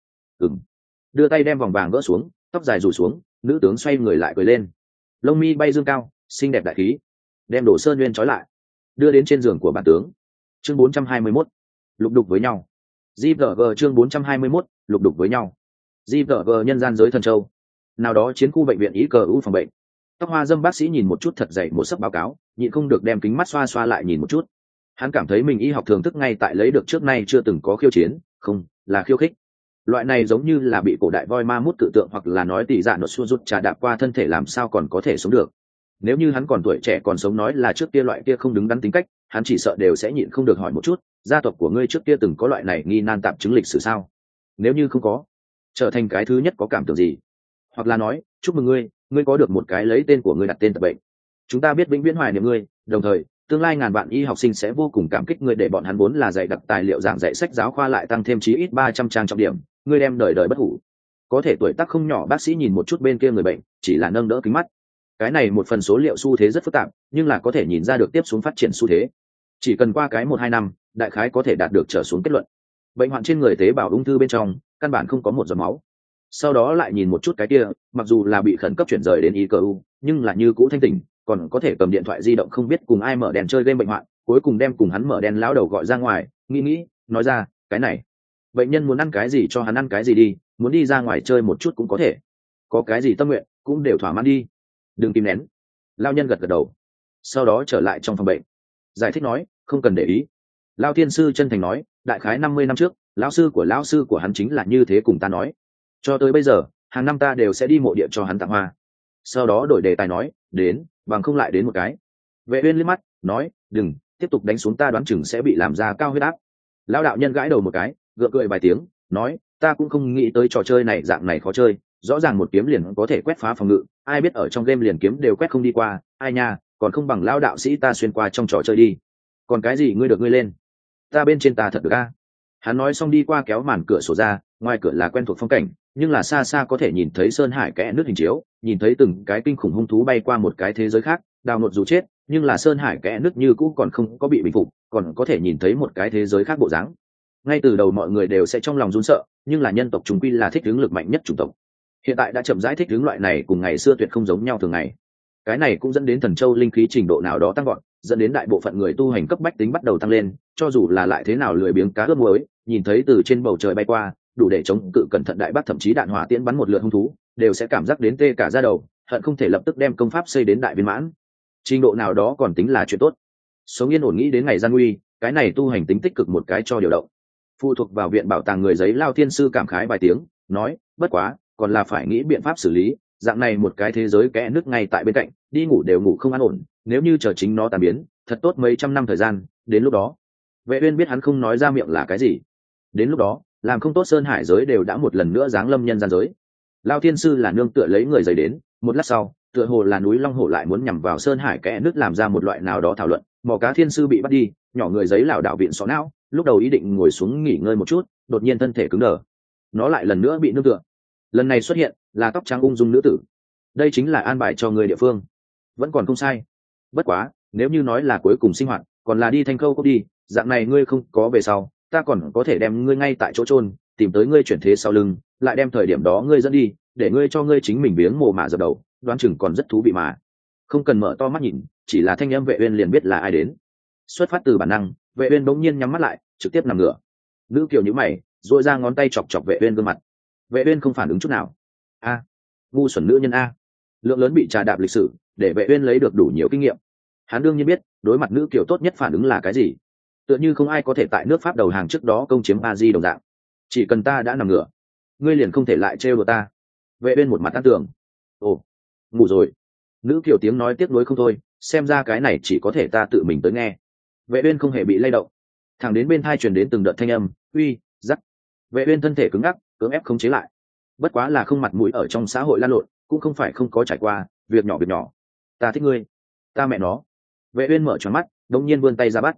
Đưa tay đem vòng vàng gỡ xuống, tóc dài rủ xuống, nữ tướng xoay người lại cười lên, lông mi bay dương cao, xinh đẹp đại khí, đem Đồ Sơn Nguyên trói lại, đưa đến trên giường của bản tướng. Chương 421, lục đục với nhau. GVG chương 421, lục đục với nhau. GVG nhân gian giới thần châu. Nào đó chiến khu bệnh viện ý cờ u phòng bệnh. Tóc hoa dâm bác sĩ nhìn một chút thật dày một sấp báo cáo, nhịn không được đem kính mắt xoa xoa lại nhìn một chút. Hắn cảm thấy mình y học thường thức ngay tại lấy được trước nay chưa từng có khiêu chiến, không, là khiêu khích. Loại này giống như là bị cổ đại voi ma mút cự tượng hoặc là nói tỷ dạ nốt xua rút trà đạp qua thân thể làm sao còn có thể sống được. Nếu như hắn còn tuổi trẻ còn sống nói là trước kia loại kia không đứng đắn tính cách, hắn chỉ sợ đều sẽ nhịn không được hỏi một chút, gia tộc của ngươi trước kia từng có loại này nghi nan tạp chứng lịch sử sao? Nếu như không có, trở thành cái thứ nhất có cảm tưởng gì? Hoặc là nói, chúc mừng ngươi, ngươi có được một cái lấy tên của ngươi đặt tên tập bệnh. Chúng ta biết vĩnh viễn hoài niệm ngươi, đồng thời tương lai ngàn vạn y học sinh sẽ vô cùng cảm kích ngươi để bọn hắn vốn là dạy đặc tài liệu giảng dạy sách giáo khoa lại tăng thêm chí ít 300 trang trọng điểm, ngươi đem đời đời bất hủ. Có thể tuổi tác không nhỏ bác sĩ nhìn một chút bên kia người bệnh, chỉ là nâng đỡ kính mắt. Cái này một phần số liệu xu thế rất phức tạp, nhưng là có thể nhìn ra được tiếp xuống phát triển xu thế. Chỉ cần qua cái 1-2 năm, đại khái có thể đạt được trở xuống kết luận. Bệnh hoạn trên người tế bào ung thư bên trong, căn bản không có một giọt máu. Sau đó lại nhìn một chút cái kia, mặc dù là bị khẩn cấp chuyển rời đến ICU, nhưng là như cũ thanh tỉnh, còn có thể cầm điện thoại di động không biết cùng ai mở đèn chơi game bệnh hoạn, cuối cùng đem cùng hắn mở đèn lão đầu gọi ra ngoài, nghĩ, nói ra, cái này, bệnh nhân muốn ăn cái gì cho hắn ăn cái gì đi, muốn đi ra ngoài chơi một chút cũng có thể, có cái gì tâm nguyện cũng đều thỏa mãn đi, đừng kìm nén. Lao nhân gật gật đầu, sau đó trở lại trong phòng bệnh, giải thích nói, không cần để ý. Lao thiên sư chân thành nói, đại khái 50 năm trước, lão sư của hắn chính là như thế cùng ta nói, cho tới bây giờ hàng năm ta đều sẽ đi mộ địa cho hắn tặng hoa. Sau đó đổi đề tài nói, đến bằng không lại đến một cái. Vệ Uyên liếc mắt nói, đừng tiếp tục đánh xuống, ta đoán chừng sẽ bị làm ra cao huyết áp. Lão đạo nhân gãi đầu một cái, gượng cười vài tiếng, nói, ta cũng không nghĩ tới trò chơi này dạng này khó chơi, rõ ràng một kiếm liền có thể quét phá phòng ngự, ai biết ở trong game liền kiếm đều quét không đi qua, ai nha, còn không bằng lão đạo sĩ ta xuyên qua trong trò chơi đi. Còn cái gì ngươi được ngươi lên, ta bên trên ta thật được a. Hắn nói xong đi qua kéo màn cửa sổ ra, ngoài cửa là quen thuộc phong cảnh, nhưng là xa xa có thể nhìn thấy sơn hải kẽ nước hình chiếu, nhìn thấy từng cái kinh khủng hung thú bay qua một cái thế giới khác, đào nột dù chết, nhưng là sơn hải kẽ nước như cũ còn không có bị bình phục, còn có thể nhìn thấy một cái thế giới khác bộ dáng. Ngay từ đầu mọi người đều sẽ trong lòng run sợ, nhưng là nhân tộc chúng quy là thích ứng lực mạnh nhất chủng tộc. Hiện tại đã chậm rãi thích ứng loại này cùng ngày xưa tuyệt không giống nhau thường ngày. Cái này cũng dẫn đến thần châu linh khí trình độ nào đó tăng gọn, dẫn đến đại bộ phận người tu hành cấp bách tính bắt đầu tăng lên, cho dù là lại thế nào lười biếng cá ướp muối, nhìn thấy từ trên bầu trời bay qua, đủ để chống cự cẩn thận đại bác thậm chí đạn hỏa tiễn bắn một lượt hung thú, đều sẽ cảm giác đến tê cả da đầu, hận không thể lập tức đem công pháp xây đến đại viên mãn. Trình độ nào đó còn tính là chuyện tốt. Sống yên ổn nghĩ đến ngày gian nguy, cái này tu hành tính tích cực một cái cho điều động. Phụ thuộc vào viện bảo tàng người giấy Lao thiên sư cảm khái vài tiếng, nói, bất quá, còn là phải nghĩ biện pháp xử lý, dạng này một cái thế giới kẽ nước ngay tại bên cạnh, đi ngủ đều ngủ không an ổn, nếu như chờ chính nó tan biến, thật tốt mấy trăm năm thời gian, đến lúc đó. Vệ Uyên biết hắn không nói ra miệng là cái gì. Đến lúc đó, làm không tốt sơn hải giới đều đã một lần nữa giáng lâm nhân gian giới. Lao thiên sư là nương tựa lấy người giấy đến, một lát sau, tựa hồ là núi long hổ lại muốn nhằm vào sơn hải kẽ nước làm ra một loại nào đó thảo luận, mò cá thiên sư bị bắt đi, nhỏ người giấy lảo đảo viện xó não, lúc đầu ý định ngồi xuống nghỉ ngơi một chút, đột nhiên thân thể cứng đờ. Nó lại lần nữa bị nương tựa. Lần này xuất hiện là tóc trắng ung dung nữ tử. Đây chính là an bài cho người địa phương, vẫn còn không sai. Bất quá, nếu như nói là cuối cùng sinh hoạt, còn là đi Thanh Khâu Cốc đi, dạng này ngươi không có về sau, ta còn có thể đem ngươi ngay tại chỗ chôn, tìm tới ngươi chuyển thế sau lưng, lại đem thời điểm đó ngươi dẫn đi, để ngươi cho ngươi chính mình biếng mồ mả dập đầu, đoán chừng còn rất thú vị mà. Không cần mở to mắt nhìn, chỉ là thanh âm Vệ Uyên liền biết là ai đến. Xuất phát từ bản năng, Vệ Uyên bỗng nhiên nhắm mắt lại, trực tiếp nằm ngửa. Nữ kiều nhíu mày, duỗi ra ngón tay chọc chọc Vệ Uyên gương mặt. Vệ Uyên không phản ứng chút nào. A, ngu xuẩn nữ nhân a. Lượng lớn bị trà đạp lịch sử, để Vệ Uyên lấy được đủ nhiều kinh nghiệm. Hắn đương nhiên biết, đối mặt nữ kiều tốt nhất phản ứng là cái gì. Tựa như không ai có thể tại nước Pháp đầu hàng trước đó công chiếm A Di đồng dạng. Chỉ cần ta đã nằm ngửa, ngươi liền không thể lại trêu đùa ta. Vệ Uyên một mặt tán tường. Ồ, ngủ rồi. Nữ kiều tiếng nói tiếc nuối không thôi, xem ra cái này chỉ có thể ta tự mình tới nghe. Vệ Uyên không hề bị lay động, thẳng đến bên tai truyền đến từng đợt thanh âm, uy, rắc. Vệ Uyên thân thể cứng ngắc, cưỡng ép khống chế lại. Bất quá là không mặt mũi ở trong xã hội lan lộn, cũng không phải không có trải qua, việc nhỏ. Ta thích ngươi. Ta mẹ nó. Vệ Uyên mở tròn mắt, đống nhiên vươn tay ra bắt.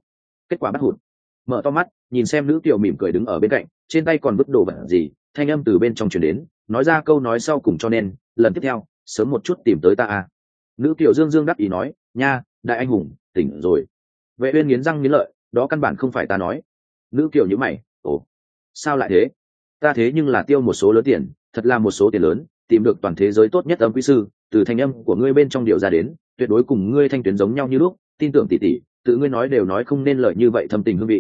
kết quả bắt hụt. Mở to mắt nhìn xem nữ kiều mỉm cười đứng ở bên cạnh, trên tay còn vứt đồ vật gì, thanh âm từ bên trong truyền đến, nói ra câu nói sau cùng, cho nên lần tiếp theo sớm một chút tìm tới ta à. Nữ kiều dương dương đắc ý nói, nha, đại anh hùng tỉnh rồi. Vệ uyên nghiến răng nghiến lợi, đó căn bản không phải ta nói. Nữ kiều nhíu mày, ồ, sao lại thế? Ta thế nhưng là tiêu một số lớn tiền, thật là một số tiền lớn, tìm được toàn thế giới tốt nhất âm quý sư, từ thanh âm của ngươi bên trong điều ra đến, tuyệt đối cùng ngươi thanh tuyến giống nhau như lúc, tin tưởng tỷ tỷ, tự ngươi nói đều nói không nên lời như vậy thâm tình hương vị.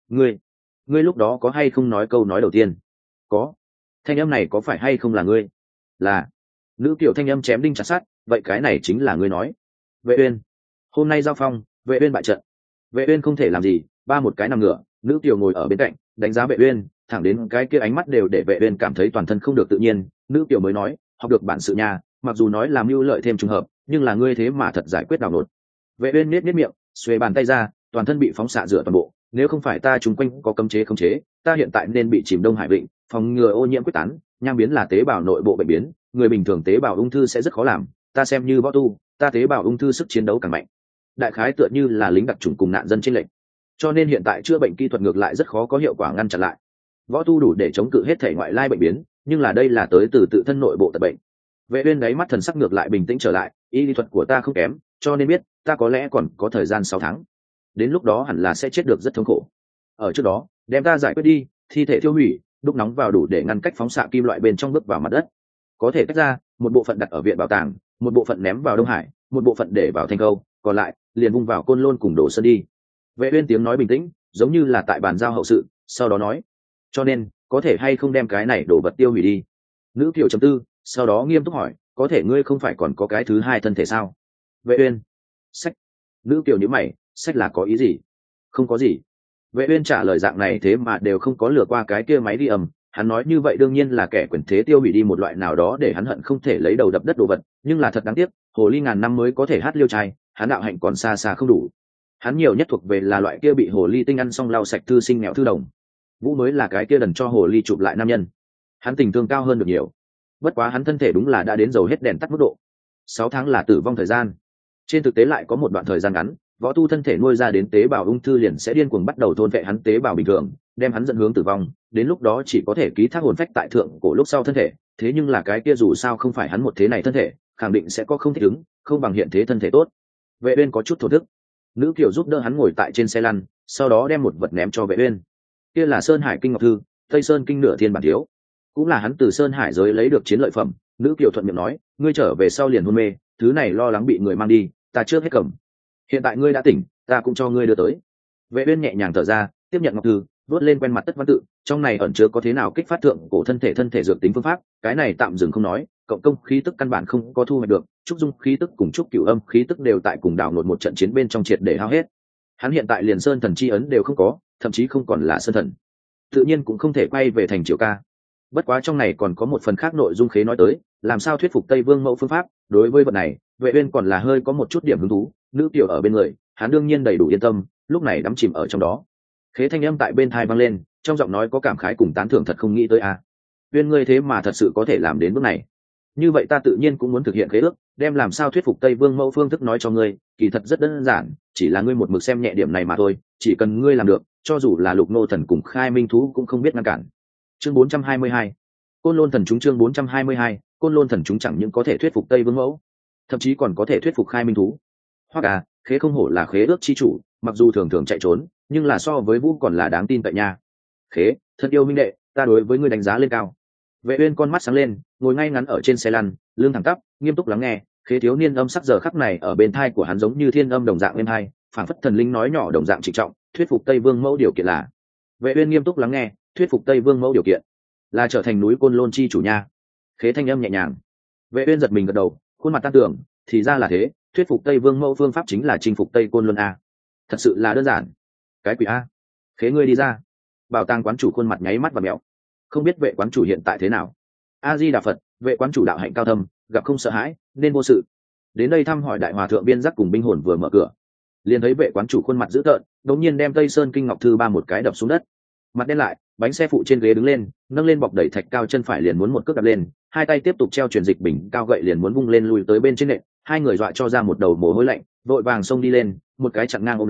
Ngươi lúc đó có hay không nói câu nói đầu tiên? Có. Thanh âm này có phải hay không là ngươi? Là. Nữ kiểu thanh âm chém đinh chặt sắt, vậy cái này chính là ngươi nói. Vệ uyên, hôm nay giao phong, Vệ uyên bại trận. Vệ uyên không thể làm gì, ba một cái nằm ngửa, nữ tiểu ngồi ở bên cạnh, đánh giá Vệ uyên, thẳng đến cái kia ánh mắt đều để Vệ uyên cảm thấy toàn thân không được tự nhiên. Nữ tiểu mới nói, học được bản sự nha, mặc dù nói làm mưu lợi thêm trùng hợp, nhưng là ngươi thế mà thật giải quyết đảo nột. Vệ uyên nhếch miệng, xuề bàn tay ra, toàn thân bị phóng xạ rửa toàn bộ. Nếu không phải ta chúng quanh có cấm chế khống chế, ta hiện tại nên bị chìm Đông Hải Vịnh, phòng ngừa ô nhiễm quyết tán, nham biến là tế bào nội bộ bệnh biến, người bình thường tế bào ung thư sẽ rất khó làm, ta xem như võ tu, ta tế bào ung thư sức chiến đấu càng mạnh. Đại khái tựa như là lính đặc chủng cùng nạn dân trên lệnh, cho nên hiện tại chữa bệnh kỹ thuật ngược lại rất khó có hiệu quả ngăn chặn lại. Võ tu đủ để chống cự hết thể ngoại lai bệnh biến, nhưng là đây là tới từ tự thân nội bộ tật bệnh. Vệ uyên đáy mắt thần sắc ngược lại bình tĩnh trở lại, y lý thuật của ta không kém, cho nên biết ta có lẽ còn có thời gian 6 tháng, đến lúc đó hẳn là sẽ chết được rất thống khổ. Ở trước đó đem ta giải quyết đi, thi thể tiêu hủy, đúc nóng vào đủ để ngăn cách phóng xạ kim loại bên trong bước vào mặt đất, có thể tách ra một bộ phận đặt ở viện bảo tàng, một bộ phận ném vào Đông Hải, một bộ phận để vào Thanh Câu, còn lại liền vung vào Côn Lôn cùng Đồ Sơn đi. Vệ uyên tiếng nói bình tĩnh, giống như là tại bàn giao hậu sự, sau đó nói, cho nên có thể hay không đem cái này đổ vật tiêu hủy đi. Nữ kiều chấm tư, sau đó nghiêm túc hỏi, có thể ngươi không phải còn có cái thứ hai thân thể sao? Vệ uyên, sách. Nữ kiều nhíu mày, sách là có ý gì? Không có gì. Vệ uyên trả lời dạng này thế mà đều không có lừa qua cái kia máy ghi âm, hắn nói như vậy đương nhiên là kẻ quyền thế tiêu hủy đi một loại nào đó để hắn hận không thể lấy đầu đập đất đồ vật, nhưng là thật đáng tiếc, hồ ly ngàn năm mới có thể hát liêu trai, hắn đạo hạnh còn xa xa không đủ. Hắn nhiều nhất thuộc về là loại kia bị hồ ly tinh ăn xong lau sạch thư sinh nghèo thư đồng. Vũ mới là cái kia đần cho hồ ly chụp lại nam nhân. Hắn tình thương cao hơn được nhiều. Bất quá hắn thân thể đúng là đã đến dầu hết đèn tắt mức độ. 6 tháng là tử vong thời gian. Trên thực tế lại có một đoạn thời gian ngắn, võ tu thân thể nuôi ra đến tế bào ung thư liền sẽ điên cuồng bắt đầu thôn vệ hắn tế bào bình thường, đem hắn dẫn hướng tử vong, đến lúc đó chỉ có thể ký thác hồn phách tại thượng cổ lúc sau thân thể, thế nhưng là cái kia dù sao không phải hắn một thế này thân thể, khẳng định sẽ có không thích ứng, không bằng hiện thế thân thể tốt. Vệ uyên có chút thổ thức. Nữ kiều giúp đỡ hắn ngồi tại trên xe lăn, sau đó đem một vật ném cho Vệ uyên. Kia là Sơn Hải Kinh Ngọc Thư, Tây Sơn Kinh nửa thiên bản thiếu, cũng là hắn từ Sơn Hải giới lấy được chiến lợi phẩm. Nữ kiều thuận miệng nói, ngươi trở về sau liền hôn mê, thứ này lo lắng bị người mang đi, ta trước hết cầm. Hiện tại ngươi đã tỉnh, ta cũng cho ngươi đưa tới. Vệ uyên nhẹ nhàng thở ra, tiếp nhận ngọc thư, vớt lên quen mặt tất văn tự, trong này ẩn chứa có thế nào kích phát thượng cổ thân thể dược tính phương pháp, cái này tạm dừng không nói, cộng công khí tức căn bản không có thu hoạch được, trúc dung khí tức cùng trúc cửu âm khí tức đều tại cùng đảo nột một trận chiến bên trong triệt để hao hết. Hắn hiện tại liền sơn thần chi ấn đều không có, thậm chí không còn là sơn thần, tự nhiên cũng không thể quay về thành Triều Ca. Bất quá trong này còn có một phần khác nội dung khế nói tới, làm sao thuyết phục Tây Vương mẫu phương pháp, đối với vật này, Vệ uyên còn là hơi có một chút điểm hứng thú, nữ tiểu ở bên người, hắn đương nhiên đầy đủ yên tâm, lúc này đắm chìm ở trong đó. Khế thanh âm tại bên tai vang lên, trong giọng nói có cảm khái cùng tán thưởng, thật không nghĩ tới a, uyên ngươi thế mà thật sự có thể làm đến bước này. Như vậy ta tự nhiên cũng muốn thực hiện khế ước, đem làm sao thuyết phục Tây Vương mẫu phương thức nói cho ngươi, kỳ thật rất đơn giản, chỉ là ngươi một mực xem nhẹ điểm này mà thôi, chỉ cần ngươi làm được, cho dù là Lục Nô thần cùng Khai Minh thú cũng không biết ngăn cản. Chương 422. Côn Lôn thần chúng, chương 422. Côn Lôn thần chúng chẳng những có thể thuyết phục Tây Vương mẫu, thậm chí còn có thể thuyết phục Khai Minh thú. Hoặc à, khế không hổ là khế ước chi chủ, mặc dù thường thường chạy trốn, nhưng là so với Vũ còn là đáng tin cậy nha. Khế, thân yêu minh đệ, ta đối với ngươi đánh giá lên cao. Vệ uyên con mắt sáng lên, ngồi ngay ngắn ở trên xe lăn, lưng thẳng tắp, nghiêm túc lắng nghe. Khế thiếu niên âm sắc giờ khắc này ở bên tai của hắn giống như thiên âm đồng dạng êm tai, phảng phất thần linh nói nhỏ đồng dạng trịnh trọng. Thuyết phục Tây Vương mẫu điều kiện là, Vệ uyên nghiêm túc lắng nghe, thuyết phục Tây Vương mẫu điều kiện là trở thành núi Côn Lôn chi chủ nha. Khế thanh âm nhẹ nhàng. Vệ uyên giật mình gật đầu, khuôn mặt tan tưởng, thì ra là thế, thuyết phục Tây Vương mẫu phương pháp chính là chinh phục Tây Côn Luân a. Thật sự là đơn giản. Cái quỷ a. Khế ngươi đi ra. Bảo tàng quán chủ khuôn mặt nháy mắt và mèo. Không biết vệ quán chủ hiện tại thế nào. A Di Đà Phật, vệ quán chủ đạo hạnh cao thâm, gặp không sợ hãi, nên vô sự. Đến đây thăm hỏi đại hòa thượng biên giác cùng binh hồn vừa mở cửa, liền thấy vệ quán chủ khuôn mặt dữ tợn, đống nhiên đem Tây Sơn Kinh Ngọc Thư ba một cái đập xuống đất. Mặt đen lại, bánh xe phụ trên ghế đứng lên, nâng lên bọc đẩy thạch cao chân phải liền muốn một cước đạp lên, hai tay tiếp tục treo truyền dịch bình cao gậy liền muốn vung lên lùi tới bên trên nệm, hai người dọa cho ra một đầu mồ hôi lạnh, vội vàng xông đi lên, một cái chặn ngang ôm lấy,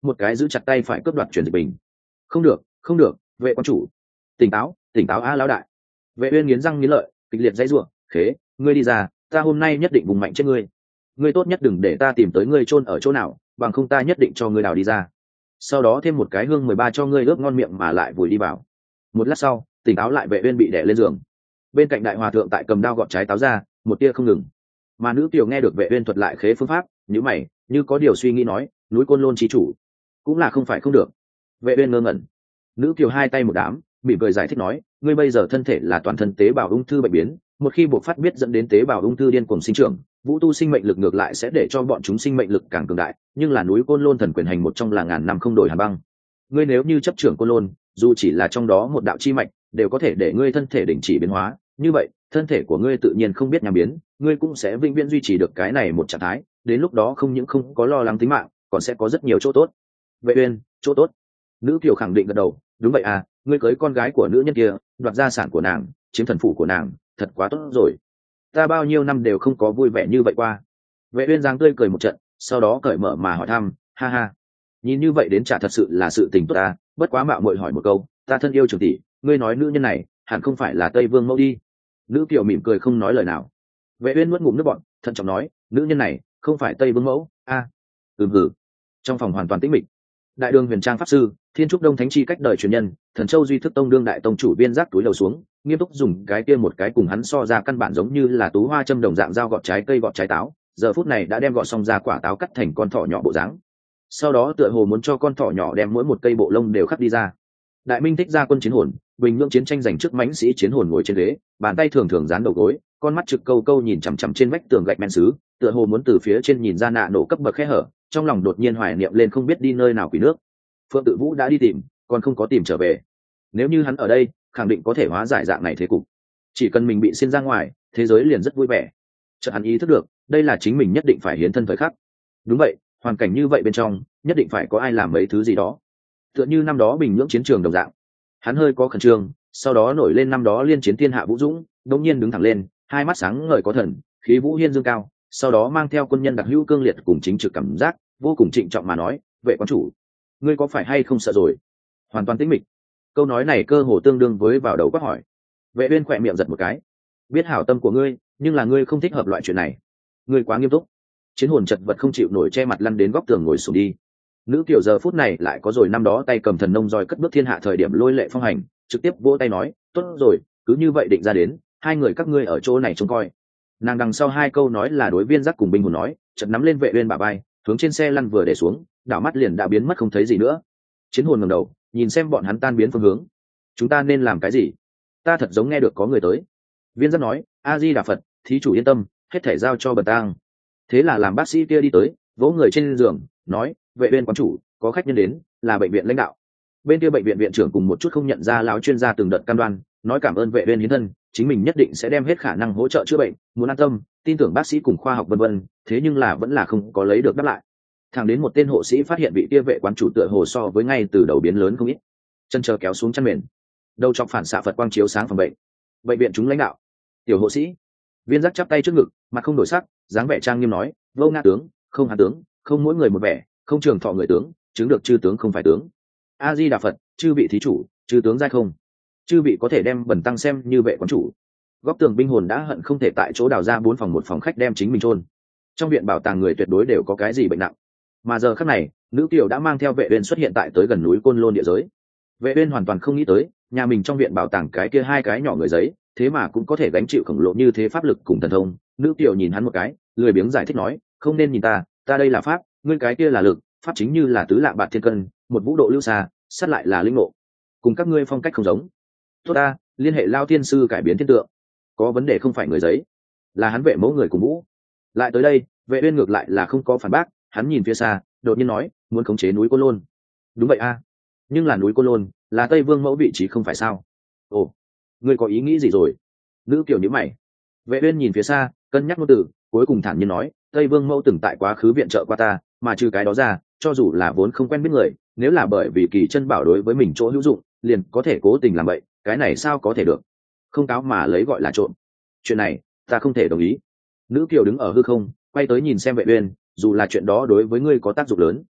một cái giữ chặt tay phải cướp đoạt truyền dịch bình. Không được, không được, vệ quan chủ, tỉnh táo a lão đại. Vệ uyên nghiến răng nghiến lợi, kịch liệt dãy rủa, khế, ngươi đi ra, ta hôm nay nhất định vùng mạnh chết ngươi. Ngươi tốt nhất đừng để ta tìm tới ngươi chôn ở chỗ nào, bằng không ta nhất định cho ngươi đào đi ra. Sau đó thêm một cái hương 13 cho ngươi ướp ngon miệng mà lại vùi đi vào. Một lát sau, tỉnh táo lại vệ uyên bị đè lên giường. Bên cạnh đại hòa thượng tại cầm đao gọt trái táo ra, một tia không ngừng. Mà nữ tiểu nghe được vệ uyên thuật lại khế phương pháp, nhíu mày, như có điều suy nghĩ nói, núi Côn Lôn chí chủ, cũng là không phải không được. Vệ uyên ngơ ngẩn. Nữ kiều hai tay một đám, mỉm cười giải thích nói, ngươi bây giờ thân thể là toàn thân tế bào ung thư bệnh biến, một khi buộc phát biết dẫn đến tế bào ung thư điên cuồng sinh trưởng, vũ tu sinh mệnh lực ngược lại sẽ để cho bọn chúng sinh mệnh lực càng cường đại, nhưng là núi Côn Lôn thần quyền hành một trong là ngàn năm không đổi hàn băng. Ngươi nếu như chấp trưởng Côn Lôn, dù chỉ là trong đó một đạo chi mạch, đều có thể để ngươi thân thể đình chỉ biến hóa, như vậy, thân thể của ngươi tự nhiên không biết nhằm biến, ngươi cũng sẽ vĩnh viễn duy trì được cái này một trạng thái, đến lúc đó không những không có lo lắng tính mạng, còn sẽ có rất nhiều chỗ tốt. Vệ uyên, chỗ tốt? Nữ kiều khẳng định gật đầu, đúng vậy à, ngươi cưới con gái của nữ nhân kia, đoạt gia sản của nàng, chiếm thần phủ của nàng, thật quá tốt rồi. Ta bao nhiêu năm đều không có vui vẻ như vậy qua. Vệ uyên giang tươi cười một trận, sau đó cởi mở mà hỏi thăm, ha ha, nhìn như vậy đến chả thật sự là sự tình tốt ta, bất quá mạo muội hỏi một câu, ta thân yêu trưởng tỷ, ngươi nói nữ nhân này hẳn không phải là Tây Vương mẫu đi? Nữ kiều mỉm cười không nói lời nào. Vệ uyên nuốt ngụm nước bọt, thận trọng nói, nữ nhân này không phải Tây Vương mẫu a? Hừ. Trong phòng hoàn toàn tĩnh mịch. Đại đường huyền trang pháp sư, thiên trúc đông thánh chi cách đời truyền nhân, thần châu duy thức tông đương đại tông chủ viên giác túi đầu xuống, nghiêm túc dùng cái kia một cái cùng hắn so ra căn bản giống như là tú hoa châm đồng dạng dao gọt trái cây gọt trái táo, giờ phút này đã đem gọt xong ra quả táo cắt thành con thỏ nhỏ bộ dáng. Sau đó tựa hồ muốn cho con thỏ nhỏ đem mỗi một cây bộ lông đều khắc đi ra. Đại minh thích ra quân chiến hồn, bình nhưỡng chiến tranh giành trước mãnh sĩ chiến hồn ngồi trên ghế, bàn tay thường thường dán đầu gối, con mắt trực câu câu nhìn chằm chằm trên vách tường gạch men sứ, tựa hồ muốn từ phía trên nhìn ra nạ nổ cấp bậc khe hở, trong lòng đột nhiên hoài niệm lên không biết đi nơi nào quỷ nước. Phượng Tự Vũ đã đi tìm, còn không có tìm trở về. Nếu như hắn ở đây, khẳng định có thể hóa giải dạng này thế cục. Chỉ cần mình bị xin ra ngoài, thế giới liền rất vui vẻ. Chợt hắn ý thức được, đây là chính mình nhất định phải hiến thân thời khắc. Đúng vậy, hoàn cảnh như vậy bên trong, nhất định phải có ai làm mấy thứ gì đó. Tựa như năm đó Bình Nhưỡng chiến trường đồng dạng. Hắn hơi có khẩn trương, sau đó nổi lên năm đó liên chiến thiên hạ vũ dũng, đột nhiên đứng thẳng lên, hai mắt sáng ngời có thần, khí vũ hiên dương cao, sau đó mang theo quân nhân đặc hữu cương liệt cùng chính trực cảm giác, vô cùng trịnh trọng mà nói, vệ quán chủ, ngươi có phải hay không sợ rồi? Hoàn toàn tĩnh mịch. Câu nói này cơ hồ tương đương với vào đầu quát hỏi. Vệ uyên khỏe miệng giật một cái, biết hảo tâm của ngươi, nhưng là ngươi không thích hợp loại chuyện này, ngươi quá nghiêm túc. Chiến hồn chật vật không chịu nổi che mặt lăn đến góc tường ngồi xuống đi. Nữ kiều giờ phút này lại có rồi năm đó tay cầm thần nông roi cất bước thiên hạ thời điểm lôi lệ phong hành, trực tiếp vỗ tay nói, tốt rồi, cứ như vậy định ra đến, hai người các ngươi ở chỗ này trông coi. Nàng đằng sau hai câu nói là đối viên giác cùng binh hồn nói, chợt nắm lên vệ uyên bả vai, hướng trên xe lăn vừa để xuống, đảo mắt liền đã biến mất không thấy gì nữa. Chiến hồn ngẩng đầu, nhìn xem bọn hắn tan biến phương hướng. Chúng ta nên làm cái gì? Ta thật giống nghe được có người tới. Viên giác nói, A Di Đà Phật, thí chủ yên tâm, hết thảy giao cho bần tang. Thế là làm bác sĩ kia đi tới, vỗ người trên giường, nói, vệ uyên quán chủ, có khách nhân đến, là bệnh viện lãnh đạo. Bên kia bệnh viện viện trưởng cùng một chút không nhận ra lão chuyên gia từng đợt cam đoan, nói cảm ơn vệ uyên hiến thân, chính mình nhất định sẽ đem hết khả năng hỗ trợ chữa bệnh, muốn an tâm, tin tưởng bác sĩ cùng khoa học vân vân, thế nhưng là vẫn là không có lấy được đáp lại. Thẳng đến một tên hộ sĩ phát hiện vị kia vệ quán chủ tựa hồ so với ngay từ đầu biến lớn không ít, chân chờ kéo xuống chân mền, đầu chọc phản xạ Phật quang chiếu sáng phòng bệnh. Bệnh viện chúng lãnh đạo, tiểu hộ sĩ, viên giác chắp tay trước ngực, mặt không đổi sắc, dáng vẻ trang nghiêm nói, vô nga tướng, không hán tướng, không mỗi người một vẻ, không trường thọ người tướng, chứng được chư tướng không phải tướng. A Di Đà Phật, chư vị thí chủ, chư tướng giai không, chư vị có thể đem bần tăng xem như vệ quán chủ. Góc tường binh hồn đã hận không thể tại chỗ đào ra 4 phòng một phòng khách đem chính mình chôn. Trong viện bảo tàng người tuyệt đối đều có cái gì bệnh nặng, mà giờ khắc này nữ kiều đã mang theo vệ uyên xuất hiện tại tới gần núi Côn Lôn địa giới. Vệ uyên hoàn toàn không nghĩ tới nhà mình trong viện bảo tàng cái kia hai cái nhỏ người giấy thế mà cũng có thể gánh chịu khổng lồ như thế pháp lực cùng thần thông. Nữ kiều nhìn hắn một cái, lười biếng giải thích nói, không nên nhìn ta, ta đây là pháp, ngươi cái kia là lực, pháp chính như là tứ lạng bạc thiên cân, một vũ độ lưu xa, sát lại là linh ngộ, cùng các ngươi phong cách không giống. Tốt ta, liên hệ lao thiên sư cải biến thiên tượng, có vấn đề không phải người giấy, là hắn vệ mẫu người cùng vũ. Lại tới đây, vệ uyên ngược lại là không có phản bác, hắn nhìn phía xa, đột nhiên nói, muốn khống chế núi Côn Lôn. Đúng vậy a, nhưng là núi Côn Lôn là Tây Vương mẫu vị trí không phải sao? Ồ, ngươi có ý nghĩ gì rồi? Nữ kiều nhíu mày. Vệ uyên nhìn phía xa, cân nhắc ngôn từ, cuối cùng thản nhiên nói, Tây Vương mẫu từng tại quá khứ viện trợ qua ta, mà trừ cái đó ra, cho dù là vốn không quen biết người, nếu là bởi vì kỳ chân bảo đối với mình chỗ hữu dụng, liền có thể cố tình làm vậy, cái này sao có thể được? Không cáo mà lấy gọi là trộm. Chuyện này, ta không thể đồng ý. Nữ kiều đứng ở hư không, quay tới nhìn xem vệ uyên, dù là chuyện đó đối với ngươi có tác dụng lớn,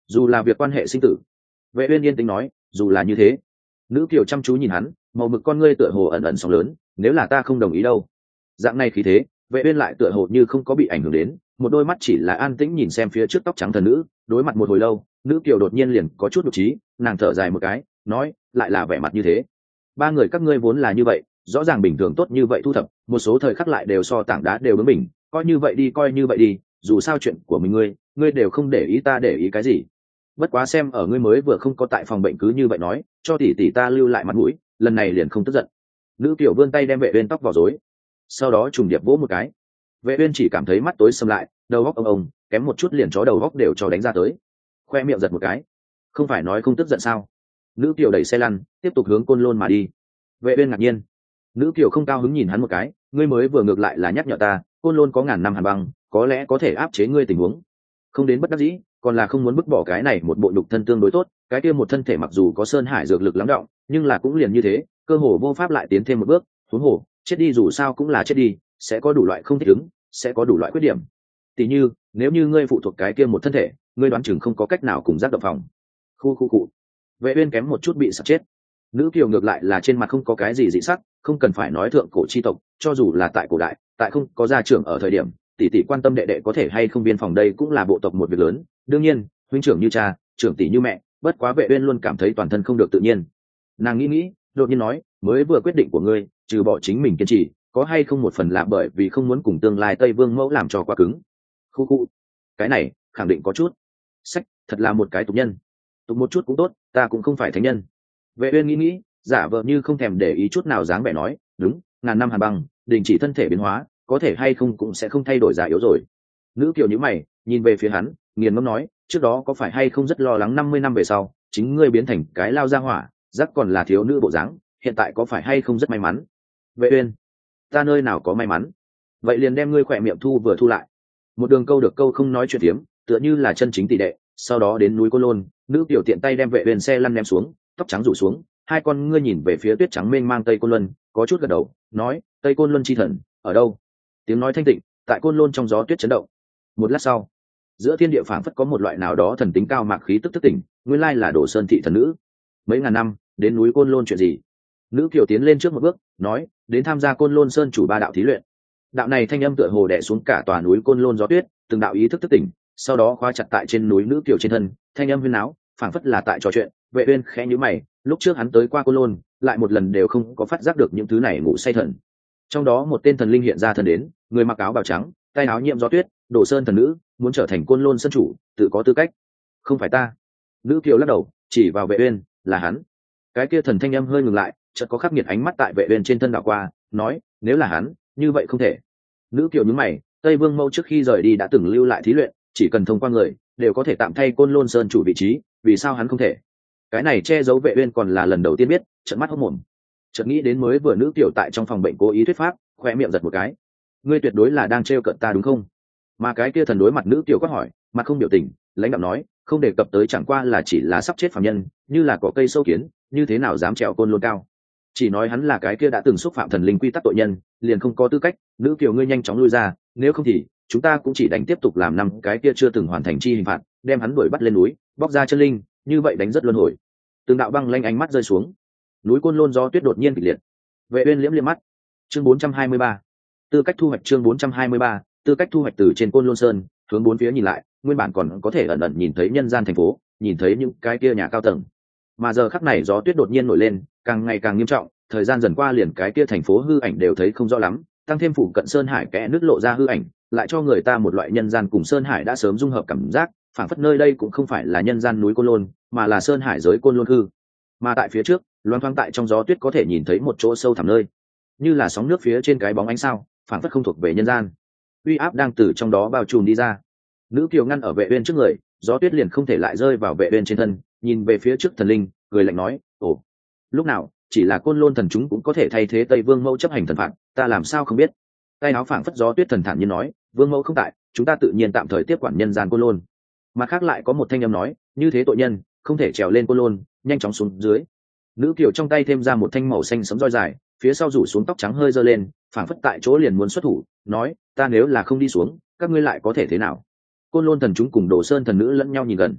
dù là việc quan hệ sinh tử. Vệ uyên yên tĩnh nói, dù là như thế. Nữ kiều chăm chú nhìn hắn, màu mực con ngươi tựa hồ ẩn ẩn sóng lớn, nếu là ta không đồng ý đâu. Dạng này khí thế, Vệ uyên lại tựa hồ như không có bị ảnh hưởng đến, một đôi mắt chỉ là an tĩnh nhìn xem phía trước tóc trắng thần nữ, đối mặt một hồi lâu, nữ kiều đột nhiên liền có chút đột trí, nàng thở dài một cái, nói, lại là vẻ mặt như thế. Ba người các ngươi vốn là như vậy, rõ ràng bình thường tốt như vậy thu thập, một số thời khắc lại đều so tảng đá đều bướng mình, coi như vậy đi, dù sao chuyện của mình ngươi đều không để ý, ta để ý cái gì? Bất quá xem ở ngươi mới vừa không có tại phòng bệnh cứ như vậy nói, cho tỷ tỷ ta lưu lại mặt mũi, lần này liền không tức giận. Nữ kiều vươn tay đem Vệ uyên tóc vào rối, sau đó trùng điệp vỗ một cái. Vệ uyên chỉ cảm thấy mắt tối sầm lại, đầu óc ông, kém một chút liền chó đầu óc đều cho đánh ra tới. Khoe miệng giật một cái, không phải nói không tức giận sao? Nữ kiều đẩy xe lăn, tiếp tục hướng Côn Lôn mà đi. Vệ uyên ngạc nhiên, nữ kiều không cao hứng nhìn hắn một cái, ngươi mới vừa ngược lại là nhắc nhở ta, Côn Lôn có ngàn năm hàn băng, có lẽ có thể áp chế ngươi tình huống. Không đến bất đắc dĩ, còn là không muốn bứt bỏ cái này một bộ nhục thân tương đối tốt, cái kia một thân thể mặc dù có sơn hải dược lực lắng động, nhưng là cũng liền như thế, cơ hồ vô pháp lại tiến thêm một bước, huống hồ, chết đi dù sao cũng là chết đi, sẽ có đủ loại không thích ứng, sẽ có đủ loại khuyết điểm. Tỷ như, nếu như ngươi phụ thuộc cái kia một thân thể, ngươi đoán chừng không có cách nào cùng giác động phòng. Khu. Vệ uyên kém một chút bị sặc chết. Nữ kiều ngược lại là trên mặt không có cái gì dị sắc, không cần phải nói thượng cổ chi tộc, cho dù là tại cổ đại, tại không có gia trưởng ở thời điểm, tỷ tỷ quan tâm đệ đệ có thể hay không biên phòng đây cũng là bộ tộc một việc lớn. Đương nhiên, huynh trưởng như cha, trưởng tỷ như mẹ, bất quá Vệ uyên luôn cảm thấy toàn thân không được tự nhiên. Nàng nghĩ, đột nhiên nói, mới vừa quyết định của ngươi, trừ bỏ chính mình kiên trì, có hay không một phần là bởi vì không muốn cùng tương lai Tây Vương mẫu làm cho quá cứng. Khu. Cái này, khẳng định có chút. Sách, thật là một cái tục nhân. Tục một chút cũng tốt, ta cũng không phải thánh nhân. Vệ uyên nghĩ, giả vờ như không thèm để ý chút nào dáng vẻ nói, đúng, ngàn năm hàn băng, đình chỉ thân thể biến hóa, có thể hay không cũng sẽ không thay đổi già yếu rồi. Nữ kiều nhíu mày, nhìn về phía hắn, nghiền ngẫm nói, trước đó có phải hay không rất lo lắng 50 năm về sau, chính ngươi biến thành cái lao ra hỏa, giác còn là thiếu nữ bộ dáng, hiện tại có phải hay không rất may mắn? Vệ uyên, ta nơi nào có may mắn? Vậy liền đem ngươi khỏe miệng thu vừa thu lại. Một đường câu được câu không nói chuyện tiếm, tựa như là chân chính tỷ đệ. Sau đó đến núi Côn Lôn, nữ kiều tiện tay đem Vệ uyên xe lăn ném xuống, tóc trắng rủ xuống, hai con ngươi nhìn về phía tuyết trắng mênh mang Tây Côn Luân, có chút gật đầu, nói, Tây Côn Luân chi thần, ở đâu? Tiếng nói thanh tịnh, tại Côn Lôn trong gió tuyết chấn động. Một lát sau, giữa thiên địa phảng phất có một loại nào đó thần tính cao mạc khí tức thức tỉnh, nguyên lai là Đồ Sơn thị thần nữ. Mấy ngàn năm, đến núi Côn Lôn chuyện gì? Nữ kiều tiến lên trước một bước, nói, đến tham gia Côn Lôn Sơn chủ ba đạo thí luyện. Đạo này thanh âm tựa hồ đè xuống cả tòa núi Côn Lôn gió tuyết, từng đạo ý thức thức tỉnh, sau đó khóa chặt tại trên núi nữ kiều trên thân, thanh âm huyên náo, phảng phất là tại trò chuyện. Vệ uyên khẽ nhíu mày, lúc trước hắn tới qua Côn Lôn, lại một lần đều không có phát giác được những thứ này ngủ say thần. Trong đó một tên thần linh hiện ra thần đến, người mặc áo bào trắng, tay áo nhiễm gió tuyết, Đồ Sơn thần nữ, muốn trở thành Côn Lôn Sơn chủ, tự có tư cách. Không phải ta. Nữ kiều lắc đầu, chỉ vào Vệ uyên, là hắn. Cái kia thần thanh âm hơi ngừng lại, chợt có khắc nghiệt ánh mắt tại Vệ uyên trên thân đảo qua, nói, nếu là hắn, như vậy không thể. Nữ kiều nhướng mày, Tây Vương mẫu trước khi rời đi đã từng lưu lại thí luyện, chỉ cần thông qua người, đều có thể tạm thay Côn Lôn Sơn chủ vị trí, vì sao hắn không thể? Cái này che giấu Vệ uyên còn là lần đầu tiên biết, trợn mắt hốt mồm. Chợt nghĩ đến mới vừa nữ kiều tại trong phòng bệnh cố ý thuyết pháp, khoe miệng giật một cái. Ngươi tuyệt đối là đang trêu cợt ta đúng không? Mà cái kia thần đối mặt nữ kiều quát hỏi, mặt không biểu tình, lãnh đạm nói, không đề cập tới chẳng qua là chỉ là sắp chết phàm nhân, như là cỏ cây sâu kiến, như thế nào dám trèo Côn Lôn cao? Chỉ nói hắn là cái kia đã từng xúc phạm thần linh quy tắc tội nhân, liền không có tư cách. Nữ kiều ngươi nhanh chóng lui ra, nếu không thì chúng ta cũng chỉ đánh tiếp tục làm năm cái kia chưa từng hoàn thành chi hình phạt, đem hắn đuổi bắt lên núi, bóc ra chân linh, như vậy đánh rất luân hồi. Từng đạo băng lanh ánh mắt rơi xuống, núi Côn Lôn gió tuyết đột nhiên kịch liệt. Vệ uyên liễm liễm mắt. Chương 423, tư cách thu hoạch. Chương 423, tư cách thu hoạch. Từ trên Côn Lôn Sơn hướng bốn phía nhìn lại, nguyên bản còn có thể ẩn ẩn nhìn thấy nhân gian thành phố, nhìn thấy những cái kia nhà cao tầng, mà giờ khắc này gió tuyết đột nhiên nổi lên, càng ngày càng nghiêm trọng, thời gian dần qua liền cái kia thành phố hư ảnh đều thấy không rõ lắm, tăng thêm phụ cận sơn hải kẽ nứt lộ ra hư ảnh, lại cho người ta một loại nhân gian cùng sơn hải đã sớm dung hợp cảm giác, phảng phất nơi đây cũng không phải là nhân gian núi Côn Lôn, mà là sơn hải giới Côn Lôn hư. Mà tại phía trước, loáng thoáng tại trong gió tuyết có thể nhìn thấy một chỗ sâu thẳm nơi, như là sóng nước phía trên cái bóng ánh sao, phảng phất không thuộc về nhân gian. Uy áp đang từ trong đó bao trùm đi ra. Nữ kiều ngăn ở Vệ uyên trước người, gió tuyết liền không thể lại rơi vào Vệ uyên trên thân, nhìn về phía trước thần linh, cười lạnh nói, ồ, lúc nào chỉ là Côn Lôn thần chúng cũng có thể thay thế Tây Vương mẫu chấp hành thần phạt, ta làm sao không biết? Tay áo phảng phất gió tuyết thần thản nhiên nói, Vương mẫu không tại, chúng ta tự nhiên tạm thời tiếp quản nhân gian Côn Lôn. Mặt khác lại có một thanh âm nói, như thế tội nhân không thể trèo lên Côn Lôn, nhanh chóng xuống dưới. Nữ kiều trong tay thêm ra một thanh màu xanh sẫm roi dài, phía sau rủ xuống tóc trắng hơi giơ lên, phảng phất tại chỗ liền muốn xuất thủ, nói, ta nếu là không đi xuống, các ngươi lại có thể thế nào? Côn Lôn thần chúng cùng Đồ Sơn thần nữ lẫn nhau nhìn gần.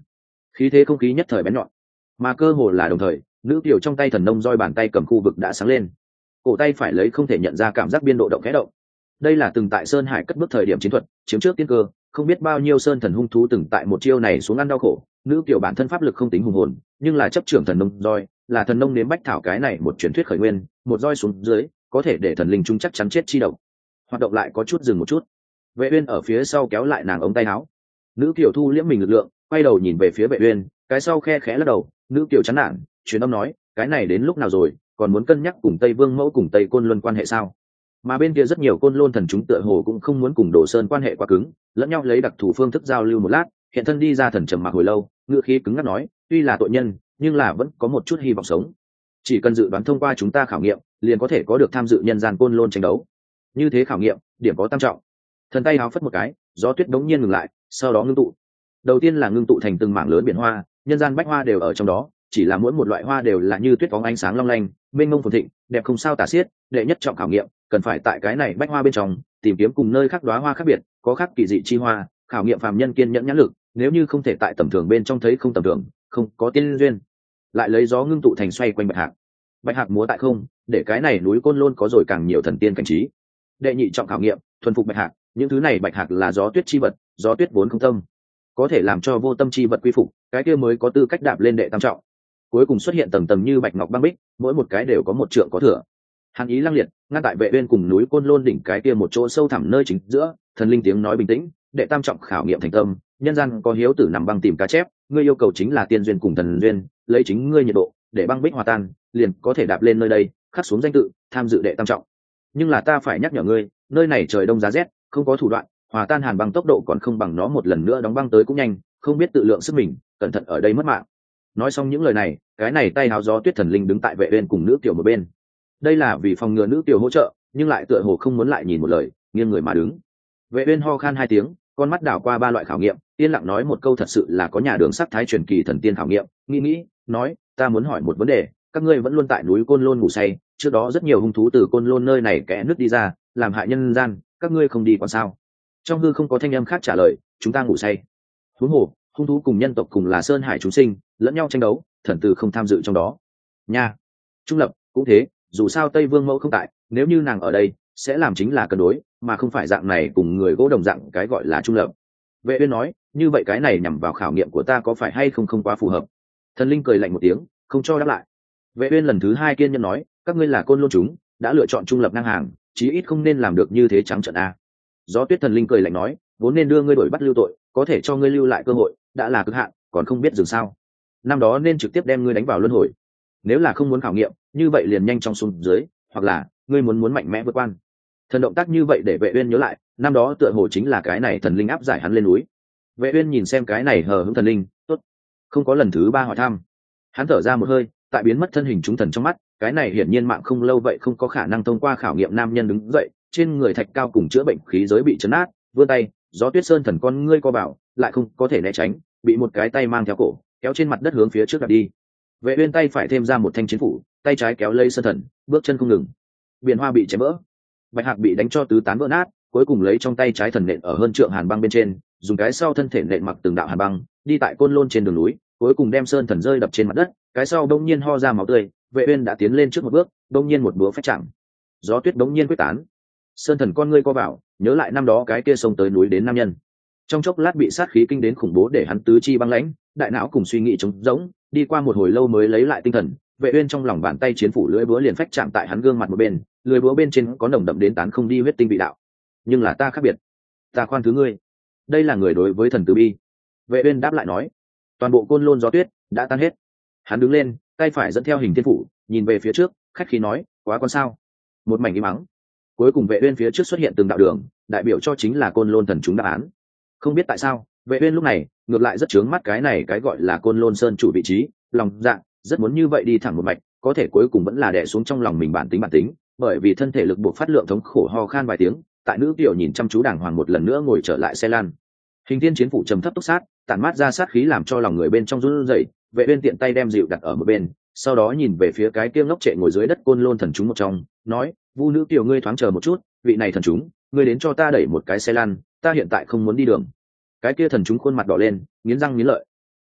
khí thế không khí nhất thời bén nhọn, mà cơ hồ là đồng thời nữ kiều trong tay thần nông roi bàn tay cầm khu vực đã sáng lên, cổ tay phải lấy không thể nhận ra cảm giác biên độ động khẽ động. Đây là từng tại sơn hải cất bước thời điểm chiến thuật chiếm trước tiên cơ, không biết bao nhiêu sơn thần hung thú từng tại một chiêu này xuống ăn đau khổ. Nữ kiều bản thân pháp lực không tính hùng hồn, nhưng là chấp trưởng thần nông roi, là thần nông nếm bách thảo cái này một truyền thuyết khởi nguyên, một roi xuống dưới có thể để thần linh chúng chắc chắn chết chi động. Hoạt động lại có chút dừng một chút, Vệ Uyên ở phía sau kéo lại nàng ống tay áo. Nữ kiều thu liễm mình lực lượng, quay đầu nhìn về phía Vệ Uyên, cái sau khe khẽ lắc đầu. Nữ kiều chán nản truyền âm nói, cái này đến lúc nào rồi, còn muốn cân nhắc cùng Tây Vương mẫu cùng Tây Côn Luân quan hệ sao? Mà bên kia rất nhiều côn lôn thần chúng tựa hồ cũng không muốn cùng Đồ Sơn quan hệ quá cứng, lẫn nhau lấy đặc thù phương thức giao lưu một lát, hiện thân đi ra thần trầm mặc hồi lâu, ngựa khí cứng ngắc nói, tuy là tội nhân, nhưng là vẫn có một chút hy vọng sống. Chỉ cần dự đoán thông qua chúng ta khảo nghiệm, liền có thể có được tham dự nhân gian côn lôn tranh đấu. Như thế khảo nghiệm, điểm có tam trọng. Thần tay háo phất một cái, gió tuyết đống nhiên ngừng lại, sau đó ngưng tụ. Đầu tiên là ngưng tụ thành từng mảng lớn biển hoa, nhân gian bách hoa đều ở trong đó, chỉ là mỗi một loại hoa đều là như tuyết phóng ánh sáng long lanh, mênh mông phồn thịnh, đẹp không sao tả xiết. Đệ nhất trọng khảo nghiệm, cần phải tại cái này bách hoa bên trong tìm kiếm cùng nơi khác đóa hoa khác biệt, có khác kỳ dị chi hoa, khảo nghiệm phàm nhân kiên nhẫn nhãn lực, nếu như không thể tại tầm thường bên trong thấy không tầm thường, không có tiên duyên. Lại lấy gió ngưng tụ thành xoay quanh bạch hạc. Bạch hạc múa tại không, để cái này núi côn lôn có rồi càng nhiều thần tiên cảnh trí. Đệ nhị trọng khảo nghiệm, thuần phục bạch hạc, những thứ này bạch hạc là gió tuyết chi vật, gió tuyết vốn không tâm, có thể làm cho vô tâm chi vật quy phục, cái kia mới có tư cách đạp lên đệ tam trọng. Cuối cùng xuất hiện tầng tầng như bạch ngọc băng bích, mỗi một cái đều có một trượng có thừa. Hàn ý lăng liệt, ngăn tại Vệ Uyên cùng núi côn lôn đỉnh cái kia một chỗ sâu thẳm nơi chính giữa. Thần linh tiếng nói bình tĩnh, đệ tam trọng khảo nghiệm thành tâm, nhân gian có hiếu tử nằm băng tìm cá chép, ngươi yêu cầu chính là tiên duyên cùng thần duyên, lấy chính ngươi nhiệt độ để băng bích hòa tan, liền có thể đạp lên nơi đây, khắc xuống danh tự, tham dự đệ tam trọng. Nhưng là ta phải nhắc nhở ngươi, nơi này trời đông giá rét, không có thủ đoạn, hòa tan hàn băng tốc độ còn không bằng nó một lần nữa đóng băng tới cũng nhanh, không biết tự lượng sức mình, cẩn thận ở đây mất mạng. Nói xong những lời này, cái này tay háo gió tuyết thần linh đứng tại Vệ Uyên cùng nữ tiểu một bên. Đây là vì phòng ngừa nữ tiểu hỗ trợ, nhưng lại tựa hồ không muốn lại nhìn một lời, nghiêng người mà đứng. Vệ Uyên ho khan hai tiếng, con mắt đảo qua ba loại khảo nghiệm, yên lặng nói một câu thật sự là có nhà đường sắc thái truyền kỳ thần tiên khảo nghiệm, nghĩ, nói, ta muốn hỏi một vấn đề, các ngươi vẫn luôn tại núi Côn Lôn ngủ say, trước đó rất nhiều hung thú từ Côn Lôn nơi này kẽ nước đi ra, làm hại nhân gian, các ngươi không đi còn sao? Trong hư không có thanh âm khác trả lời, chúng ta ngủ say. Huống hồ, hung thú cùng nhân tộc cùng là sơn hải chúng sinh, lẫn nhau tranh đấu, thần tử không tham dự trong đó. Nha. Trung lập cũng thế, dù sao Tây Vương mẫu không tại, nếu như nàng ở đây, sẽ làm chính là cân đối, mà không phải dạng này cùng người gỗ đồng dạng cái gọi là trung lập. Vệ Uyên nói, như vậy cái này nhằm vào khảo nghiệm của ta có phải hay không không quá phù hợp? Thần linh cười lạnh một tiếng, không cho đáp lại. Vệ Uyên lần thứ hai kiên nhẫn nói, các ngươi là côn lôn chúng, đã lựa chọn trung lập ngang hàng, chí ít không nên làm được như thế trắng trợn a. Gió tuyết thần linh cười lạnh nói, vốn nên đưa ngươi đổi bắt lưu tội, có thể cho ngươi lưu lại cơ hội, đã là cực hạn, còn không biết dừng sao? Năm đó nên trực tiếp đem ngươi đánh vào luân hồi. Nếu là không muốn khảo nghiệm, như vậy liền nhanh chóng xuống dưới, hoặc là ngươi muốn mạnh mẽ vượt quan. Thần động tác như vậy để Vệ Uyên nhớ lại, năm đó tựa hồ chính là cái này thần linh áp giải hắn lên núi. Vệ Uyên nhìn xem cái này hờ hững thần linh, tốt, không có lần thứ ba hỏi thăm. Hắn thở ra một hơi, tại biến mất thân hình chúng thần trong mắt, cái này hiển nhiên mạng không lâu vậy không có khả năng thông qua khảo nghiệm. Nam nhân đứng dậy, trên người thạch cao cùng chữa bệnh khí giới bị chấn nát, vươn tay, gió tuyết sơn thần con ngươi co bảo, lại không có thể né tránh, bị một cái tay mang theo cổ, kéo trên mặt đất hướng phía trước đặt đi. Vệ Uyên tay phải thêm ra một thanh chiến phủ, tay trái kéo lấy sơn thần, bước chân không ngừng. Biển hoa bị chém vỡ, bạch hạc bị đánh cho tứ tán vỡ nát, cuối cùng lấy trong tay trái thần nện ở hơn trượng hàn băng bên trên, dùng cái sau thân thể nện mặc từng đạo hàn băng, đi tại côn lôn trên đường núi, cuối cùng đem sơn thần rơi đập trên mặt đất, cái sau đông nhiên ho ra máu tươi. Vệ Uyên đã tiến lên trước một bước, đông nhiên một búa phách chạm, gió tuyết đông nhiên quyết tán. Sơn thần con ngươi co vào, nhớ lại năm đó cái kia sông tới núi đến nam nhân, trong chốc lát bị sát khí kinh đến khủng bố để hắn tứ chi băng lãnh, đại não cùng suy nghĩ trống rỗng, đi qua một hồi lâu mới lấy lại tinh thần. Vệ Uyên trong lòng bàn tay chiến phủ lưỡi búa liền phách chạm tại hắn gương mặt một bên, lưỡi búa bên trên có nồng đậm đến tán không đi huyết tinh vị đạo. Nhưng là ta khác biệt, ta khoan thứ ngươi. Đây là người đối với thần từ bi. Vệ Uyên đáp lại nói. Toàn bộ côn lôn gió tuyết đã tan hết. Hắn đứng lên, tay phải dẫn theo hình thiên phủ, nhìn về phía trước, khách khí nói, quá con sao? Một mảnh im mắng. Cuối cùng Vệ Uyên phía trước xuất hiện từng đạo đường, đại biểu cho chính là côn lôn thần chúng đáp án. Không biết tại sao, Vệ Uyên lúc này ngược lại rất chướng mắt cái này cái gọi là côn lôn sơn chủ vị trí, lòng dạ rất muốn như vậy đi thẳng một mạch, có thể cuối cùng vẫn là đè xuống trong lòng mình bản tính, bởi vì thân thể lực buộc phát lượng thống khổ ho khan vài tiếng. Tại nữ tiểu nhìn chăm chú đàng hoàng một lần nữa ngồi trở lại xe lan. Hình thiên chiến phủ trầm thấp túc sát, tản mát ra sát khí làm cho lòng người bên trong run rẩy. Vệ Uyên tiện tay đem dịu đặt ở một bên, sau đó nhìn về phía cái kia ngốc trệ ngồi dưới đất côn lôn thần chúng một trong, nói, vu nữ tiểu ngươi thoáng chờ một chút, vị này thần chúng, ngươi đến cho ta đẩy một cái xe lan, ta hiện tại không muốn đi đường. Cái kia thần chúng khuôn mặt đỏ lên, nghiến răng nghiến lợi.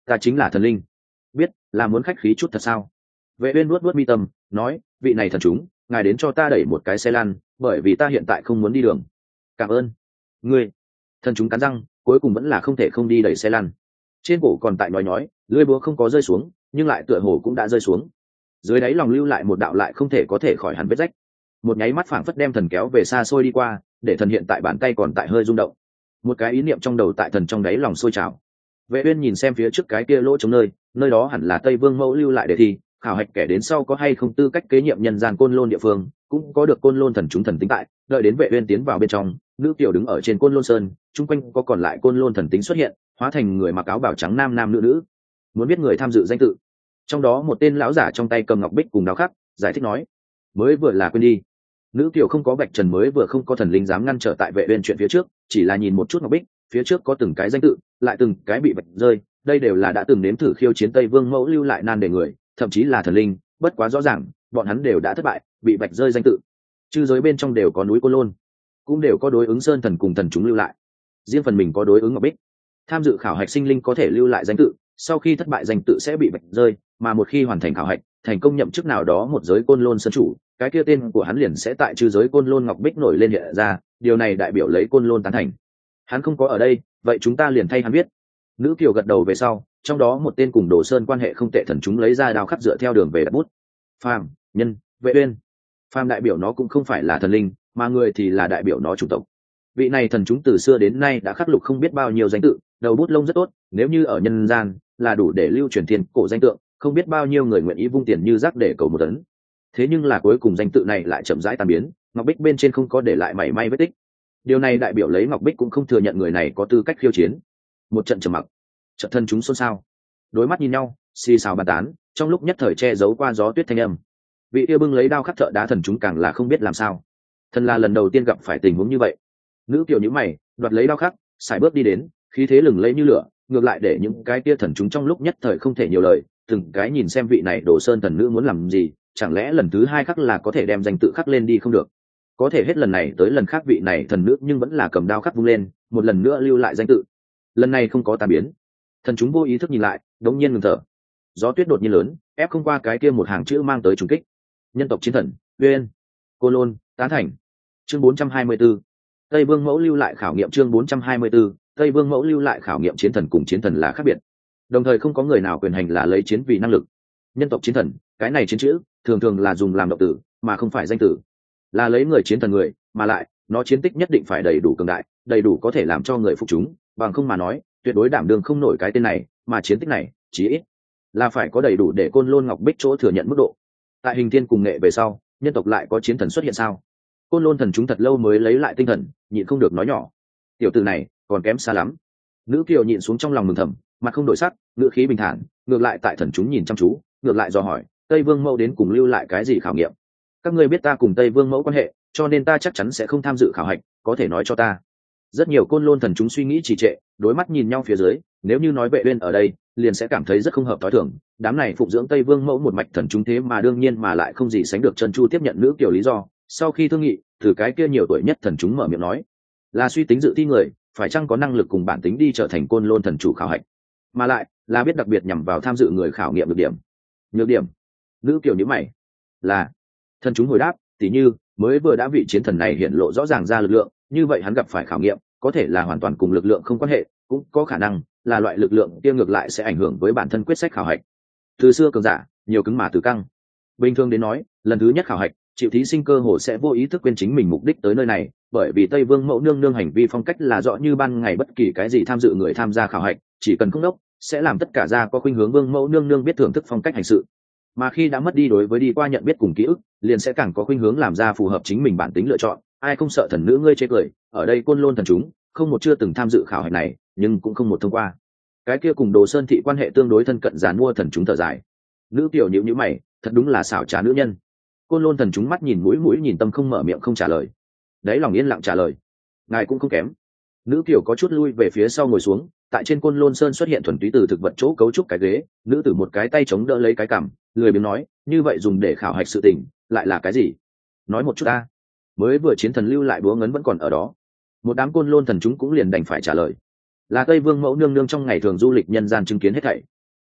ta chính là thần linh. Biết là muốn khách khí chút thật sao? Vệ uyên nuốt nuốt mi tâm, nói, vị này thần chúng, ngài đến cho ta đẩy một cái xe lăn, bởi vì ta hiện tại không muốn đi đường. Cảm ơn. Ngươi. Thần chúng cắn răng, cuối cùng vẫn là không thể không đi đẩy xe lăn. Trên cổ còn tại nói, lưỡi búa không có rơi xuống, nhưng lại tựa hồ cũng đã rơi xuống. Dưới đáy lòng lưu lại một đạo lại không thể có thể khỏi hẳn vết rách. Một nháy mắt phảng phất đem thần kéo về xa xôi đi qua, để thần hiện tại bàn tay còn tại hơi rung động. Một cái ý niệm trong đầu tại thần trong đáy lòng sôi trào. Vệ uyên nhìn xem phía trước cái kia lỗ trống nơi đó hẳn là Tây Vương Mẫu lưu lại để thi khảo hạch kẻ đến sau có hay không tư cách kế nhiệm nhân gian côn lôn địa phương, cũng có được côn lôn thần chúng thần tính tại. Đợi đến Vệ uyên tiến vào bên trong, nữ tiểu đứng ở trên côn lôn sơn, chung quanh có còn lại côn lôn thần tính xuất hiện, hóa thành người mặc áo bào trắng nam nam nữ nữ. Muốn biết người tham dự danh tự, trong đó một tên lão giả trong tay cầm ngọc bích cùng đao khắc, giải thích nói, mới vừa là quên đi. Nữ tiểu không có vạch trần mới vừa không có thần linh dám ngăn trở tại Vệ uyên chuyện phía trước, chỉ là nhìn một chút ngọc bích, phía trước có từng cái danh tự, lại từng cái bị vạch rơi, đây đều là đã từng nếm thử khiêu chiến Tây Vương Mẫu lưu lại nan đề người, thậm chí là thần linh, bất quá rõ ràng, bọn hắn đều đã thất bại, bị vạch rơi danh tự. Chư giới bên trong đều có núi Côn Lôn, cũng đều có đối ứng sơn thần cùng thần chúng lưu lại. Riêng phần mình có đối ứng ngọc bích. Tham dự khảo hạch sinh linh có thể lưu lại danh tự, sau khi thất bại danh tự sẽ bị vạch rơi, mà một khi hoàn thành khảo hạch, thành công nhậm chức nào đó một giới Côn Lôn sơn chủ, cái kia tên của hắn liền sẽ tại chư giới Côn Lôn ngọc bích nổi lên hiện ra, điều này đại biểu lấy Côn Lôn tán thành. Hắn không có ở đây, vậy chúng ta liền thay hắn biết. Nữ kiều gật đầu về sau, trong đó một tên cùng Đồ Sơn quan hệ không tệ thần chúng lấy ra đao khắc dựa theo đường về đặt bút. Phàm, nhân, Vệ uyên. Phàm đại biểu nó cũng không phải là thần linh, mà người thì là đại biểu nó chủng tộc. Vị này thần chúng từ xưa đến nay đã khắc lục không biết bao nhiêu danh tự, đầu bút lông rất tốt, nếu như ở nhân gian là đủ để lưu truyền thiên cổ danh tượng, không biết bao nhiêu người nguyện ý vung tiền như rác để cầu một tấn. Thế nhưng là cuối cùng danh tự này lại chậm rãi tan biến, ngọc bích bên trên không có để lại mảy may vết tích. Điều này đại biểu lấy ngọc bích cũng không thừa nhận người này có tư cách khiêu chiến. Một trận trầm mặc, trận thân chúng xôn xao, đối mắt nhìn nhau, xì xào bàn tán, trong lúc nhất thời che giấu qua gió tuyết thanh âm. Vị yêu bưng lấy đao khắc thợ đá thần chúng càng là không biết làm sao. Thần là lần đầu tiên gặp phải tình huống như vậy. Nữ kiều nhíu mày, đoạt lấy đao khắc, sải bước đi đến, khí thế lừng lẫy như lửa, ngược lại để những cái kia thần chúng trong lúc nhất thời không thể nhiều lời, từng cái nhìn xem vị này Đồ Sơn thần nữ muốn làm gì, chẳng lẽ lần thứ hai khắc là có thể đem danh tự khắc lên đi không được. Có thể hết lần này tới lần khác vị này thần nữ nhưng vẫn là cầm đao khắc vung lên, một lần nữa lưu lại danh tự. Lần này không có tàn biến. Thần chúng vô ý thức nhìn lại, đống nhiên ngừng thở. Gió tuyết đột nhiên lớn, ép không qua cái kia một hàng chữ mang tới trùng kích. Nhân tộc chiến thần, Uyên, Côn Lôn, tán thành. Chương 424. Tây Vương Mẫu lưu lại khảo nghiệm. Chương 424. Tây Vương Mẫu lưu lại khảo nghiệm. Chiến thần cùng chiến thần là khác biệt, đồng thời không có người nào quyền hành là lấy chiến vì năng lực. Nhân tộc chiến thần, cái này chiến chữ thường thường là dùng làm động từ mà không phải danh từ, là lấy người chiến thần người, mà lại nó chiến tích nhất định phải đầy đủ cường đại, đầy đủ có thể làm cho người phục chúng, bằng không mà nói tuyệt đối đảm đương không nổi cái tên này, mà chiến tích này chí ít là phải có đầy đủ để Côn Lôn ngọc bích chỗ thừa nhận mức độ. Tại hình thiên cùng nghệ về sau, nhân tộc lại có chiến thần xuất hiện sao? Côn Lôn thần chúng thật lâu mới lấy lại tinh thần, nhịn không được nói nhỏ, tiểu tử này còn kém xa lắm. Nữ kiều nhịn xuống trong lòng mừng thầm, mặt không đổi sắc, ngữ khí bình thản, ngược lại tại thần chúng nhìn chăm chú, ngược lại dò hỏi, Tây Vương Mẫu đến cùng lưu lại cái gì khảo nghiệm? Các ngươi biết ta cùng Tây Vương Mẫu quan hệ, cho nên ta chắc chắn sẽ không tham dự khảo hạch, có thể nói cho ta. Rất nhiều Côn Lôn thần chúng suy nghĩ trì trệ, đối mắt nhìn nhau phía dưới, nếu như nói Vệ Uyên ở đây, liền sẽ cảm thấy rất không hợp tối thường. Đám này phụng dưỡng Tây Vương Mẫu một mạch thần chúng thế mà đương nhiên mà lại không gì sánh được chân chu tiếp nhận nữ kiều lý do. Sau khi thương nghị, từ cái kia nhiều tuổi nhất thần chúng mở miệng nói, là suy tính dự thi người phải chăng có năng lực cùng bản tính đi trở thành Côn Lôn thần chủ khảo hạch, mà lại là biết đặc biệt nhằm vào tham dự người khảo nghiệm nhược điểm. Nữ kiều nhíu mày, là thần chúng hồi đáp, tỉ như mới vừa đã vị chiến thần này hiện lộ rõ ràng ra lực lượng, như vậy hắn gặp phải khảo nghiệm có thể là hoàn toàn cùng lực lượng không quan hệ, cũng có khả năng là loại lực lượng kia ngược lại sẽ ảnh hưởng với bản thân quyết sách khảo hạch. Từ xưa cường giả nhiều cứng mà từ căng, bình thường đến nói lần thứ nhất khảo hạch chịu thí sinh cơ hồ sẽ vô ý thức quên chính mình mục đích tới nơi này, bởi vì Tây Vương Mẫu nương nương hành vi phong cách là rõ như ban ngày, bất kỳ cái gì tham dự người tham gia khảo hạch chỉ cần không đốc sẽ làm tất cả ra có khuynh hướng Vương Mẫu nương nương biết thưởng thức phong cách hành sự, mà khi đã mất đi đối với đi qua nhận biết cùng ký ức, liền sẽ càng có khuynh hướng làm ra phù hợp chính mình bản tính lựa chọn. Ai không sợ thần nữ ngươi chê cười, ở đây Côn Lôn thần chúng không một chưa từng tham dự khảo hạch này, nhưng cũng không một thông qua. Cái kia cùng Đồ Sơn thị quan hệ tương đối thân cận giàn mua thần chúng thở dài. Nữ tiểu nhíu mày, thật đúng là xảo trá nữ nhân. Côn Lôn thần chúng mắt nhìn mũi nhìn tâm không mở miệng không trả lời. Đấy lòng yên lặng trả lời, ngài cũng không kém. Nữ tiểu có chút lui về phía sau ngồi xuống, tại trên Côn Lôn sơn xuất hiện thuần túy từ thực vật chỗ cấu trúc cái ghế, nữ tử một cái tay chống đỡ lấy cái cằm, lười biếng nói, như vậy dùng để khảo hạch sự tình lại là cái gì? Nói một chút ta. Mới vừa chiến thần lưu lại búa ngấn vẫn còn ở đó. Một đám Côn Lôn thần chúng cũng liền đành phải trả lời, là Tây Vương Mẫu nương nương trong ngày thường du lịch nhân gian chứng kiến hết thảy,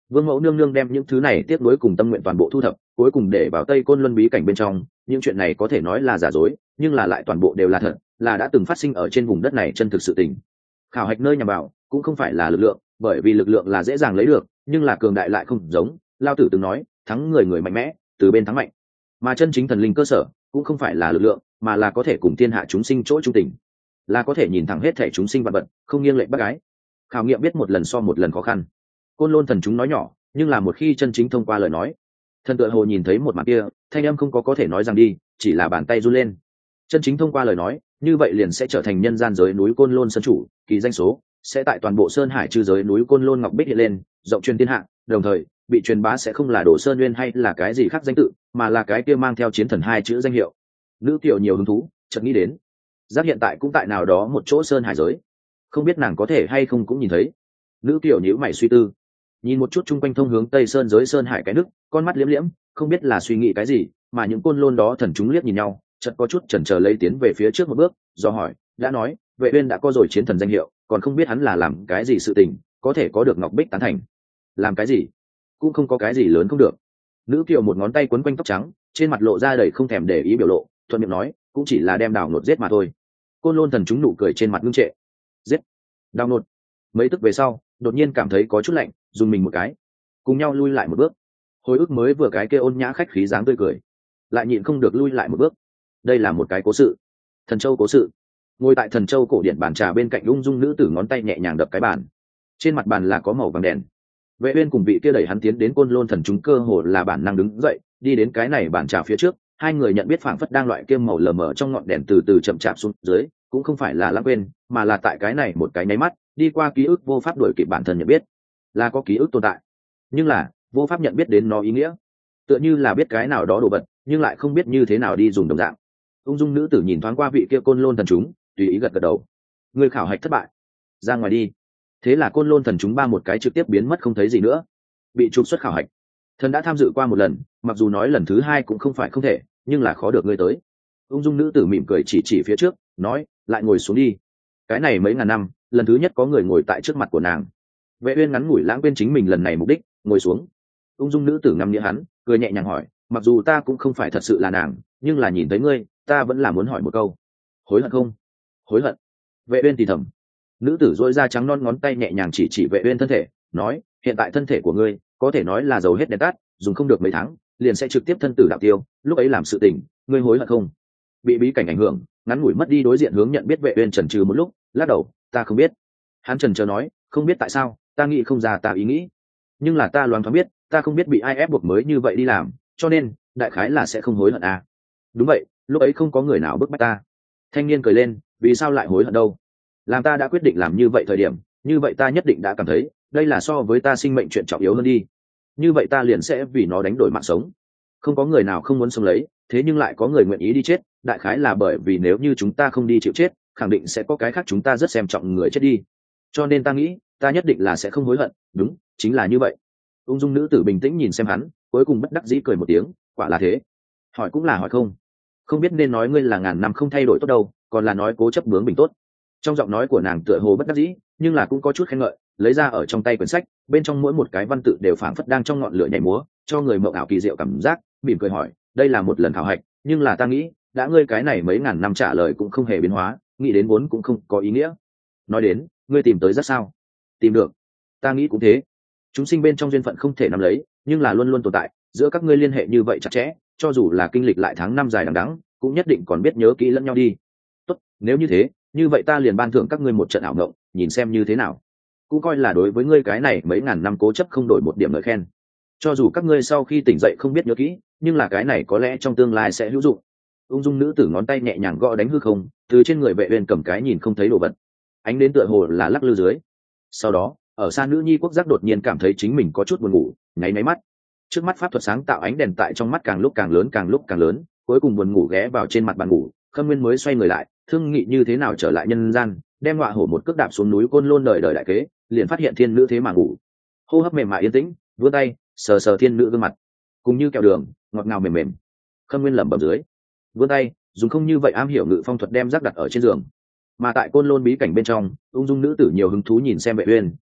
Vương Mẫu nương nương đem những thứ này tiếp nối cùng tâm nguyện toàn bộ thu thập, cuối cùng để vào Tây Côn Luân bí cảnh bên trong. Những chuyện này có thể nói là giả dối, nhưng là lại toàn bộ đều là thật, là đã từng phát sinh ở trên vùng đất này chân thực sự tình. Khảo hạch nơi nhằm vào cũng không phải là lực lượng, bởi vì lực lượng là dễ dàng lấy được, nhưng là cường đại lại không giống. Lao Tử từng nói, thắng người người mạnh mẽ, từ bên thắng mạnh. Mà chân chính thần linh cơ sở cũng không phải là lực lượng, mà là có thể cùng thiên hạ chúng sinh chỗ trung tình, là có thể nhìn thẳng hết thể chúng sinh vạn vật, không nghiêng lệch bác gái. Khảo nghiệm biết một lần so một lần khó khăn. Côn Lôn thần chúng nói nhỏ, nhưng là một khi chân chính thông qua lời nói, thần tựa hồ nhìn thấy một màn kia, thanh âm không có thể nói rằng đi, chỉ là bàn tay run lên. Chân chính thông qua lời nói, như vậy liền sẽ trở thành nhân gian giới núi Côn Lôn sơn chủ, kỳ danh số sẽ tại toàn bộ sơn hải chư giới núi Côn Lôn ngọc bích hiện lên, rộng truyền thiên hạ, đồng thời bị truyền bá sẽ không là Đồ Sơn Nguyên hay là cái gì khác danh tự, mà là cái kia mang theo chiến thần hai chữ danh hiệu. Nữ tiểu nhiều hứng thú, chợt nghĩ đến, giác hiện tại cũng tại nào đó một chỗ sơn hải giới, không biết nàng có thể hay không cũng nhìn thấy. Nữ tiểu nhíu mày suy tư, nhìn một chút chung quanh thông hướng tây sơn giới sơn hải cái nước, con mắt liễm liễm, không biết là suy nghĩ cái gì, mà những Côn Lôn đó thần chúng liếc nhìn nhau, chợt có chút chần chờ lấy tiến về phía trước một bước, do hỏi, đã nói Vệ Uyên đã có rồi chiến thần danh hiệu, còn không biết hắn là làm cái gì sự tình, có thể có được ngọc bích tán thành. Làm cái gì? Cũng không có cái gì lớn không được. Nữ kiều một ngón tay quấn quanh tóc trắng, trên mặt lộ ra đầy không thèm để ý biểu lộ, thuận miệng nói, cũng chỉ là đem đào nột giết mà thôi. Côn Lôn thần chúng nụ cười trên mặt ngưng trệ. Giết? Đào nột? Mấy tức về sau, đột nhiên cảm thấy có chút lạnh, dùng mình một cái, cùng nhau lui lại một bước. Hồi ức mới vừa cái kia ôn nhã khách khí dáng tươi cười, lại nhịn không được lui lại một bước. Đây là một cái cố sự, Thần Châu cố sự. Ngồi tại Thần Châu cổ điển bàn trà bên cạnh ung dung nữ tử ngón tay nhẹ nhàng đập cái bàn, trên mặt bàn là có màu vàng đèn. Vệ Uyên cùng vị kia đẩy hắn tiến đến Côn Lôn thần chúng cơ hồ là bản năng đứng dậy, đi đến cái này bàn trà phía trước, hai người nhận biết phảng phất đang loại kiêm màu lờ mờ trong ngọn đèn từ từ chậm chạp xuống dưới, cũng không phải là lãng quên, mà là tại cái này một cái nháy mắt, đi qua ký ức vô pháp đuổi kịp bản thân nhận biết, là có ký ức tồn tại, nhưng là vô pháp nhận biết đến nó ý nghĩa, tựa như là biết cái nào đó đồ vật, nhưng lại không biết như thế nào đi dùng đồng dạng. Ung dung nữ tử nhìn thoáng qua vị kia Côn Lôn thần chúng, tùy ý gật gật đầu. Người khảo hạch thất bại, ra ngoài đi. Thế là Côn Lôn thần chúng ba một cái trực tiếp biến mất không thấy gì nữa, bị trục xuất khảo hạch. Thần đã tham dự qua một lần, mặc dù nói lần thứ hai cũng không phải không thể, nhưng là khó được ngươi tới. Ung dung nữ tử mỉm cười chỉ phía trước, nói, lại ngồi xuống đi. Cái này mấy ngàn năm, lần thứ nhất có người ngồi tại trước mặt của nàng. Vệ Uyên ngắn ngủi lãng quên chính mình lần này mục đích, ngồi xuống. Ung dung nữ tử ngắm nghĩa hắn, cười nhẹ nhàng hỏi, mặc dù ta cũng không phải thật sự là nàng, nhưng là nhìn thấy ngươi, ta vẫn là muốn hỏi một câu, hối hận không? Hối hận? Vệ Uyên thì thầm. Nữ tử dỗi ra trắng non ngón tay nhẹ nhàng chỉ Vệ Uyên thân thể, nói, hiện tại thân thể của ngươi có thể nói là dầu hết đèn tắt, dùng không được mấy tháng liền sẽ trực tiếp thân tử đạo tiêu, lúc ấy làm sự tình, ngươi hối hận không? Bị bí cảnh ảnh hưởng, ngắn ngủi mất đi đối diện hướng nhận biết Vệ Uyên chần chừ một lúc, lắc đầu, ta không biết. Hắn chần chờ nói, không biết tại sao, ta nghĩ không ra ta ý nghĩ, nhưng là ta loáng thoáng biết, ta không biết bị ai ép buộc mới như vậy đi làm, cho nên đại khái là sẽ không hối hận à? Đúng vậy, lúc ấy không có người nào bức bách ta. Thanh niên cười lên, vì sao lại hối hận đâu? Làm ta đã quyết định làm như vậy thời điểm, như vậy ta nhất định đã cảm thấy đây là so với ta sinh mệnh chuyện trọng yếu hơn đi, như vậy ta liền sẽ vì nó đánh đổi mạng sống. Không có người nào không muốn sống lấy, thế nhưng lại có người nguyện ý đi chết, đại khái là bởi vì nếu như chúng ta không đi chịu chết, khẳng định sẽ có cái khác chúng ta rất xem trọng người chết đi, cho nên ta nghĩ ta nhất định là sẽ không hối hận. Đúng, chính là như vậy. Ung dung nữ tử bình tĩnh nhìn xem hắn, cuối cùng bất đắc dĩ cười một tiếng, quả là thế. Hỏi cũng là hỏi không, không biết nên nói ngươi là ngàn năm không thay đổi tốt đâu, còn là nói cố chấp bướng bình tốt. Trong giọng nói của nàng tựa hồ bất đắc dĩ, nhưng là cũng có chút khen ngợi, lấy ra ở trong tay quyển sách, bên trong mỗi một cái văn tự đều phảng phất đang trong ngọn lửa nhảy múa, cho người mộng ảo kỳ diệu cảm giác. Mỉm cười hỏi, đây là một lần khảo hạch, nhưng là ta nghĩ đã ngươi cái này mấy ngàn năm trả lời cũng không hề biến hóa, nghĩ đến vốn cũng không có ý nghĩa. Nói đến ngươi tìm tới rất sao? Tìm được, ta nghĩ cũng thế. Chúng sinh bên trong duyên phận không thể nắm lấy, nhưng là luôn luôn tồn tại, giữa các ngươi liên hệ như vậy chặt chẽ, cho dù là kinh lịch lại tháng năm dài đằng đẵng, cũng nhất định còn biết nhớ kỹ lẫn nhau đi. Tốt, nếu như thế, như vậy ta liền ban thưởng các ngươi một trận ảo ngộng, nhìn xem như thế nào. Cũng coi là đối với ngươi cái này mấy ngàn năm cố chấp không đổi một điểm lời khen. Cho dù các ngươi sau khi tỉnh dậy không biết nhớ kỹ, nhưng là cái này có lẽ trong tương lai sẽ hữu dụng. Ung dung nữ tử ngón tay nhẹ nhàng gõ đánh hư không, từ trên người Vệ Uyên cầm cái nhìn không thấy đồ vật, ánh đến tựa hồ là lắc lư dưới. Sau đó, ở xa nữ nhi quốc giác đột nhiên cảm thấy chính mình có chút buồn ngủ, nháy máy mắt. Trước mắt pháp thuật sáng tạo ánh đèn tại trong mắt càng lúc càng lớn, càng lúc càng lớn, cuối cùng buồn ngủ ghé vào trên mặt bàn ngủ. Khâm Nguyên mới xoay người lại, thương nghị như thế nào trở lại nhân gian, đem ngọa hổ một cước đạp xuống núi Côn Lôn đời đời đại kế, liền phát hiện thiên nữ thế mà ngủ. Hô hấp mềm mại yên tĩnh, vươn tay sờ sờ thiên nữ gương mặt, cùng như kẹo đường, ngọt ngào mềm mềm. Khâm Nguyên lẩm bẩm dưới, vươn tay dùng không như vậy am hiểu ngự phong thuật đem rác đặt ở trên giường. Mà tại Côn Lôn bí cảnh bên trong, ung dung nữ tử nhiều hứng thú nhìn xem Vệ Uyên,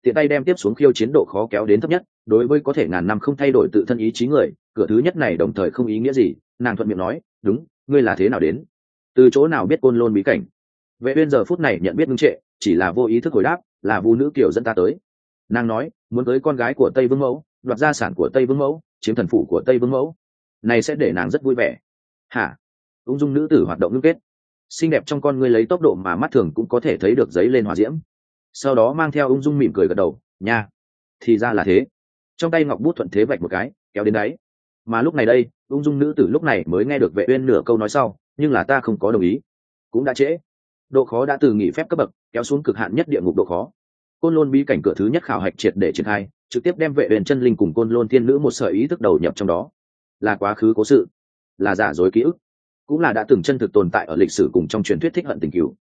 tiện tay đem tiếp xuống khiêu chiến độ khó kéo đến thấp nhất. Đối với có thể ngàn năm không thay đổi tự thân ý chí người, cửa thứ nhất này đồng thời không ý nghĩa gì. Nàng thuận miệng nói, đúng, ngươi là thế nào đến, từ chỗ nào biết Côn Lôn bí cảnh? Vệ uyên giờ phút này nhận biết ngưng trệ, chỉ là vô ý thức hồi đáp, là Vu nữ kiều dẫn ta tới. Nàng nói muốn cưới con gái của Tây Vương mẫu, đoạt gia sản của Tây Vương mẫu, chiếm thần phủ của Tây Vương mẫu, này sẽ để nàng rất vui vẻ. Hả? Ung dung nữ tử hoạt động ngưng kết, xinh đẹp trong con ngươi lấy tốc độ mà mắt thường cũng có thể thấy được giấy lên hỏa diễm. Sau đó mang theo ung dung mỉm cười gật đầu, nha, thì ra là thế. Trong tay ngọc bút thuận thế vạch một cái, kéo đến đáy. Mà lúc này đây, ung dung nữ tử lúc này mới nghe được Vệ uyên nửa câu nói sau, nhưng là ta không có đồng ý. Cũng đã trễ. Độ khó đã từ nghỉ phép cấp bậc kéo xuống cực hạn nhất địa ngục độ khó. Côn Lôn bí cảnh cửa thứ nhất khảo hạch triệt để triển khai, trực tiếp đem Vệ uyên chân linh cùng Côn Lôn thiên nữ một sợi ý thức đầu nhập trong đó. Là quá khứ cố sự, là giả dối ký ức, cũng là đã từng chân thực tồn tại ở lịch sử cùng trong truyền thuyết thích hận tình cửu,